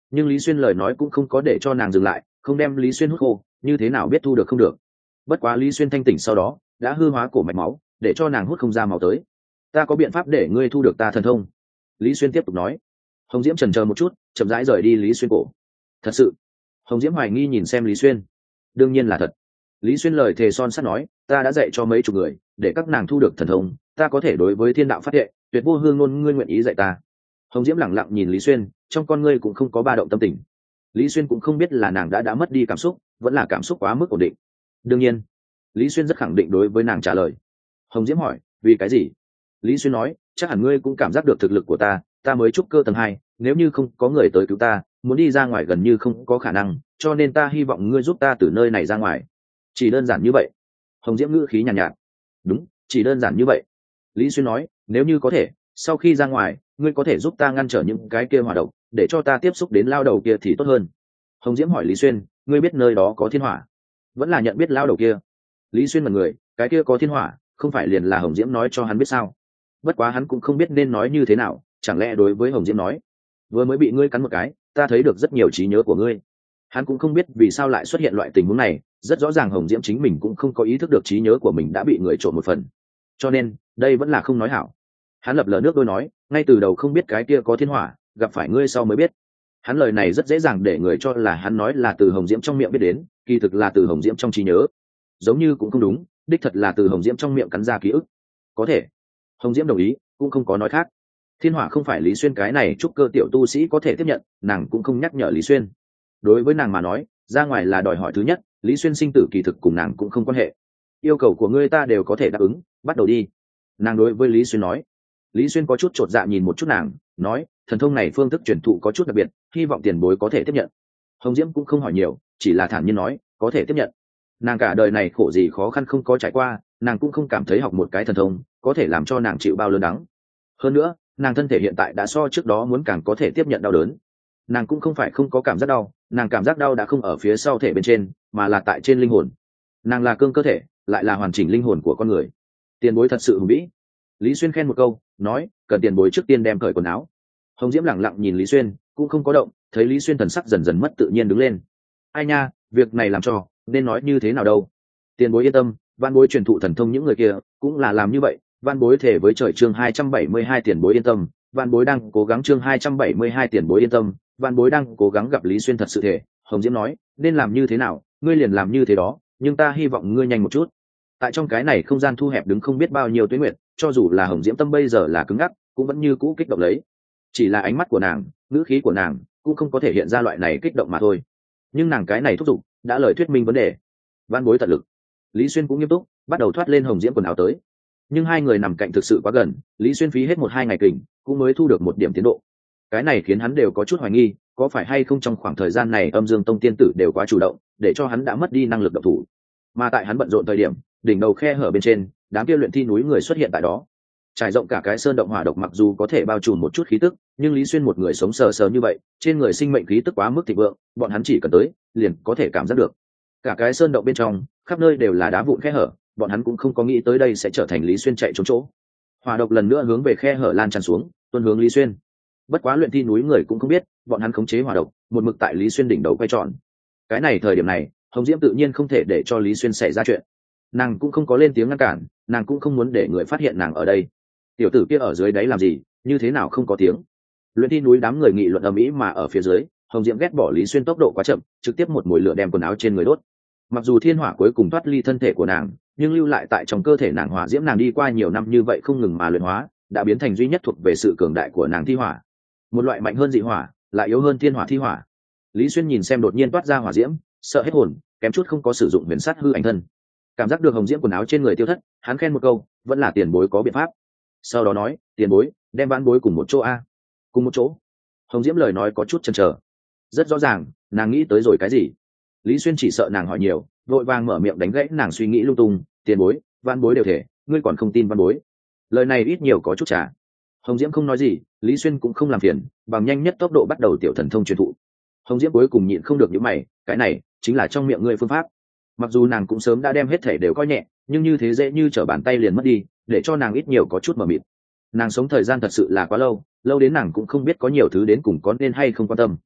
Nhưng Lý Xuyên lời nói cũng không có để cho nàng dừng lại, không đem Lý Xuyên hút khô như thế nào biết thu được không được. Bất quá Lý Xuyên thanh tỉnh sau đó đã hư hóa cổ mạch máu để cho nàng hút không ra máu tới. Ta có biện pháp để ngươi thu được ta thần thông. Lý Xuyên tiếp tục nói. Hồng Diễm chần chờ một chút, chậm rãi rời đi Lý Xuyên cổ. Thật sự? Hồng Diễm hoài nghi nhìn xem Lý Xuyên. Đương nhiên là thật. Lý Xuyên lời thề son sắt nói, ta đã dạy cho mấy chục người để các nàng thu được thần thông, ta có thể đối với thiên đạo phát thệ, tuyệt vô hương ngôn ngươi nguyện ý dạy ta. Hồng Diễm lẳng lặng nhìn Lý Xuyên, trong con ngươi cũng không có ba động tâm tình. Lý Xuyên cũng không biết là nàng đã mất đi cảm xúc, vẫn là cảm xúc quá mức ổn định. Đương nhiên. Lý Xuyên rất khẳng định đối với nàng trả lời. Hồng Diễm hỏi, vì cái gì? Lý Xuyên nói, chắc hẳn ngươi cũng cảm giác được thực lực của ta mới trúc cơ tầng 2, nếu như không có người tới cứu ta, muốn đi ra ngoài gần như không có khả năng, cho nên ta hy vọng ngươi giúp ta từ nơi này ra ngoài. Chỉ đơn giản như vậy. Hồng Diễm ngữ khí nhàn nhạt. Đúng, chỉ đơn giản như vậy. Lý Xuyên nói, nếu như có thể, sau khi ra ngoài, ngươi có thể giúp ta ngăn trở những cái kia hỏa độc, để cho ta tiếp xúc đến lao đầu kia thì tốt hơn. Hồng Diễm hỏi Lý Xuyên, ngươi biết nơi đó có thiên hỏa? Vẫn là nhận biết lao đầu kia? Lý Xuyên mật người, cái kia có thiên hỏa, không phải liền là Hồng Diễm nói cho hắn biết sao? Bất quá hắn cũng không biết nên nói như thế nào, chẳng lẽ đối với Hồng Diễm nói, vừa mới bị ngươi cắn một cái, ta thấy được rất nhiều trí nhớ của ngươi. Hắn cũng không biết vì sao lại xuất hiện loại tình huống này, rất rõ ràng Hồng Diễm chính mình cũng không có ý thức được trí nhớ của mình đã bị người trộm một phần, cho nên đây vẫn là không nói hảo. Hắn lập lờ nước đôi nói, ngay từ đầu không biết cái kia có thiên hỏa, gặp phải ngươi sau mới biết. Hắn lời này rất dễ dàng để người cho là hắn nói là từ Hồng Diễm trong miệng biết đến, kỳ thực là từ Hồng Diễm trong trí nhớ. Giống như cũng không đúng, đích thật là từ Hồng Diễm trong miệng cắn ra ký ức. Có thể. Hồng Diễm đồng ý, cũng không có nói khác. Thiên hỏa không phải Lý Xuyên cái này trúc cơ tiểu tu sĩ có thể tiếp nhận, nàng cũng không nhắc nhở Lý Xuyên. Đối với nàng mà nói, ra ngoài là đòi hỏi thứ nhất, Lý Xuyên sinh tử kỳ thực cùng nàng cũng không quan hệ. Yêu cầu của ngươi ta đều có thể đáp ứng, bắt đầu đi. Nàng đối với Lý Xuyên nói. Lý Xuyên có chút chột dạ nhìn một chút nàng, nói, thần thông này phương thức truyền thụ có chút đặc biệt, hy vọng tiền bối có thể tiếp nhận. Hồng Diễm cũng không hỏi nhiều, chỉ là thản nhiên nói, có thể tiếp nhận. Nàng cả đời này khổ gì khó khăn không có trải qua, nàng cũng không cảm thấy học một cái thần thông có thể làm cho nàng chịu bao lớn đắng. Hơn nữa, nàng thân thể hiện tại đã so trước đó muốn càng có thể tiếp nhận đau đớn. Nàng cũng không phải không có cảm giác đau, nàng cảm giác đau đã không ở phía sau thể bên trên, mà là tại trên linh hồn. Nàng là cương cơ thể, lại là hoàn chỉnh linh hồn của con người. Tiền bối thật sự hùng vĩ. Lý Xuyên khen một câu, nói, cần tiền bối trước tiên đem cởi quần áo. Hồng Diễm lẳng lặng nhìn Lý Xuyên, cũng không có động, thấy Lý Xuyên thần sắc dần dần mất tự nhiên đứng lên. Ai nha, việc này làm cho, nên nói như thế nào đâu. Tiền bối yên tâm, van bối truyền thụ thần thông những người kia, cũng là làm như vậy. Van bối thể với trời chương 272 tiền bối yên tâm, van bối đang cố gắng chương 272 tiền bối yên tâm, van bối đang cố gắng gặp Lý Xuyên thật sự thể. Hồng Diễm nói, nên làm như thế nào, ngươi liền làm như thế đó, nhưng ta hy vọng ngươi nhanh một chút. Tại trong cái này không gian thu hẹp đứng không biết bao nhiêu tuế nguyệt, cho dù là Hồng Diễm tâm bây giờ là cứng ngắc, cũng vẫn như cũ kích động lấy. Chỉ là ánh mắt của nàng, ngữ khí của nàng cũng không có thể hiện ra loại này kích động mà thôi. Nhưng nàng cái này thúc giục đã lời thuyết minh vấn đề. Van bối tận lực. Lý Xuyên cũng nghiêm túc, bắt đầu thoát lên Hồng Diễm quần áo tới. Nhưng hai người nằm cạnh thực sự quá gần, Lý Xuyên phí hết 1-2 ngày kình, cũng mới thu được một điểm tiến độ. Cái này khiến hắn đều có chút hoài nghi, có phải hay không trong khoảng thời gian này Âm Dương Tông tiên tử đều quá chủ động, để cho hắn đã mất đi năng lực động thủ. Mà tại hắn bận rộn thời điểm, đỉnh đầu khe hở bên trên, đám kia luyện thi núi người xuất hiện tại đó. Trải rộng cả cái sơn động hỏa độc mặc dù có thể bao trùm một chút khí tức, nhưng Lý Xuyên một người sống sờ sờ như vậy, trên người sinh mệnh khí tức quá mức thịnh vượng, bọn hắn chỉ cần tới, liền có thể cảm giác được. Cả cái sơn động bên trong, khắp nơi đều là đá vụn khe hở, bọn hắn cũng không có nghĩ tới đây sẽ trở thành Lý Xuyên chạy trốn chỗ. Hỏa độc lần nữa hướng về khe hở lan tràn xuống, tuôn hướng Lý Xuyên. Bất quá luyện thi núi người cũng không biết, bọn hắn khống chế hỏa độc, một mực tại Lý Xuyên đỉnh đầu quay tròn. Cái này thời điểm này, Hồng Diễm tự nhiên không thể để cho Lý Xuyên xảy ra chuyện. Nàng cũng không có lên tiếng ngăn cản, nàng cũng không muốn để người phát hiện nàng ở đây. Tiểu tử kia ở dưới đấy làm gì, như thế nào không có tiếng? Luyện thi núi đám người nghị luận ầm ĩ mà ở phía dưới, Hồng Diễm ghét bỏ Lý Xuyên tốc độ quá chậm, trực tiếp một mùi lửa đem quần áo trên người đốt. Mặc dù thiên hỏa cuối cùng thoát ly thân thể của nàng, nhưng lưu lại tại trong cơ thể nàng hỏa diễm nàng đi qua nhiều năm như vậy không ngừng mà luyện hóa, đã biến thành duy nhất thuộc về sự cường đại của nàng thi hỏa. Một loại mạnh hơn dị hỏa, lại yếu hơn thiên hỏa thi hỏa. Lý Xuyên nhìn xem đột nhiên toát ra hỏa diễm, sợ hết hồn, kém chút không có sử dụng huyền sát hư ảnh thân. Cảm giác được Hồng Diễm quần áo trên người tiêu thất, hắn khen một câu, vẫn là tiền bối có biện pháp. Sau đó nói, tiền bối, đem vãn bối cùng một chỗ a. Cùng một chỗ? Hồng Diễm lời nói có chút chần chờ. Rất rõ ràng, nàng nghĩ tới rồi cái gì. Lý Xuyên chỉ sợ nàng hỏi nhiều, vội vàng mở miệng đánh gãy nàng suy nghĩ lung tung, tiền bối, vãn bối đều thể, ngươi còn không tin vãn bối. Lời này ít nhiều có chút trả. Hồng Diễm không nói gì, Lý Xuyên cũng không làm phiền, bằng nhanh nhất tốc độ bắt đầu tiểu thần thông truyền thụ. Hồng Diễm cuối cùng nhịn không được những mày, cái này chính là trong miệng ngươi phương pháp. Mặc dù nàng cũng sớm đã đem hết thể đều coi nhẹ, nhưng như thế dễ như trở bàn tay liền mất đi, để cho nàng ít nhiều có chút mờ mịt. Nàng sống thời gian thật sự là quá lâu, lâu đến nàng cũng không biết có nhiều thứ đến cùng có nên hay không quan tâm.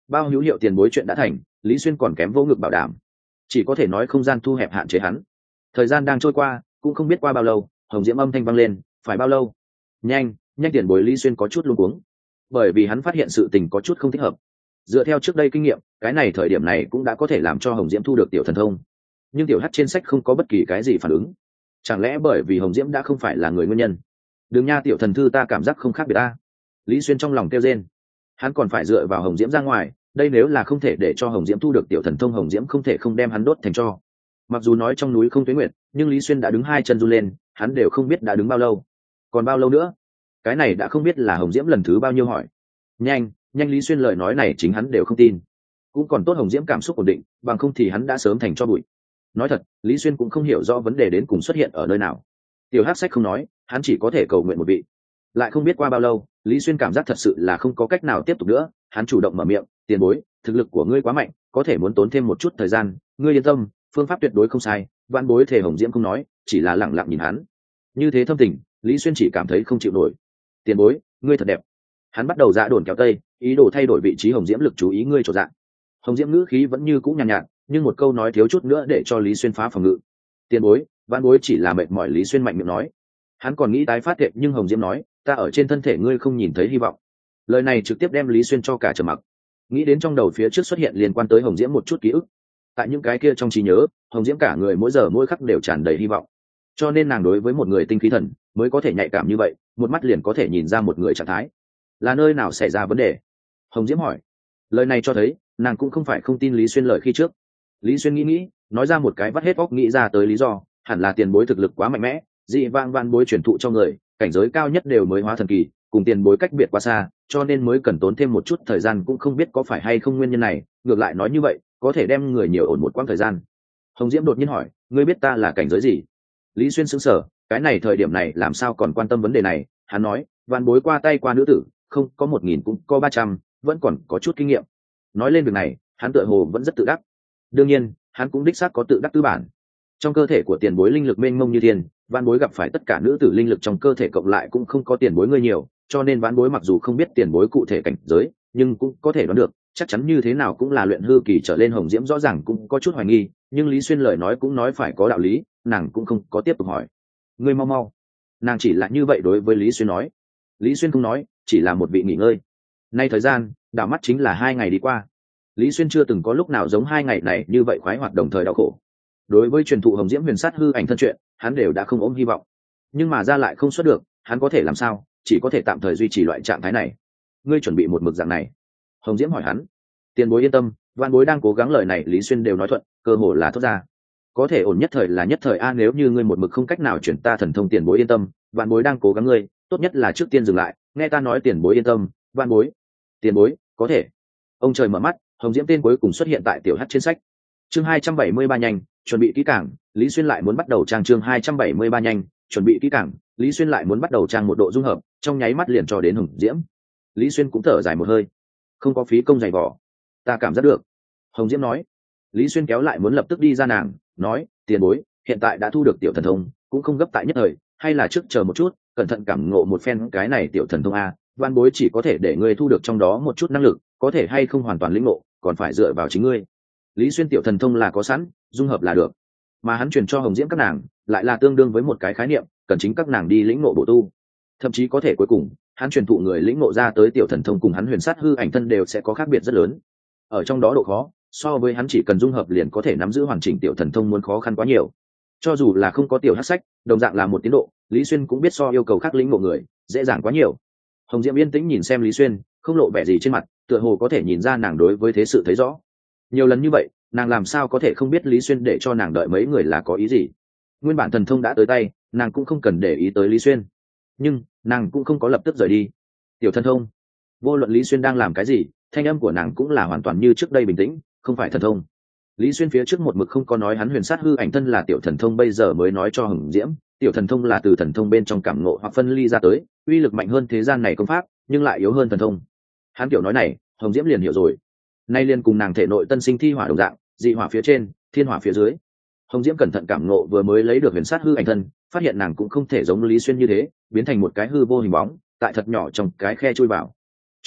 bao hữu hiệu tiền bối chuyện đã thành, Lý Xuyên còn kém vô ngực bảo đảm, chỉ có thể nói không gian thu hẹp hạn chế hắn. Thời gian đang trôi qua, cũng không biết qua bao lâu, hồng diễm âm thanh vang lên, phải bao lâu? Nhanh, nhanh tiền bối. Lý Xuyên có chút luống cuống, bởi vì hắn phát hiện sự tình có chút không thích hợp. Dựa theo trước đây kinh nghiệm, cái này thời điểm này cũng đã có thể làm cho hồng diễm thu được tiểu thần thông, nhưng tiểu hắc trên sách không có bất kỳ cái gì phản ứng. Chẳng lẽ bởi vì hồng diễm đã không phải là người nguyên nhân? Đừng nha, tiểu thần thư ta cảm giác không khác biệt ta. Lý Xuyên trong lòng kêu rên, hắn còn phải dựa vào hồng diễm ra ngoài, đây nếu là không thể để cho hồng diễm thu được tiểu thần thông, hồng diễm không thể không đem hắn đốt thành tro. Mặc dù nói trong núi không tuế nguyệt, nhưng Lý Xuyên đã đứng hai chân run lên, hắn đều không biết đã đứng bao lâu, còn bao lâu nữa. Cái này đã không biết là hồng diễm lần thứ bao nhiêu hỏi. Nhanh, nhanh. Lý Xuyên lời nói này chính hắn đều không tin. Cũng còn tốt hồng diễm cảm xúc ổn định, bằng không thì hắn đã sớm thành tro bụi. Nói thật, Lý Xuyên cũng không hiểu rõ vấn đề đến cùng xuất hiện ở nơi nào. Tiểu hắc sách không nói, hắn chỉ có thể cầu nguyện một vị. Lại không biết qua bao lâu, Lý Xuyên cảm giác thật sự là không có cách nào tiếp tục nữa, hắn chủ động mở miệng, tiền bối, thực lực của ngươi quá mạnh, có thể muốn tốn thêm một chút thời gian, ngươi yên tâm, phương pháp tuyệt đối không sai. Vạn bối thể hồng diễm không nói, chỉ là lẳng lặng nhìn hắn. Như thế thâm tình, Lý Xuyên chỉ cảm thấy không chịu nổi. Tiền bối, ngươi thật đẹp. Hắn bắt đầu dạ đồn kéo tây, ý đồ thay đổi vị trí hồng diễm, lực chú ý ngươi trổ dạng. Hồng diễm ngữ khí vẫn như cũ nhàn nhạt, nhưng một câu nói thiếu chút nữa để cho Lý Xuyên phá phòng ngự. Tiền bối, vạn bối chỉ là mệt mỏi. Lý Xuyên mạnh miệng nói. Hắn còn nghĩ tái phát thiện, nhưng hồng diễm nói, ta ở trên thân thể ngươi không nhìn thấy hy vọng. Lời này trực tiếp đem Lý Xuyên cho cả trầm mặc. Nghĩ đến trong đầu phía trước xuất hiện liên quan tới hồng diễm một chút ký ức, tại những cái kia trong trí nhớ, hồng diễm cả người mỗi giờ mỗi khắc đều tràn đầy hy vọng, cho nên nàng đối với một người tinh khí thần mới có thể nhạy cảm như vậy, một mắt liền có thể nhìn ra một người trạng thái. Là nơi nào xảy ra vấn đề? Hồng diễm hỏi. Lời này cho thấy nàng cũng không phải không tin Lý Xuyên lời khi trước. Lý Xuyên nghĩ, nói ra một cái vắt hết óc nghĩ ra tới lý do, hẳn là tiền bối thực lực quá mạnh mẽ, dị vang van bối truyền thụ cho người, cảnh giới cao nhất đều mới hóa thần kỳ, cùng tiền bối cách biệt quá xa, cho nên mới cần tốn thêm một chút thời gian, cũng không biết có phải hay không nguyên nhân này, ngược lại nói như vậy có thể đem người nhiều ổn một quãng thời gian. Hồng diễm đột nhiên hỏi, ngươi biết ta là cảnh giới gì? Lý Xuyên sững sờ, cái này thời điểm này làm sao còn quan tâm vấn đề này. Hắn nói, van bối qua tay qua nữ tử, không có 1000 cũng có 300, vẫn còn có chút kinh nghiệm. Nói lên việc này, hắn tựa hồ vẫn rất tự đắc. Đương nhiên, hắn cũng đích xác có tự đắc tư bản. Trong cơ thể của tiền bối linh lực mênh mông như thiên, vãn bối gặp phải tất cả nữ tử linh lực trong cơ thể cộng lại cũng không có tiền bối ngươi nhiều, cho nên vãn bối mặc dù không biết tiền bối cụ thể cảnh giới, nhưng cũng có thể đoán được, chắc chắn như thế nào cũng là luyện hư kỳ trở lên. Hồng diễm rõ ràng cũng có chút hoài nghi, nhưng Lý Xuyên lời nói cũng nói phải có đạo lý, nàng cũng không có tiếp tục hỏi. Ngươi mau mau. Nàng chỉ là như vậy đối với Lý Xuyên nói. Lý Xuyên không nói, chỉ là một vị nghỉ ngơi. Nay thời gian đảo mắt chính là 2 ngày đi qua. Lý Xuyên chưa từng có lúc nào giống 2 ngày này như vậy khoái hoạt đồng thời đau khổ. Đối với truyền thụ hồng diễm huyền sát hư ảnh thân chuyện, hắn đều đã không ôm hy vọng, nhưng mà ra lại không xuất được, hắn có thể làm sao, chỉ có thể tạm thời duy trì loại trạng thái này. Ngươi chuẩn bị một mực dạng này? Hồng diễm hỏi hắn. Tiền bối yên tâm, vạn bối đang cố gắng. Lời này Lý Xuyên đều nói thuận, cơ hồ là thốt ra. Có thể ổn nhất thời là nhất thời a, nếu như ngươi một mực không cách nào chuyển ta thần thông, tiền bối yên tâm, vạn bối đang cố gắng. Ngươi tốt nhất là trước tiên dừng lại, nghe ta nói. Tiền bối yên tâm, vạn bối. Tiền bối có thể. Ông trời mở mắt, hồng diễm tên cuối cùng xuất hiện tại tiểu hắc trên sách. Chương 273 nhanh, chuẩn bị kỹ càng. Lý Xuyên lại muốn bắt đầu trang. Chương 273 nhanh, chuẩn bị kỹ càng. Lý Xuyên lại muốn bắt đầu trang một độ dung hợp, trong nháy mắt liền cho đến hồng diễm. Lý Xuyên cũng thở dài một hơi, không có phí công dày vỏ, ta cảm giác được. Hồng diễm nói. Lý Xuyên kéo lại muốn lập tức đi ra nàng, nói, tiền bối hiện tại đã thu được tiểu thần thông, cũng không gấp tại nhất thời, hay là trước chờ một chút, cẩn thận cảm ngộ một phen cái này tiểu thần thông a. Văn bối chỉ có thể để ngươi thu được trong đó một chút năng lực, có thể hay không hoàn toàn lĩnh ngộ, còn phải dựa vào chính ngươi. Lý Xuyên tiểu thần thông là có sẵn, dung hợp là được, mà hắn truyền cho hồng diễm các nàng lại là tương đương với một cái khái niệm, cần chính các nàng đi lĩnh ngộ bổ tu. Thậm chí có thể cuối cùng hắn truyền thụ người lĩnh ngộ ra tới tiểu thần thông cùng hắn huyền sát hư ảnh thân đều sẽ có khác biệt rất lớn. Ở trong đó độ khó so với hắn chỉ cần dung hợp liền có thể nắm giữ hoàn chỉnh tiểu thần thông muốn khó khăn quá nhiều. Cho dù là không có tiểu hắc sách, đồng dạng là một tiến độ, Lý Xuyên cũng biết so yêu cầu khác lĩnh ngộ người dễ dàng quá nhiều. Hồng diễm yên tĩnh nhìn xem Lý Xuyên, không lộ vẻ gì trên mặt, tựa hồ có thể nhìn ra nàng đối với thế sự thấy rõ. Nhiều lần như vậy, nàng làm sao có thể không biết Lý Xuyên để cho nàng đợi mấy người là có ý gì. Nguyên bản thần thông đã tới tay, nàng cũng không cần để ý tới Lý Xuyên, nhưng nàng cũng không có lập tức rời đi. Tiểu thần thông, vô luận Lý Xuyên đang làm cái gì, thanh âm của nàng cũng là hoàn toàn như trước đây bình tĩnh, không phải thần thông. Lý Xuyên phía trước một mực không có nói hắn huyền sát hư ảnh thân là tiểu thần thông, bây giờ mới nói cho hồng diễm, tiểu thần thông là từ thần thông bên trong cảm ngộ hoặc phân ly ra tới, uy lực mạnh hơn thế gian này công pháp, nhưng lại yếu hơn thần thông. Hắn kiểu nói này, hồng diễm liền hiểu rồi. Nay liền cùng nàng thể nội tân sinh thi hỏa đồng dạng, dị hỏa phía trên, thiên hỏa phía dưới. Hồng diễm cẩn thận cảm ngộ vừa mới lấy được huyền sát hư ảnh thân, phát hiện nàng cũng không thể giống Lý Xuyên như thế biến thành một cái hư vô hình bóng, tại thật nhỏ trong cái khe chui vào. Cho nên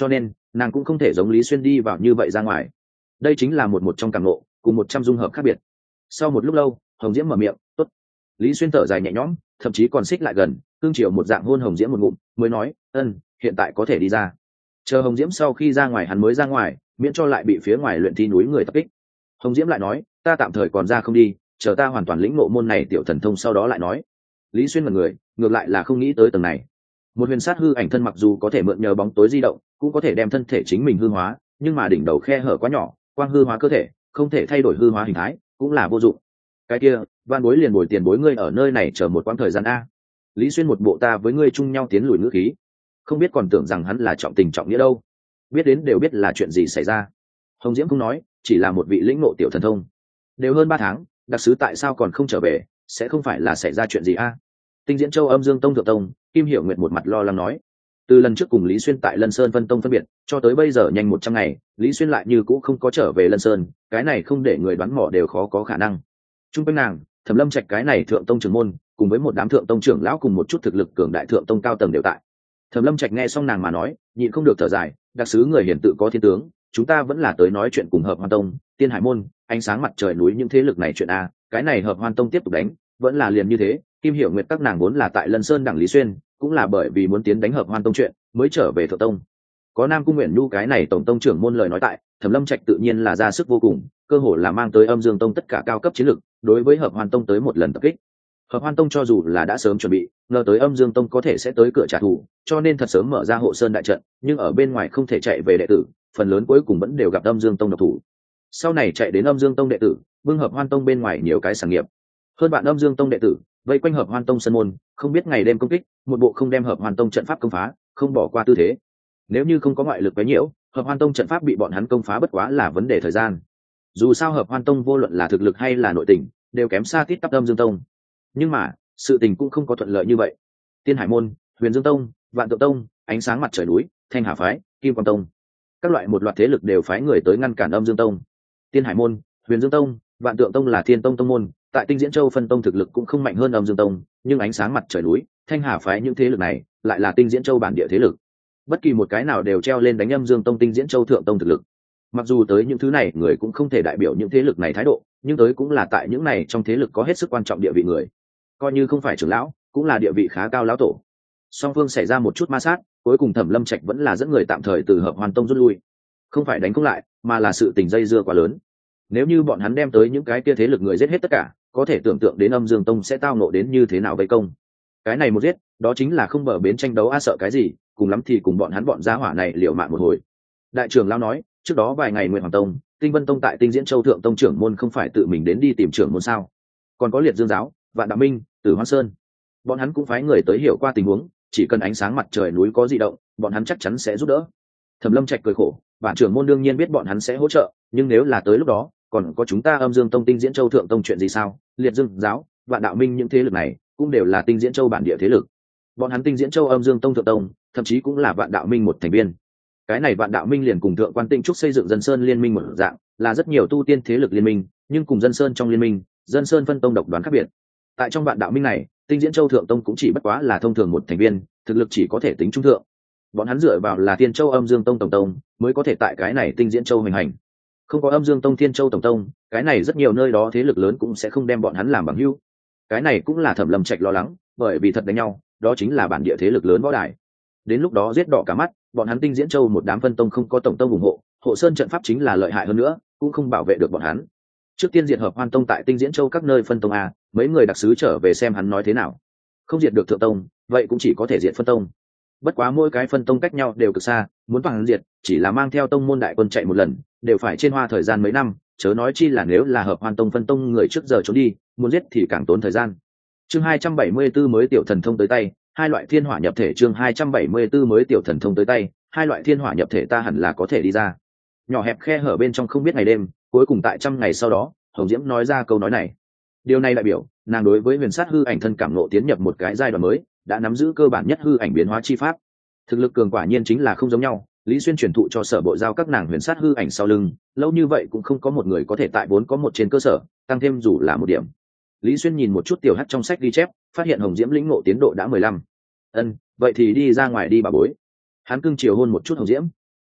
nàng cũng không thể giống Lý Xuyên đi vào như vậy ra ngoài. Đây chính là một trong cảm ngộ, cùng 100 dung hợp khác biệt. Sau một lúc lâu, Hồng Diễm mở miệng, "Tốt." Lý Xuyên thở dài nhẹ nhõm, thậm chí còn xích lại gần, cương chiều một dạng hôn Hồng Diễm một ngụm, mới nói, "Ân, hiện tại có thể đi ra." Chờ Hồng Diễm sau khi ra ngoài hắn mới ra ngoài, miễn cho lại bị phía ngoài luyện thi núi người tập kích. Hồng Diễm lại nói, "Ta tạm thời còn ra không đi, chờ ta hoàn toàn lĩnh ngộ môn này tiểu thần thông sau đó lại nói." Lý Xuyên mật người, ngược lại là không nghĩ tới tầng này. Một huyền sát hư ảnh thân mặc dù có thể mượn nhờ bóng tối di động, cũng có thể đem thân thể chính mình hư hóa, nhưng mà đỉnh đầu khe hở quá nhỏ, quang hư hóa cơ thể, không thể thay đổi hư hóa hình thái, cũng là vô dụng. Cái kia, van bối liền bồi tiền bối ngươi ở nơi này chờ một quãng thời gian a. Lý Xuyên một bộ ta với ngươi chung nhau tiến lùi ngữ khí, không biết còn tưởng rằng hắn là trọng tình trọng nghĩa đâu. Biết đến đều biết là chuyện gì xảy ra. Hồng Diễm không nói, chỉ là một vị lĩnh ngộ tiểu thần thông. Đều hơn 3 tháng, đặc sứ tại sao còn không trở về, sẽ không phải là xảy ra chuyện gì a? Tinh Diễn Châu Âm Dương Tông thượng tông, Kim Hiểu Nguyệt một mặt lo lắng nói. Từ lần trước cùng Lý Xuyên tại Lân Sơn Vân Tông phân biệt, cho tới bây giờ nhanh 100 ngày, Lý Xuyên lại như cũ không có trở về Lân Sơn, cái này không để người đoán mò đều khó có khả năng. Trung quanh nàng, Thẩm Lâm Trạch cái này thượng tông trưởng môn, cùng với một đám thượng tông trưởng lão cùng một chút thực lực cường đại thượng tông cao tầng đều tại. Thẩm Lâm Trạch nghe xong nàng mà nói, nhịn không được thở dài, đặc sứ người hiển tự có thiên tướng, chúng ta vẫn là tới nói chuyện cùng Hợp Hoan Tông, Tiên Hải môn, ánh sáng mặt trời núi những thế lực này chuyện a, cái này Hợp Hoan Tông tiếp tục đánh, vẫn là liền như thế. Kim Hiểu Nguyệt các nàng vốn là tại Lân Sơn đẳng Lý Xuyên, cũng là bởi vì muốn tiến đánh Hợp Hoan Tông chuyện, mới trở về thượng tông. Có Nam Cung Nguyện Nhu cái này tổng tông trưởng môn lời nói tại, Thẩm Lâm Trạch tự nhiên là ra sức vô cùng, cơ hồ là mang tới Âm Dương Tông tất cả cao cấp chiến lực, đối với Hợp Hoan Tông tới một lần tập kích. Hợp Hoan Tông cho dù là đã sớm chuẩn bị, ngờ tới Âm Dương Tông có thể sẽ tới cửa trả thù, cho nên thật sớm mở ra hộ sơn đại trận, nhưng ở bên ngoài không thể chạy về đệ tử, phần lớn cuối cùng vẫn đều gặp Âm Dương Tông độc thủ. Sau này chạy đến Âm Dương Tông đệ tử, bưng Hợp Hoan Tông bên ngoài nhiều cái sản nghiệp. Hơn bạn Âm Dương Tông đệ tử, vây quanh Hợp Hoan Tông sân môn, không biết ngày đêm công kích, một bộ không đem Hợp Hoan Tông trận pháp công phá, không bỏ qua tư thế. Nếu như không có ngoại lực quấy nhiễu, Hợp Hoan Tông trận pháp bị bọn hắn công phá bất quá là vấn đề thời gian. Dù sao Hợp Hoan Tông vô luận là thực lực hay là nội tình, đều kém xa tít tắp Âm Dương Tông. Nhưng mà, sự tình cũng không có thuận lợi như vậy. Tiên Hải môn, Huyền Dương Tông, Vạn Tượng Tông, Ánh Sáng Mặt Trời núi, Thanh Hà phái, Kim Quang Tông, các loại một loạt thế lực đều phái người tới ngăn cản Âm Dương Tông. Tiên Hải môn, Huyền Dương Tông, Vạn Tượng Tông là Thiên Tông tông môn, tại Tinh Diễn Châu phân tông thực lực cũng không mạnh hơn Âm Dương Tông, nhưng Ánh Sáng Mặt Trời núi, Thanh Hà phái những thế lực này lại là Tinh Diễn Châu bản địa thế lực. Bất kỳ một cái nào đều treo lên đánh Âm Dương Tông Tinh Diễn Châu thượng tông thực lực. Mặc dù tới những thứ này người cũng không thể đại biểu những thế lực này thái độ, nhưng tới cũng là tại những này trong thế lực có hết sức quan trọng địa vị người, coi như không phải trưởng lão, cũng là địa vị khá cao lão tổ. Song phương xảy ra một chút ma sát, cuối cùng Thẩm Lâm Trạch vẫn là dẫn người tạm thời từ Hợp Hoan Tông rút lui. Không phải đánh không lại, mà là sự tình dây dưa quá lớn. Nếu như bọn hắn đem tới những cái kia thế lực người giết hết tất cả, có thể tưởng tượng đến Âm Dương Tông sẽ tao nộ đến như thế nào vây công. Cái này một giết, đó chính là không bờ bến tranh đấu a, sợ cái gì, cùng lắm thì cùng bọn hắn bọn gia hỏa này liều mạng một hồi. Đại trưởng lão nói, trước đó vài ngày Nguyệt Hoàng Tông, Tinh Vân Tông tại Tinh Diễn Châu thượng tông trưởng môn không phải tự mình đến đi tìm trưởng môn sao? Còn có Liệt Dương giáo, Vạn Đạo Minh, Tử Hoan Sơn, bọn hắn cũng phái người tới hiểu qua tình huống, chỉ cần ánh sáng mặt trời núi có dị động, bọn hắn chắc chắn sẽ giúp đỡ. Thẩm Lâm Trạch cười khổ, bản trưởng môn đương nhiên biết bọn hắn sẽ hỗ trợ, nhưng nếu là tới lúc đó, còn có chúng ta Âm Dương Tông Tinh Diễn Châu thượng tông chuyện gì sao? Liệt Dương giáo, Vạn Đạo Minh những thế lực này cũng đều là Tinh Diễn Châu bản địa thế lực. Bọn hắn Tinh Diễn Châu Âm Dương Tông thượng tông, thậm chí cũng là Vạn Đạo Minh một thành viên. Cái này Vạn Đạo Minh liền cùng Thượng Quan Tinh Trúc xây dựng Dân Sơn liên minh một dạng, là rất nhiều tu tiên thế lực liên minh, nhưng cùng Dân Sơn trong liên minh, Dân Sơn phân tông độc đoán khác biệt. Tại trong Vạn Đạo Minh này, Tinh Diễn Châu thượng tông cũng chỉ bất quá là thông thường một thành viên, thực lực chỉ có thể tính trung thượng. Bọn hắn dựa vào là Thiên Châu Âm Dương Tông tổng tông, mới có thể tại cái này Tinh Diễn Châu hành hành. Không có Âm Dương Tông Thiên Châu tổng tông, cái này rất nhiều nơi đó thế lực lớn cũng sẽ không đem bọn hắn làm bằng hữu. Cái này cũng là Thẩm Lâm Trạch lo lắng, bởi vì thật đánh nhau, đó chính là bản địa thế lực lớn võ đài. Đến lúc đó giết đỏ cả mắt, bọn hắn Tinh Diễn Châu một đám phân tông không có tổng tông ủng hộ, hộ sơn trận pháp chính là lợi hại hơn nữa, cũng không bảo vệ được bọn hắn. Trước tiên diệt Hợp Hoan Tông tại Tinh Diễn Châu các nơi phân tông a, mấy người đặc sứ trở về xem hắn nói thế nào. Không diệt được thượng tông, vậy cũng chỉ có thể diệt phân tông. Bất quá mỗi cái phân tông cách nhau đều cực xa, muốn bằng diệt, chỉ là mang theo tông môn đại quân chạy một lần, đều phải trên hoa thời gian mấy năm, chớ nói chi là nếu là Hợp Hoan Tông phân tông người trước giờ trốn đi, muốn giết thì càng tốn thời gian. Chương 274 mới tiểu thần thông tới tay, hai loại thiên hỏa nhập thể. Chương 274 mới tiểu thần thông tới tay, hai loại thiên hỏa nhập thể, ta hẳn là có thể đi ra. Nhỏ hẹp khe hở bên trong không biết ngày đêm, cuối cùng tại trăm ngày sau đó, Hồng Diễm nói ra câu nói này. Điều này đại biểu, nàng đối với huyền sát hư ảnh thân cảm ngộ tiến nhập một cái giai đoạn mới, đã nắm giữ cơ bản nhất hư ảnh biến hóa chi pháp. Thực lực cường quả nhiên chính là không giống nhau. Lý Xuyên truyền thụ cho Sở Bộ giao các nàng huyền sát hư ảnh sau lưng, lâu như vậy cũng không có một người có thể tại vốn có một trên cơ sở tăng thêm dù là một điểm. Lý Xuyên nhìn một chút tiểu hắc trong sách ghi chép, phát hiện Hồng Diễm lĩnh ngộ tiến độ đã 15. Vậy thì đi ra ngoài đi bà bối. Hắn cưng chiều hôn một chút Hồng Diễm.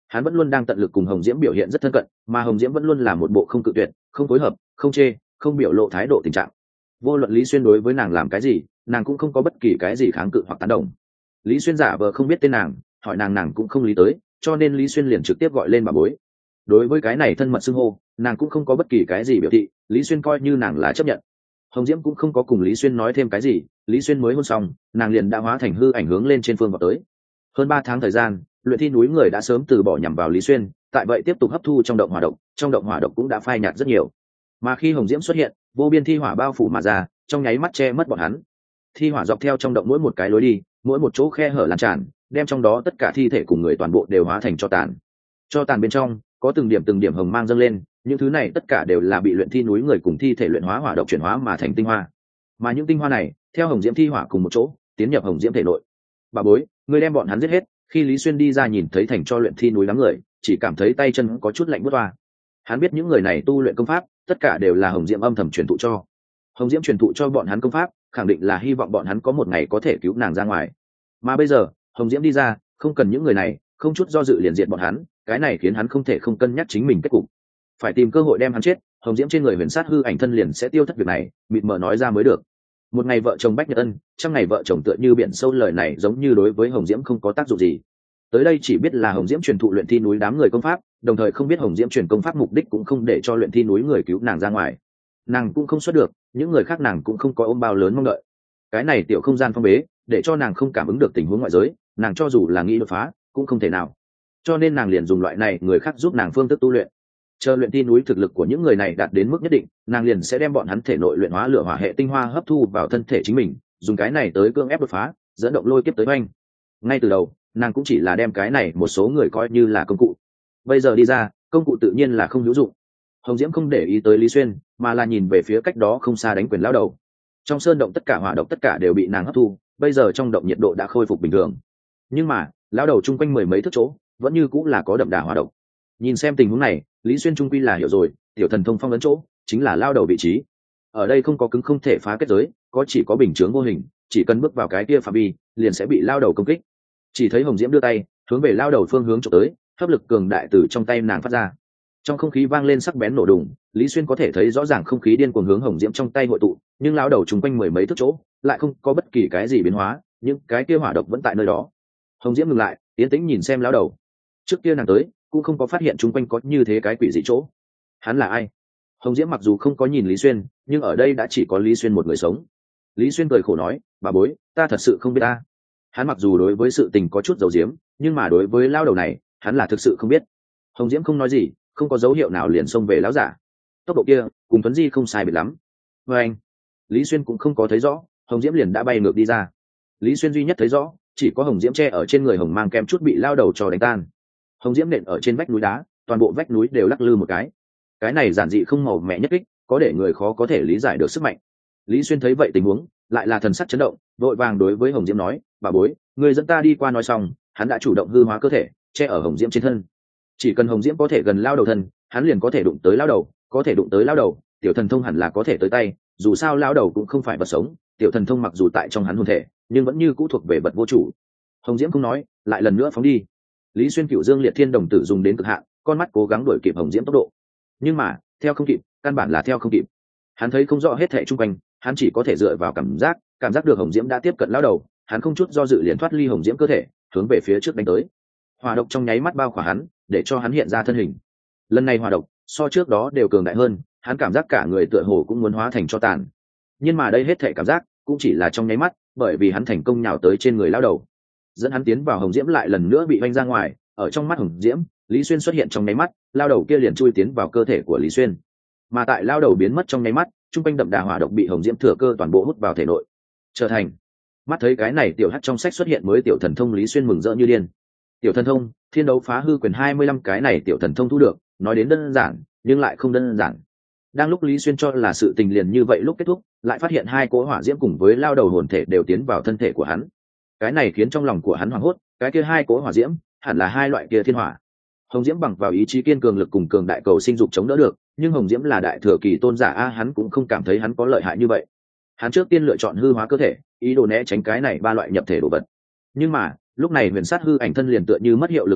hắn vẫn luôn đang tận lực cùng hồng diễm biểu hiện rất thân cận, mà hồng diễm vẫn luôn là một bộ không cự tuyệt, không phối hợp, không chê, không biểu lộ thái độ tình trạng. Vô luận Lý Xuyên đối với nàng làm cái gì, nàng cũng không có bất kỳ cái gì kháng cự hoặc tán đồng. Lý Xuyên giả vờ không biết tên nàng, hỏi nàng cũng không lý tới, cho nên Lý Xuyên liền trực tiếp gọi lên bà bối. Đối với cái này thân mật xưng hô, nàng cũng không có bất kỳ cái gì biểu thị, Lý Xuyên coi như nàng là chấp nhận. Hồng Diễm cũng không có cùng Lý Xuyên nói thêm cái gì, Lý Xuyên mới hôn xong, nàng liền đã hóa thành hư ảnh hướng lên trên phương vào tới. Hơn 3 tháng thời gian, luyện thi núi người đã sớm từ bỏ nhằm vào Lý Xuyên, tại vậy tiếp tục hấp thu trong động hỏa độc, trong động hỏa độc cũng đã phai nhạt rất nhiều. Mà khi Hồng Diễm xuất hiện, vô biên thi hỏa bao phủ mà ra, trong nháy mắt che mất bọn hắn. Thi hỏa dọc theo trong động mỗi một cái lối đi, mỗi một chỗ khe hở lan tràn, đem trong đó tất cả thi thể cùng người toàn bộ đều hóa thành tro tàn. Tro tàn bên trong có từng điểm hồng mang dâng lên, những thứ này tất cả đều là bị luyện thi núi người cùng thi thể luyện hóa hỏa độc chuyển hóa mà thành tinh hoa. Mà những tinh hoa này theo Hồng Diễm thi hỏa cùng một chỗ tiến nhập Hồng Diễm thể nội. Bà bối, ngươi đem bọn hắn giết hết. Khi Lý Xuyên đi ra nhìn thấy thành cho luyện thi núi đám người, chỉ cảm thấy tay chân có chút lạnh buốt toa. Hắn biết những người này tu luyện công pháp tất cả đều là Hồng Diễm âm thầm truyền thụ cho. Hồng Diễm truyền thụ cho bọn hắn công pháp, khẳng định là hy vọng bọn hắn có một ngày có thể cứu nàng ra ngoài. Mà bây giờ Hồng Diễm đi ra, không cần những người này, không chút do dự liền diệt bọn hắn, cái này khiến hắn không thể không cân nhắc chính mình kết cục, phải tìm cơ hội đem hắn chết. Hồng Diễm trên người huyền sát hư ảnh thân liền sẽ tiêu thất việc này, mịt mờ nói ra mới được. Một ngày vợ chồng bách nhật ân, trăm ngày vợ chồng tựa như biển sâu, lời này giống như đối với Hồng Diễm không có tác dụng gì. Tới đây chỉ biết là Hồng Diễm truyền thụ luyện thi núi đám người công pháp, đồng thời không biết Hồng Diễm truyền công pháp mục đích cũng không để cho luyện thi núi người cứu nàng ra ngoài. Nàng cũng không xuất được, những người khác nàng cũng không có ôm bao lớn mong đợi. Cái này tiểu không gian phong bế, để cho nàng không cảm ứng được tình huống ngoại giới, nàng cho dù là nghĩ đột phá cũng không thể nào. Cho nên nàng liền dùng loại này người khác giúp nàng phương thức tu luyện. Chờ luyện thi núi thực lực của những người này đạt đến mức nhất định, nàng liền sẽ đem bọn hắn thể nội luyện hóa lửa hỏa hệ tinh hoa hấp thu vào thân thể chính mình, dùng cái này tới cưỡng ép đột phá, dẫn động lôi kiếp tới oanh. Ngay từ đầu nàng cũng chỉ là đem cái này một số người coi như là công cụ, bây giờ đi ra, công cụ tự nhiên là không hữu dụng. Hồng Diễm không để ý tới Lý Xuyên, mà là nhìn về phía cách đó không xa đánh quyền lão đầu. Trong sơn động tất cả hỏa độc tất cả đều bị nàng hấp thu, bây giờ trong động nhiệt độ đã khôi phục bình thường, nhưng mà lão đầu chung quanh 10 mấy thước chỗ vẫn như cũng là có đậm đà hỏa độc. Nhìn xem tình huống này, Lý Xuyên trung quy là hiểu rồi, tiểu thần thông phong ấn chỗ chính là lão đầu vị trí. Ở đây không có cứng không thể phá kết giới, có chỉ có bình chướng vô hình, chỉ cần bước vào cái kia phạm vi liền sẽ bị lão đầu công kích. Chỉ thấy Hồng Diễm đưa tay hướng về lão đầu phương hướng chụp tới, hấp lực cường đại từ trong tay nàng phát ra, trong không khí vang lên sắc bén nổ đùng. Lý Xuyên có thể thấy rõ ràng không khí điên cuồng hướng Hồng Diễm trong tay hội tụ, nhưng lão đầu chung quanh 10 mấy thước chỗ lại không có bất kỳ cái gì biến hóa, những cái kia hỏa độc vẫn tại nơi đó. Hồng Diễm ngừng lại, yên tĩnh nhìn xem lão đầu. Trước kia nàng tới cũng không có phát hiện chung quanh có như thế cái quỷ dị chỗ. Hắn là ai? Hồng Diễm mặc dù không có nhìn Lý Xuyên, nhưng ở đây đã chỉ có Lý Xuyên một người sống. Lý Xuyên cười khổ nói, bà bối, ta thật sự không biết ta. Hắn mặc dù đối với sự tình có chút giấu giếm, nhưng mà đối với lão đầu này hắn là thực sự không biết. Hồng Diễm không nói gì, không có dấu hiệu nào liền xông về lão giả. Tốc độ kia cùng Tuấn Di không sai biệt lắm. Và anh, Lý Xuyên cũng không có thấy rõ, Hồng Diễm liền đã bay ngược đi ra. Lý Xuyên duy nhất thấy rõ, chỉ có Hồng Diễm che ở trên người Hồng mang kem chút bị lao đầu cho đánh tan. Hồng Diễm nện ở trên vách núi đá, toàn bộ vách núi đều lắc lư một cái. Cái này giản dị không màu mẹ nhất kích, có để người khó có thể lý giải được sức mạnh. Lý Xuyên thấy vậy tình huống, lại là thần sắc chấn động, vội vàng đối với Hồng Diễm nói, bà bối, người dẫn ta đi qua. Nói xong, hắn đã chủ động hư hóa cơ thể, che ở Hồng Diễm trên thân. Chỉ cần Hồng Diễm có thể gần lao đầu thân, hắn liền có thể đụng tới lao đầu, có thể đụng tới lao đầu, tiểu thần thông hẳn là có thể tới tay. Dù sao lao đầu cũng không phải vật sống, tiểu thần thông mặc dù tại trong hắn hồn thể, nhưng vẫn như cũ thuộc về vật vô chủ. Hồng Diễm không nói, lại lần nữa phóng đi. Lý Xuyên Cửu Dương Liệt Thiên đồng tử dùng đến cực hạn, con mắt cố gắng đuổi kịp Hồng Diễm tốc độ, nhưng mà theo không kịp, căn bản là theo không kịp. Hắn thấy không rõ hết thảy xung quanh, hắn chỉ có thể dựa vào cảm giác được Hồng Diễm đã tiếp cận lao đầu, hắn không chút do dự liền thoát ly Hồng Diễm cơ thể, hướng về phía trước đánh tới. Hỏa độc trong nháy mắt bao khỏa hắn, để cho hắn hiện ra thân hình. Lần này hỏa độc so trước đó đều cường đại hơn, hắn cảm giác cả người tựa hồ cũng muốn hóa thành tro tàn. Nhưng mà đây hết thảy cảm giác cũng chỉ là trong nháy mắt, bởi vì hắn thành công nhào tới trên người lao đầu, dẫn hắn tiến vào Hồng Diễm lại lần nữa bị vanh ra ngoài. Ở trong mắt Hồng Diễm, Lý Xuyên xuất hiện trong nháy mắt, lao đầu kia liền chui tiến vào cơ thể của Lý Xuyên. Mà tại lao đầu biến mất trong nháy mắt, trung quanh đậm đà hỏa độc bị Hồng Diễm thừa cơ toàn bộ hút vào thể nội, trở thành. Mắt thấy cái này tiểu hắc trong sách xuất hiện mới tiểu thần thông, Lý Xuyên mừng rỡ như điên. Tiểu thần thông Thiên Đấu Phá Hư Quyền 25, cái này tiểu thần thông thu được, nói đến đơn giản nhưng lại không đơn giản. Đang lúc Lý Xuyên cho là sự tình liền như vậy lúc kết thúc, lại phát hiện hai cỗ hỏa diễm cùng với lao đầu hồn thể đều tiến vào thân thể của hắn. Cái này khiến trong lòng của hắn hoảng hốt, cái kia hai cỗ hỏa diễm hẳn là hai loại kia thiên hỏa. Hồng Diễm bằng vào ý chí kiên cường lực cùng cường đại cầu sinh dục chống đỡ được, nhưng Hồng Diễm là đại thừa kỳ tôn giả a, hắn cũng không cảm thấy hắn có lợi hại như vậy. Hắn trước tiên lựa chọn hư hóa cơ thể, ý đồ né tránh cái này ba loại nhập thể đồ vật. Nhưng mà lúc này huyền sát hư ảnh thân liền tựa như mất hiệu lực đồng dạng,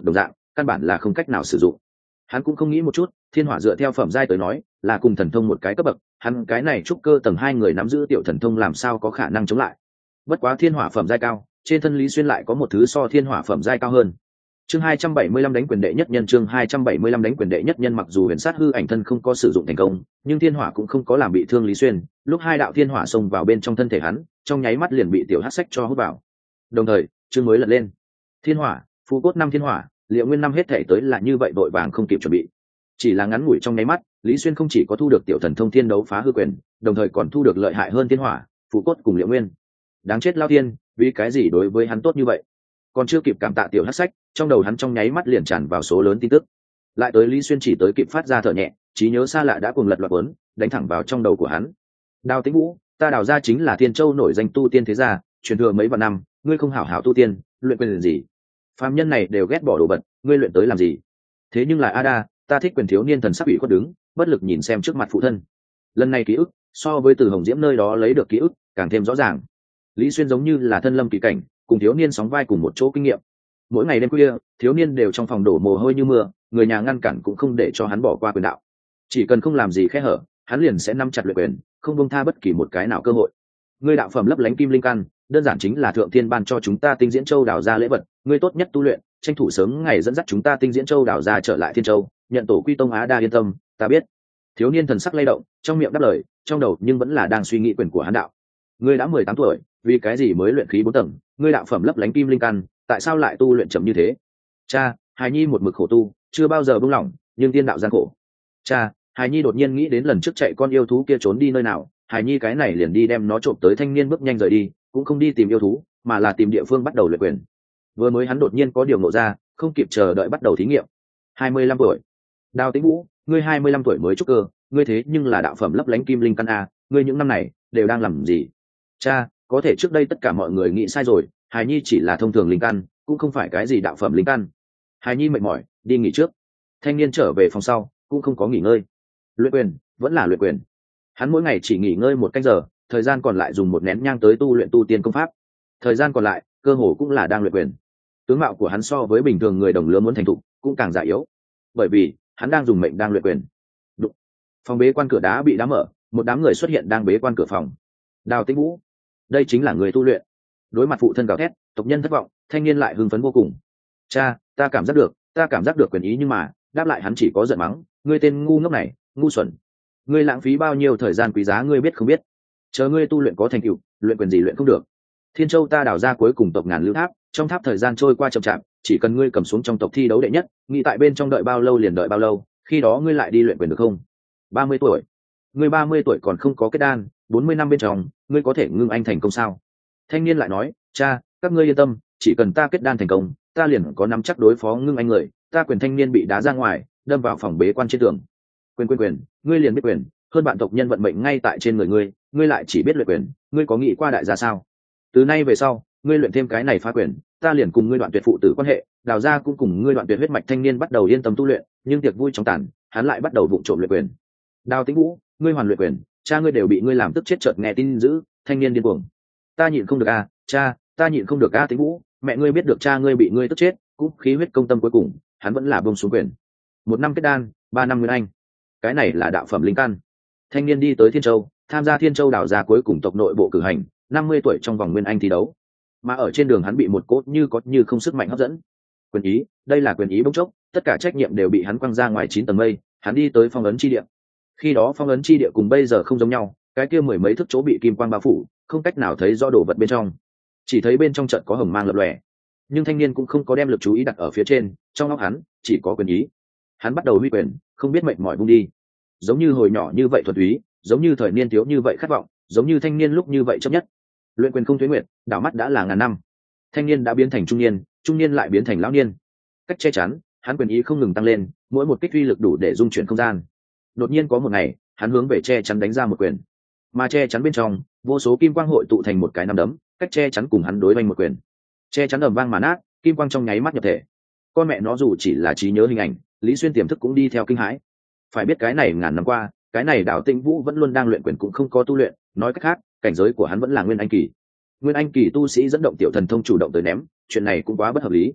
căn bản là không cách nào sử dụng. Hắn cũng không nghĩ một chút, thiên hỏa dựa theo phẩm giai tới nói là cùng thần thông một cái cấp bậc, hắn cái này trúc cơ tầng 2 người nắm giữ tiểu thần thông làm sao có khả năng chống lại. Bất quá thiên hỏa phẩm giai cao, trên thân Lý Xuyên lại có một thứ so thiên hỏa phẩm giai cao hơn. Chương 275 đánh quyền đệ nhất nhân. Chương 275 đánh quyền đệ nhất nhân. Mặc dù huyền sát hư ảnh thân không có sử dụng thành công, nhưng thiên hỏa cũng không có làm bị thương Lý Xuyên. Lúc hai đạo thiên hỏa xông vào bên trong thân thể hắn, trong nháy mắt liền bị tiểu hắc sách cho hút vào. Đồng thời, chương mới lật lên. Thiên hỏa, phù cốt 5 thiên hỏa, liệu nguyên năm hết thể tới là như vậy, vội vàng không kịp chuẩn bị. Chỉ là ngắn ngủi trong nháy mắt, Lý Xuyên không chỉ có thu được tiểu thần thông thiên đấu phá hư quyền, đồng thời còn thu được lợi hại hơn thiên hỏa, phù cốt cùng liệu nguyên. Đáng chết lao thiên, vì cái gì đối với hắn tốt như vậy? Còn chưa kịp cảm tạ tiểu hắc sách, trong đầu hắn trong nháy mắt liền tràn vào số lớn tin tức. Lại tới Lý Xuyên chỉ tới kịp phát ra thở nhẹ, trí nhớ xa lạ đã cuồng lật loạt cuốn, đánh thẳng vào trong đầu của hắn. Đào Tĩnh Vũ, ta đào ra chính là Thiên Châu nổi danh tu tiên thế gia, truyền thừa mấy vạn năm, ngươi không hảo hảo tu tiên, luyện quyền gì? Phàm nhân này đều ghét bỏ đồ vật, ngươi luyện tới làm gì? Thế nhưng là Ada, ta thích quyền thiếu niên thần sắc ủy khuất đứng, bất lực nhìn xem trước mặt phụ thân. Lần này ký ức, so với từ Hồng Diễm nơi đó lấy được ký ức, càng thêm rõ ràng. Lý Xuyên giống như là thân lâm kỳ cảnh, cùng thiếu niên sóng vai cùng một chỗ kinh nghiệm. Mỗi ngày đêm khuya, thiếu niên đều trong phòng đổ mồ hôi như mưa, người nhà ngăn cản cũng không để cho hắn bỏ qua quyền đạo. Chỉ cần không làm gì khe hở, hắn liền sẽ nắm chặt luyện quyền, không buông tha bất kỳ một cái nào cơ hội. Ngươi đạo phẩm lấp lánh kim linh căn, đơn giản chính là thượng thiên ban cho chúng ta Tinh Diễn Châu đào ra lễ vật, ngươi tốt nhất tu luyện, tranh thủ sớm ngày dẫn dắt chúng ta Tinh Diễn Châu đào ra trở lại Thiên Châu, nhận tổ quy tông. Á Đa yên tâm, ta biết. Thiếu niên thần sắc lay động, trong miệng đáp lời, trong đầu nhưng vẫn là đang suy nghĩ quyền của hắn đạo. Ngươi đã 18 tuổi, vì cái gì mới luyện khí 4 tầng, ngươi đạo phẩm lấp lánh kim linh căn, tại sao lại tu luyện chậm như thế? Cha, hài nhi một mực khổ tu, chưa bao giờ buông lỏng, nhưng tiên đạo gian khổ. Cha, hài nhi đột nhiên nghĩ đến lần trước chạy con yêu thú kia trốn đi nơi nào, hài nhi cái này liền đi đem nó trộm tới. Thanh niên bước nhanh rời đi, cũng không đi tìm yêu thú, mà là tìm địa phương bắt đầu luyện quyền. Vừa mới hắn đột nhiên có điều ngộ ra, không kịp chờ đợi bắt đầu thí nghiệm. 25 tuổi. Đào Tĩnh Vũ, ngươi 25 tuổi mới trúc cơ, ngươi thế nhưng là đạo phẩm lấp lánh kim linh căn a, ngươi những năm này đều đang làm gì? Cha, có thể trước đây tất cả mọi người nghĩ sai rồi, hài nhi chỉ là thông thường linh căn, cũng không phải cái gì đạo phẩm linh căn. Hài nhi mệt mỏi, đi nghỉ trước. Thanh niên trở về phòng sau, cũng không có nghỉ ngơi. Luyện quyền, vẫn là luyện quyền. Hắn mỗi ngày chỉ nghỉ ngơi 1 canh giờ, thời gian còn lại dùng 1 nén nhang tới tu luyện tu tiên công pháp. Thời gian còn lại, cơ hồ cũng là đang luyện quyền. Tướng mạo của hắn so với bình thường người đồng lứa muốn thành thục, cũng càng già yếu. Bởi vì, hắn đang dùng mệnh đang luyện quyền. Đụng. Phòng bế quan cửa đá bị đá mở, một đám người xuất hiện đang bế quan cửa phòng. Đào Tĩnh Vũ, đây chính là người tu luyện. Đối mặt phụ thân gào thét, tộc nhân thất vọng, thanh niên lại hưng phấn vô cùng. Cha, ta cảm giác được quyền ý, nhưng mà đáp lại hắn chỉ có giận mắng, ngươi tên ngu ngốc này, ngu xuẩn, ngươi lãng phí bao nhiêu thời gian quý giá ngươi biết không biết? Chờ ngươi tu luyện có thành tựu, luyện quyền gì luyện không được. Thiên Châu ta đào ra cuối cùng tộc ngàn lưu tháp, trong tháp thời gian trôi qua chậm chạp, chỉ cần ngươi cầm xuống trong tộc thi đấu đệ nhất, nghĩ tại bên trong đợi bao lâu liền đợi bao lâu, khi đó ngươi lại đi luyện quyền được không? 30 tuổi, ngươi 30 tuổi còn không có kết đan, 40 năm bên trong, ngươi có thể ngưng anh thành công sao? Thanh niên lại nói, cha, các ngươi yên tâm, chỉ cần ta kết đan thành công, ta liền có nắm chắc đối phó ngưng anh người. Ta quyền. Thanh niên bị đá ra ngoài, đâm vào phòng bế quan trên tường. Quyền, ngươi liền biết quyền, hơn bạn tộc nhân vận mệnh ngay tại trên người ngươi, ngươi lại chỉ biết luyện quyền, ngươi có nghĩ qua đại gia sao? Từ nay về sau, ngươi luyện thêm cái này phá quyền, ta liền cùng ngươi đoạn tuyệt phụ tử quan hệ, đào ra cũng cùng ngươi đoạn tuyệt huyết mạch. Thanh niên bắt đầu yên tâm tu luyện, nhưng tiệc vui trong tàn, hắn lại bắt đầu vụng trộm luyện quyền. Đào Tĩnh Vũ, ngươi hoàn luyện quyền, cha ngươi đều bị ngươi làm tức chết. Chợt nghe tin dữ, thanh niên điên cuồng. Ta nhịn không được a, cha, ta nhịn không được a. Tĩnh Vũ, mẹ ngươi biết được cha ngươi bị ngươi tức chết, cũng khí huyết công tâm cuối cùng, hắn vẫn là buông xuống quyền. 1 năm kết đan, 3 năm nguyên anh, cái này là đạo phẩm linh căn. Thanh niên đi tới Thiên Châu, tham gia Thiên Châu đào ra cuối cùng tộc nội bộ cử hành, 50 tuổi trong vòng nguyên anh thi đấu. Mà ở trên đường hắn bị một cốt như có như không sức mạnh hấp dẫn. Quyền ý, đây là quyền ý bỗng chốc, tất cả trách nhiệm đều bị hắn quăng ra ngoài 9 tầng mây, hắn đi tới phong ấn chi địa. Khi đó phong ấn chi địa cùng bây giờ không giống nhau, cái kia 10 mấy thước chỗ bị kim quang bao phủ, không cách nào thấy rõ đồ vật bên trong, chỉ thấy bên trong trận có hồng mang lập lòe. Nhưng thanh niên cũng không có đem lực chú ý đặt ở phía trên, trong óc hắn chỉ có quyền ý. Hắn bắt đầu huy quyền, không biết mệt mỏi vung đi, giống như hồi nhỏ như vậy thuần túy, giống như thời niên thiếu như vậy khát vọng, giống như thanh niên lúc như vậy chấp nhất. Luyện quyền không tuế nguyệt, đảo mắt đã là ngàn năm. Thanh niên đã biến thành trung niên, trung niên lại biến thành lão niên. Cách che chắn, hắn quyền ý không ngừng tăng lên, mỗi một kích uy lực đủ để dung chuyển không gian. Đột nhiên có một ngày, hắn hướng về che chắn đánh ra một quyền, mà che chắn bên trong vô số kim quang hội tụ thành một cái nắm đấm, cách che chắn cùng hắn đối oanh một quyền. Che chắn ầm vang mà nát, kim quang trong nháy mắt nhập thể. Con mẹ nó, dù chỉ là trí nhớ hình ảnh, Lý Xuyên tiềm thức cũng đi theo kinh hãi. Phải biết cái này ngàn năm qua, cái này Đào Tĩnh Vũ vẫn luôn đang luyện quyền, cũng không có tu luyện, nói cách khác, cảnh giới của hắn vẫn là nguyên anh kỳ. Nguyên anh kỳ tu sĩ dẫn động tiểu thần thông chủ động tới ném, chuyện này cũng quá bất hợp lý.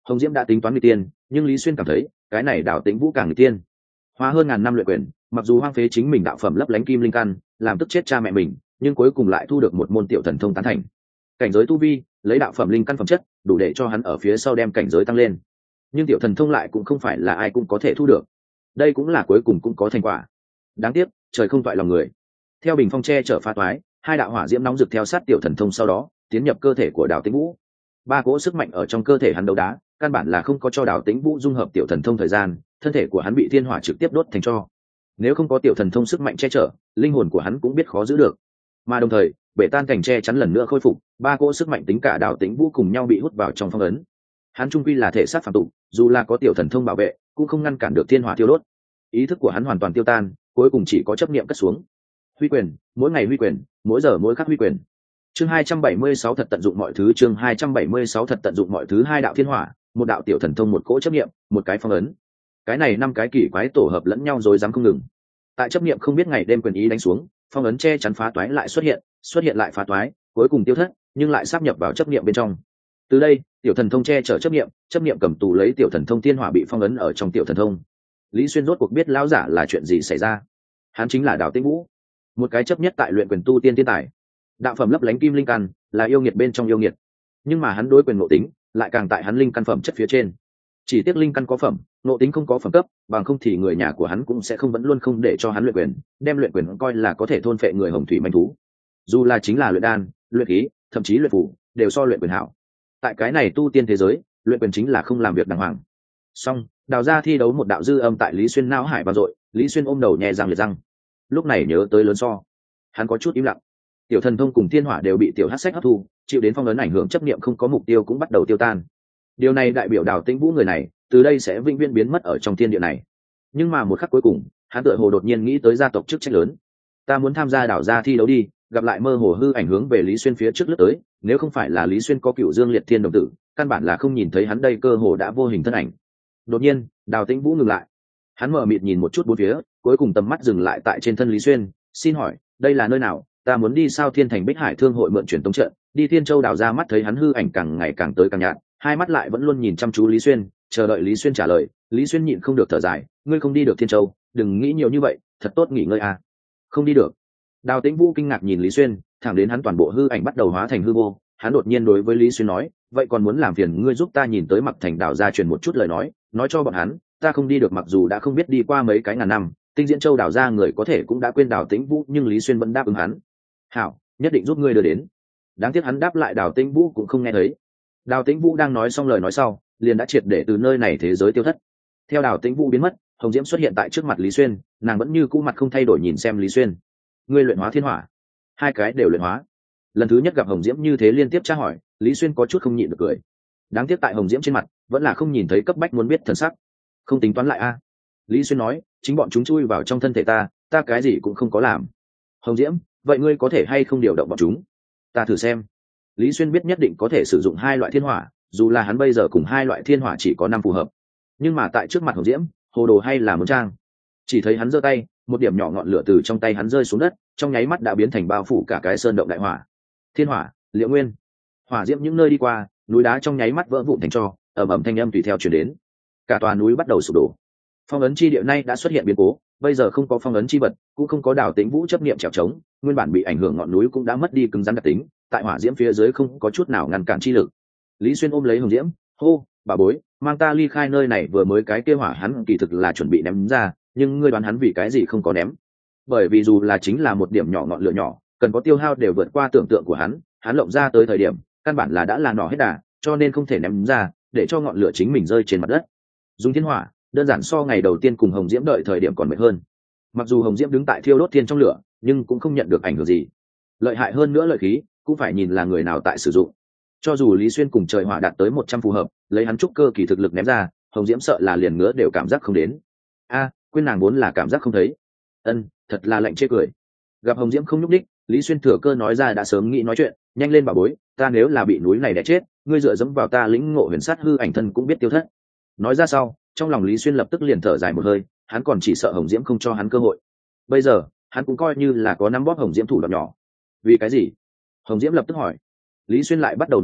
Hồng Diễm đã tính toán người tiên, nhưng Lý Xuyên cảm thấy cái này Đào Tĩnh Vũ càng người tiên. Hóa hơn ngàn năm luyện quyền, mặc dù hoang phế chính mình đạo phẩm lấp lánh kim linh căn, làm tức chết cha mẹ mình, nhưng cuối cùng lại thu được một môn tiểu thần thông tán thành. Cảnh giới tu vi, lấy đạo phẩm linh căn phẩm chất, đủ để cho hắn ở phía sau đem cảnh giới tăng lên. Nhưng tiểu thần thông lại cũng không phải là ai cũng có thể thu được. Đây cũng là cuối cùng cũng có thành quả. Đáng tiếc, trời không toại lòng người. Theo bình phong che chở phá toái, hai đạo hỏa diễm nóng rực theo sát tiểu thần thông sau đó, tiến nhập cơ thể của Đào Tĩnh Vũ. Ba cỗ sức mạnh ở trong cơ thể hắn đấu đá, căn bản là không có cho Đào Tĩnh Vũ dung hợp tiểu thần thông thời gian, thân thể của hắn bị thiên hỏa trực tiếp đốt thành tro. Nếu không có tiểu thần thông sức mạnh che chở, linh hồn của hắn cũng biết khó giữ được. Mà đồng thời, bể tan cảnh che chắn lần nữa khôi phục, ba cỗ sức mạnh tính cả Đào Tĩnh Vũ cùng nhau bị hút vào trong phong ấn. Hắn trung quy là thể xác phàm tục, dù là có tiểu thần thông bảo vệ, cũng không ngăn cản được thiên hỏa thiêu đốt. Ý thức của hắn hoàn toàn tiêu tan, cuối cùng chỉ có chấp niệm cất xuống. Huy quyền, mỗi ngày huy quyền, mỗi giờ mỗi khắc huy quyền. Chương 276 thật tận dụng mọi thứ, chương 276 thật tận dụng mọi thứ, hai đạo thiên hỏa, một đạo tiểu thần thông, một cỗ chấp niệm, một cái phong ấn. Cái này năm cái kỳ quái tổ hợp lẫn nhau rồi dám không ngừng. Tại chấp niệm không biết ngày đêm quyền ý đánh xuống, phong ấn che chắn phá toái lại xuất hiện lại phá toái, cuối cùng tiêu thất, nhưng lại sáp nhập vào chấp niệm bên trong. Từ đây, tiểu thần thông che chở chấp niệm cầm tù lấy tiểu thần thông thiên hỏa bị phong ấn ở trong tiểu thần thông. Lý Xuyên rốt cuộc biết lão giả là chuyện gì xảy ra. Hắn chính là Đào Tĩnh Vũ, một cái chấp nhất tại luyện quyền tu tiên thiên tài. Đạo phẩm lấp lánh kim linh căn, là yêu nghiệt bên trong yêu nghiệt. Nhưng mà hắn đối quyền ngộ tính, lại càng tại hắn linh căn phẩm chất phía trên. Chỉ tiếc linh căn có phẩm, ngộ tính không có phẩm cấp, bằng không thì người nhà của hắn cũng sẽ không vẫn luôn không để cho hắn luyện quyền, đem luyện quyền coi là có thể thôn phệ người hồng thủy manh thú. Dù là chính là luyện đan, luyện khí, thậm chí luyện phù, đều so luyện quyền hảo. Tại cái này tu tiên thế giới, luyện quyền chính là không làm việc đàng hoàng. Xong, Đào ra thi đấu một đạo dư âm tại Lý Xuyên não hải vang dội, Lý Xuyên ôm đầu nhẹ răng liệt răng. Lúc này nhớ tới lớn so, hắn có chút im lặng. Tiểu thần thông cùng thiên hỏa đều bị tiểu hắc sách hấp thu, chịu đến phong ấn ảnh hưởng, chấp niệm không có mục tiêu cũng bắt đầu tiêu tan. Điều này đại biểu Đào Tĩnh Vũ người này từ đây sẽ vĩnh viễn biến mất ở trong thiên địa này. Nhưng mà một khắc cuối cùng, hắn tựa hồ đột nhiên nghĩ tới gia tộc chức trách lớn. Ta muốn tham gia Đào gia thi đấu đi, gặp lại mơ hồ hư ảnh hướng về Lý Xuyên phía trước lướt tới, nếu không phải là Lý Xuyên có Cửu Dương Liệt Thiên đồng tử, căn bản là không nhìn thấy hắn đây, cơ hồ đã vô hình thân ảnh. Đột nhiên, Đào Tĩnh Vũ ngừng lại. Hắn mở mịt nhìn một chút bốn phía, cuối cùng tầm mắt dừng lại tại trên thân Lý Xuyên, xin hỏi, đây là nơi nào? Ta muốn đi Sao Thiên Thành Bích Hải Thương hội mượn truyền tống trận, đi Thiên Châu Đào ra. Mắt thấy hắn hư ảnh càng ngày càng tới càng nhạt, hai mắt lại vẫn luôn nhìn chăm chú Lý Xuyên, chờ đợi Lý Xuyên trả lời. Lý Xuyên nhịn không được thở dài, ngươi không đi được Thiên Châu, đừng nghĩ nhiều như vậy, thật tốt nghỉ ngơi à. Không đi được. Đào Tĩnh Vũ kinh ngạc nhìn Lý Xuyên, thẳng đến hắn toàn bộ hư ảnh bắt đầu hóa thành hư vô, hắn đột nhiên đối với Lý Xuyên nói, vậy còn muốn làm phiền ngươi giúp ta nhìn tới Mặc Thành Đào ra truyền một chút lời nói cho bọn hắn, ta không đi được. Mặc dù đã không biết đi qua mấy cái ngàn năm, Tinh Diễn Châu Đào ra người có thể cũng đã quên Đào Tĩnh Vũ, nhưng Lý Xuyên vẫn đáp ứng hắn. Hảo, nhất định giúp ngươi đưa đến. Đáng tiếc hắn đáp lại Đào Tĩnh Vũ cũng không nghe thấy. Đào Tĩnh Vũ đang nói xong lời nói sau, liền đã triệt để từ nơi này thế giới tiêu thất. Theo Đào Tĩnh Vũ biến mất, Hồng Diễm xuất hiện tại trước mặt Lý Xuyên, nàng vẫn như cũ mặt không thay đổi nhìn xem Lý Xuyên. Ngươi luyện hóa thiên hỏa? Hai cái đều luyện hóa. Lần thứ nhất gặp Hồng Diễm như thế liên tiếp tra hỏi, Lý Xuyên có chút không nhịn được cười. Đáng tiếc tại Hồng Diễm trên mặt vẫn là không nhìn thấy cấp bách muốn biết thần sắc. Không tính toán lại a. Lý Xuyên nói, chính bọn chúng chui vào trong thân thể ta cái gì cũng không có làm. Hồng Diễm, vậy ngươi có thể hay không điều động bọn chúng? Ta thử xem. Lý Xuyên biết nhất định có thể sử dụng hai loại thiên hỏa, dù là hắn bây giờ cùng hai loại thiên hỏa chỉ có 5 phù hợp. Nhưng mà tại trước mặt Hồng Diễm, hồ đồ hay là muốn trang. Chỉ thấy hắn giơ tay, một điểm nhỏ ngọn lửa từ trong tay hắn rơi xuống đất, trong nháy mắt đã biến thành bao phủ cả cái sơn động đại hỏa. Thiên hỏa, Liễu Nguyên. Hỏa diễm những nơi đi qua, núi đá trong nháy mắt vỡ vụn thành tro, ầm ầm thanh âm tùy theo truyền đến. Cả tòa núi bắt đầu sụp đổ. Phong ấn chi địa nay đã xuất hiện biến cố, bây giờ không có phong ấn chi vật, cũng không có Đào Tĩnh Vũ chấp niệm trèo trống, nguyên bản bị ảnh hưởng ngọn núi cũng đã mất đi cứng rắn đặc tính, tại hỏa diễm phía dưới không có chút nào ngăn cản chi lực. Lý Xuyên ôm lấy Hồng Diễm, hô, bà bối, mang ta ly khai nơi này. Vừa mới cái kia hỏa hắn kỳ thực là chuẩn bị ném ra, nhưng ngươi đoán hắn vì cái gì không có ném? Bởi vì dù là chính là một điểm nhỏ ngọn lửa nhỏ, cần có tiêu hao đều vượt qua tưởng tượng của hắn lộng ra tới thời điểm, căn bản là đã là nỏ hết đà, cho nên không thể ném ra, để cho ngọn lửa chính mình rơi trên mặt đất. Dùng thiên hỏa, đơn giản so ngày đầu tiên cùng Hồng Diễm đợi thời điểm còn mệt hơn. Mặc dù Hồng Diễm đứng tại thiêu đốt thiên trong lửa, nhưng cũng không nhận được ảnh hưởng gì. Lợi hại hơn nữa lợi khí, cũng phải nhìn là người nào tại sử dụng. Cho dù Lý Xuyên cùng trời hỏa đạt tới 100 phù hợp, lấy hắn trúc cơ kỳ thực lực ném ra, Hồng Diễm sợ là liền ngứa đều cảm giác không đến. Quên nàng vốn là cảm giác không thấy. Thật là lạnh chê cười. Gặp Hồng Diễm không nhúc đích, Lý Xuyên thừa cơ nói ra đã sớm nghĩ nói chuyện, nhanh lên bà bối, ta nếu là bị núi này đè chết, ngươi dựa dẫm vào ta lĩnh ngộ huyền sát hư ảnh thân cũng biết tiêu thất. Nói ra sau, trong lòng Lý Xuyên lập tức liền thở dài một hơi, hắn còn chỉ sợ Hồng Diễm không cho hắn cơ hội. Bây giờ, hắn cũng coi như là có nắm bóp Hồng Diễm thủ đoạn nhỏ. Vì cái gì? Hồng Diễm lập tức hỏi. Lý Xuyên lại bắt đầu nói bừa,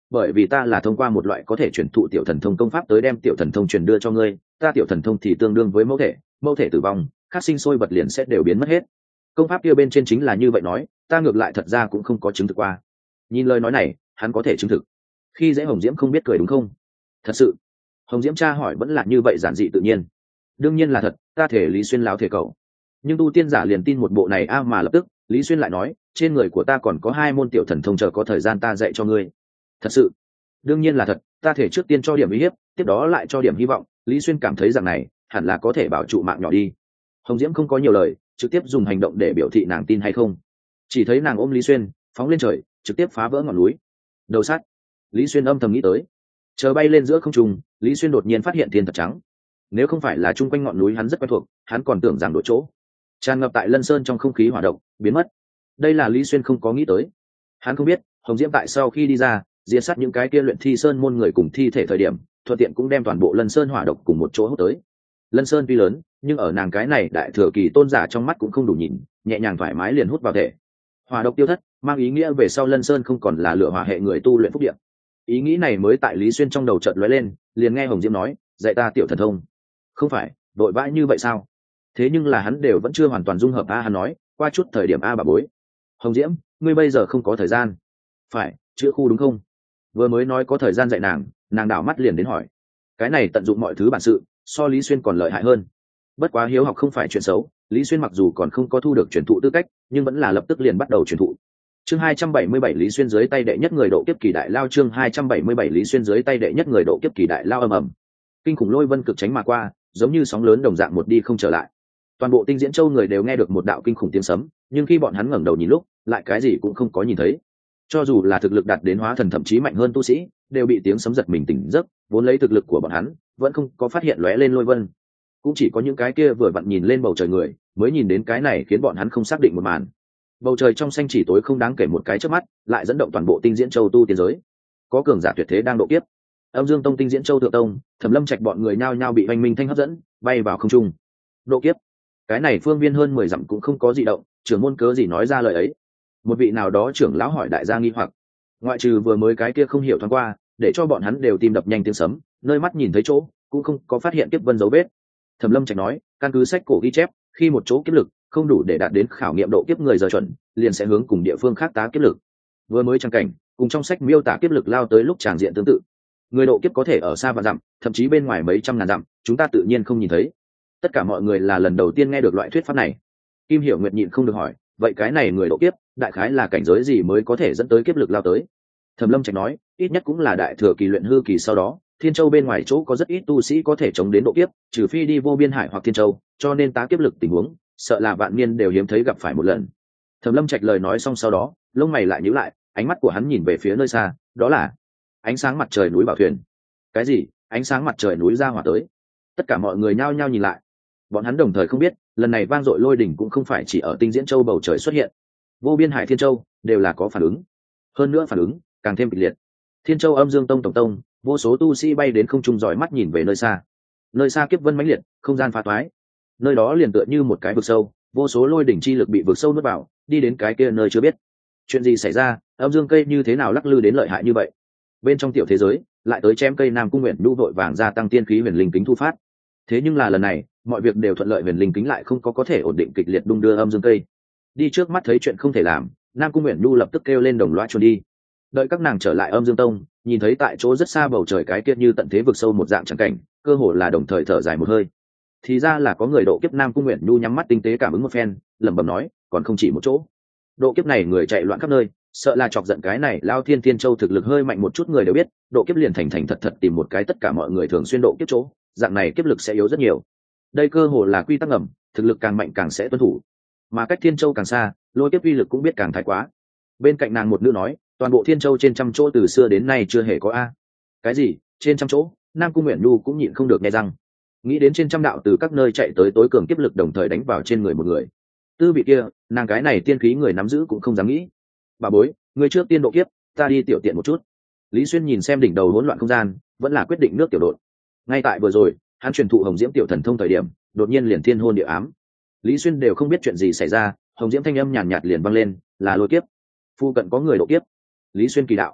bởi vì ta là thông qua một loại có thể truyền thụ tiểu thần thông công pháp tới đem tiểu thần thông truyền đưa cho ngươi, ta tiểu thần thông thì tương đương với mẫu thể tử vong, khác sinh sôi vật liền sẽ đều biến mất hết. Công pháp kia bên trên chính là như vậy nói, ta ngược lại thật ra cũng không có chứng thực qua. Nhìn lời nói này, hắn có thể chứng thực. Khi dễ Hồng Diễm không biết cười đúng không? Thật sự. Hồng Diễm tra hỏi vẫn là như vậy giản dị tự nhiên. Đương nhiên là thật, ta thể Lý Xuyên láo thể cậu. Nhưng tu tiên giả liền tin một bộ này mà lập tức, Lý Xuyên lại nói, trên người của ta còn có 2 môn tiểu thần thông, chờ có thời gian ta dạy cho ngươi. Thật sự. Đương nhiên là thật, ta thể trước tiên cho điểm uy hiếp, tiếp đó lại cho điểm hy vọng. Lý Xuyên cảm thấy rằng này hẳn là có thể bảo trụ mạng nhỏ đi. Hồng Diễm không có nhiều lời, trực tiếp dùng hành động để biểu thị nàng tin hay không. Chỉ thấy nàng ôm Lý Xuyên phóng lên trời, trực tiếp phá vỡ ngọn núi. Đầu sắt. Lý Xuyên âm thầm nghĩ tới. Chờ bay lên giữa không trung, Lý Xuyên đột nhiên phát hiện thiên thật trắng. Nếu không phải là chung quanh ngọn núi hắn rất quen thuộc, hắn còn tưởng rằng đổi chỗ. Tràn ngập tại Lân Sơn trong không khí hỏa độc biến mất. Đây là Lý Xuyên không có nghĩ tới. Hắn không biết Hồng Diễm tại sau khi đi ra diệt sát những cái kia luyện thi sơn môn người cùng thi thể thời điểm, thuận tiện cũng đem toàn bộ Lân Sơn hỏa độc cùng một chỗ hút tới. Lân Sơn tuy lớn, nhưng ở nàng cái này đại thừa kỳ tôn giả trong mắt cũng không đủ nhìn, nhẹ nhàng thoải mái liền hút vào thể. Hỏa độc tiêu thất, mang ý nghĩa về sau Lân Sơn không còn là lửa hỏa hệ người tu luyện phúc địa. Ý nghĩ này mới tại Lý Xuyên trong đầu chợt lóe lên, liền nghe Hồng Diễm nói, dạy ta tiểu thần thông. Không phải đội vãi như vậy sao? Thế nhưng là hắn đều vẫn chưa hoàn toàn dung hợp hắn nói, qua chút thời điểm bà bối. Hồng Diễm, ngươi bây giờ không có thời gian. Phải, chữa khu đúng không? Vừa mới nói có thời gian dạy nàng đảo mắt liền đến hỏi. Cái này tận dụng mọi thứ bản sự, so Lý Xuyên còn lợi hại hơn. Bất quá hiếu học không phải chuyện xấu, Lý Xuyên mặc dù còn không có thu được truyền thụ tư cách, nhưng vẫn là lập tức liền bắt đầu truyền thụ. Chương 277 Lý Xuyên dưới tay đệ nhất người độ kiếp kỳ đại lao, chương 277 Lý Xuyên dưới tay đệ nhất người độ kiếp kỳ đại lao. Ầm. Kinh khủng lôi vân cực tránh mà qua, giống như sóng lớn đồng dạng một đi không trở lại. Toàn bộ Tinh Diễn Châu người đều nghe được một đạo kinh khủng tiếng sấm, nhưng khi bọn hắn ngẩng đầu nhìn lúc, lại cái gì cũng không có nhìn thấy. Cho dù là thực lực đạt đến hóa thần thậm chí mạnh hơn tu sĩ, đều bị tiếng sấm giật mình tỉnh giấc, vốn lấy thực lực của bọn hắn, vẫn không có phát hiện lóe lên lôi vân. Cũng chỉ có những cái kia vừa vặn nhìn lên bầu trời người, mới nhìn đến cái này khiến bọn hắn không xác định một màn. Bầu trời trong xanh chỉ tối không đáng kể một cái chớp mắt, lại dẫn động toàn bộ Tinh Diễn Châu tu tiên giới. Có cường giả tuyệt thế đang độ kiếp. Âm Dương Tông, Tinh Diễn Châu thượng tông, Thẩm Lâm Trạch bọn người nhao nhao bị oanh minh thanh hấp dẫn, bay vào không trung. Độ kiếp. Cái này phương viên hơn 10 dặm cũng không có gì động, trưởng môn cớ gì nói ra lời ấy. Một vị nào đó trưởng lão hỏi đại gia nghi hoặc. Ngoại trừ vừa mới cái kia không hiểu thoáng qua, để cho bọn hắn đều tim đập nhanh tiếng sấm, nơi mắt nhìn thấy chỗ, cũng không có phát hiện kiếp vân dấu vết. Thẩm Lâm Trạch nói, căn cứ sách cổ ghi chép, khi một chỗ kiếp lực không đủ để đạt đến khảo nghiệm độ kiếp người giờ chuẩn, liền sẽ hướng cùng địa phương khác tá kiếp lực. Vừa mới trang cảnh, cùng trong sách miêu tả kiếp lực lao tới lúc tràng diện tương tự. Người độ kiếp có thể ở xa vạn dặm, thậm chí bên ngoài mấy trăm ngàn dặm, chúng ta tự nhiên không nhìn thấy. Tất cả mọi người là lần đầu tiên nghe được loại thuyết pháp này. Kim Hiểu Nguyệt nhịn không được hỏi, vậy cái này người độ kiếp, đại khái là cảnh giới gì mới có thể dẫn tới kiếp lực lao tới? Thẩm Lâm Trạch nói, ít nhất cũng là đại thừa kỳ luyện hư kỳ, sau đó Thiên Châu bên ngoài chỗ có rất ít tu sĩ có thể chống đến độ kiếp, trừ phi đi vô biên hải hoặc Thiên Châu, cho nên tá kiếp lực tình huống, sợ là vạn niên đều hiếm thấy gặp phải một lần. Thẩm Lâm Trạch lời nói xong sau đó, lông mày lại nhíu lại, ánh mắt của hắn nhìn về phía nơi xa, đó là ánh sáng mặt trời núi Bảo Thuyền. Cái gì? Ánh sáng mặt trời núi ra hỏa tới? Tất cả mọi người nhao nhao nhìn lại. Bọn hắn đồng thời không biết, lần này vang dội lôi đỉnh cũng không phải chỉ ở Tinh Diễn Châu bầu trời xuất hiện, vô biên hải Thiên Châu đều là có phản ứng. Hơn nữa phản ứng càng thêm kịch liệt. Thiên Châu Âm Dương Tông tổng tông, vô số tu sĩ bay đến không trung dõi mắt nhìn về nơi xa. Nơi xa kiếp vân mãnh liệt, không gian phá toái. Nơi đó liền tựa như một cái vực sâu, vô số lôi đỉnh chi lực bị vực sâu nuốt vào, đi đến cái kia nơi chưa biết. Chuyện gì xảy ra, Âm Dương cây như thế nào lắc lư đến lợi hại như vậy? Bên trong tiểu thế giới, lại tới chém cây Nam Cung Nguyện Nhu vội vàng gia tăng tiên khí huyền linh kính thu phát. Thế nhưng là lần này, mọi việc đều thuận lợi, huyền linh kính lại không có thể ổn định kịch liệt đung đưa Âm Dương cây. Đi trước mắt thấy chuyện không thể làm, Nam Cung Nguyện Nhu lập tức kêu lên đồng loa chuồn đi. Đợi các nàng trở lại Âm Dương Tông, nhìn thấy tại chỗ rất xa bầu trời cái kia như tận thế vực sâu một dạng chẳng cảnh, cơ hồ là đồng thời thở dài một hơi. Thì ra là có người độ kiếp. Nam Cung Nguyện Nhu nhắm mắt tinh tế cảm ứng một phen, lẩm bẩm nói, còn không chỉ một chỗ. Độ kiếp này người chạy loạn khắp nơi, sợ là chọc giận cái này Lao Thiên Thiên Châu thực lực hơi mạnh một chút người đều biết, độ kiếp liền thành thành thật thật tìm một cái tất cả mọi người thường xuyên độ kiếp chỗ, dạng này kiếp lực sẽ yếu rất nhiều. Đây cơ hồ là quy tắc ngầm, thực lực càng mạnh càng sẽ tuân thủ, mà cách Thiên Châu càng xa, lôi kiếp uy lực cũng biết càng thái quá. Bên cạnh nàng một nữ nói, toàn bộ Thiên Châu trên trăm chỗ từ xưa đến nay chưa hề có a. Cái gì? Trên trăm chỗ? Nam Cung Nguyện Nhu cũng nhịn không được nghe răng. Nghĩ đến trên trăm đạo từ các nơi chạy tới tối cường kiếp lực đồng thời đánh vào trên người một người. Tư vị kia, nàng cái này tiên khí người nắm giữ cũng không dám nghĩ. Bà bối, người trước tiên độ kiếp, ta đi tiểu tiện một chút. Lý Xuyên nhìn xem đỉnh đầu hỗn loạn không gian, vẫn là quyết định nước tiểu đột. Ngay tại vừa rồi, hắn truyền thụ Hồng Diễm tiểu thần thông thời điểm, đột nhiên liền thiên hôn địa ám. Lý Xuyên đều không biết chuyện gì xảy ra, Hồng Diễm thanh âm nhàn nhạt liền vang lên, là lôi kiếp. Phu cận có người độ kiếp. Lý Xuyên kỳ đạo.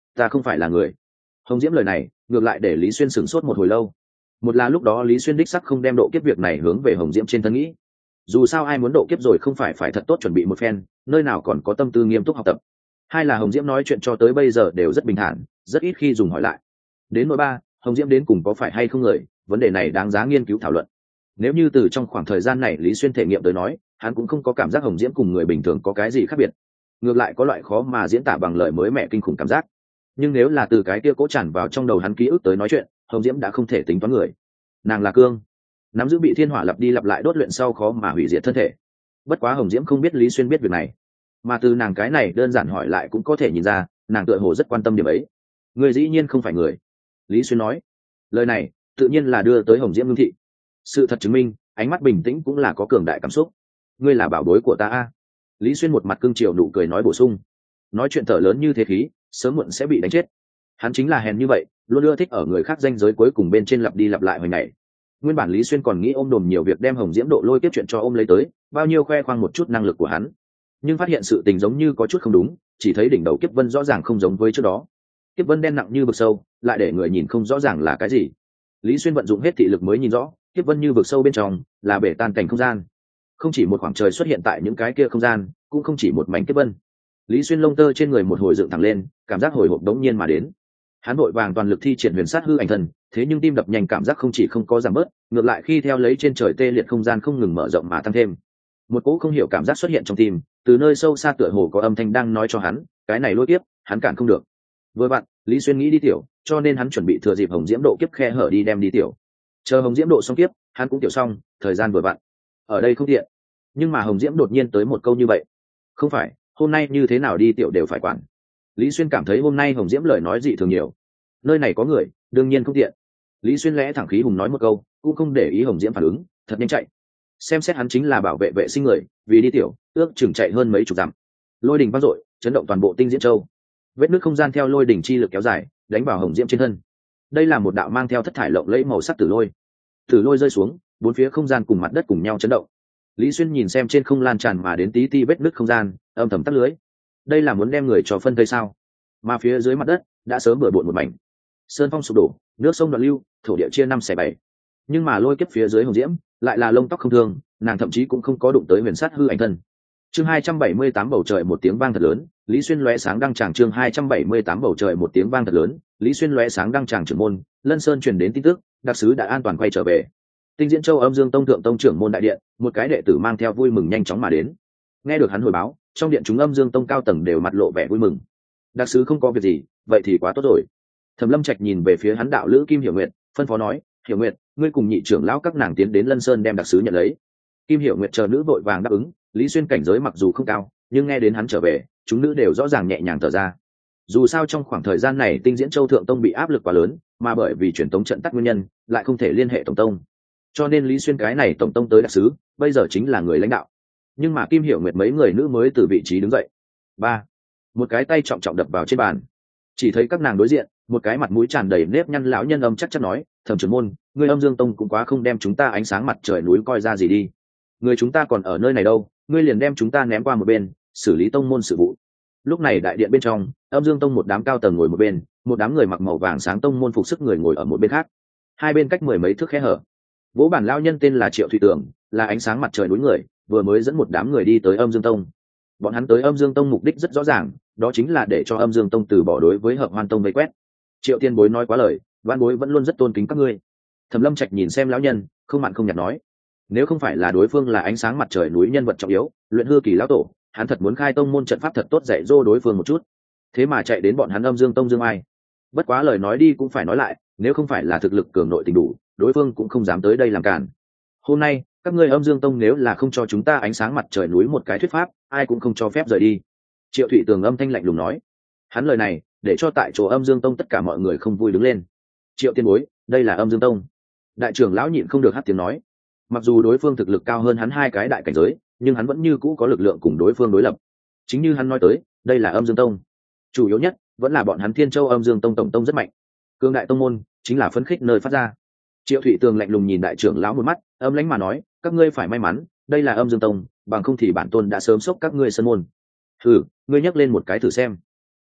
ta không phải là người. Hồng Diễm lời này ngược lại để Lý Xuyên sửng sốt một hồi lâu. Một là lúc đó Lý Xuyên đích sắc không đem độ kiếp việc này hướng về Hồng Diễm trên thân nghĩ, dù sao ai muốn độ kiếp rồi không phải thật tốt chuẩn bị một phen, nơi nào còn có tâm tư nghiêm túc học tập. Hai là Hồng Diễm nói chuyện cho tới bây giờ đều rất bình thản, rất ít khi dùng hỏi lại. Đến nỗi ba, Hồng Diễm đến cùng có phải hay không người, vấn đề này đáng giá nghiên cứu thảo luận. Nếu như từ trong khoảng thời gian này Lý Xuyên thể nghiệm tới nói, hắn cũng không có cảm giác Hồng Diễm cùng người bình thường có cái gì khác biệt, ngược lại có loại khó mà diễn tả bằng lời mới mẻ kinh khủng cảm giác. Nhưng nếu là từ cái kia cố tràn vào trong đầu hắn ký ức tới nói chuyện, Hồng Diễm đã không thể tính toán người. Nàng là cương, nắm giữ bị thiên hỏa lặp đi lặp lại đốt luyện sau khó mà hủy diệt thân thể. Bất quá Hồng Diễm không biết Lý Xuyên biết việc này, mà từ nàng cái này đơn giản hỏi lại cũng có thể nhìn ra nàng tựa hồ rất quan tâm điểm ấy. Người dĩ nhiên không phải người, Lý Xuyên nói. Lời này tự nhiên là đưa tới Hồng Diễm ngưng thị. Sự thật chứng minh ánh mắt bình tĩnh cũng là có cường đại cảm xúc. Ngươi là bảo bối của ta a. Lý Xuyên một mặt cương triều nụ cười nói bổ sung. Nói chuyện thở lớn như thế khí, sớm muộn sẽ bị đánh chết. Hắn chính là hèn như vậy, luôn ưa thích ở người khác danh giới cuối cùng bên trên lặp đi lặp lại hồi ngày. Nguyên bản Lý Xuyên còn nghĩ ôm đồm nhiều việc đem Hồng Diễm độ lôi tiếp chuyện cho ôm lấy tới, bao nhiêu khoe khoang một chút năng lực của hắn. Nhưng phát hiện sự tình giống như có chút không đúng, chỉ thấy đỉnh đầu kiếp vân rõ ràng không giống với trước đó. Kiếp vân đen nặng như vực sâu, lại để người nhìn không rõ ràng là cái gì. Lý Xuyên vận dụng hết thị lực mới nhìn rõ, kiếp vân như vực sâu bên trong là bể tan cảnh không gian. Không chỉ một khoảng trời xuất hiện tại những cái kia không gian, cũng không chỉ một mảnh kiếp vân. Lý Xuyên lông tơ trên người một hồi dựng thẳng lên, cảm giác hồi hộp đống nhiên mà đến. Hắn vội vàng toàn lực thi triển huyền sát hư ảnh thần, thế nhưng tim đập nhanh cảm giác không chỉ không có giảm bớt, ngược lại khi theo lấy trên trời tê liệt không gian không ngừng mở rộng mà tăng thêm. Một cỗ không hiểu cảm giác xuất hiện trong tim, từ nơi sâu xa tựa hồ có âm thanh đang nói cho hắn, cái này lôi tiếp, hắn cản không được. Vừa vặn, Lý Xuyên nghĩ đi tiểu, cho nên hắn chuẩn bị thừa dịp Hồng Diễm độ kiếp khe hở đi đem đi tiểu. Chờ Hồng Diễm độ xong kiếp, hắn cũng tiểu xong, thời gian vừa vặn. Ở đây không tiện. Nhưng mà Hồng Diễm đột nhiên tới một câu như vậy. Không phải, hôm nay như thế nào đi tiểu đều phải quản. Lý Xuyên cảm thấy hôm nay Hồng Diễm lời nói dị thường nhiều. Nơi này có người, đương nhiên không tiện. Lý Xuyên lẽ thẳng khí hùng nói một câu, cũng không để ý Hồng Diễm phản ứng, thật nhanh chạy. Xem xét hắn chính là bảo vệ vệ sinh người, vì đi tiểu, ước chừng chạy hơn mấy chục dặm. Lôi đình vang dội, chấn động toàn bộ Tinh Diễn Châu. Vết nứt không gian theo lôi đỉnh chi lực kéo dài, đánh vào Hồng Diễm trên thân. Đây là một đạo mang theo thất thải lộng lẫy màu sắc tử lôi. Tử lôi rơi xuống, bốn phía không gian cùng mặt đất cùng nhau chấn động. Lý Xuyên nhìn xem trên không lan tràn mà đến tí ti vết nứt không gian, âm thầm tắt lưới. Đây là muốn đem người cho phân thây sao? Mà phía dưới mặt đất đã sớm bừa bộn một mảnh. Sơn phong sụp đổ, nước sông đoạn lưu, thổ địa chia năm xẻ bảy. Nhưng mà lôi kiếp phía dưới Hồng Diễm lại là lông tóc không thương, nàng thậm chí cũng không có đụng tới huyền sát hư ảnh thân. Chương 278 bầu trời một tiếng vang thật lớn, Lý Xuyên lóe sáng đăng tràng. Chương 278 bầu trời một tiếng vang thật lớn, Lý Xuyên lóe sáng đăng tràng trưởng môn, Lân Sơn truyền đến tin tức, đặc sứ đã an toàn quay trở về. Tinh Diễn Châu Âm Dương Tông thượng tông trưởng môn đại điện, một cái đệ tử mang theo vui mừng nhanh chóng mà đến. Nghe được hắn hồi báo, trong điện chúng Âm Dương Tông cao tầng đều mặt lộ vẻ vui mừng. Đặc sứ không có việc gì, vậy thì quá tốt rồi. Thẩm Lâm Trạch nhìn về phía hắn đạo lữ Kim Hiểu Nguyệt, phân phó nói, Hiểu Nguyệt, ngươi cùng nhị trưởng lão các nàng tiến đến Lân Sơn đem đặc sứ nhận lấy. Kim Hiểu Nguyệt chờ nữ vội vàng đáp ứng. Lý Xuyên cảnh giới mặc dù không cao, nhưng nghe đến hắn trở về, chúng nữ đều rõ ràng nhẹ nhàng thở ra. Dù sao trong khoảng thời gian này Tinh Diễn Châu thượng tông bị áp lực quá lớn, mà bởi vì truyền tống trận tắc nguyên nhân, lại không thể liên hệ tổng tông. Cho nên Lý Xuyên cái này tổng tông tới đặc sứ, bây giờ chính là người lãnh đạo. Nhưng mà Kim Hiểu Nguyệt mấy người nữ mới từ vị trí đứng dậy. Ba, một cái tay trọng trọng đập vào trên bàn. Chỉ thấy các nàng đối diện, một cái mặt mũi tràn đầy nếp nhăn lão nhân âm chắc chắn nói, Thẩm trưởng môn, người Âm Dương Tông cũng quá không đem chúng ta ánh sáng mặt trời núi coi ra gì đi. Người chúng ta còn ở nơi này đâu, ngươi liền đem chúng ta ném qua một bên, xử lý tông môn sự vụ. Lúc này đại điện bên trong, Âm Dương Tông một đám cao tầng ngồi một bên, một đám người mặc màu vàng sáng tông môn phục sức người ngồi ở một bên khác. Hai bên cách mười mấy thước khe hở. Vỗ bản lão nhân tên là Triệu Thủy Tường, là ánh sáng mặt trời núi người, vừa mới dẫn một đám người đi tới Âm Dương Tông. Bọn hắn tới Âm Dương Tông mục đích rất rõ ràng, đó chính là để cho Âm Dương Tông từ bỏ đối với Hợp Hoan Tông vây quét. Triệu Tiên Bối nói quá lời, Văn Bối vẫn luôn rất tôn kính các ngươi. Thẩm Lâm Trạch nhìn xem lão nhân, không mặn không nhạt nói, nếu không phải là đối phương là ánh sáng mặt trời núi nhân vật trọng yếu, luyện hư kỳ lão tổ, hắn thật muốn khai tông môn trận pháp thật tốt dạy dỗ đối phương một chút. Thế mà chạy đến bọn hắn Âm Dương Tông Dương Ai. Bất quá lời nói đi cũng phải nói lại, nếu không phải là thực lực cường nội tình đủ, đối phương cũng không dám tới đây làm cản. Hôm nay các ngươi Âm Dương Tông nếu là không cho chúng ta ánh sáng mặt trời núi một cái thuyết pháp, ai cũng không cho phép rời đi. Triệu Thụy Tường âm thanh lạnh lùng nói. Hắn lời này để cho tại chỗ Âm Dương Tông tất cả mọi người không vui đứng lên. Triệu Tiên Bối, đây là Âm Dương Tông. Đại trưởng lão nhịn không được hắt tiếng nói. Mặc dù đối phương thực lực cao hơn hắn hai cái đại cảnh giới, nhưng hắn vẫn như cũ có lực lượng cùng đối phương đối lập. Chính như hắn nói tới, đây là Âm Dương Tông. Chủ yếu nhất vẫn là bọn hắn Thiên Châu Âm Dương Tông tổng tông rất mạnh. Cương đại tông môn chính là phấn khích nơi phát ra. Triệu Thụy Tường lạnh lùng nhìn đại trưởng lão một mắt, âm lãnh mà nói, các ngươi phải may mắn, đây là Âm Dương Tông, bằng không thì bản tôn đã sớm sốc các ngươi sân môn. Thử, ngươi nhắc lên một cái thử xem.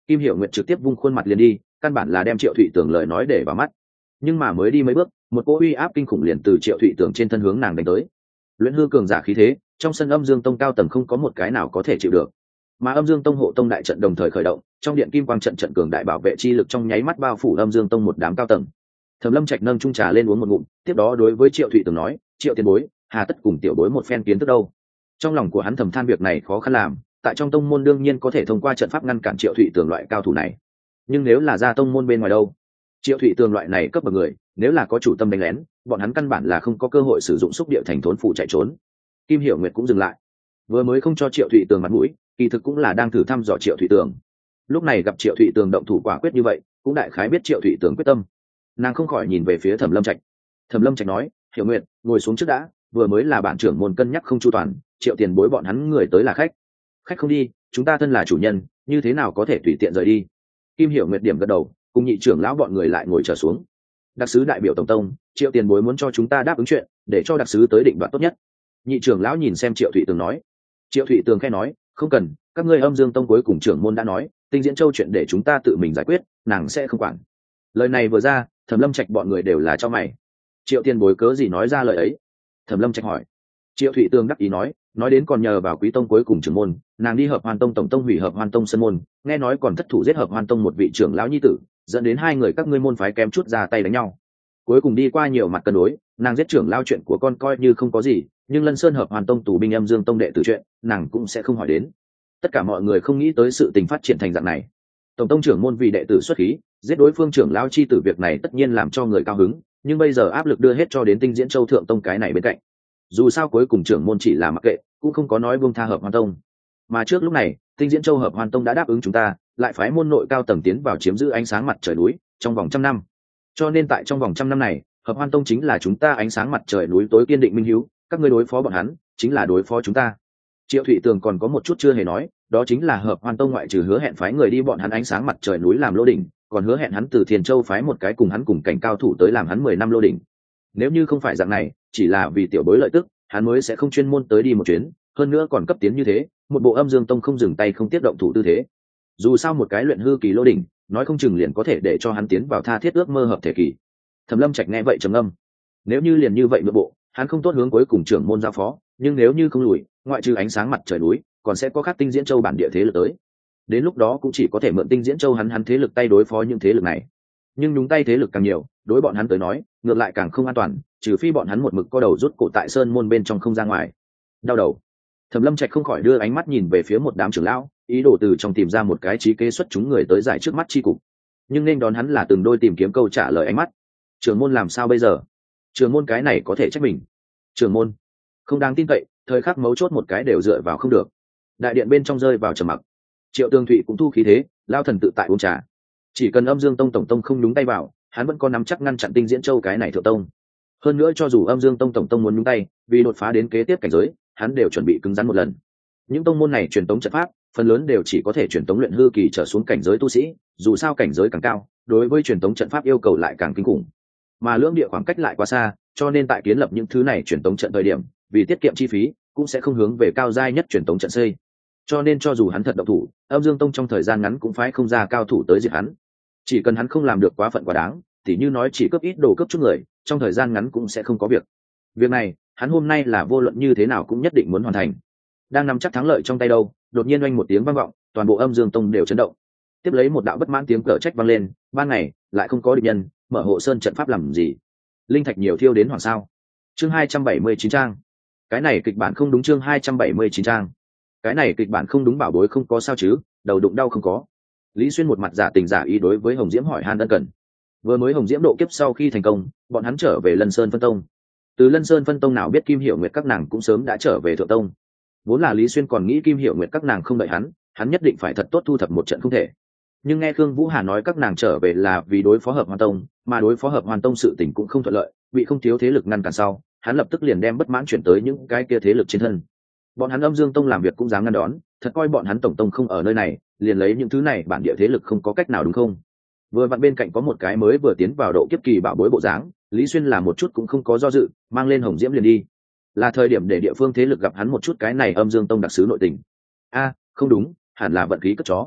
Kim Hiểu Nguyệt trực tiếp vung khuôn mặt liền đi, căn bản là đem Triệu Thụy Tường lời nói để vào mắt. Nhưng mà mới đi mấy bước, một cỗ uy áp kinh khủng liền từ Triệu Thụy Tường trên thân hướng nàng đánh tới. Luyện hư cường giả khí thế, trong sân Âm Dương Tông cao tầng không có một cái nào có thể chịu được. Mà Âm Dương Tông hộ tông đại trận đồng thời khởi động, trong điện kim quang trận trận cường đại bảo vệ chi lực trong nháy mắt bao phủ Âm Dương Tông một đám cao tầng. Thẩm Lâm Trạch nâng chung trà lên uống một ngụm, tiếp đó đối với Triệu Thụy Tường nói, Triệu tiền bối, hà tất cùng tiểu bối một phen kiến thức đâu. Trong lòng của hắn thầm than việc này khó khăn làm, tại trong tông môn đương nhiên có thể thông qua trận pháp ngăn cản Triệu Thụy Tường loại cao thủ này, nhưng nếu là ra tông môn bên ngoài đâu? Triệu Thụy Tường loại này cấp bậc người, nếu là có chủ tâm đánh lén, bọn hắn căn bản là không có cơ hội sử dụng xúc địa thành thốn phụ chạy trốn. Kim Hiểu Nguyệt cũng dừng lại, vừa mới không cho Triệu Thụy Tường mặt mũi, kỳ thực cũng là đang thử thăm dò Triệu Thụy Tường. Lúc này gặp Triệu Thụy Tường động thủ quả quyết như vậy, cũng đại khái biết Triệu Thụy Tường quyết tâm. Nàng không khỏi nhìn về phía Thẩm Lâm Trạch. Thẩm Lâm Trạch nói, Hiểu Nguyệt, ngồi xuống trước đã, vừa mới là bản trưởng môn cân nhắc không chu toàn, Triệu tiền bối bọn hắn người tới là khách. Khách không đi, chúng ta thân là chủ nhân, như thế nào có thể tùy tiện rời đi. Kim Hiểu Nguyệt điểm gật đầu, cùng nhị trưởng lão bọn người lại ngồi trở xuống. Đặc sứ đại biểu tổng tông, Triệu tiền bối muốn cho chúng ta đáp ứng chuyện, để cho đặc sứ tới định đoạt tốt nhất. Nhị trưởng lão nhìn xem Triệu Thụy Tường nói. Triệu Thụy Tường khẽ nói, không cần, các ngươi Âm Dương Tông cuối cùng trưởng môn đã nói, Tinh Diễn Châu chuyện để chúng ta tự mình giải quyết, nàng sẽ không quản. Lời này vừa ra, Thẩm Lâm Trạch bọn người đều là cho mày. Triệu tiền bối cớ gì nói ra lời ấy? Thẩm Lâm Trạch hỏi. Triệu Thụy Tường đắc ý nói đến còn nhờ vào Quý Tông cuối cùng trưởng môn, nàng đi Hợp Hoan Tông tổng tông hủy Hợp Hoan Tông sân môn, nghe nói còn thất thủ giết Hợp Hoan Tông một vị trưởng lão nhi tử, dẫn đến hai người các ngươi môn phái kém chút ra tay đánh nhau. Cuối cùng đi qua nhiều mặt cân đối, nàng giết trưởng lão chuyện của con coi như không có gì, nhưng Lân Sơn Hợp Hoan Tông tù binh Âm Dương Tông đệ tử chuyện, nàng cũng sẽ không hỏi đến. Tất cả mọi người không nghĩ tới sự tình phát triển thành dạng này. Tổng tông trưởng môn vì đệ tử xuất khí, giết đối phương trưởng lão chi tử, việc này tất nhiên làm cho người cao hứng, nhưng bây giờ áp lực đưa hết cho đến Tinh Diễn Châu thượng tông cái này bên cạnh. Dù sao cuối cùng trưởng môn chỉ là mặc kệ, cũng không có nói buông tha Hợp Hoan Tông. Mà trước lúc này, Tinh Diễn Châu Hợp Hoan Tông đã đáp ứng chúng ta, lại phái môn nội cao tầng tiến vào chiếm giữ ánh sáng mặt trời núi trong vòng 100 năm. Cho nên tại trong vòng 100 năm này, Hợp Hoan Tông chính là chúng ta ánh sáng mặt trời núi tối kiên định minh hiếu, các ngươi đối phó bọn hắn, chính là đối phó chúng ta. Triệu Thụy Tường còn có một chút chưa hề nói, đó chính là Hợp Hoan Tông ngoại trừ hứa hẹn phái người đi bọn hắn ánh sáng mặt trời núi làm lô đỉnh, còn hứa hẹn hắn từ Thiền Châu phái một cái cùng hắn cùng cảnh cao thủ tới làm hắn 10 năm lô đỉnh. Nếu như không phải dạng này, chỉ là vì tiểu bối lợi tức, hắn mới sẽ không chuyên môn tới đi một chuyến, hơn nữa còn cấp tiến như thế, một bộ Âm Dương Tông không dừng tay không tiếp động thủ tư thế. Dù sao một cái luyện hư kỳ lô đỉnh, nói không chừng liền có thể để cho hắn tiến vào tha thiết ước mơ hợp thể kỳ. Thẩm Lâm Trạch nghe vậy trầm ngâm. Nếu như liền như vậy nội bộ, hắn không tốt hướng cuối cùng trưởng môn giao phó, nhưng nếu như không lùi, ngoại trừ ánh sáng mặt trời núi, còn sẽ có khác Tinh Diễn Châu bản địa thế lực tới. Đến lúc đó cũng chỉ có thể mượn Tinh Diễn Châu hắn thế lực tay đối phó những thế lực này. Nhưng nhúng tay thế lực càng nhiều, đối bọn hắn tới nói, ngược lại càng không an toàn, trừ phi bọn hắn một mực co đầu rút cổ tại sơn môn bên trong không ra ngoài. Đau đầu. Thẩm Lâm Trạch không khỏi đưa ánh mắt nhìn về phía một đám trưởng lão, ý đồ từ trong tìm ra một cái trí kế xuất chúng người tới giải trước mắt chi cục. Nhưng nên đón hắn là từng đôi tìm kiếm câu trả lời ánh mắt. Trưởng môn làm sao bây giờ? Trưởng môn cái này có thể trách mình. Trưởng môn không đáng tin cậy, thời khắc mấu chốt một cái đều dựa vào không được. Đại điện bên trong rơi vào trầm mặc. Triệu Tường Thụy cũng thu khí thế, lao thần tự tại uống trà. Chỉ cần Âm Dương Tông tổng tông không nhúng tay vào, hắn vẫn có nắm chắc ngăn chặn Tinh Diễn Châu cái này thượng tông. Hơn nữa cho dù Âm Dương Tông tổng tông muốn nhúng tay, vì đột phá đến kế tiếp cảnh giới, hắn đều chuẩn bị cứng rắn một lần. Những tông môn này truyền tống trận pháp, phần lớn đều chỉ có thể truyền tống luyện hư kỳ trở xuống cảnh giới tu sĩ, dù sao cảnh giới càng cao, đối với truyền tống trận pháp yêu cầu lại càng kinh khủng. Mà lưỡng địa khoảng cách lại quá xa, cho nên tại kiến lập những thứ này truyền tống trận thời điểm, vì tiết kiệm chi phí, cũng sẽ không hướng về cao giai nhất truyền tống trận xây. Cho nên cho dù hắn thật động thủ, Âm Dương Tông trong thời gian ngắn cũng phải không ra cao thủ tới diệt hắn. Chỉ cần hắn không làm được quá phận quá đáng, thì như nói chỉ cướp ít đồ cướp chút người, trong thời gian ngắn cũng sẽ không có việc. Việc này, hắn hôm nay là vô luận như thế nào cũng nhất định muốn hoàn thành. Đang nắm chắc thắng lợi trong tay đâu, đột nhiên oanh một tiếng vang vọng, toàn bộ Âm Dương Tông đều chấn động. Tiếp lấy một đạo bất mãn tiếng cở trách vang lên, ban ngày lại không có địch nhân, mở hộ sơn trận pháp làm gì? Linh thạch nhiều thiêu đến hoàng sao? Chương 279 trang. Cái này kịch bản không đúng, chương 279 trang. Cái này kịch bản không đúng, bảo bối không có sao chứ? Đầu đụng đau không có. Lý Xuyên một mặt giả tình giả ý đối với Hồng Diễm hỏi han ân cần. Vừa mới Hồng Diễm độ kiếp sau khi thành công, bọn hắn trở về Lân Sơn phân tông. Từ Lân Sơn phân tông nào biết Kim Hiểu Nguyệt các nàng cũng sớm đã trở về thượng tông. Vốn là Lý Xuyên còn nghĩ Kim Hiểu Nguyệt các nàng không đợi hắn nhất định phải thật tốt thu thập một trận không thể. Nhưng nghe Khương Vũ Hà nói các nàng trở về là vì đối phó Hợp Hoan Tông, mà đối phó Hợp Hoan Tông sự tình cũng không thuận lợi, bị không thiếu thế lực ngăn cản sau, hắn lập tức liền đem bất mãn chuyển tới những cái kia thế lực trên thân. Bọn hắn Âm Dương Tông làm việc cũng dám ngăn đón, thật coi bọn hắn tổng tông không ở nơi này, liền lấy những thứ này bản địa thế lực không có cách nào, đúng không? Vừa vặn bên cạnh có một cái mới vừa tiến vào độ kiếp kỳ bảo bối bộ dáng, Lý Xuyên là một chút cũng không có do dự, mang lên Hồng Diễm liền đi. Là thời điểm để địa phương thế lực gặp hắn một chút cái này Âm Dương Tông đặc sứ nội tình. Không đúng, hẳn là vận khí cất chó.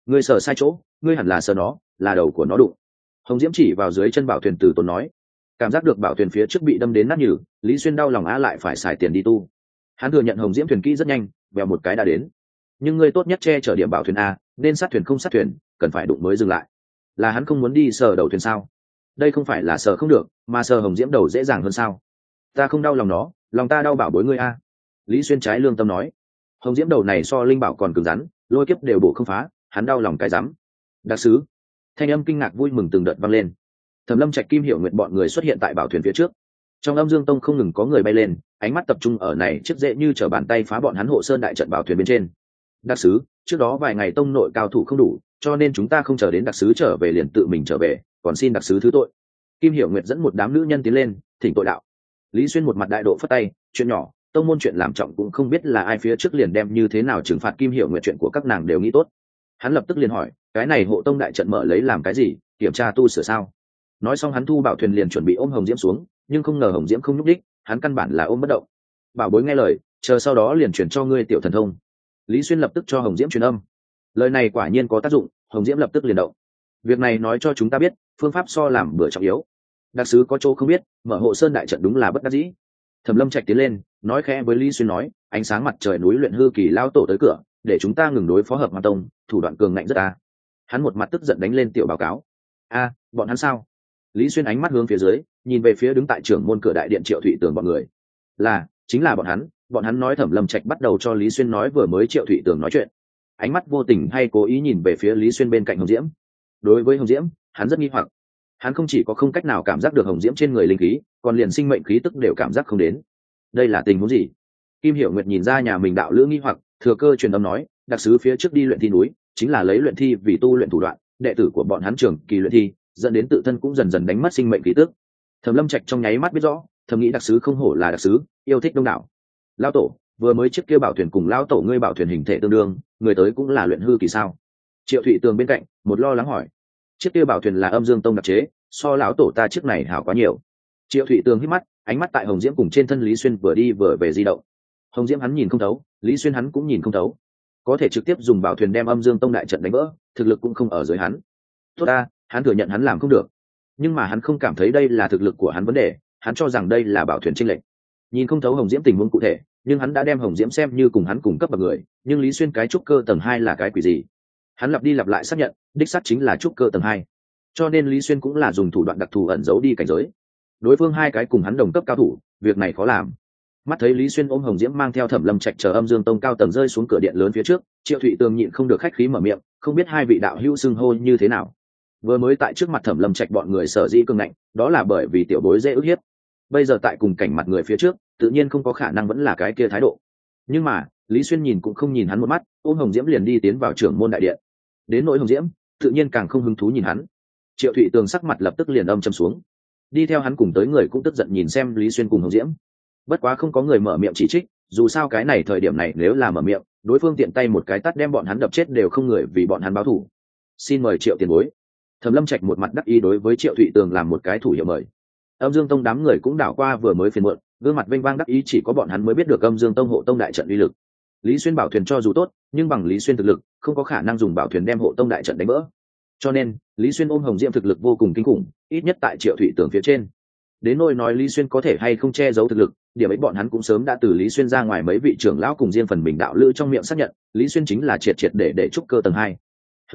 ngươi sờ sai chỗ, ngươi hẳn là sờ nó, là đầu của nó đụng. Hồng Diễm chỉ vào dưới chân bảo thuyền từ tốn nói. Cảm giác được bảo thuyền phía trước bị đâm đến nát nhừ, Lý Xuyên đau lòng lại phải xài tiền đi tu. Hắn thừa nhận Hồng Diễm thuyền kỹ rất nhanh, vèo một cái đã đến. Nhưng ngươi tốt nhất che chở điểm bảo thuyền a, nên sát thuyền không sát thuyền, cần phải đụng mới dừng lại. Là hắn không muốn đi sờ đầu thuyền sao? Đây không phải là sờ không được, mà sờ Hồng Diễm đầu dễ dàng hơn sao? Ta không đau lòng nó, lòng ta đau bảo bối ngươi a. Lý Xuyên trái lương tâm nói. Hồng Diễm đầu này so linh bảo còn cứng rắn, lôi kiếp đều bổ không phá, hắn đau lòng cái rắm. Đặc sứ. Thanh âm kinh ngạc vui mừng từng đợt vang lên. Thẩm Lâm Trạch, Kim Hiểu Nguyện bọn người xuất hiện tại bảo thuyền phía trước. Trong Âm Dương Tông không ngừng có người bay lên, ánh mắt tập trung ở này chiếc dễ như trở bàn tay phá bọn hắn hộ sơn đại trận bảo thuyền bên trên. Đặc sứ, trước đó vài ngày tông nội cao thủ không đủ, cho nên chúng ta không chờ đến đặc sứ trở về liền tự mình trở về, còn xin đặc sứ thứ tội. Kim Hiểu Nguyệt dẫn một đám nữ nhân tiến lên, thỉnh tội đạo. Lý Xuyên một mặt đại độ phất tay, chuyện nhỏ, tông môn chuyện làm trọng cũng không biết là ai phía trước liền đem như thế nào trừng phạt Kim Hiểu Nguyệt, chuyện của các nàng đều nghĩ tốt. Hắn lập tức liền hỏi, cái này hộ tông đại trận mở lấy làm cái gì, kiểm tra tu sửa sao? Nói xong hắn thu bảo thuyền liền chuẩn bị ôm Hồng Diễm xuống, nhưng không ngờ Hồng Diễm không nhúc đích, hắn căn bản là ôm bất động. Bảo bối nghe lời, chờ sau đó liền chuyển cho ngươi tiểu thần thông. Lý Xuyên lập tức cho Hồng Diễm truyền âm. Lời này quả nhiên có tác dụng, Hồng Diễm lập tức liền động. Việc này nói cho chúng ta biết, phương pháp so làm bữa trọng yếu. Đặc sứ có chỗ không biết, mở hộ sơn đại trận đúng là bất đắc dĩ. Thẩm Lâm Trạch tiến lên, nói khẽ với Lý Xuyên nói, ánh sáng mặt trời núi luyện hư kỳ lao tổ tới cửa, để chúng ta ngừng đối phó hợp ma tông, thủ đoạn cường ngạnh rất ta. Hắn một mặt tức giận đánh lên tiểu báo cáo. A, bọn hắn sao? Lý Xuyên ánh mắt hướng phía dưới, nhìn về phía đứng tại trưởng môn cửa đại điện Triệu Thụy Tường bọn người. Chính là bọn hắn nói Thẩm Lâm Trạch bắt đầu cho Lý Xuyên nói vừa mới Triệu Thụy Tường nói chuyện. Ánh mắt vô tình hay cố ý nhìn về phía Lý Xuyên bên cạnh Hồng Diễm. Đối với Hồng Diễm, hắn rất nghi hoặc. Hắn không chỉ có không cách nào cảm giác được Hồng Diễm trên người linh khí, còn liền sinh mệnh khí tức đều cảm giác không đến. Đây là tình huống gì? Kim Hiểu Nguyệt nhìn ra nhà mình đạo lữ nghi hoặc, thừa cơ truyền âm nói, đặc sứ phía trước đi luyện thi núi, chính là lấy luyện thi vì tu luyện thủ đoạn, đệ tử của bọn hắn trường kỳ luyện thi, dẫn đến tự thân cũng dần dần đánh mất sinh mệnh khí tức. Thẩm Lâm Trạch trong nháy mắt biết rõ, thầm nghĩ đặc sứ không hổ là đặc sứ, yêu thích đông đảo. Lão tổ, vừa mới chiếc kia bảo thuyền cùng lão tổ ngươi bảo thuyền hình thể tương đương, người tới cũng là luyện hư kỳ sao? Triệu Thụy Tường bên cạnh, một lo lắng hỏi. Chiếc kia bảo thuyền là Âm Dương Tông đặc chế, so lão tổ ta chiếc này hảo quá nhiều. Triệu Thụy Tường hít mắt, ánh mắt tại Hồng Diễm cùng trên thân Lý Xuyên vừa đi vừa về di động. Hồng Diễm hắn nhìn không thấu, Lý Xuyên hắn cũng nhìn không thấu. Có thể trực tiếp dùng bảo thuyền đem Âm Dương Tông đại trận đánh vỡ, thực lực cũng không ở dưới hắn. Tốt ta, hắn thừa nhận hắn làm không được, nhưng mà hắn không cảm thấy đây là thực lực của hắn vấn đề, hắn cho rằng đây là bảo thuyền chênh lệch. Nhìn không thấu Hồng Diễm tình huống cụ thể, nhưng hắn đã đem Hồng Diễm xem như cùng hắn cùng cấp bậc người, nhưng Lý Xuyên cái trúc cơ tầng 2 là cái quỷ gì? Hắn lặp đi lặp lại xác nhận, đích xác chính là trúc cơ tầng 2. Cho nên Lý Xuyên cũng là dùng thủ đoạn đặc thù ẩn giấu đi cảnh giới. Đối phương hai cái cùng hắn đồng cấp cao thủ, việc này khó làm. Mắt thấy Lý Xuyên ôm Hồng Diễm mang theo Thẩm Lâm Trạch chờ Âm Dương Tông cao tầng rơi xuống cửa điện lớn phía trước, Triệu Thụy Tường nhịn không được khách khí mở miệng, không biết hai vị đạo hữu xưng hô như thế nào. Vừa mới tại trước mặt Thẩm Lâm Trạch bọn người sở dĩ cường ngạnh, đó là bởi vì tiểu bối dễ ức hiếp. Bây giờ tại cùng cảnh mặt người phía trước, tự nhiên không có khả năng vẫn là cái kia thái độ. Nhưng mà Lý Xuyên nhìn cũng không nhìn hắn một mắt, ôm Hồng Diễm liền đi tiến vào trưởng môn đại điện. Đến nỗi Hồng Diễm, tự nhiên càng không hứng thú nhìn hắn. Triệu Thụy Tường sắc mặt lập tức liền âm trầm xuống. Đi theo hắn cùng tới người cũng tức giận nhìn xem Lý Xuyên cùng Hồng Diễm. Bất quá không có người mở miệng chỉ trích, dù sao cái này thời điểm này nếu là mở miệng, đối phương tiện tay một cái tát đem bọn hắn đập chết đều không người vì bọn hắn báo thù. Xin mời Triệu tiền bối. Thẩm Lâm Trạch một mặt đắc ý đối với Triệu Thụy Tường làm một cái thủ hiệu mời. Âm Dương Tông đám người cũng đảo qua vừa mới phiền muộn, gương mặt vênh vang đắc ý, chỉ có bọn hắn mới biết được Âm Dương Tông hộ tông đại trận uy lực. Lý Xuyên bảo thuyền cho dù tốt, nhưng bằng Lý Xuyên thực lực, không có khả năng dùng bảo thuyền đem hộ tông đại trận đánh vỡ. Cho nên, Lý Xuyên ôm Hồng Diễm thực lực vô cùng kinh khủng, ít nhất tại Triệu Thụy Tường phía trên. Đến nỗi nói Lý Xuyên có thể hay không che giấu thực lực, điểm ấy bọn hắn cũng sớm đã từ Lý Xuyên ra ngoài mấy vị trưởng lão cùng riêng phần mình đạo lữ trong miệng xác nhận, Lý Xuyên chính là triệt để trúc cơ tầng 2.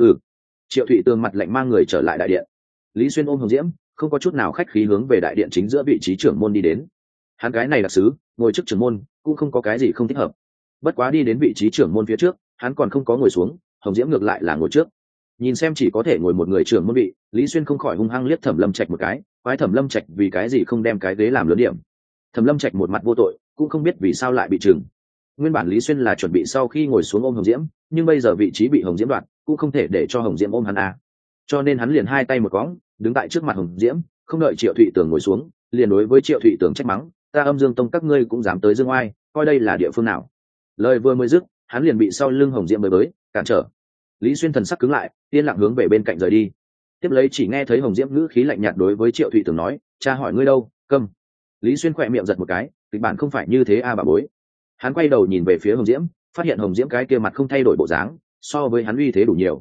Triệu Thụy Tường mặt lạnh mang người trở lại đại điện. Lý Xuyên ôm Hồng Diễm, không có chút nào khách khí hướng về đại điện chính giữa vị trí trưởng môn đi đến. Hắn cái này đặc sứ, ngồi trước trưởng môn, cũng không có cái gì không thích hợp. Bất quá đi đến vị trí trưởng môn phía trước, hắn còn không có ngồi xuống, Hồng Diễm ngược lại là ngồi trước. Nhìn xem chỉ có thể ngồi một người trưởng môn vị, Lý Xuyên không khỏi hung hăng liếc Thẩm Lâm Trạch một cái, quái Thẩm Lâm Trạch vì cái gì không đem cái ghế làm lớn điểm. Thẩm Lâm Trạch một mặt vô tội, cũng không biết vì sao lại bị trừng. Nguyên bản Lý Xuyên là chuẩn bị sau khi ngồi xuống ôm Hồng Diễm, nhưng bây giờ vị trí bị Hồng Diễm đoạt, cũng không thể để cho Hồng Diễm ôm hắn à. Cho nên hắn liền hai tay một cõng, đứng tại trước mặt Hồng Diễm, không đợi Triệu Thụy Tường ngồi xuống, liền đối với Triệu Thụy Tường trách mắng, ta Âm Dương Tông các ngươi cũng dám tới dương oai, coi đây là địa phương nào? Lời vừa mới dứt, hắn liền bị sau lưng Hồng Diễm bới cản trở. Lý Xuyên thần sắc cứng lại, yên lặng hướng về bên cạnh rời đi. Tiếp lấy chỉ nghe thấy Hồng Diễm ngữ khí lạnh nhạt đối với Triệu Thụy Tường nói, cha hỏi ngươi đâu, câm. Lý Xuyên khỏe miệng giật một cái, kịch bản không phải như thế a bà bối. Hắn quay đầu nhìn về phía Hồng Diễm, phát hiện Hồng Diễm cái kia mặt không thay đổi bộ dáng, so với hắn uy thế đủ nhiều.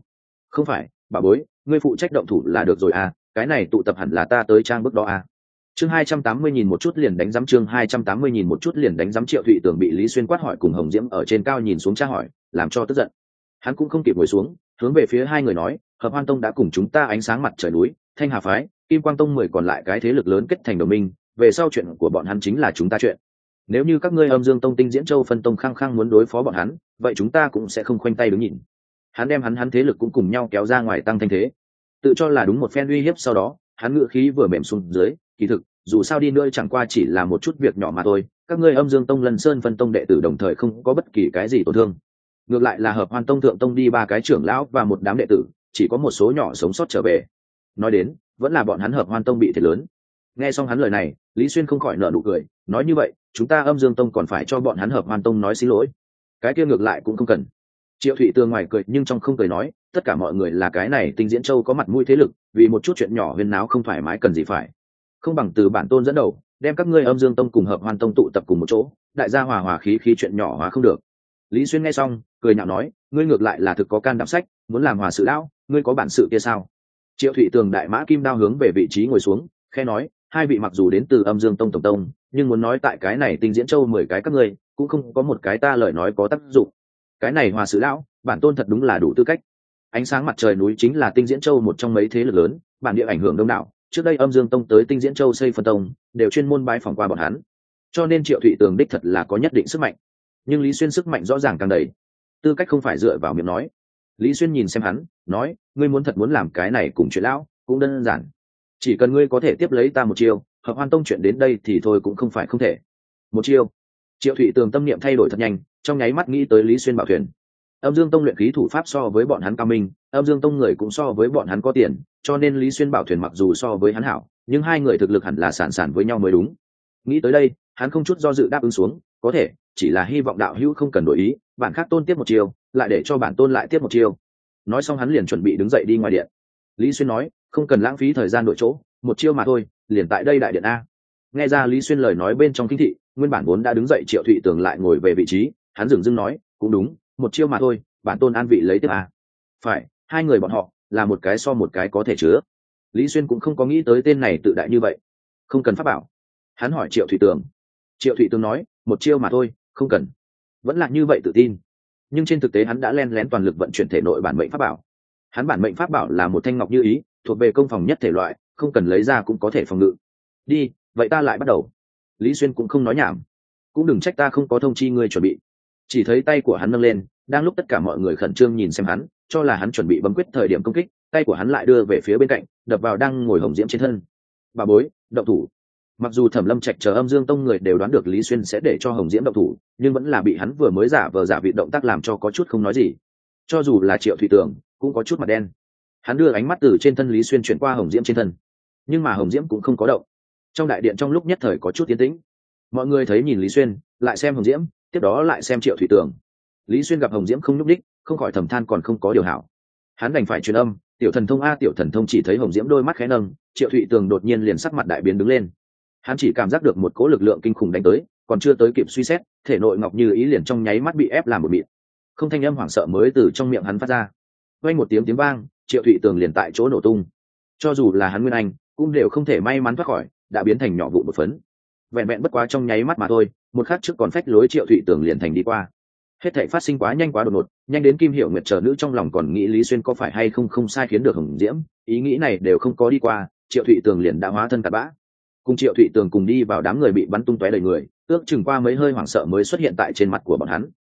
Không phải, bà bối, ngươi phụ trách động thủ là được rồi à, cái này tụ tập hẳn là ta tới trang bước đó à. Chương 280 nhìn một chút liền đánh giám, chương 280 nhìn một chút liền đánh giám. Triệu Thụy Tưởng bị Lý Xuyên quát hỏi cùng Hồng Diễm ở trên cao nhìn xuống tra hỏi, làm cho tức giận. Hắn cũng không kịp ngồi xuống, hướng về phía hai người nói, Hợp Hoan Tông đã cùng chúng ta ánh sáng mặt trời núi, Thanh Hà phái, Kim Quang Tông 10 còn lại cái thế lực lớn kết thành đồng minh, về sau chuyện của bọn hắn chính là chúng ta chuyện. Nếu như các ngươi Âm Dương Tông, Tinh Diễn Châu phân tông khăng khăng muốn đối phó bọn hắn, vậy chúng ta cũng sẽ không khoanh tay đứng nhìn. Hắn đem hắn thế lực cũng cùng nhau kéo ra ngoài tăng thanh thế, tự cho là đúng một phen uy hiếp. Sau đó hắn ngữ khí vừa mềm xuống dưới, kỳ thực dù sao đi nữa chẳng qua chỉ là một chút việc nhỏ mà thôi, các ngươi Âm Dương Tông, Lân Sơn phân tông đệ tử đồng thời không có bất kỳ cái gì tổn thương, ngược lại là Hợp Hoan Tông thượng tông đi 3 cái trưởng lão và một đám đệ tử, chỉ có một số nhỏ sống sót trở về. Nói đến vẫn là bọn hắn Hợp Hoan Tông bị thiệt lớn. Nghe xong hắn lời này, Lý Xuyên không khỏi nở nụ cười, nói như vậy chúng ta Âm Dương Tông còn phải cho bọn hắn Hợp Hoan Tông nói xin lỗi? Cái kia ngược lại cũng không cần. Triệu Thụy Tường ngoài cười nhưng trong không cười nói, tất cả mọi người là cái này Tinh Diễn Châu có mặt mũi thế lực, vì một chút chuyện nhỏ huyên náo không thoải mái cần gì phải. Không bằng từ bản tôn dẫn đầu, đem các ngươi Âm Dương Tông cùng Hợp Hoan Tông tụ tập cùng một chỗ, đại gia hòa hòa khí khí, chuyện nhỏ hóa không được. Lý Xuyên nghe xong cười nhạo nói, ngươi ngược lại là thực có can đảm sách, muốn làm hòa sự lão, ngươi có bản sự kia sao? Triệu Thụy Tường đại mã kim đao hướng về vị trí ngồi xuống, khẽ nói, hai vị mặc dù đến từ Âm Dương Tông tổng tông, nhưng muốn nói tại cái này Tinh Diễn Châu 10 cái các ngươi, cũng không có một cái ta lời nói có tác dụng. Cái này hòa sự lão, bản tôn thật đúng là đủ tư cách. Ánh sáng mặt trời núi chính là Tinh Diễn Châu một trong mấy thế lực lớn, bản địa ảnh hưởng đông đảo, trước đây Âm Dương Tông tới Tinh Diễn Châu xây phân tông, đều chuyên môn bái phỏng qua bọn hắn. Cho nên Triệu Thụy Tường đích thật là có nhất định sức mạnh. Nhưng Lý Xuyên sức mạnh rõ ràng càng đầy, tư cách không phải dựa vào miệng nói. Lý Xuyên nhìn xem hắn, nói, ngươi muốn thật muốn làm cái này cùng chuyện lão, cũng đơn giản. Chỉ cần ngươi có thể tiếp lấy ta một chiêu, Hợp Hoan Tông chuyện đến đây thì thôi cũng không phải không thể. Một chiêu. Triệu Thụy Tường tâm niệm thay đổi thật nhanh, trong nháy mắt nghĩ tới Lý Xuyên bảo thuyền. Âm Dương Tông luyện khí thủ pháp so với bọn hắn cao minh, Âm Dương Tông người cũng so với bọn hắn có tiền, cho nên Lý Xuyên bảo thuyền mặc dù so với hắn hảo, nhưng hai người thực lực hẳn là sàn sàn với nhau mới đúng. Nghĩ tới đây, hắn không chút do dự đáp ứng xuống, có thể, chỉ là hy vọng đạo hữu không cần đổi ý, bản khác tôn tiếp một chiêu, lại để cho bản tôn lại tiếp một chiêu. Nói xong hắn liền chuẩn bị đứng dậy đi ngoài điện. Lý Xuyên nói, không cần lãng phí thời gian đổi chỗ, một chiêu mà thôi, liền tại đây đại điện a. Nghe ra Lý Xuyên lời nói bên trong kinh thị, nguyên bản vốn đã đứng dậy Triệu Thụy Tường lại ngồi về vị trí, hắn dừng dưng nói, cũng đúng, một chiêu mà thôi, bản tôn an vị lấy tiếp a. Phải, hai người bọn họ là một cái so một cái có thể chứa. Lý Xuyên cũng không có nghĩ tới tên này tự đại như vậy. Không cần pháp bảo. Hắn hỏi Triệu Thụy Tường. Triệu Thụy Tường nói, một chiêu mà thôi, không cần. Vẫn là như vậy tự tin. Nhưng trên thực tế hắn đã len lén toàn lực vận chuyển thể nội bản mệnh pháp bảo. Hắn bản mệnh pháp bảo là một thanh ngọc như ý, thuộc về công phòng nhất thể loại, không cần lấy ra cũng có thể phòng ngự. Đi, vậy ta lại bắt đầu. Lý Xuyên cũng không nói nhảm. Cũng đừng trách ta không có thông chi ngươi chuẩn bị. Chỉ thấy tay của hắn nâng lên, đang lúc tất cả mọi người khẩn trương nhìn xem hắn, cho là hắn chuẩn bị bấm quyết thời điểm công kích, tay của hắn lại đưa về phía bên cạnh, đập vào đang ngồi Hồng Diễm trên thân. Bà bối, động thủ. Mặc dù Thẩm Lâm Trạch chờ Âm Dương Tông người đều đoán được Lý Xuyên sẽ để cho Hồng Diễm động thủ, nhưng vẫn là bị hắn vừa mới giả vờ giả vị động tác làm cho có chút không nói gì. Cho dù là Triệu Thụy Tường cũng có chút mặt đen. Hắn đưa ánh mắt từ trên thân Lý Xuyên chuyển qua Hồng Diễm trên thân, nhưng mà Hồng Diễm cũng không có động. Trong đại điện trong lúc nhất thời có chút tiến tĩnh. Mọi người thấy nhìn Lý Xuyên, lại xem Hồng Diễm, tiếp đó lại xem Triệu Thụy Tường. Lý Xuyên gặp Hồng Diễm không nhúc đích, không khỏi thầm than còn không có điều hảo. Hắn đành phải truyền âm, tiểu thần thông a, tiểu thần thông. Chỉ thấy Hồng Diễm đôi mắt khẽ nâng, Triệu Thụy Tường đột nhiên liền sắc mặt đại biến đứng lên. Hắn chỉ cảm giác được một cỗ lực lượng kinh khủng đánh tới, còn chưa tới kịp suy xét, thể nội ngọc như ý liền trong nháy mắt bị ép làm một mịn. Không, thanh âm hoảng sợ mới từ trong miệng hắn phát ra. Vang một tiếng vang, Triệu Thụy Tường liền tại chỗ nổ tung. Cho dù là hắn Nguyên Anh, cũng đều không thể may mắn thoát khỏi, đã biến thành nhỏ vụn một phấn. Vẹn vẹn bất quá trong nháy mắt mà thôi, một khắc trước còn phách lối Triệu Thụy Tường liền thành đi qua. Hết thảy phát sinh quá nhanh quá đột ngột, nhanh đến Kim Hiểu Nguyệt chờ nữ trong lòng còn nghĩ Lý Xuyên có phải hay không sai khiến được Hồng Diễm, ý nghĩ này đều không có đi qua, Triệu Thụy Tường liền đã hóa thân cặn bã. Cùng Triệu Thụy Tường cùng đi vào đám người bị bắn tung tóe đầy người, ước chừng qua mấy hơi hoảng sợ mới xuất hiện tại trên mặt của bọn hắn.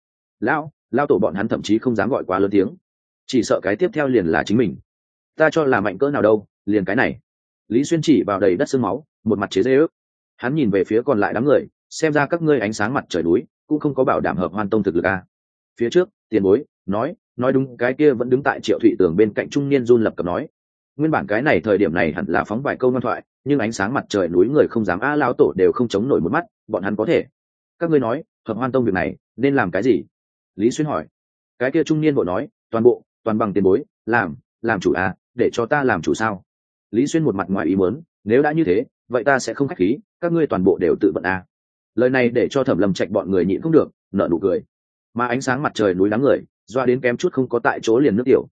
Lao tổ bọn hắn thậm chí không dám gọi quá lớn tiếng, chỉ sợ cái tiếp theo liền là chính mình. Ta cho là mạnh cỡ nào đâu, liền cái này. Lý Xuyên chỉ vào đầy đất xương máu, một mặt chế giễu ước. Hắn nhìn về phía còn lại đám người, xem ra các ngươi ánh sáng mặt trời núi cũng không có bảo đảm Hợp Hoan Tông thực lực a. Phía trước tiền bối nói đúng, cái kia vẫn đứng tại Triệu Thụy Tường bên cạnh trung niên run lập cập nói. Nguyên bản cái này thời điểm này hẳn là phóng vài câu ngoan thoại, nhưng ánh sáng mặt trời núi người không dám a, lão tổ đều không chống nổi một mắt, bọn hắn có thể. Các ngươi nói Hợp Hoan Tông việc này nên làm cái gì? Lý Xuyên hỏi. Cái kia trung niên bộ nói, toàn bằng tiền bối, làm chủ a, để cho ta làm chủ sao? Lý Xuyên một mặt ngoài ý muốn, nếu đã như thế, vậy ta sẽ không khách khí, các ngươi toàn bộ đều tự vận a. Lời này để cho Thẩm Lâm Trạch bọn người nhịn không được, nở nụ cười. Mà ánh sáng mặt trời núi đám người doa đến kém chút không có tại chỗ liền nước tiểu.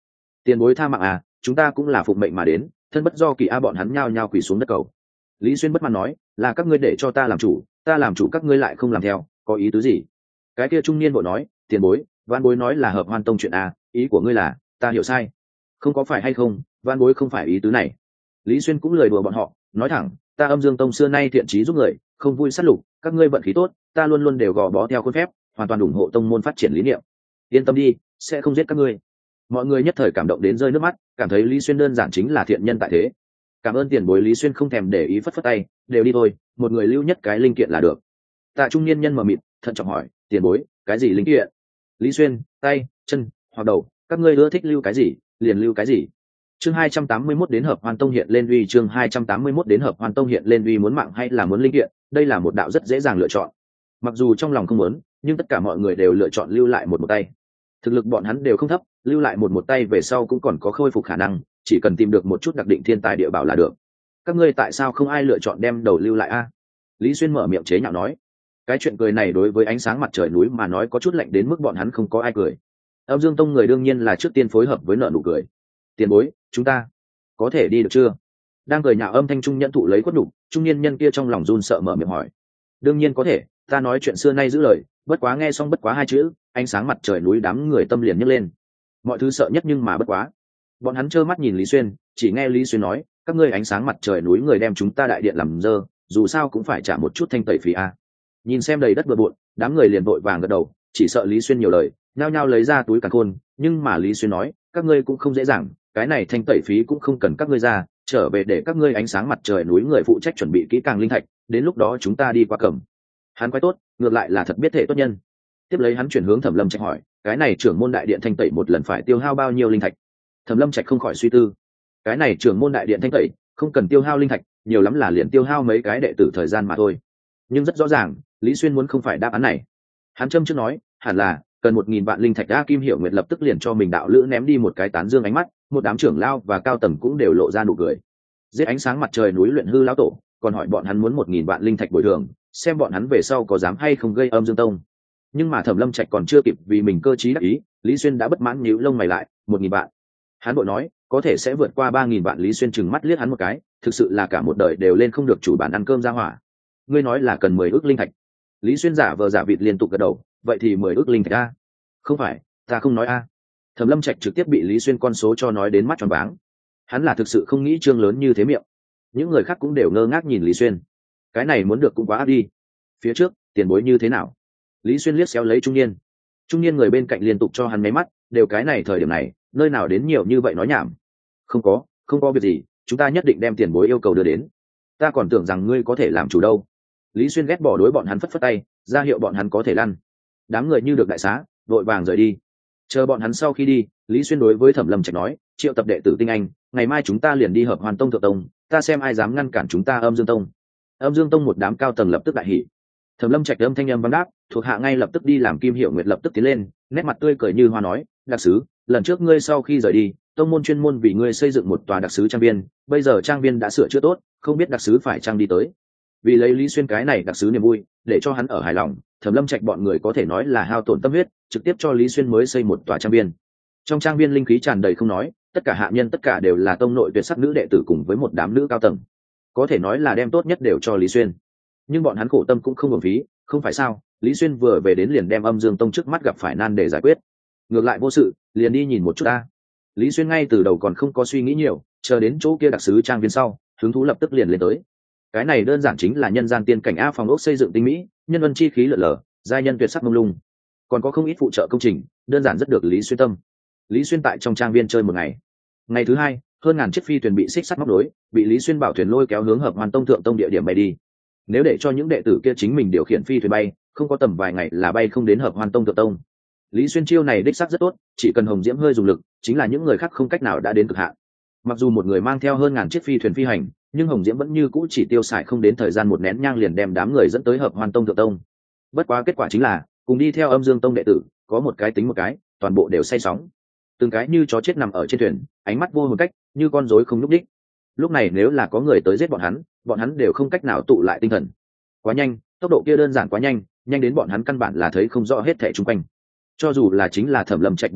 Tiền bối tha mạng à, chúng ta cũng là phụng mệnh mà đến, thân bất do kỳ a. Bọn hắn nhao nhao quỳ xuống đất cầu. Lý Xuyên bất mãn nói, là các ngươi để cho ta làm chủ, ta làm chủ các ngươi lại không làm theo, có ý tứ gì? Cái kia trung niên vội nói, tiền bối, văn bối nói là hợp hoan tông chuyện a, ý của ngươi là ta hiểu sai? Không có phải hay không, văn bối không phải ý tứ này. Lý Xuyên cũng lười đùa bọn họ, nói thẳng, ta Âm Dương tông xưa nay thiện trí giúp người, không vui sát lục, các ngươi vận khí tốt, ta luôn luôn đều gò bó theo khuôn phép, hoàn toàn ủng hộ tông môn phát triển lý niệm. Yên tâm đi, sẽ không giết các ngươi. Mọi người nhất thời cảm động đến rơi nước mắt, cảm thấy Lý Xuyên đơn giản chính là thiện nhân tại thế. Cảm ơn tiền bối. Lý Xuyên không thèm để ý, phất phất tay, đều đi thôi, một người lưu nhất cái linh kiện là được. Tạ trung niên nhân mờ mịt, thận trọng hỏi, tiền bối, cái gì linh kiện? Lý Xuyên, tay, chân hoặc đầu, các ngươi ưa thích lưu cái gì liền lưu cái gì. Chương 281 đến hợp hoan tông hiện lên uy. Chương 281 đến hợp hoan tông hiện lên uy. Muốn mạng hay là muốn linh kiện, đây là một đạo rất dễ dàng lựa chọn. Mặc dù trong lòng không muốn, nhưng tất cả mọi người đều lựa chọn lưu lại một tay. Thực lực bọn hắn đều không thấp, lưu lại một tay về sau cũng còn có khôi phục khả năng, chỉ cần tìm được một chút đặc định thiên tài địa bảo là được. Các ngươi tại sao không ai lựa chọn đem đầu lưu lại a? Lý Xuyên mở miệng chế nhạo nói. Cái chuyện cười này đối với ánh sáng mặt trời núi mà nói có chút lạnh đến mức bọn hắn không có ai cười. Âm Dương tông người đương nhiên là trước tiên phối hợp với nợ nụ cười. Tiền bối, chúng ta có thể đi được chưa? Đang cười nhạo âm thanh trung nhân thụ lấy quất đục, trung niên nhân kia trong lòng run sợ mở miệng hỏi. Đương nhiên có thể, ta nói chuyện xưa nay giữ lời, bất quá nghe xong bất quá hai chữ, ánh sáng mặt trời núi đám người tâm liền nhấc lên. Mọi thứ sợ nhất nhưng mà bất quá. Bọn hắn trơ mắt nhìn Lý Xuyên, chỉ nghe Lý Xuyên nói, các ngươi ánh sáng mặt trời núi người đem chúng ta đại điện làm dơ, dù sao cũng phải trả một chút thanh tẩy phí a. Nhìn xem đầy đất bừa bộn, đám người liền vội vàng gật đầu, chỉ sợ Lý Xuyên nhiều lời, nhao nhao lấy ra túi càn khôn, nhưng mà Lý Xuyên nói, các ngươi cũng không dễ dàng, cái này thanh tẩy phí cũng không cần các ngươi ra, trở về để các ngươi ánh sáng mặt trời núi người phụ trách chuẩn bị kỹ càng linh thạch, đến lúc đó chúng ta đi qua cầm. Hắn quái tốt, ngược lại là thật biết thể tốt nhân. Tiếp lấy hắn chuyển hướng Thẩm Lâm Trạch hỏi, cái này trưởng môn đại điện thanh tẩy một lần phải tiêu hao bao nhiêu linh thạch? Thẩm Lâm Trạch không khỏi suy tư, cái này trưởng môn đại điện thanh tẩy không cần tiêu hao linh thạch, nhiều lắm là liền tiêu hao mấy cái đệ tử thời gian mà thôi. Nhưng rất rõ ràng, Lý Xuyên muốn không phải đáp án này. Hắn châm trước nói, hẳn là cần 1000 vạn linh thạch. A Kim Hiểu Nguyệt lập tức liền cho mình đạo lữ ném đi một cái tán dương ánh mắt, một đám trưởng lao và cao tầng cũng đều lộ ra nụ cười. Giết ánh sáng mặt trời núi luyện hư lão tổ, còn hỏi bọn hắn muốn 1000 vạn linh thạch bồi thường, xem bọn hắn về sau có dám hay không gây Âm Dương tông. Nhưng mà Thẩm Lâm Trạch còn chưa kịp vì mình cơ trí đắc ý, Lý Xuyên đã bất mãn nhíu lông mày lại, 1000 vạn. Hắn bội nói, có thể sẽ vượt qua 3000 vạn. Lý Xuyên trừng mắt liếc hắn một cái, thực sự là cả một đời đều lên không được chủ bản ăn cơm ra hỏa. Ngươi nói là cần 10 ức linh thạch. Lý Xuyên giả vờ giả vịt liên tục gật đầu, vậy thì 10 ức linh thạch a. Không phải, ta không nói a. Thẩm Lâm Trạch trực tiếp bị Lý Xuyên con số cho nói đến mắt tròn váng. Hắn là thực sự không nghĩ trương lớn như thế miệng. Những người khác cũng đều ngơ ngác nhìn Lý Xuyên. Cái này muốn được cũng quá áp đi. Phía trước, tiền bối như thế nào? Lý Xuyên liếc xéo lấy trung niên người bên cạnh liên tục cho hắn mấy mắt, đều cái này thời điểm này, nơi nào đến nhiều như vậy nói nhảm. Không có việc gì, chúng ta nhất định đem tiền bối yêu cầu đưa đến. Ta còn tưởng rằng ngươi có thể làm chủ đâu. Lý Xuyên ghét bỏ đối bọn hắn phất phất tay, ra hiệu bọn hắn có thể lăn. Đám người như được đại xá, vội vàng rời đi. Chờ bọn hắn sau khi đi, Lý Xuyên đối với Thẩm Lâm Trạch nói, triệu tập đệ tử tinh anh, ngày mai chúng ta liền đi hợp Hoàn tông thượng tông, ta xem ai dám ngăn cản chúng ta Âm Dương tông. Âm Dương tông một đám cao tầng lập tức đại hỉ. Thẩm Lâm Trạch âm thanh âm vang đáp, thuộc hạ ngay lập tức đi làm. Kim Hiểu Nguyệt lập tức tiến lên, nét mặt tươi cười như hoa nói, đặc sứ, lần trước ngươi sau khi rời đi, tông môn chuyên môn vì ngươi xây dựng một tòa đặc sứ trang viên, bây giờ trang viên đã sửa chữa tốt, không biết đặc sứ phải trang đi tới. Vì lấy Lý Xuyên cái này đặc sứ niềm vui, để cho hắn ở hài lòng, Thẩm Lâm Trạch bọn người có thể nói là hao tổn tâm huyết, trực tiếp cho Lý Xuyên mới xây một tòa trang viên. Trong trang viên linh khí tràn đầy không nói, tất cả hạ nhân tất cả đều là tông nội tuyệt sắc nữ đệ tử cùng với một đám nữ cao tầng, có thể nói là đem tốt nhất đều cho Lý Xuyên. Nhưng bọn hắn khổ tâm cũng không uổng phí, không phải sao? Lý Xuyên vừa về đến liền đem Âm Dương tông trước mắt gặp phải nan để giải quyết, ngược lại vô sự, liền đi nhìn một chút ta. Lý Xuyên ngay từ đầu còn không có suy nghĩ nhiều, chờ đến chỗ kia đặc sứ trang viên sau, hứng thú lập tức liền lên tới. Cái này đơn giản chính là nhân gian tiên cảnh a, phòng ốc xây dựng tinh mỹ, nhân văn chi khí lượn lờ, giai nhân tuyệt sắc mông lung, còn có không ít phụ trợ công trình, đơn giản rất được Lý Xuyên tâm. Lý Xuyên tại trong trang viên chơi một ngày. Ngày thứ hai, hơn ngàn chiếc phi thuyền bị xích sắt móc nối, bị Lý Xuyên bảo thuyền lôi kéo hướng hợp Hoàn tông thượng tông địa điểm bay đi. Nếu để cho những đệ tử kia chính mình điều khiển phi thuyền bay, không có tầm vài ngày là bay không đến hợp Hoàn tông thượng tông. Lý Xuyên chiêu này đích xác rất tốt, chỉ cần Hồng Diễm hơi dùng lực, chính là những người khác không cách nào đã đến cực hạn. Mặc dù một người mang theo hơn ngàn chiếc phi thuyền phi hành, nhưng Hồng Diễm vẫn như cũ chỉ tiêu xài không đến thời gian một nén nhang liền đem đám người dẫn tới hợp Hoàn tông thượng tông. Bất quá kết quả chính là, cùng đi theo Âm Dương tông đệ tử, có một cái tính một cái, toàn bộ đều say sóng. Từng cái như chó chết nằm ở trên thuyền, ánh mắt vô hồn cách, như con rối không nhúc nhích. Lúc này nếu là có người tới giết bọn hắn đều không cách nào tụ lại tinh thần. Quá nhanh, tốc độ kia đơn giản quá nhanh, nhanh đến bọn hắn căn bản là thấy không rõ hết thảy xung quanh. Cho dù là chính là Thẩm Lâm Trạch bọn hắn,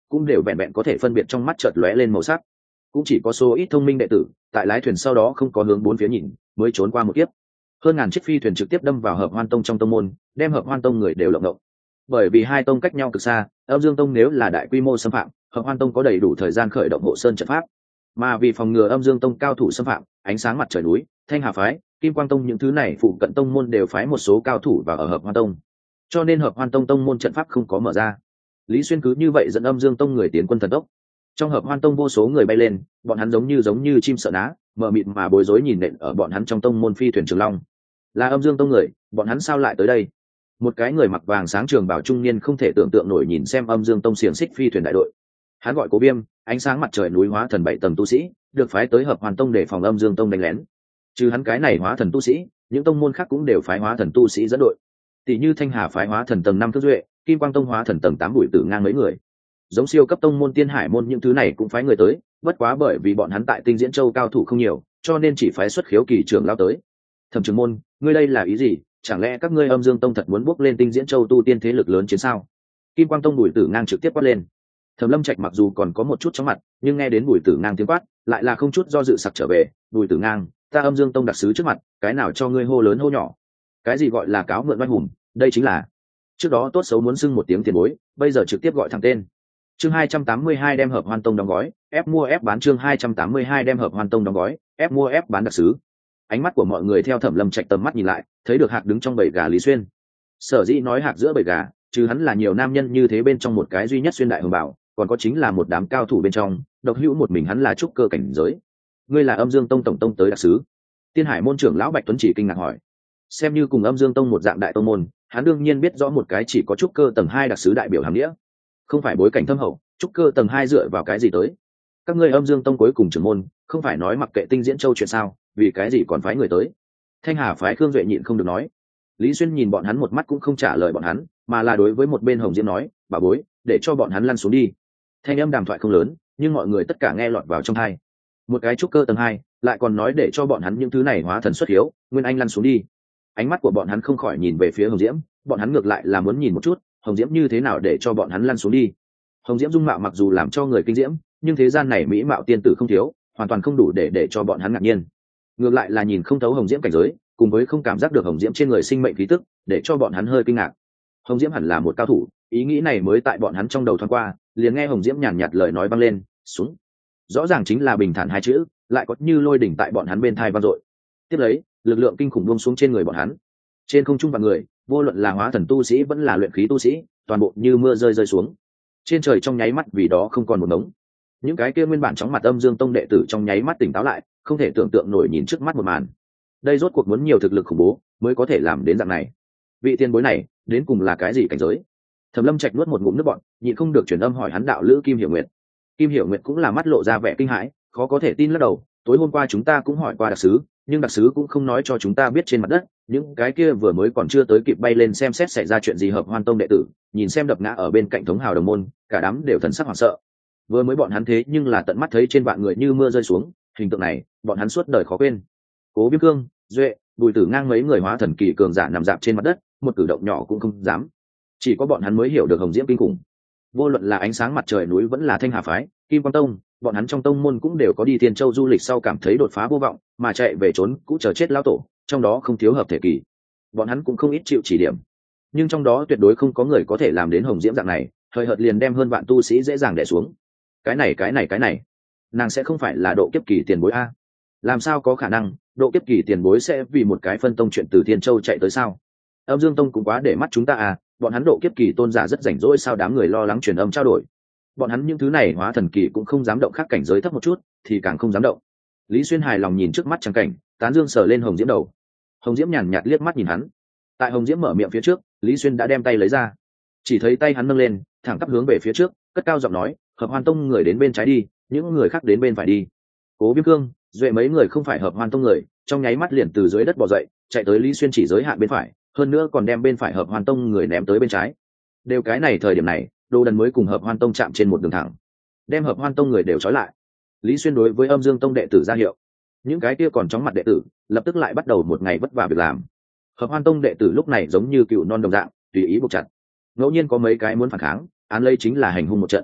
cũng đều vẹn vẹn có thể phân biệt trong mắt chợt lóe lên màu sắc. Cũng chỉ có số ít thông minh đệ tử tại lái thuyền sau đó không có hướng bốn phía nhìn mới trốn qua một kiếp. Hơn ngàn chiếc phi thuyền trực tiếp đâm vào Hợp Hoan Tông trong tông môn, đem Hợp Hoan Tông người đều lộng động. Bởi vì hai tông cách nhau cực xa, Âm Dương Tông nếu là đại quy mô xâm phạm, Hợp Hoan Tông có đầy đủ thời gian khởi động hộ sơn trận pháp. Mà vì phòng ngừa Âm Dương Tông cao thủ xâm phạm, ánh sáng mặt trời núi, Thanh Hà phái, Kim Quang Tông những thứ này phụ cận tông môn đều phái một số cao thủ vào ở Hợp Hoan Tông. Cho nên Hợp Hoan Tông tông môn trận pháp không có mở ra. Lý Xuyên cứ như vậy dẫn Âm Dương Tông người tiến quân thần tốc. Trong Hợp Hoan Tông vô số người bay lên, bọn hắn giống như chim sợ ná, mờ mịt mà bối rối nhìn nện ở bọn hắn trong tông môn phi thuyền Trường Long. Là Âm Dương Tông người, bọn hắn sao lại tới đây? Một cái người mặc vàng sáng trường bào trung niên không thể tưởng tượng nổi nhìn xem Âm Dương Tông xiềng xích phi thuyền đại đội. Hắn gọi Cố Viêm, ánh sáng mặt trời núi hóa thần 7 tầng tu sĩ, được phái tới Hợp Hoan Tông để phòng Âm Dương Tông đánh lén. Trừ hắn cái này hóa thần tu sĩ, những tông môn khác cũng đều phái hóa thần tu sĩ dẫn đội. Tỷ như Thanh Hà phái hóa thần tầng 5 Cước Duệ, Kim Quang Tông hóa thần tầng 8 Bùi Tử Ngang mấy người. Giống siêu cấp tông môn Tiên Hải môn những thứ này cũng phái người tới, bất quá bởi vì bọn hắn tại Tinh Diễn Châu cao thủ không nhiều, cho nên chỉ phái xuất khiếu kỳ trưởng lao tới. Thẩm Trường môn, ngươi đây là ý gì? Chẳng lẽ các ngươi Âm Dương Tông thật muốn bước lên Tinh Diễn Châu tu tiên thế lực lớn chiến sao? Kim Quang Tông Bùi Tử Ngang trực tiếp quát lên. Thẩm Lâm Trạch mặc dù còn có một chút chóng mặt, nhưng nghe đến Bùi Tử Ngang tiếng quát, lại là không chút do dự sặc trở về. Bùi Tử Ngang, ta Âm Dương Tông đặc sứ trước mặt, cái nào cho ngươi hô lớn hô nhỏ? Cái gì gọi là cáo mượn oai hùng? Đây chính là trước đó tốt xấu muốn xưng một tiếng tiền bối, bây giờ trực tiếp gọi thẳng tên. Chương 282 đem Hợp Hoan Tông đóng gói, ép mua ép bán. Chương 282 đem Hợp Hoan Tông đóng gói, ép mua ép bán đặc sứ. Ánh mắt của mọi người theo Thẩm Lâm Trạch tầm mắt nhìn lại, thấy được Hạc đứng trong bầy gà Lý Xuyên. Sở dĩ nói Hạc giữa bầy gà, chứ hắn là nhiều nam nhân như thế bên trong một cái duy nhất xuyên đại hồng bảo, còn có chính là một đám cao thủ bên trong, độc hữu một mình hắn là trúc cơ cảnh giới. Ngươi là Âm Dương Tông tổng tông tới đặc sứ? Tiên Hải môn trưởng lão Bạch Tuấn chỉ kinh ngạc hỏi. Xem như cùng Âm Dương Tông một dạng đại tông môn, hắn đương nhiên biết rõ một cái chỉ có trúc cơ tầng 2 đặc sứ đại biểu hàm nghĩa. Không phải bối cảnh thâm hậu, trúc cơ tầng 2 dựa vào cái gì tới? Các ngươi Âm Dương Tông cuối cùng trưởng môn, không phải nói mặc kệ Tinh Diễn Châu chuyện sao, vì cái gì còn phái người tới? Thanh Hà phái Khương Duệ nhịn không được nói. Lý Xuyên nhìn bọn hắn một mắt cũng không trả lời bọn hắn, mà là đối với một bên Hồng Diễm nói, bà bối, để cho bọn hắn lăn xuống đi. Thanh âm đàm thoại không lớn, nhưng mọi người tất cả nghe lọt vào trong tai. Một cái trúc cơ tầng 2, lại còn nói để cho bọn hắn những thứ này hóa thần xuất hiếu, Nguyên Anh lăn xuống đi. Ánh mắt của bọn hắn không khỏi nhìn về phía Hồng Diễm, bọn hắn ngược lại là muốn nhìn một chút, Hồng Diễm như thế nào để cho bọn hắn lăn xuống đi. Hồng Diễm dung mạo mặc dù làm cho người kinh diễm, nhưng thế gian này mỹ mạo tiên tử không thiếu, hoàn toàn không đủ để cho bọn hắn ngạc nhiên. Ngược lại là nhìn không thấu Hồng Diễm cảnh giới, cùng với không cảm giác được Hồng Diễm trên người sinh mệnh khí tức, để cho bọn hắn hơi kinh ngạc. Hồng Diễm hẳn là một cao thủ, ý nghĩ này mới tại bọn hắn trong đầu thoáng qua, liền nghe Hồng Diễm nhàn nhạt lời nói vang lên, xuống. Rõ ràng chính là bình thản hai chữ, lại có như lôi đỉnh tại bọn hắn bên tai vang dội. Tiếp lấy, lực lượng kinh khủng buông xuống trên người bọn hắn. Trên không trung vạn người, vô luận là hóa thần tu sĩ vẫn là luyện khí tu sĩ, toàn bộ như mưa rơi xuống. Trên trời trong nháy mắt vì đó không còn một ngống. Những cái kia nguyên bản chóng mặt Âm Dương Tông đệ tử trong nháy mắt tỉnh táo lại, không thể tưởng tượng nổi nhìn trước mắt một màn. Đây rốt cuộc muốn nhiều thực lực khủng bố mới có thể làm đến dạng này. Vị tiền bối này, đến cùng là cái gì cảnh giới? Thẩm Lâm Trạch nuốt một ngụm nước bọt, nhịn không được truyền âm hỏi hắn đạo lữ Kim Hiểu Nguyệt. Kim Hiểu Nguyệt cũng là mắt lộ ra vẻ kinh hãi, khó có thể tin lắc đầu, tối hôm qua chúng ta cũng hỏi qua đặc sứ, nhưng đặc sứ cũng không nói cho chúng ta biết trên mặt đất, những cái kia vừa mới còn chưa tới kịp bay lên xem xét xảy ra chuyện gì. Hợp Hoan Tông đệ tử nhìn xem đập ngã ở bên cạnh thống hào đồng môn, cả đám đều thần sắc hoảng sợ. Vừa mới bọn hắn thế nhưng là tận mắt thấy trên vạn người như mưa rơi xuống, hình tượng này bọn hắn suốt đời khó quên. Cố Viêm Cương, Duệ, Bùi Tử Ngang mấy người hóa thần kỳ cường giả nằm dạp trên mặt đất, một cử động nhỏ cũng không dám. Chỉ có bọn hắn mới hiểu được Hồng Diễm kinh khủng. Vô luận là ánh sáng mặt trời núi vẫn là Thanh Hà phái, Kim Quang Tông, bọn hắn trong tông môn cũng đều có đi Thiên Châu du lịch sau cảm thấy đột phá vô vọng, mà chạy về trốn cũ chờ chết lão tổ, trong đó không thiếu hợp thể kỳ. Bọn hắn cũng không ít chịu chỉ điểm, nhưng trong đó tuyệt đối không có người có thể làm đến Hồng Diễm dạng này, thời hợt liền đem hơn vạn tu sĩ dễ dàng đè xuống. Cái này, nàng sẽ không phải là độ kiếp kỳ tiền bối a? Làm sao có khả năng, độ kiếp kỳ tiền bối sẽ vì một cái phân tông chuyện từ Thiên Châu chạy tới sao? Âm Dương Tông cũng quá để mắt chúng ta à, bọn hắn độ kiếp kỳ tôn giả rất rảnh rỗi sao? Đám người lo lắng truyền âm trao đổi. Bọn hắn những thứ này hóa thần kỳ cũng không dám động, khác cảnh giới thấp một chút thì càng không dám động. Lý Xuyên hài lòng nhìn trước mắt trắng cảnh, tán dương sờ lên Hồng Diễm đầu. Hồng Diễm nhàn nhạt liếc mắt nhìn hắn. Tại Hồng Diễm mở miệng phía trước, Lý Xuyên đã đem tay lấy ra. Chỉ thấy tay hắn nâng lên, thẳng tắp hướng về phía trước, cất cao giọng nói, Hợp Hoan Tông người đến bên trái đi, những người khác đến bên phải đi. Cố Viêm Cương, Duệ mấy người không phải Hợp Hoan Tông người, trong nháy mắt liền từ dưới đất bò dậy, chạy tới Lý Xuyên chỉ giới hạn bên phải, hơn nữa còn đem bên phải Hợp Hoan Tông người ném tới bên trái. Đều cái này thời điểm này, Đồ Đần mới cùng Hợp Hoan Tông chạm trên một đường thẳng, đem Hợp Hoan Tông người đều trói lại. Lý Xuyên đối với Âm Dương Tông đệ tử ra hiệu, những cái kia còn chóng mặt đệ tử lập tức lại bắt đầu một ngày vất vả việc làm. Hợp Hoan Tông đệ tử lúc này giống như cừu non đồng dạng, tùy ý buộc chặt. Ngẫu nhiên có mấy cái muốn phản kháng, án lấy chính là hành hung một trận.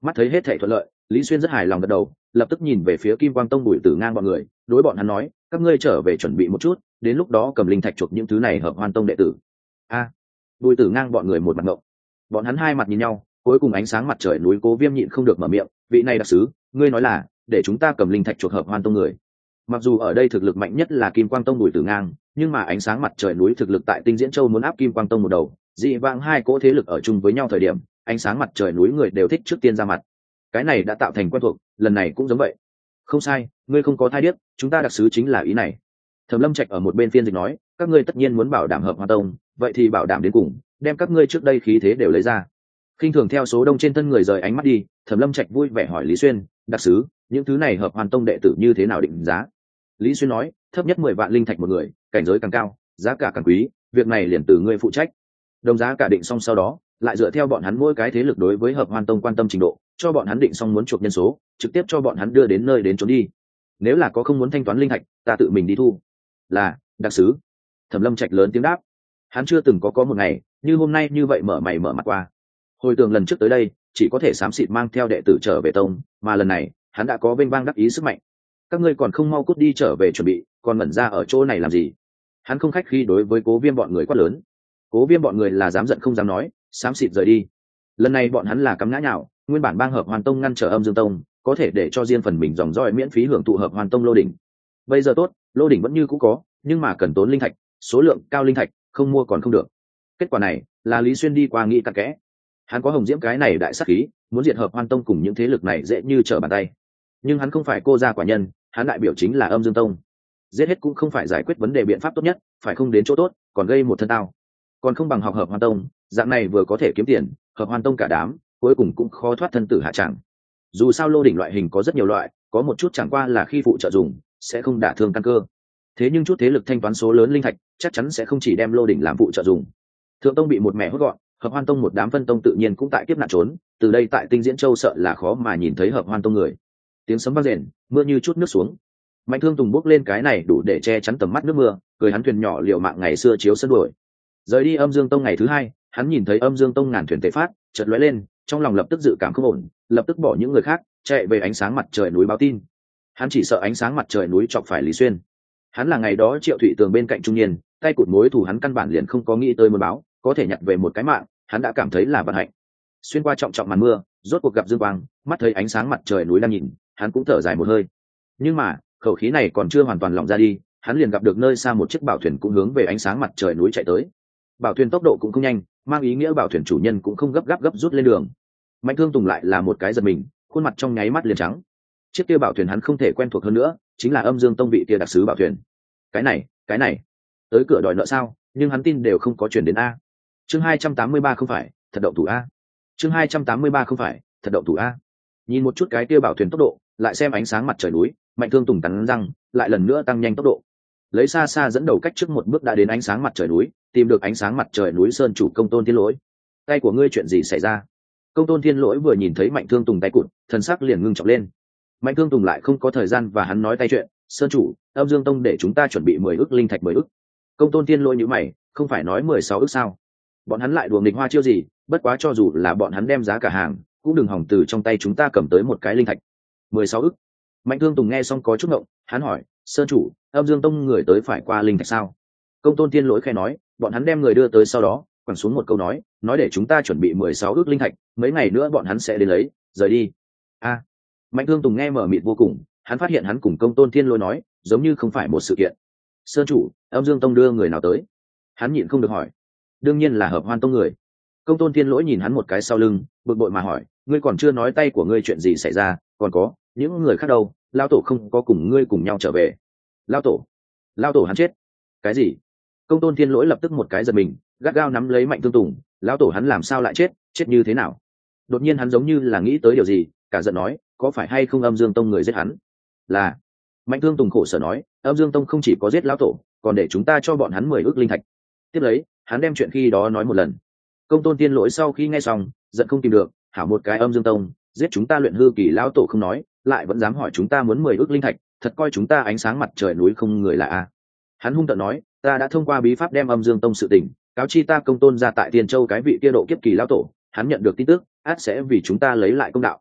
Mắt thấy hết thảy thuận lợi, Lý Xuyên rất hài lòng gật đầu, lập tức nhìn về phía Kim Quang Tông Bùi Tử Ngang bọn người, đối bọn hắn nói, các ngươi trở về chuẩn bị một chút, đến lúc đó cầm linh thạch chuộc những thứ này Hợp Hoan Tông đệ tử. Bùi Tử Ngang bọn người một mặt ngộng. Bọn hắn hai mặt nhìn nhau, cuối cùng ánh sáng mặt trời núi Cố Viêm nhịn không được mở miệng, vị này đặc sứ, ngươi nói là để chúng ta cầm linh thạch chuộc Hợp Hoan Tông người. Mặc dù ở đây thực lực mạnh nhất là Kim Quang Tông Bùi Tử Ngang, nhưng mà ánh sáng mặt trời núi thực lực tại Tinh Diễn Châu muốn áp Kim Quang Tông một đầu, dị vãng hai cỗ thế lực ở chung với nhau thời điểm, ánh sáng mặt trời núi người đều thích trước tiên ra mặt. Cái này đã tạo thành quen thuộc, lần này cũng giống vậy. Không sai, ngươi không có thai điếc, chúng ta đặc sứ chính là ý này. Thẩm Lâm Trạch ở một bên phiên dịch nói, các ngươi tất nhiên muốn bảo đảm Hợp Hoan Tông, vậy thì bảo đảm đến cùng, đem các ngươi trước đây khí thế đều lấy ra. Khinh thường theo số đông trên thân người rời ánh mắt đi, Thẩm Lâm Trạch vui vẻ hỏi Lý Xuyên, đặc sứ, những thứ này Hợp Hoan Tông đệ tử như thế nào định giá? Lý Xuyên nói, thấp nhất 10 vạn linh thạch một người, cảnh giới càng cao, giá cả càng quý, việc này liền từ ngươi phụ trách. Đồng giá cả định xong sau đó, lại dựa theo bọn hắn mỗi cái thế lực đối với Hợp Hoan Tông quan tâm trình độ, cho bọn hắn định xong muốn chuộc nhân số, trực tiếp cho bọn hắn đưa đến nơi đến trốn đi. Nếu là có không muốn thanh toán linh thạch, ta tự mình đi thu. Là, đặc sứ. Thẩm Lâm Trạch lớn tiếng đáp. Hắn chưa từng có một ngày như hôm nay như vậy mở mày mở mặt qua. Hồi tưởng lần trước tới đây, chỉ có thể xám xịt mang theo đệ tử trở về tông, mà lần này, hắn đã có vênh vang đắc ý sức mạnh. Các ngươi còn không mau cút đi trở về chuẩn bị, còn mẩn ra ở chỗ này làm gì? Hắn không khách khí đối với Cố Viêm bọn người quát lớn. Cố Viêm bọn người là dám giận không dám nói, xám xịt rời đi. Lần này bọn hắn là cắm ngã nhào, nguyên bản bang Hợp Hoan Tông ngăn trở Âm Dương Tông, có thể để cho riêng phần mình dòng dõi miễn phí hưởng thụ Hợp Hoan Tông lô đỉnh. Bây giờ tốt, lô đỉnh vẫn như cũ có, nhưng mà cần tốn linh thạch, số lượng cao linh thạch, không mua còn không được. Kết quả này là Lý Xuyên đi qua nghĩ cặn kẽ. Hắn có Hồng Diễm cái này đại sát khí, muốn diệt Hợp Hoan Tông cùng những thế lực này dễ như trở bàn tay. Nhưng hắn không phải cô gia quả nhân, hắn đại biểu chính là Âm Dương Tông. Giết hết cũng không phải giải quyết vấn đề biện pháp tốt nhất, phải không đến chỗ tốt, còn gây một thân tao. Còn không bằng học Hợp Hoan Tông, dạng này vừa có thể kiếm tiền, Hợp Hoan Tông cả đám, cuối cùng cũng khó thoát thân tử hạ tràng. Dù sao lô đỉnh loại hình có rất nhiều loại, có một chút chẳng qua là khi phụ trợ dùng, sẽ không đả thương căn cơ. Thế nhưng chút thế lực thanh toán số lớn linh thạch, chắc chắn sẽ không chỉ đem lô đỉnh làm phụ trợ dùng. Thượng Tông bị một mẹ hốt gọn, Hợp Hoan Tông một đám phân tông tự nhiên cũng tại kiếp nạn trốn, từ đây tại Tinh Diễn Châu sợ là khó mà nhìn thấy Hợp Hoan Tông người. Tiếng sấm vang rền, mưa như chút nước xuống. Mạnh Thương Tùng bước lên cái này đủ để che chắn tầm mắt nước mưa, cười hắn thuyền nhỏ liều mạng ngày xưa chiếu sân đuổi. Rời đi Âm Dương Tông ngày thứ hai, hắn nhìn thấy Âm Dương Tông ngàn thuyền tế phát, chợt lóe lên, trong lòng lập tức dự cảm không ổn, lập tức bỏ những người khác, chạy về ánh sáng mặt trời núi báo tin. Hắn chỉ sợ ánh sáng mặt trời núi chọc phải Lý Xuyên. Hắn là ngày đó Triệu Thụy Tường bên cạnh trung niên, tay cụt mối thù hắn căn bản liền không có nghĩ tới muốn báo, có thể nhặt về một cái mạng, hắn đã cảm thấy là vận hạnh. Xuyên qua trọng trọng màn mưa, rốt cuộc gặp dương quang, mắt thấy ánh sáng mặt trời núi đang nhìn, hắn cũng thở dài một hơi. Nhưng mà, khẩu khí này còn chưa hoàn toàn lỏng ra đi, hắn liền gặp được nơi xa một chiếc bảo thuyền cũng hướng về ánh sáng mặt trời núi chạy tới. Bảo thuyền tốc độ cũng không nhanh, mang ý nghĩa bảo thuyền chủ nhân cũng không gấp rút lên đường. Mạnh Thương Tùng lại là một cái giật mình, khuôn mặt trong nháy mắt liền trắng. Chiếc kia bảo thuyền hắn không thể quen thuộc hơn nữa, chính là Âm Dương Tông vị kia đặc sứ bảo thuyền. Cái này, tới cửa đòi nợ sao? Nhưng hắn tin đều không có chuyển đến a. Chương 283 không phải, thật động thủ a. Chương 283 không phải, thật động thủ a. Nhìn một chút cái kia bảo thuyền tốc độ, lại xem ánh sáng mặt trời núi, Mạnh Thương Tùng cắn răng, lại lần nữa tăng nhanh tốc độ. Lấy xa xa dẫn đầu cách trước một bước đã đến ánh sáng mặt trời núi, tìm được ánh sáng mặt trời núi sơn chủ Công Tôn Thiên Lỗi. Tay của ngươi chuyện gì xảy ra? Công Tôn Thiên Lỗi vừa nhìn thấy Mạnh Thương Tùng tay cụt, thần sắc liền ngưng trọng lên. Mạnh Thương Tùng lại không có thời gian và hắn nói tay chuyện, sơn chủ, Âm Dương Tông để chúng ta chuẩn bị 10 ức linh thạch 10 ức. Công Tôn Thiên Lỗi nhíu mày, không phải nói 16 ức sao? Bọn hắn lại đùa nghịch hoa chiêu gì, bất quá cho dù là bọn hắn đem giá cả hàng, cũng đừng hỏng từ trong tay chúng ta cầm tới một cái linh thạch. 16 ức. Mạnh Thương Tùng nghe xong có chút ngộng, hắn hỏi, sơn chủ, Âm Dương Tông người tới phải qua linh thạch sao? Công Tôn Thiên Lỗi khẽ nói, bọn hắn đem người đưa tới sau đó, quẳng xuống một câu nói để chúng ta chuẩn bị 16 ức linh thạch, mấy ngày nữa bọn hắn sẽ đến lấy, rời đi. A. Mạnh Thương Tùng nghe mở mịt vô cùng, hắn phát hiện hắn cùng Công Tôn Thiên Lỗi nói, giống như không phải một sự kiện. Sơn chủ, Âm Dương Tông đưa người nào tới? Hắn nhịn không được hỏi. Đương nhiên là Hợp Hoan Tông người. Công Tôn Thiên Lỗi nhìn hắn một cái sau lưng, bực bội mà hỏi, ngươi còn chưa nói tay của ngươi chuyện gì xảy ra, còn có những người khác đâu? Lao tổ không có cùng ngươi cùng nhau trở về. Lao tổ hắn chết. Cái gì? Công Tôn Thiên Lỗi lập tức một cái giật mình, gắt gao nắm lấy Mạnh Thương Tùng, lão tổ hắn làm sao lại chết như thế nào? Đột nhiên hắn giống như là nghĩ tới điều gì, cả giận nói, có phải hay không Âm Dương Tông người giết hắn? Là. Mạnh Thương Tùng khổ sở nói, Âm Dương Tông không chỉ có giết lão tổ, còn để chúng ta cho bọn hắn 10 ức linh thạch. Tiếp lấy, hắn đem chuyện khi đó nói một lần. Công Tôn Thiên Lỗi sau khi nghe xong, giận không kìm được, hảo một cái Âm Dương Tông, giết chúng ta luyện hư kỳ lão tổ không nói, lại vẫn dám hỏi chúng ta muốn 10 ức linh thạch, thật coi chúng ta ánh sáng mặt trời núi không người là a. Hắn hung tợn nói, ta đã thông qua bí pháp đem Âm Dương Tông sự tình cáo chi ta Công Tôn ra tại Tiên Châu cái vị kia độ kiếp kỳ lão tổ, hắn nhận được tin tức, át sẽ vì chúng ta lấy lại công đạo.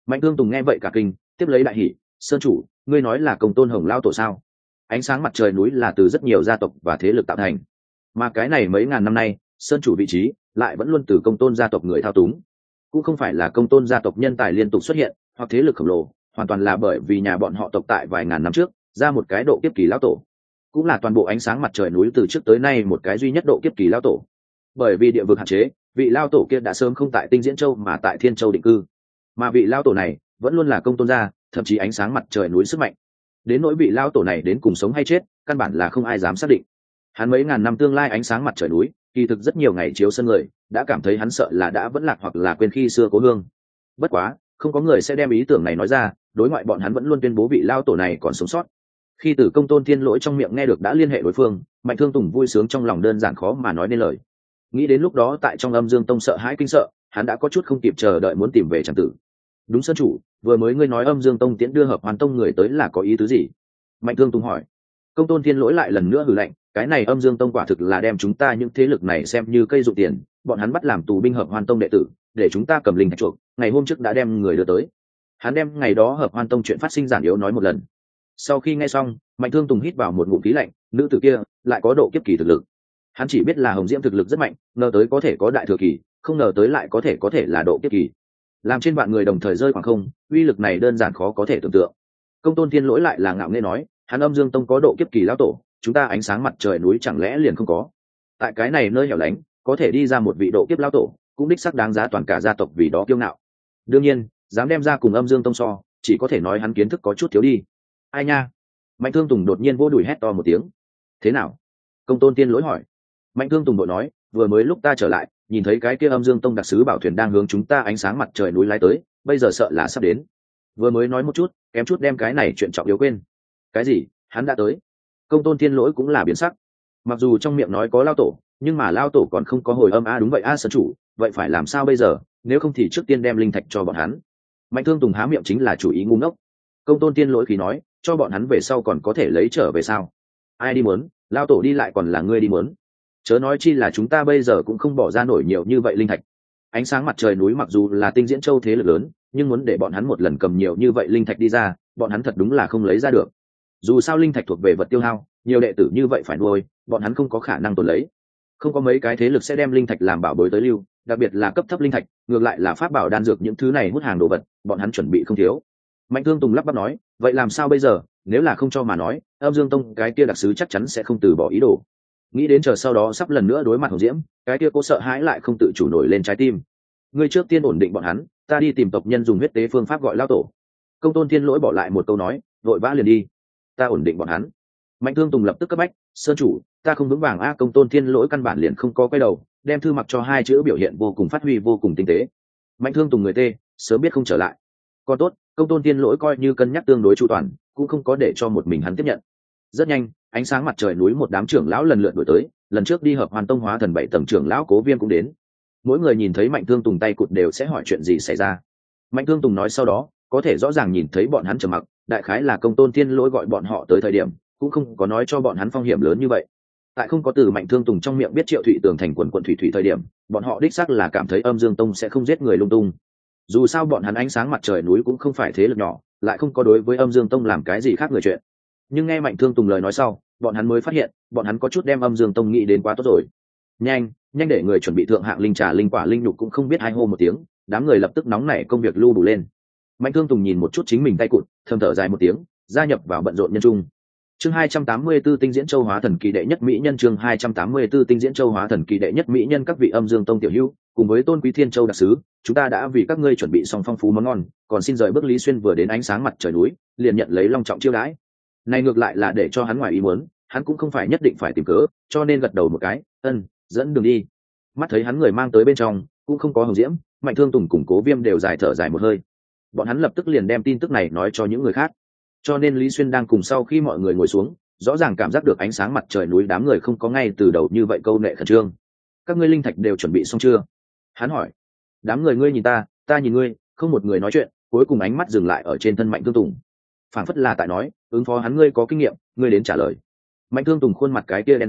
Mạnh Thương Tùng nghe vậy cả kinh, tiếp lấy đại hỉ, sơn chủ, ngươi nói là Công Tôn Hồng lao tổ sao? Ánh sáng mặt trời núi là từ rất nhiều gia tộc và thế lực tạo thành, mà cái này mấy ngàn năm nay sơn chủ vị trí lại vẫn luôn từ Công Tôn gia tộc người thao túng. Cũng không phải là Công Tôn gia tộc nhân tài liên tục xuất hiện hoặc thế lực khổng lồ, hoàn toàn là bởi vì nhà bọn họ tộc tại vài ngàn năm trước ra một cái độ kiếp kỳ lão tổ, cũng là toàn bộ ánh sáng mặt trời núi từ trước tới nay một cái duy nhất độ kiếp kỳ lão tổ. Bởi vì địa vực hạn chế, vị lao tổ kia đã sớm không tại Tinh Diễn Châu mà tại Thiên Châu định cư, mà vị lao tổ này vẫn luôn là Công Tôn gia, thậm chí ánh sáng mặt trời núi sức mạnh. Đến nỗi vị lao tổ này đến cùng sống hay chết, căn bản là không ai dám xác định. Hắn mấy ngàn năm tương lai ánh sáng mặt trời núi, kỳ thực rất nhiều ngày chiếu sân người đã cảm thấy hắn sợ là đã vẫn lạc hoặc là quên khi xưa cố hương. Bất quá không có người sẽ đem ý tưởng này nói ra, đối ngoại bọn hắn vẫn luôn tuyên bố vị lao tổ này còn sống sót. Khi Tử Công Tôn Thiên Lỗi trong miệng nghe được đã liên hệ đối phương, Mạnh Thương Tùng vui sướng trong lòng đơn giản khó mà nói nên lời. Nghĩ đến lúc đó tại trong Âm Dương Tông sợ hãi kinh sợ, hắn đã có chút không kịp chờ đợi muốn tìm về tràng tử. Đúng sơn chủ, vừa mới ngươi nói Âm Dương Tông tiễn đưa Hợp Hoàn Tông người tới là có ý tứ gì? Mạnh Thương Tùng hỏi. Công Tôn Thiên Lỗi lại lần nữa hừ lạnh, cái này Âm Dương Tông quả thực là đem chúng ta những thế lực này xem như cây dụ tiền, bọn hắn bắt làm tù binh Hợp Hoàn Tông đệ tử, để chúng ta cầm linh thạch chuộc, ngày hôm trước đã đem người đưa tới. Hắn đem ngày đó Hợp Hoàn Tông chuyện phát sinh giản yếu nói một lần. Sau khi nghe xong, Mạnh Thương Tùng hít vào một ngụm khí lạnh, nữ tử kia lại có độ kiếp kỳ thực lực. Hắn chỉ biết là Hồng Diễm thực lực rất mạnh, ngờ tới có thể có đại thừa kỳ, không ngờ tới lại có thể là độ kiếp kỳ. Làm trên vạn người đồng thời rơi khoảng không, uy lực này đơn giản khó có thể tưởng tượng. Công Tôn Thiên Lỗi lại là ngạo nghễ nói, hắn Âm Dương Tông có độ kiếp kỳ lão tổ, chúng ta ánh sáng mặt trời núi chẳng lẽ liền không có? Tại cái này nơi hẻo lánh, có thể đi ra một vị độ kiếp lão tổ, cũng đích xác đáng giá toàn cả gia tộc vì đó kiêu ngạo. Đương nhiên, dám đem ra cùng Âm Dương Tông so, chỉ có thể nói hắn kiến thức có chút thiếu đi. Ai nha? Mạnh Thương Tùng đột nhiên vô đùi hét to một tiếng. Thế nào? Công Tôn Thiên Lỗi hỏi. Mạnh Thương Tùng đội nói, vừa mới lúc ta trở lại, nhìn thấy cái kia Âm Dương Tông đặc sứ bảo thuyền đang hướng chúng ta ánh sáng mặt trời núi lái tới, bây giờ sợ là sắp đến. Vừa mới nói một chút, kém chút đem cái này chuyện trọng yếu quên. Cái gì? Hắn đã tới? Công Tôn Thiên Lỗi cũng là biến sắc. Mặc dù trong miệng nói có lao tổ, nhưng mà lao tổ còn không có hồi âm. Đúng vậy sơn chủ, vậy phải làm sao bây giờ? Nếu không thì trước tiên đem linh thạch cho bọn hắn. Mạnh Thương Tùng há miệng chính là chủ ý ngu ngốc. Công Tôn Thiên Lỗi khí nói, cho bọn hắn về sau còn có thể lấy trở về sao? Ai đi muốn? Lao tổ đi lại còn là ngươi đi muốn? Chớ nói chi là chúng ta bây giờ cũng không bỏ ra nổi nhiều như vậy linh thạch. Ánh sáng mặt trời núi mặc dù là Tinh Diễn Châu thế lực lớn, nhưng muốn để bọn hắn một lần cầm nhiều như vậy linh thạch đi ra, bọn hắn thật đúng là không lấy ra được. Dù sao linh thạch thuộc về vật tiêu hao, nhiều đệ tử như vậy phải nuôi, bọn hắn không có khả năng tồn lấy. Không có mấy cái thế lực sẽ đem linh thạch làm bảo bối tới lưu, đặc biệt là cấp thấp linh thạch, ngược lại là pháp bảo đan dược những thứ này hút hàng đồ vật, bọn hắn chuẩn bị không thiếu. Mạnh Thương Tùng lắp bắp nói, vậy làm sao bây giờ? Nếu là không cho mà nói, Âm Dương Tông cái kia đặc sứ chắc chắn sẽ không từ bỏ ý đồ. Nghĩ đến chờ sau đó sắp lần nữa đối mặt Hồng Diễm, cái kia cô sợ hãi lại không tự chủ nổi lên trái tim. Ngươi trước tiên ổn định bọn hắn, ta đi tìm tộc nhân dùng huyết tế phương pháp gọi lao tổ. Công Tôn Thiên Lỗi bỏ lại một câu nói, vội vã liền đi. Ta ổn định bọn hắn. Mạnh Thương Tùng lập tức cấp bách, sơn chủ, ta không vững vàng. Công Tôn Thiên Lỗi căn bản liền không có quay đầu, đem thư mặc cho hai chữ biểu hiện vô cùng phát huy vô cùng tinh tế. Mạnh Thương Tùng người tê, sớm biết không trở lại. Còn tốt, Công Tôn Thiên Lỗi coi như cân nhắc tương đối chu toàn, cũng không có để cho một mình hắn tiếp nhận. Rất nhanh, ánh sáng mặt trời núi một đám trưởng lão lần lượt đuổi tới, lần trước đi Hợp Hoàn Tông hóa thần 7 tầng trưởng lão Cố Viêm cũng đến. Mỗi người nhìn thấy Mạnh Thương Tùng tay cụt đều sẽ hỏi chuyện gì xảy ra. Mạnh Thương Tùng nói sau đó, có thể rõ ràng nhìn thấy bọn hắn trầm mặc, đại khái là Công Tôn Thiên Lỗi gọi bọn họ tới thời điểm, cũng không có nói cho bọn hắn phong hiểm lớn như vậy. Tại không có từ Mạnh Thương Tùng trong miệng biết Triệu Thụy Tường thành quần quận thủy thủy thời điểm, bọn họ đích xác là cảm thấy Âm Dương Tông sẽ không giết người lung tung. Dù sao bọn hắn ánh sáng mặt trời núi cũng không phải thế lực nhỏ, lại không có đối với Âm Dương Tông làm cái gì khác người chuyện. Nhưng nghe Mạnh Thương Tùng lời nói sau, bọn hắn mới phát hiện, bọn hắn có chút đem Âm Dương Tông nghĩ đến quá tốt rồi. Nhanh để người chuẩn bị thượng hạng linh trà linh quả linh nhục cũng không biết hai hô một tiếng, đám người lập tức nóng nảy công việc lưu đủ lên. Mạnh Thương Tùng nhìn một chút chính mình tay cụt, thầm thở dài một tiếng, gia nhập vào bận rộn nhân trung. Chương 284 Tinh Diễn Châu hóa thần kỳ đệ nhất mỹ nhân. Chương 284 Tinh Diễn Châu hóa thần kỳ đệ nhất mỹ nhân. Các vị Âm Dương Tông tiểu hữu, cùng với Tôn Quý Thiên Châu đặc sứ, chúng ta đã vì các ngươi chuẩn bị xong phong phú món ngon, còn xin rời bước. Lý Xuyên vừa đến ánh sáng mặt trời núi, liền nhận lấy long trọng chiêu đãi. Này ngược lại là để cho hắn ngoài ý muốn, hắn cũng không phải nhất định phải tìm cớ, cho nên gật đầu một cái, dẫn đường đi. Mắt thấy hắn người mang tới bên trong cũng không có Hồng Diễm, Mạnh Thương Tùng cùng Cố Viêm đều dài thở dài một hơi. Bọn hắn lập tức liền đem tin tức này nói cho những người khác, cho nên Lý Xuyên đang cùng sau khi mọi người ngồi xuống, rõ ràng cảm giác được ánh sáng mặt trời núi đám người không có ngay từ đầu như vậy câu nệ khẩn trương. Các ngươi linh thạch đều chuẩn bị xong chưa? Hắn hỏi. Đám người ngươi nhìn ta, ta nhìn ngươi, không một người nói chuyện, cuối cùng ánh mắt dừng lại ở trên thân Mạnh Thương Tùng. Phảng phất là tại nói, ứng phó hắn ngươi có kinh nghiệm, ngươi đến trả lời. Mạnh Thương Tùng khuôn mặt cái kia đen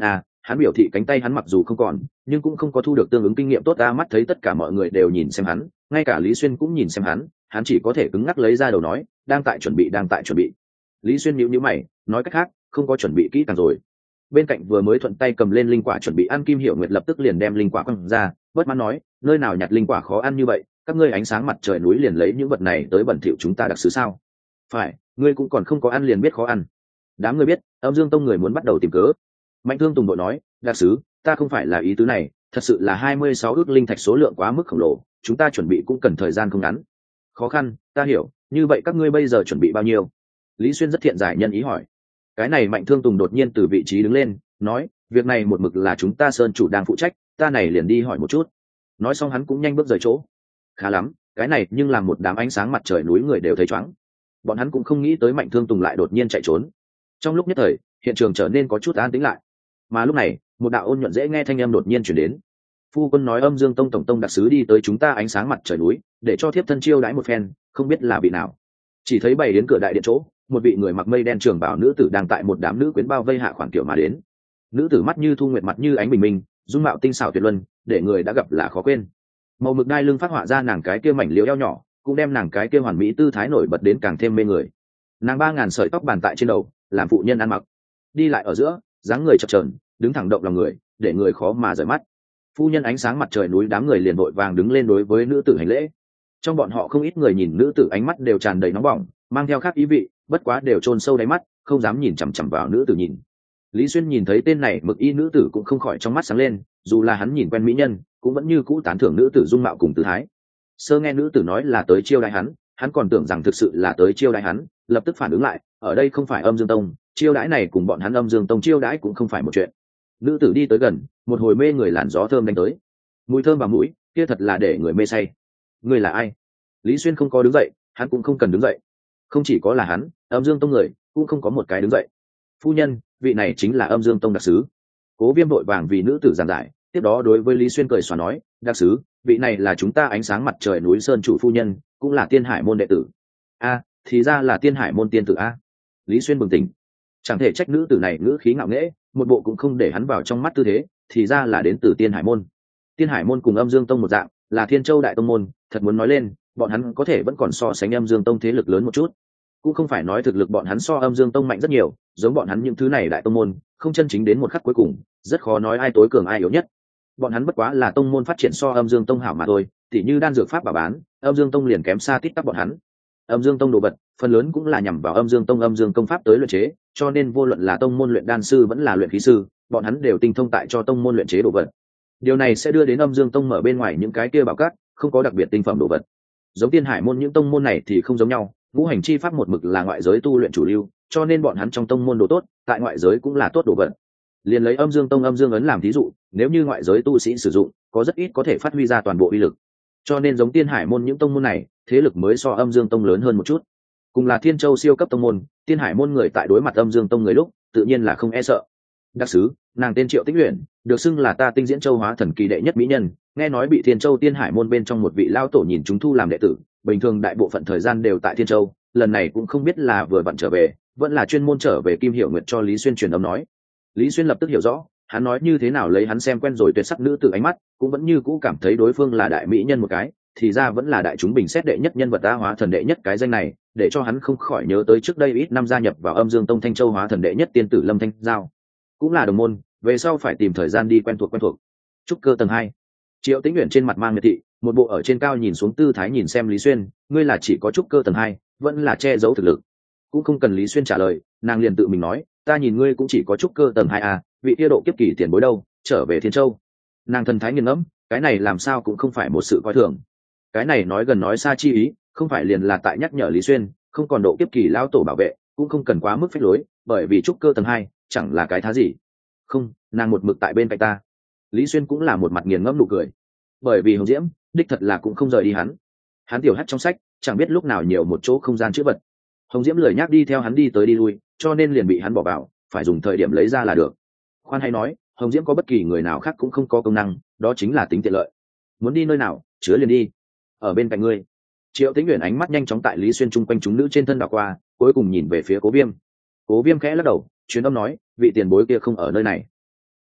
hắn biểu thị cánh tay hắn mặc dù không còn nhưng cũng không có thu được tương ứng kinh nghiệm tốt ta. Mắt thấy tất cả mọi người đều nhìn xem hắn, ngay cả Lý Xuyên cũng nhìn xem hắn chỉ có thể cứng ngắc lấy ra đầu nói đang tại chuẩn bị. Lý Xuyên nhíu nhíu mày, nói cách khác không có chuẩn bị kỹ càng rồi. Bên cạnh vừa mới thuận tay cầm lên linh quả chuẩn bị ăn Kim Hiểu Nguyệt lập tức liền đem linh quả quăng ra, bất mãn nói nơi nào nhặt linh quả khó ăn như vậy, các ngươi ánh sáng mặt trời núi liền lấy những vật này tới bẩn thỉu chúng ta đặc sứ sao? Phải, ngươi cũng còn không có ăn liền biết khó ăn. Đám người biết Âm Dương Tông người muốn bắt đầu tìm cớ. Mạnh Thương Tùng đội nói đặc sứ, ta không phải là ý tứ này, thật sự là 26 ước linh thạch số lượng quá mức khổng lồ, chúng ta chuẩn bị cũng cần thời gian không ngắn. Khó khăn, ta hiểu, như vậy các ngươi bây giờ chuẩn bị bao nhiêu? Lý Xuyên rất thiện giải nhân ý hỏi. Cái này Mạnh Thương Tùng đột nhiên từ vị trí đứng lên, nói việc này một mực là chúng ta Sơn chủ đang phụ trách, ta này liền đi hỏi một chút. Nói xong hắn cũng nhanh bước rời chỗ. Khá lắm, cái này nhưng làm một đám ánh sáng mặt trời núi người đều thấy chóng. Bọn hắn cũng không nghĩ tới Mạnh Thương Tùng lại đột nhiên chạy trốn. Trong lúc nhất thời hiện trường trở nên có chút an tĩnh lại, mà lúc này một đạo ôn nhuận dễ nghe thanh âm đột nhiên chuyển đến. Phu quân nói Âm Dương Tông tổng tông đặc sứ đi tới chúng ta ánh sáng mặt trời núi để cho thiếp thân chiêu đãi một phen, không biết là vị nào. Chỉ thấy bày đến cửa đại điện chỗ, một vị người mặc mây đen trường bào nữ tử đang tại một đám nữ quyến bao vây hạ khoản kiểu mà đến. Nữ tử mắt như thu nguyệt, mặt như ánh bình minh, dung mạo tinh xảo tuyệt luân, để người đã gặp là khó quên. Màu mực đai lưng phát họa ra nàng cái kia mảnh liễu eo nhỏ, cũng đem nàng cái kia hoàn mỹ tư thái nổi bật đến càng thêm mê người. Nàng 3000 sợi tóc bàn tại trên đầu, làm phụ nhân ăn mặc, đi lại ở giữa dáng người chập chờn, đứng thẳng động lòng người, để người khó mà rời mắt. Phu nhân ánh sáng mặt trời núi đám người liền vội vàng đứng lên đối với nữ tử hành lễ. Trong bọn họ không ít người nhìn nữ tử ánh mắt đều tràn đầy nóng bỏng, mang theo khác ý vị, bất quá đều chôn sâu đáy mắt, không dám nhìn chằm chằm vào nữ tử nhìn. Lý Xuyên nhìn thấy tên này mực y nữ tử cũng không khỏi trong mắt sáng lên, dù là hắn nhìn quen mỹ nhân cũng vẫn như cũ tán thưởng nữ tử dung mạo cùng tư thái. Sơ nghe nữ tử nói là tới chiêu đãi hắn còn tưởng rằng thực sự là tới chiêu đãi hắn, lập tức phản ứng lại, ở đây không phải Âm Dương Tông, chiêu đãi này cùng bọn hắn Âm Dương Tông chiêu đãi cũng không phải một chuyện. Nữ tử đi tới gần, một hồi mê người làn gió thơm đánh tới, mùi thơm vào mũi, kia thật là để người mê say. Ngươi là ai? Lý Xuyên không có đứng dậy, hắn cũng không cần đứng dậy. Không chỉ có là hắn, Âm Dương Tông người cũng không có một cái đứng dậy. Phu nhân, vị này chính là Âm Dương Tông đặc sứ. Cố Viêm vội vàng vì nữ tử giảng giải, tiếp đó đối với Lý Xuyên cười xòa nói, đặc sứ, vị này là chúng ta ánh sáng mặt trời núi Sơn chủ phu nhân, cũng là Tiên Hải môn đệ tử. A, thì ra là Tiên Hải môn tiên tử a. Lý Xuyên bừng tỉnh, chẳng thể trách nữ tử này ngữ khí ngạo nghễ, một bộ cũng không để hắn vào trong mắt tư thế, thì ra là đến từ Tiên Hải môn. Tiên Hải môn cùng Âm Dương Tông một dạng, là Thiên Châu đại tông môn, thật muốn nói lên, bọn hắn có thể vẫn còn so sánh Âm Dương Tông thế lực lớn một chút. Cũng không phải nói thực lực bọn hắn so Âm Dương Tông mạnh rất nhiều, giống bọn hắn những thứ này đại tông môn, không chân chính đến một khắc cuối cùng, rất khó nói ai tối cường ai yếu nhất. Bọn hắn bất quá là tông môn phát triển so Âm Dương Tông hảo mà thôi, tỉ như đan dược pháp bảo bán, Âm Dương Tông liền kém xa tít tắp bọn hắn. Âm Dương Tông đồ vật, phần lớn cũng là nhằm vào Âm Dương Tông Âm Dương công pháp tới luyện chế, cho nên vô luận là tông môn luyện đan sư vẫn là luyện khí sư, bọn hắn đều tinh thông tại cho tông môn luyện chế đồ vật. Điều này sẽ đưa đến Âm Dương Tông mở bên ngoài những cái kia bảo cát, không có đặc biệt tinh phẩm đồ vật. Giống Tiên Hải môn những tông môn này thì không giống nhau, ngũ hành chi pháp một mực là ngoại giới tu luyện chủ lưu, cho nên bọn hắn trong tông môn đồ tốt, tại ngoại giới cũng là tốt đồ vật. Liền lấy Âm Dương Tông Âm Dương ấn làm thí dụ, nếu như ngoại giới tu sĩ sử dụng, có rất ít có thể phát huy ra toàn bộ uy lực. Cho nên giống Tiên Hải môn những tông môn này, thế lực mới so Âm Dương Tông lớn hơn một chút. Cùng là Thiên Châu siêu cấp tông môn, Tiên Hải môn người tại đối mặt Âm Dương Tông người lúc, tự nhiên là không e sợ. Đặc sứ, nàng tên Triệu Tích Uyển, được xưng là ta Tinh Diễn Châu hóa thần kỳ đệ nhất mỹ nhân, nghe nói bị Thiên Châu Tiên Hải môn bên trong một vị lao tổ nhìn chúng thu làm đệ tử, bình thường đại bộ phận thời gian đều tại Thiên Châu, lần này cũng không biết là vừa vặn trở về, vẫn là chuyên môn trở về Kim Hiểu Nguyệt cho Lý Xuyên truyền âm nói. Lý Xuyên lập tức hiểu rõ, hắn nói như thế nào lấy hắn xem quen rồi tuyệt sắc nữ tử ánh mắt, cũng vẫn như cũ cảm thấy đối phương là đại mỹ nhân một cái, thì ra vẫn là đại chúng bình xét đệ nhất nhân vật ta hóa thần đệ nhất cái danh này, để cho hắn không khỏi nhớ tới trước đây ít năm gia nhập vào Âm Dương Tông Thanh Châu hóa thần đệ nhất tiên tử Lâm Thanh Giao, cũng là đồng môn, về sau phải tìm thời gian đi quen thuộc. Trúc cơ tầng 2. Triệu Tĩnh Uyển trên mặt mang miệt thị, một bộ ở trên cao nhìn xuống tư thái nhìn xem Lý Xuyên, ngươi là chỉ có trúc cơ tầng 2, vẫn là che giấu thực lực. Cũng không cần Lý Xuyên trả lời, nàng liền tự mình nói, ta nhìn ngươi cũng chỉ có trúc cơ tầng 2 à, vị kia độ kiếp kỳ tiền bối đâu, trở về Thiên Châu. Nàng thần thái nghiền ngẫm, cái này làm sao cũng không phải một sự coi thường. Cái này nói gần nói xa chi ý, không phải liền là tại nhắc nhở Lý Xuyên, không còn độ kiếp kỳ lao tổ bảo vệ, cũng không cần quá mức phách lối, bởi vì trúc cơ tầng 2, chẳng là cái thá gì. Không, nàng một mực tại bên cạnh ta. Lý Xuyên cũng là một mặt nghiền ngẫm nụ cười, bởi vì Hồng Diễm đích thật là cũng không rời đi hắn tiểu hắt trong sách chẳng biết lúc nào nhiều một chỗ không gian chữ vật, Hồng Diễm lười nhác đi theo hắn đi tới đi lui, cho nên liền bị hắn bỏ vào, phải dùng thời điểm lấy ra là được. Khoan hay nói, Hồng Diễm có bất kỳ người nào khác cũng không có công năng, đó chính là tính tiện lợi. Muốn đi nơi nào chứa liền đi, ở bên cạnh ngươi. Triệu Tĩnh Uyển ánh mắt nhanh chóng tại Lý Xuyên chung quanh chúng nữ trên thân đảo qua, cuối cùng nhìn về phía Cố Viêm. Cố Viêm khẽ lắc đầu, truyền âm nói, vị tiền bối kia không ở nơi này.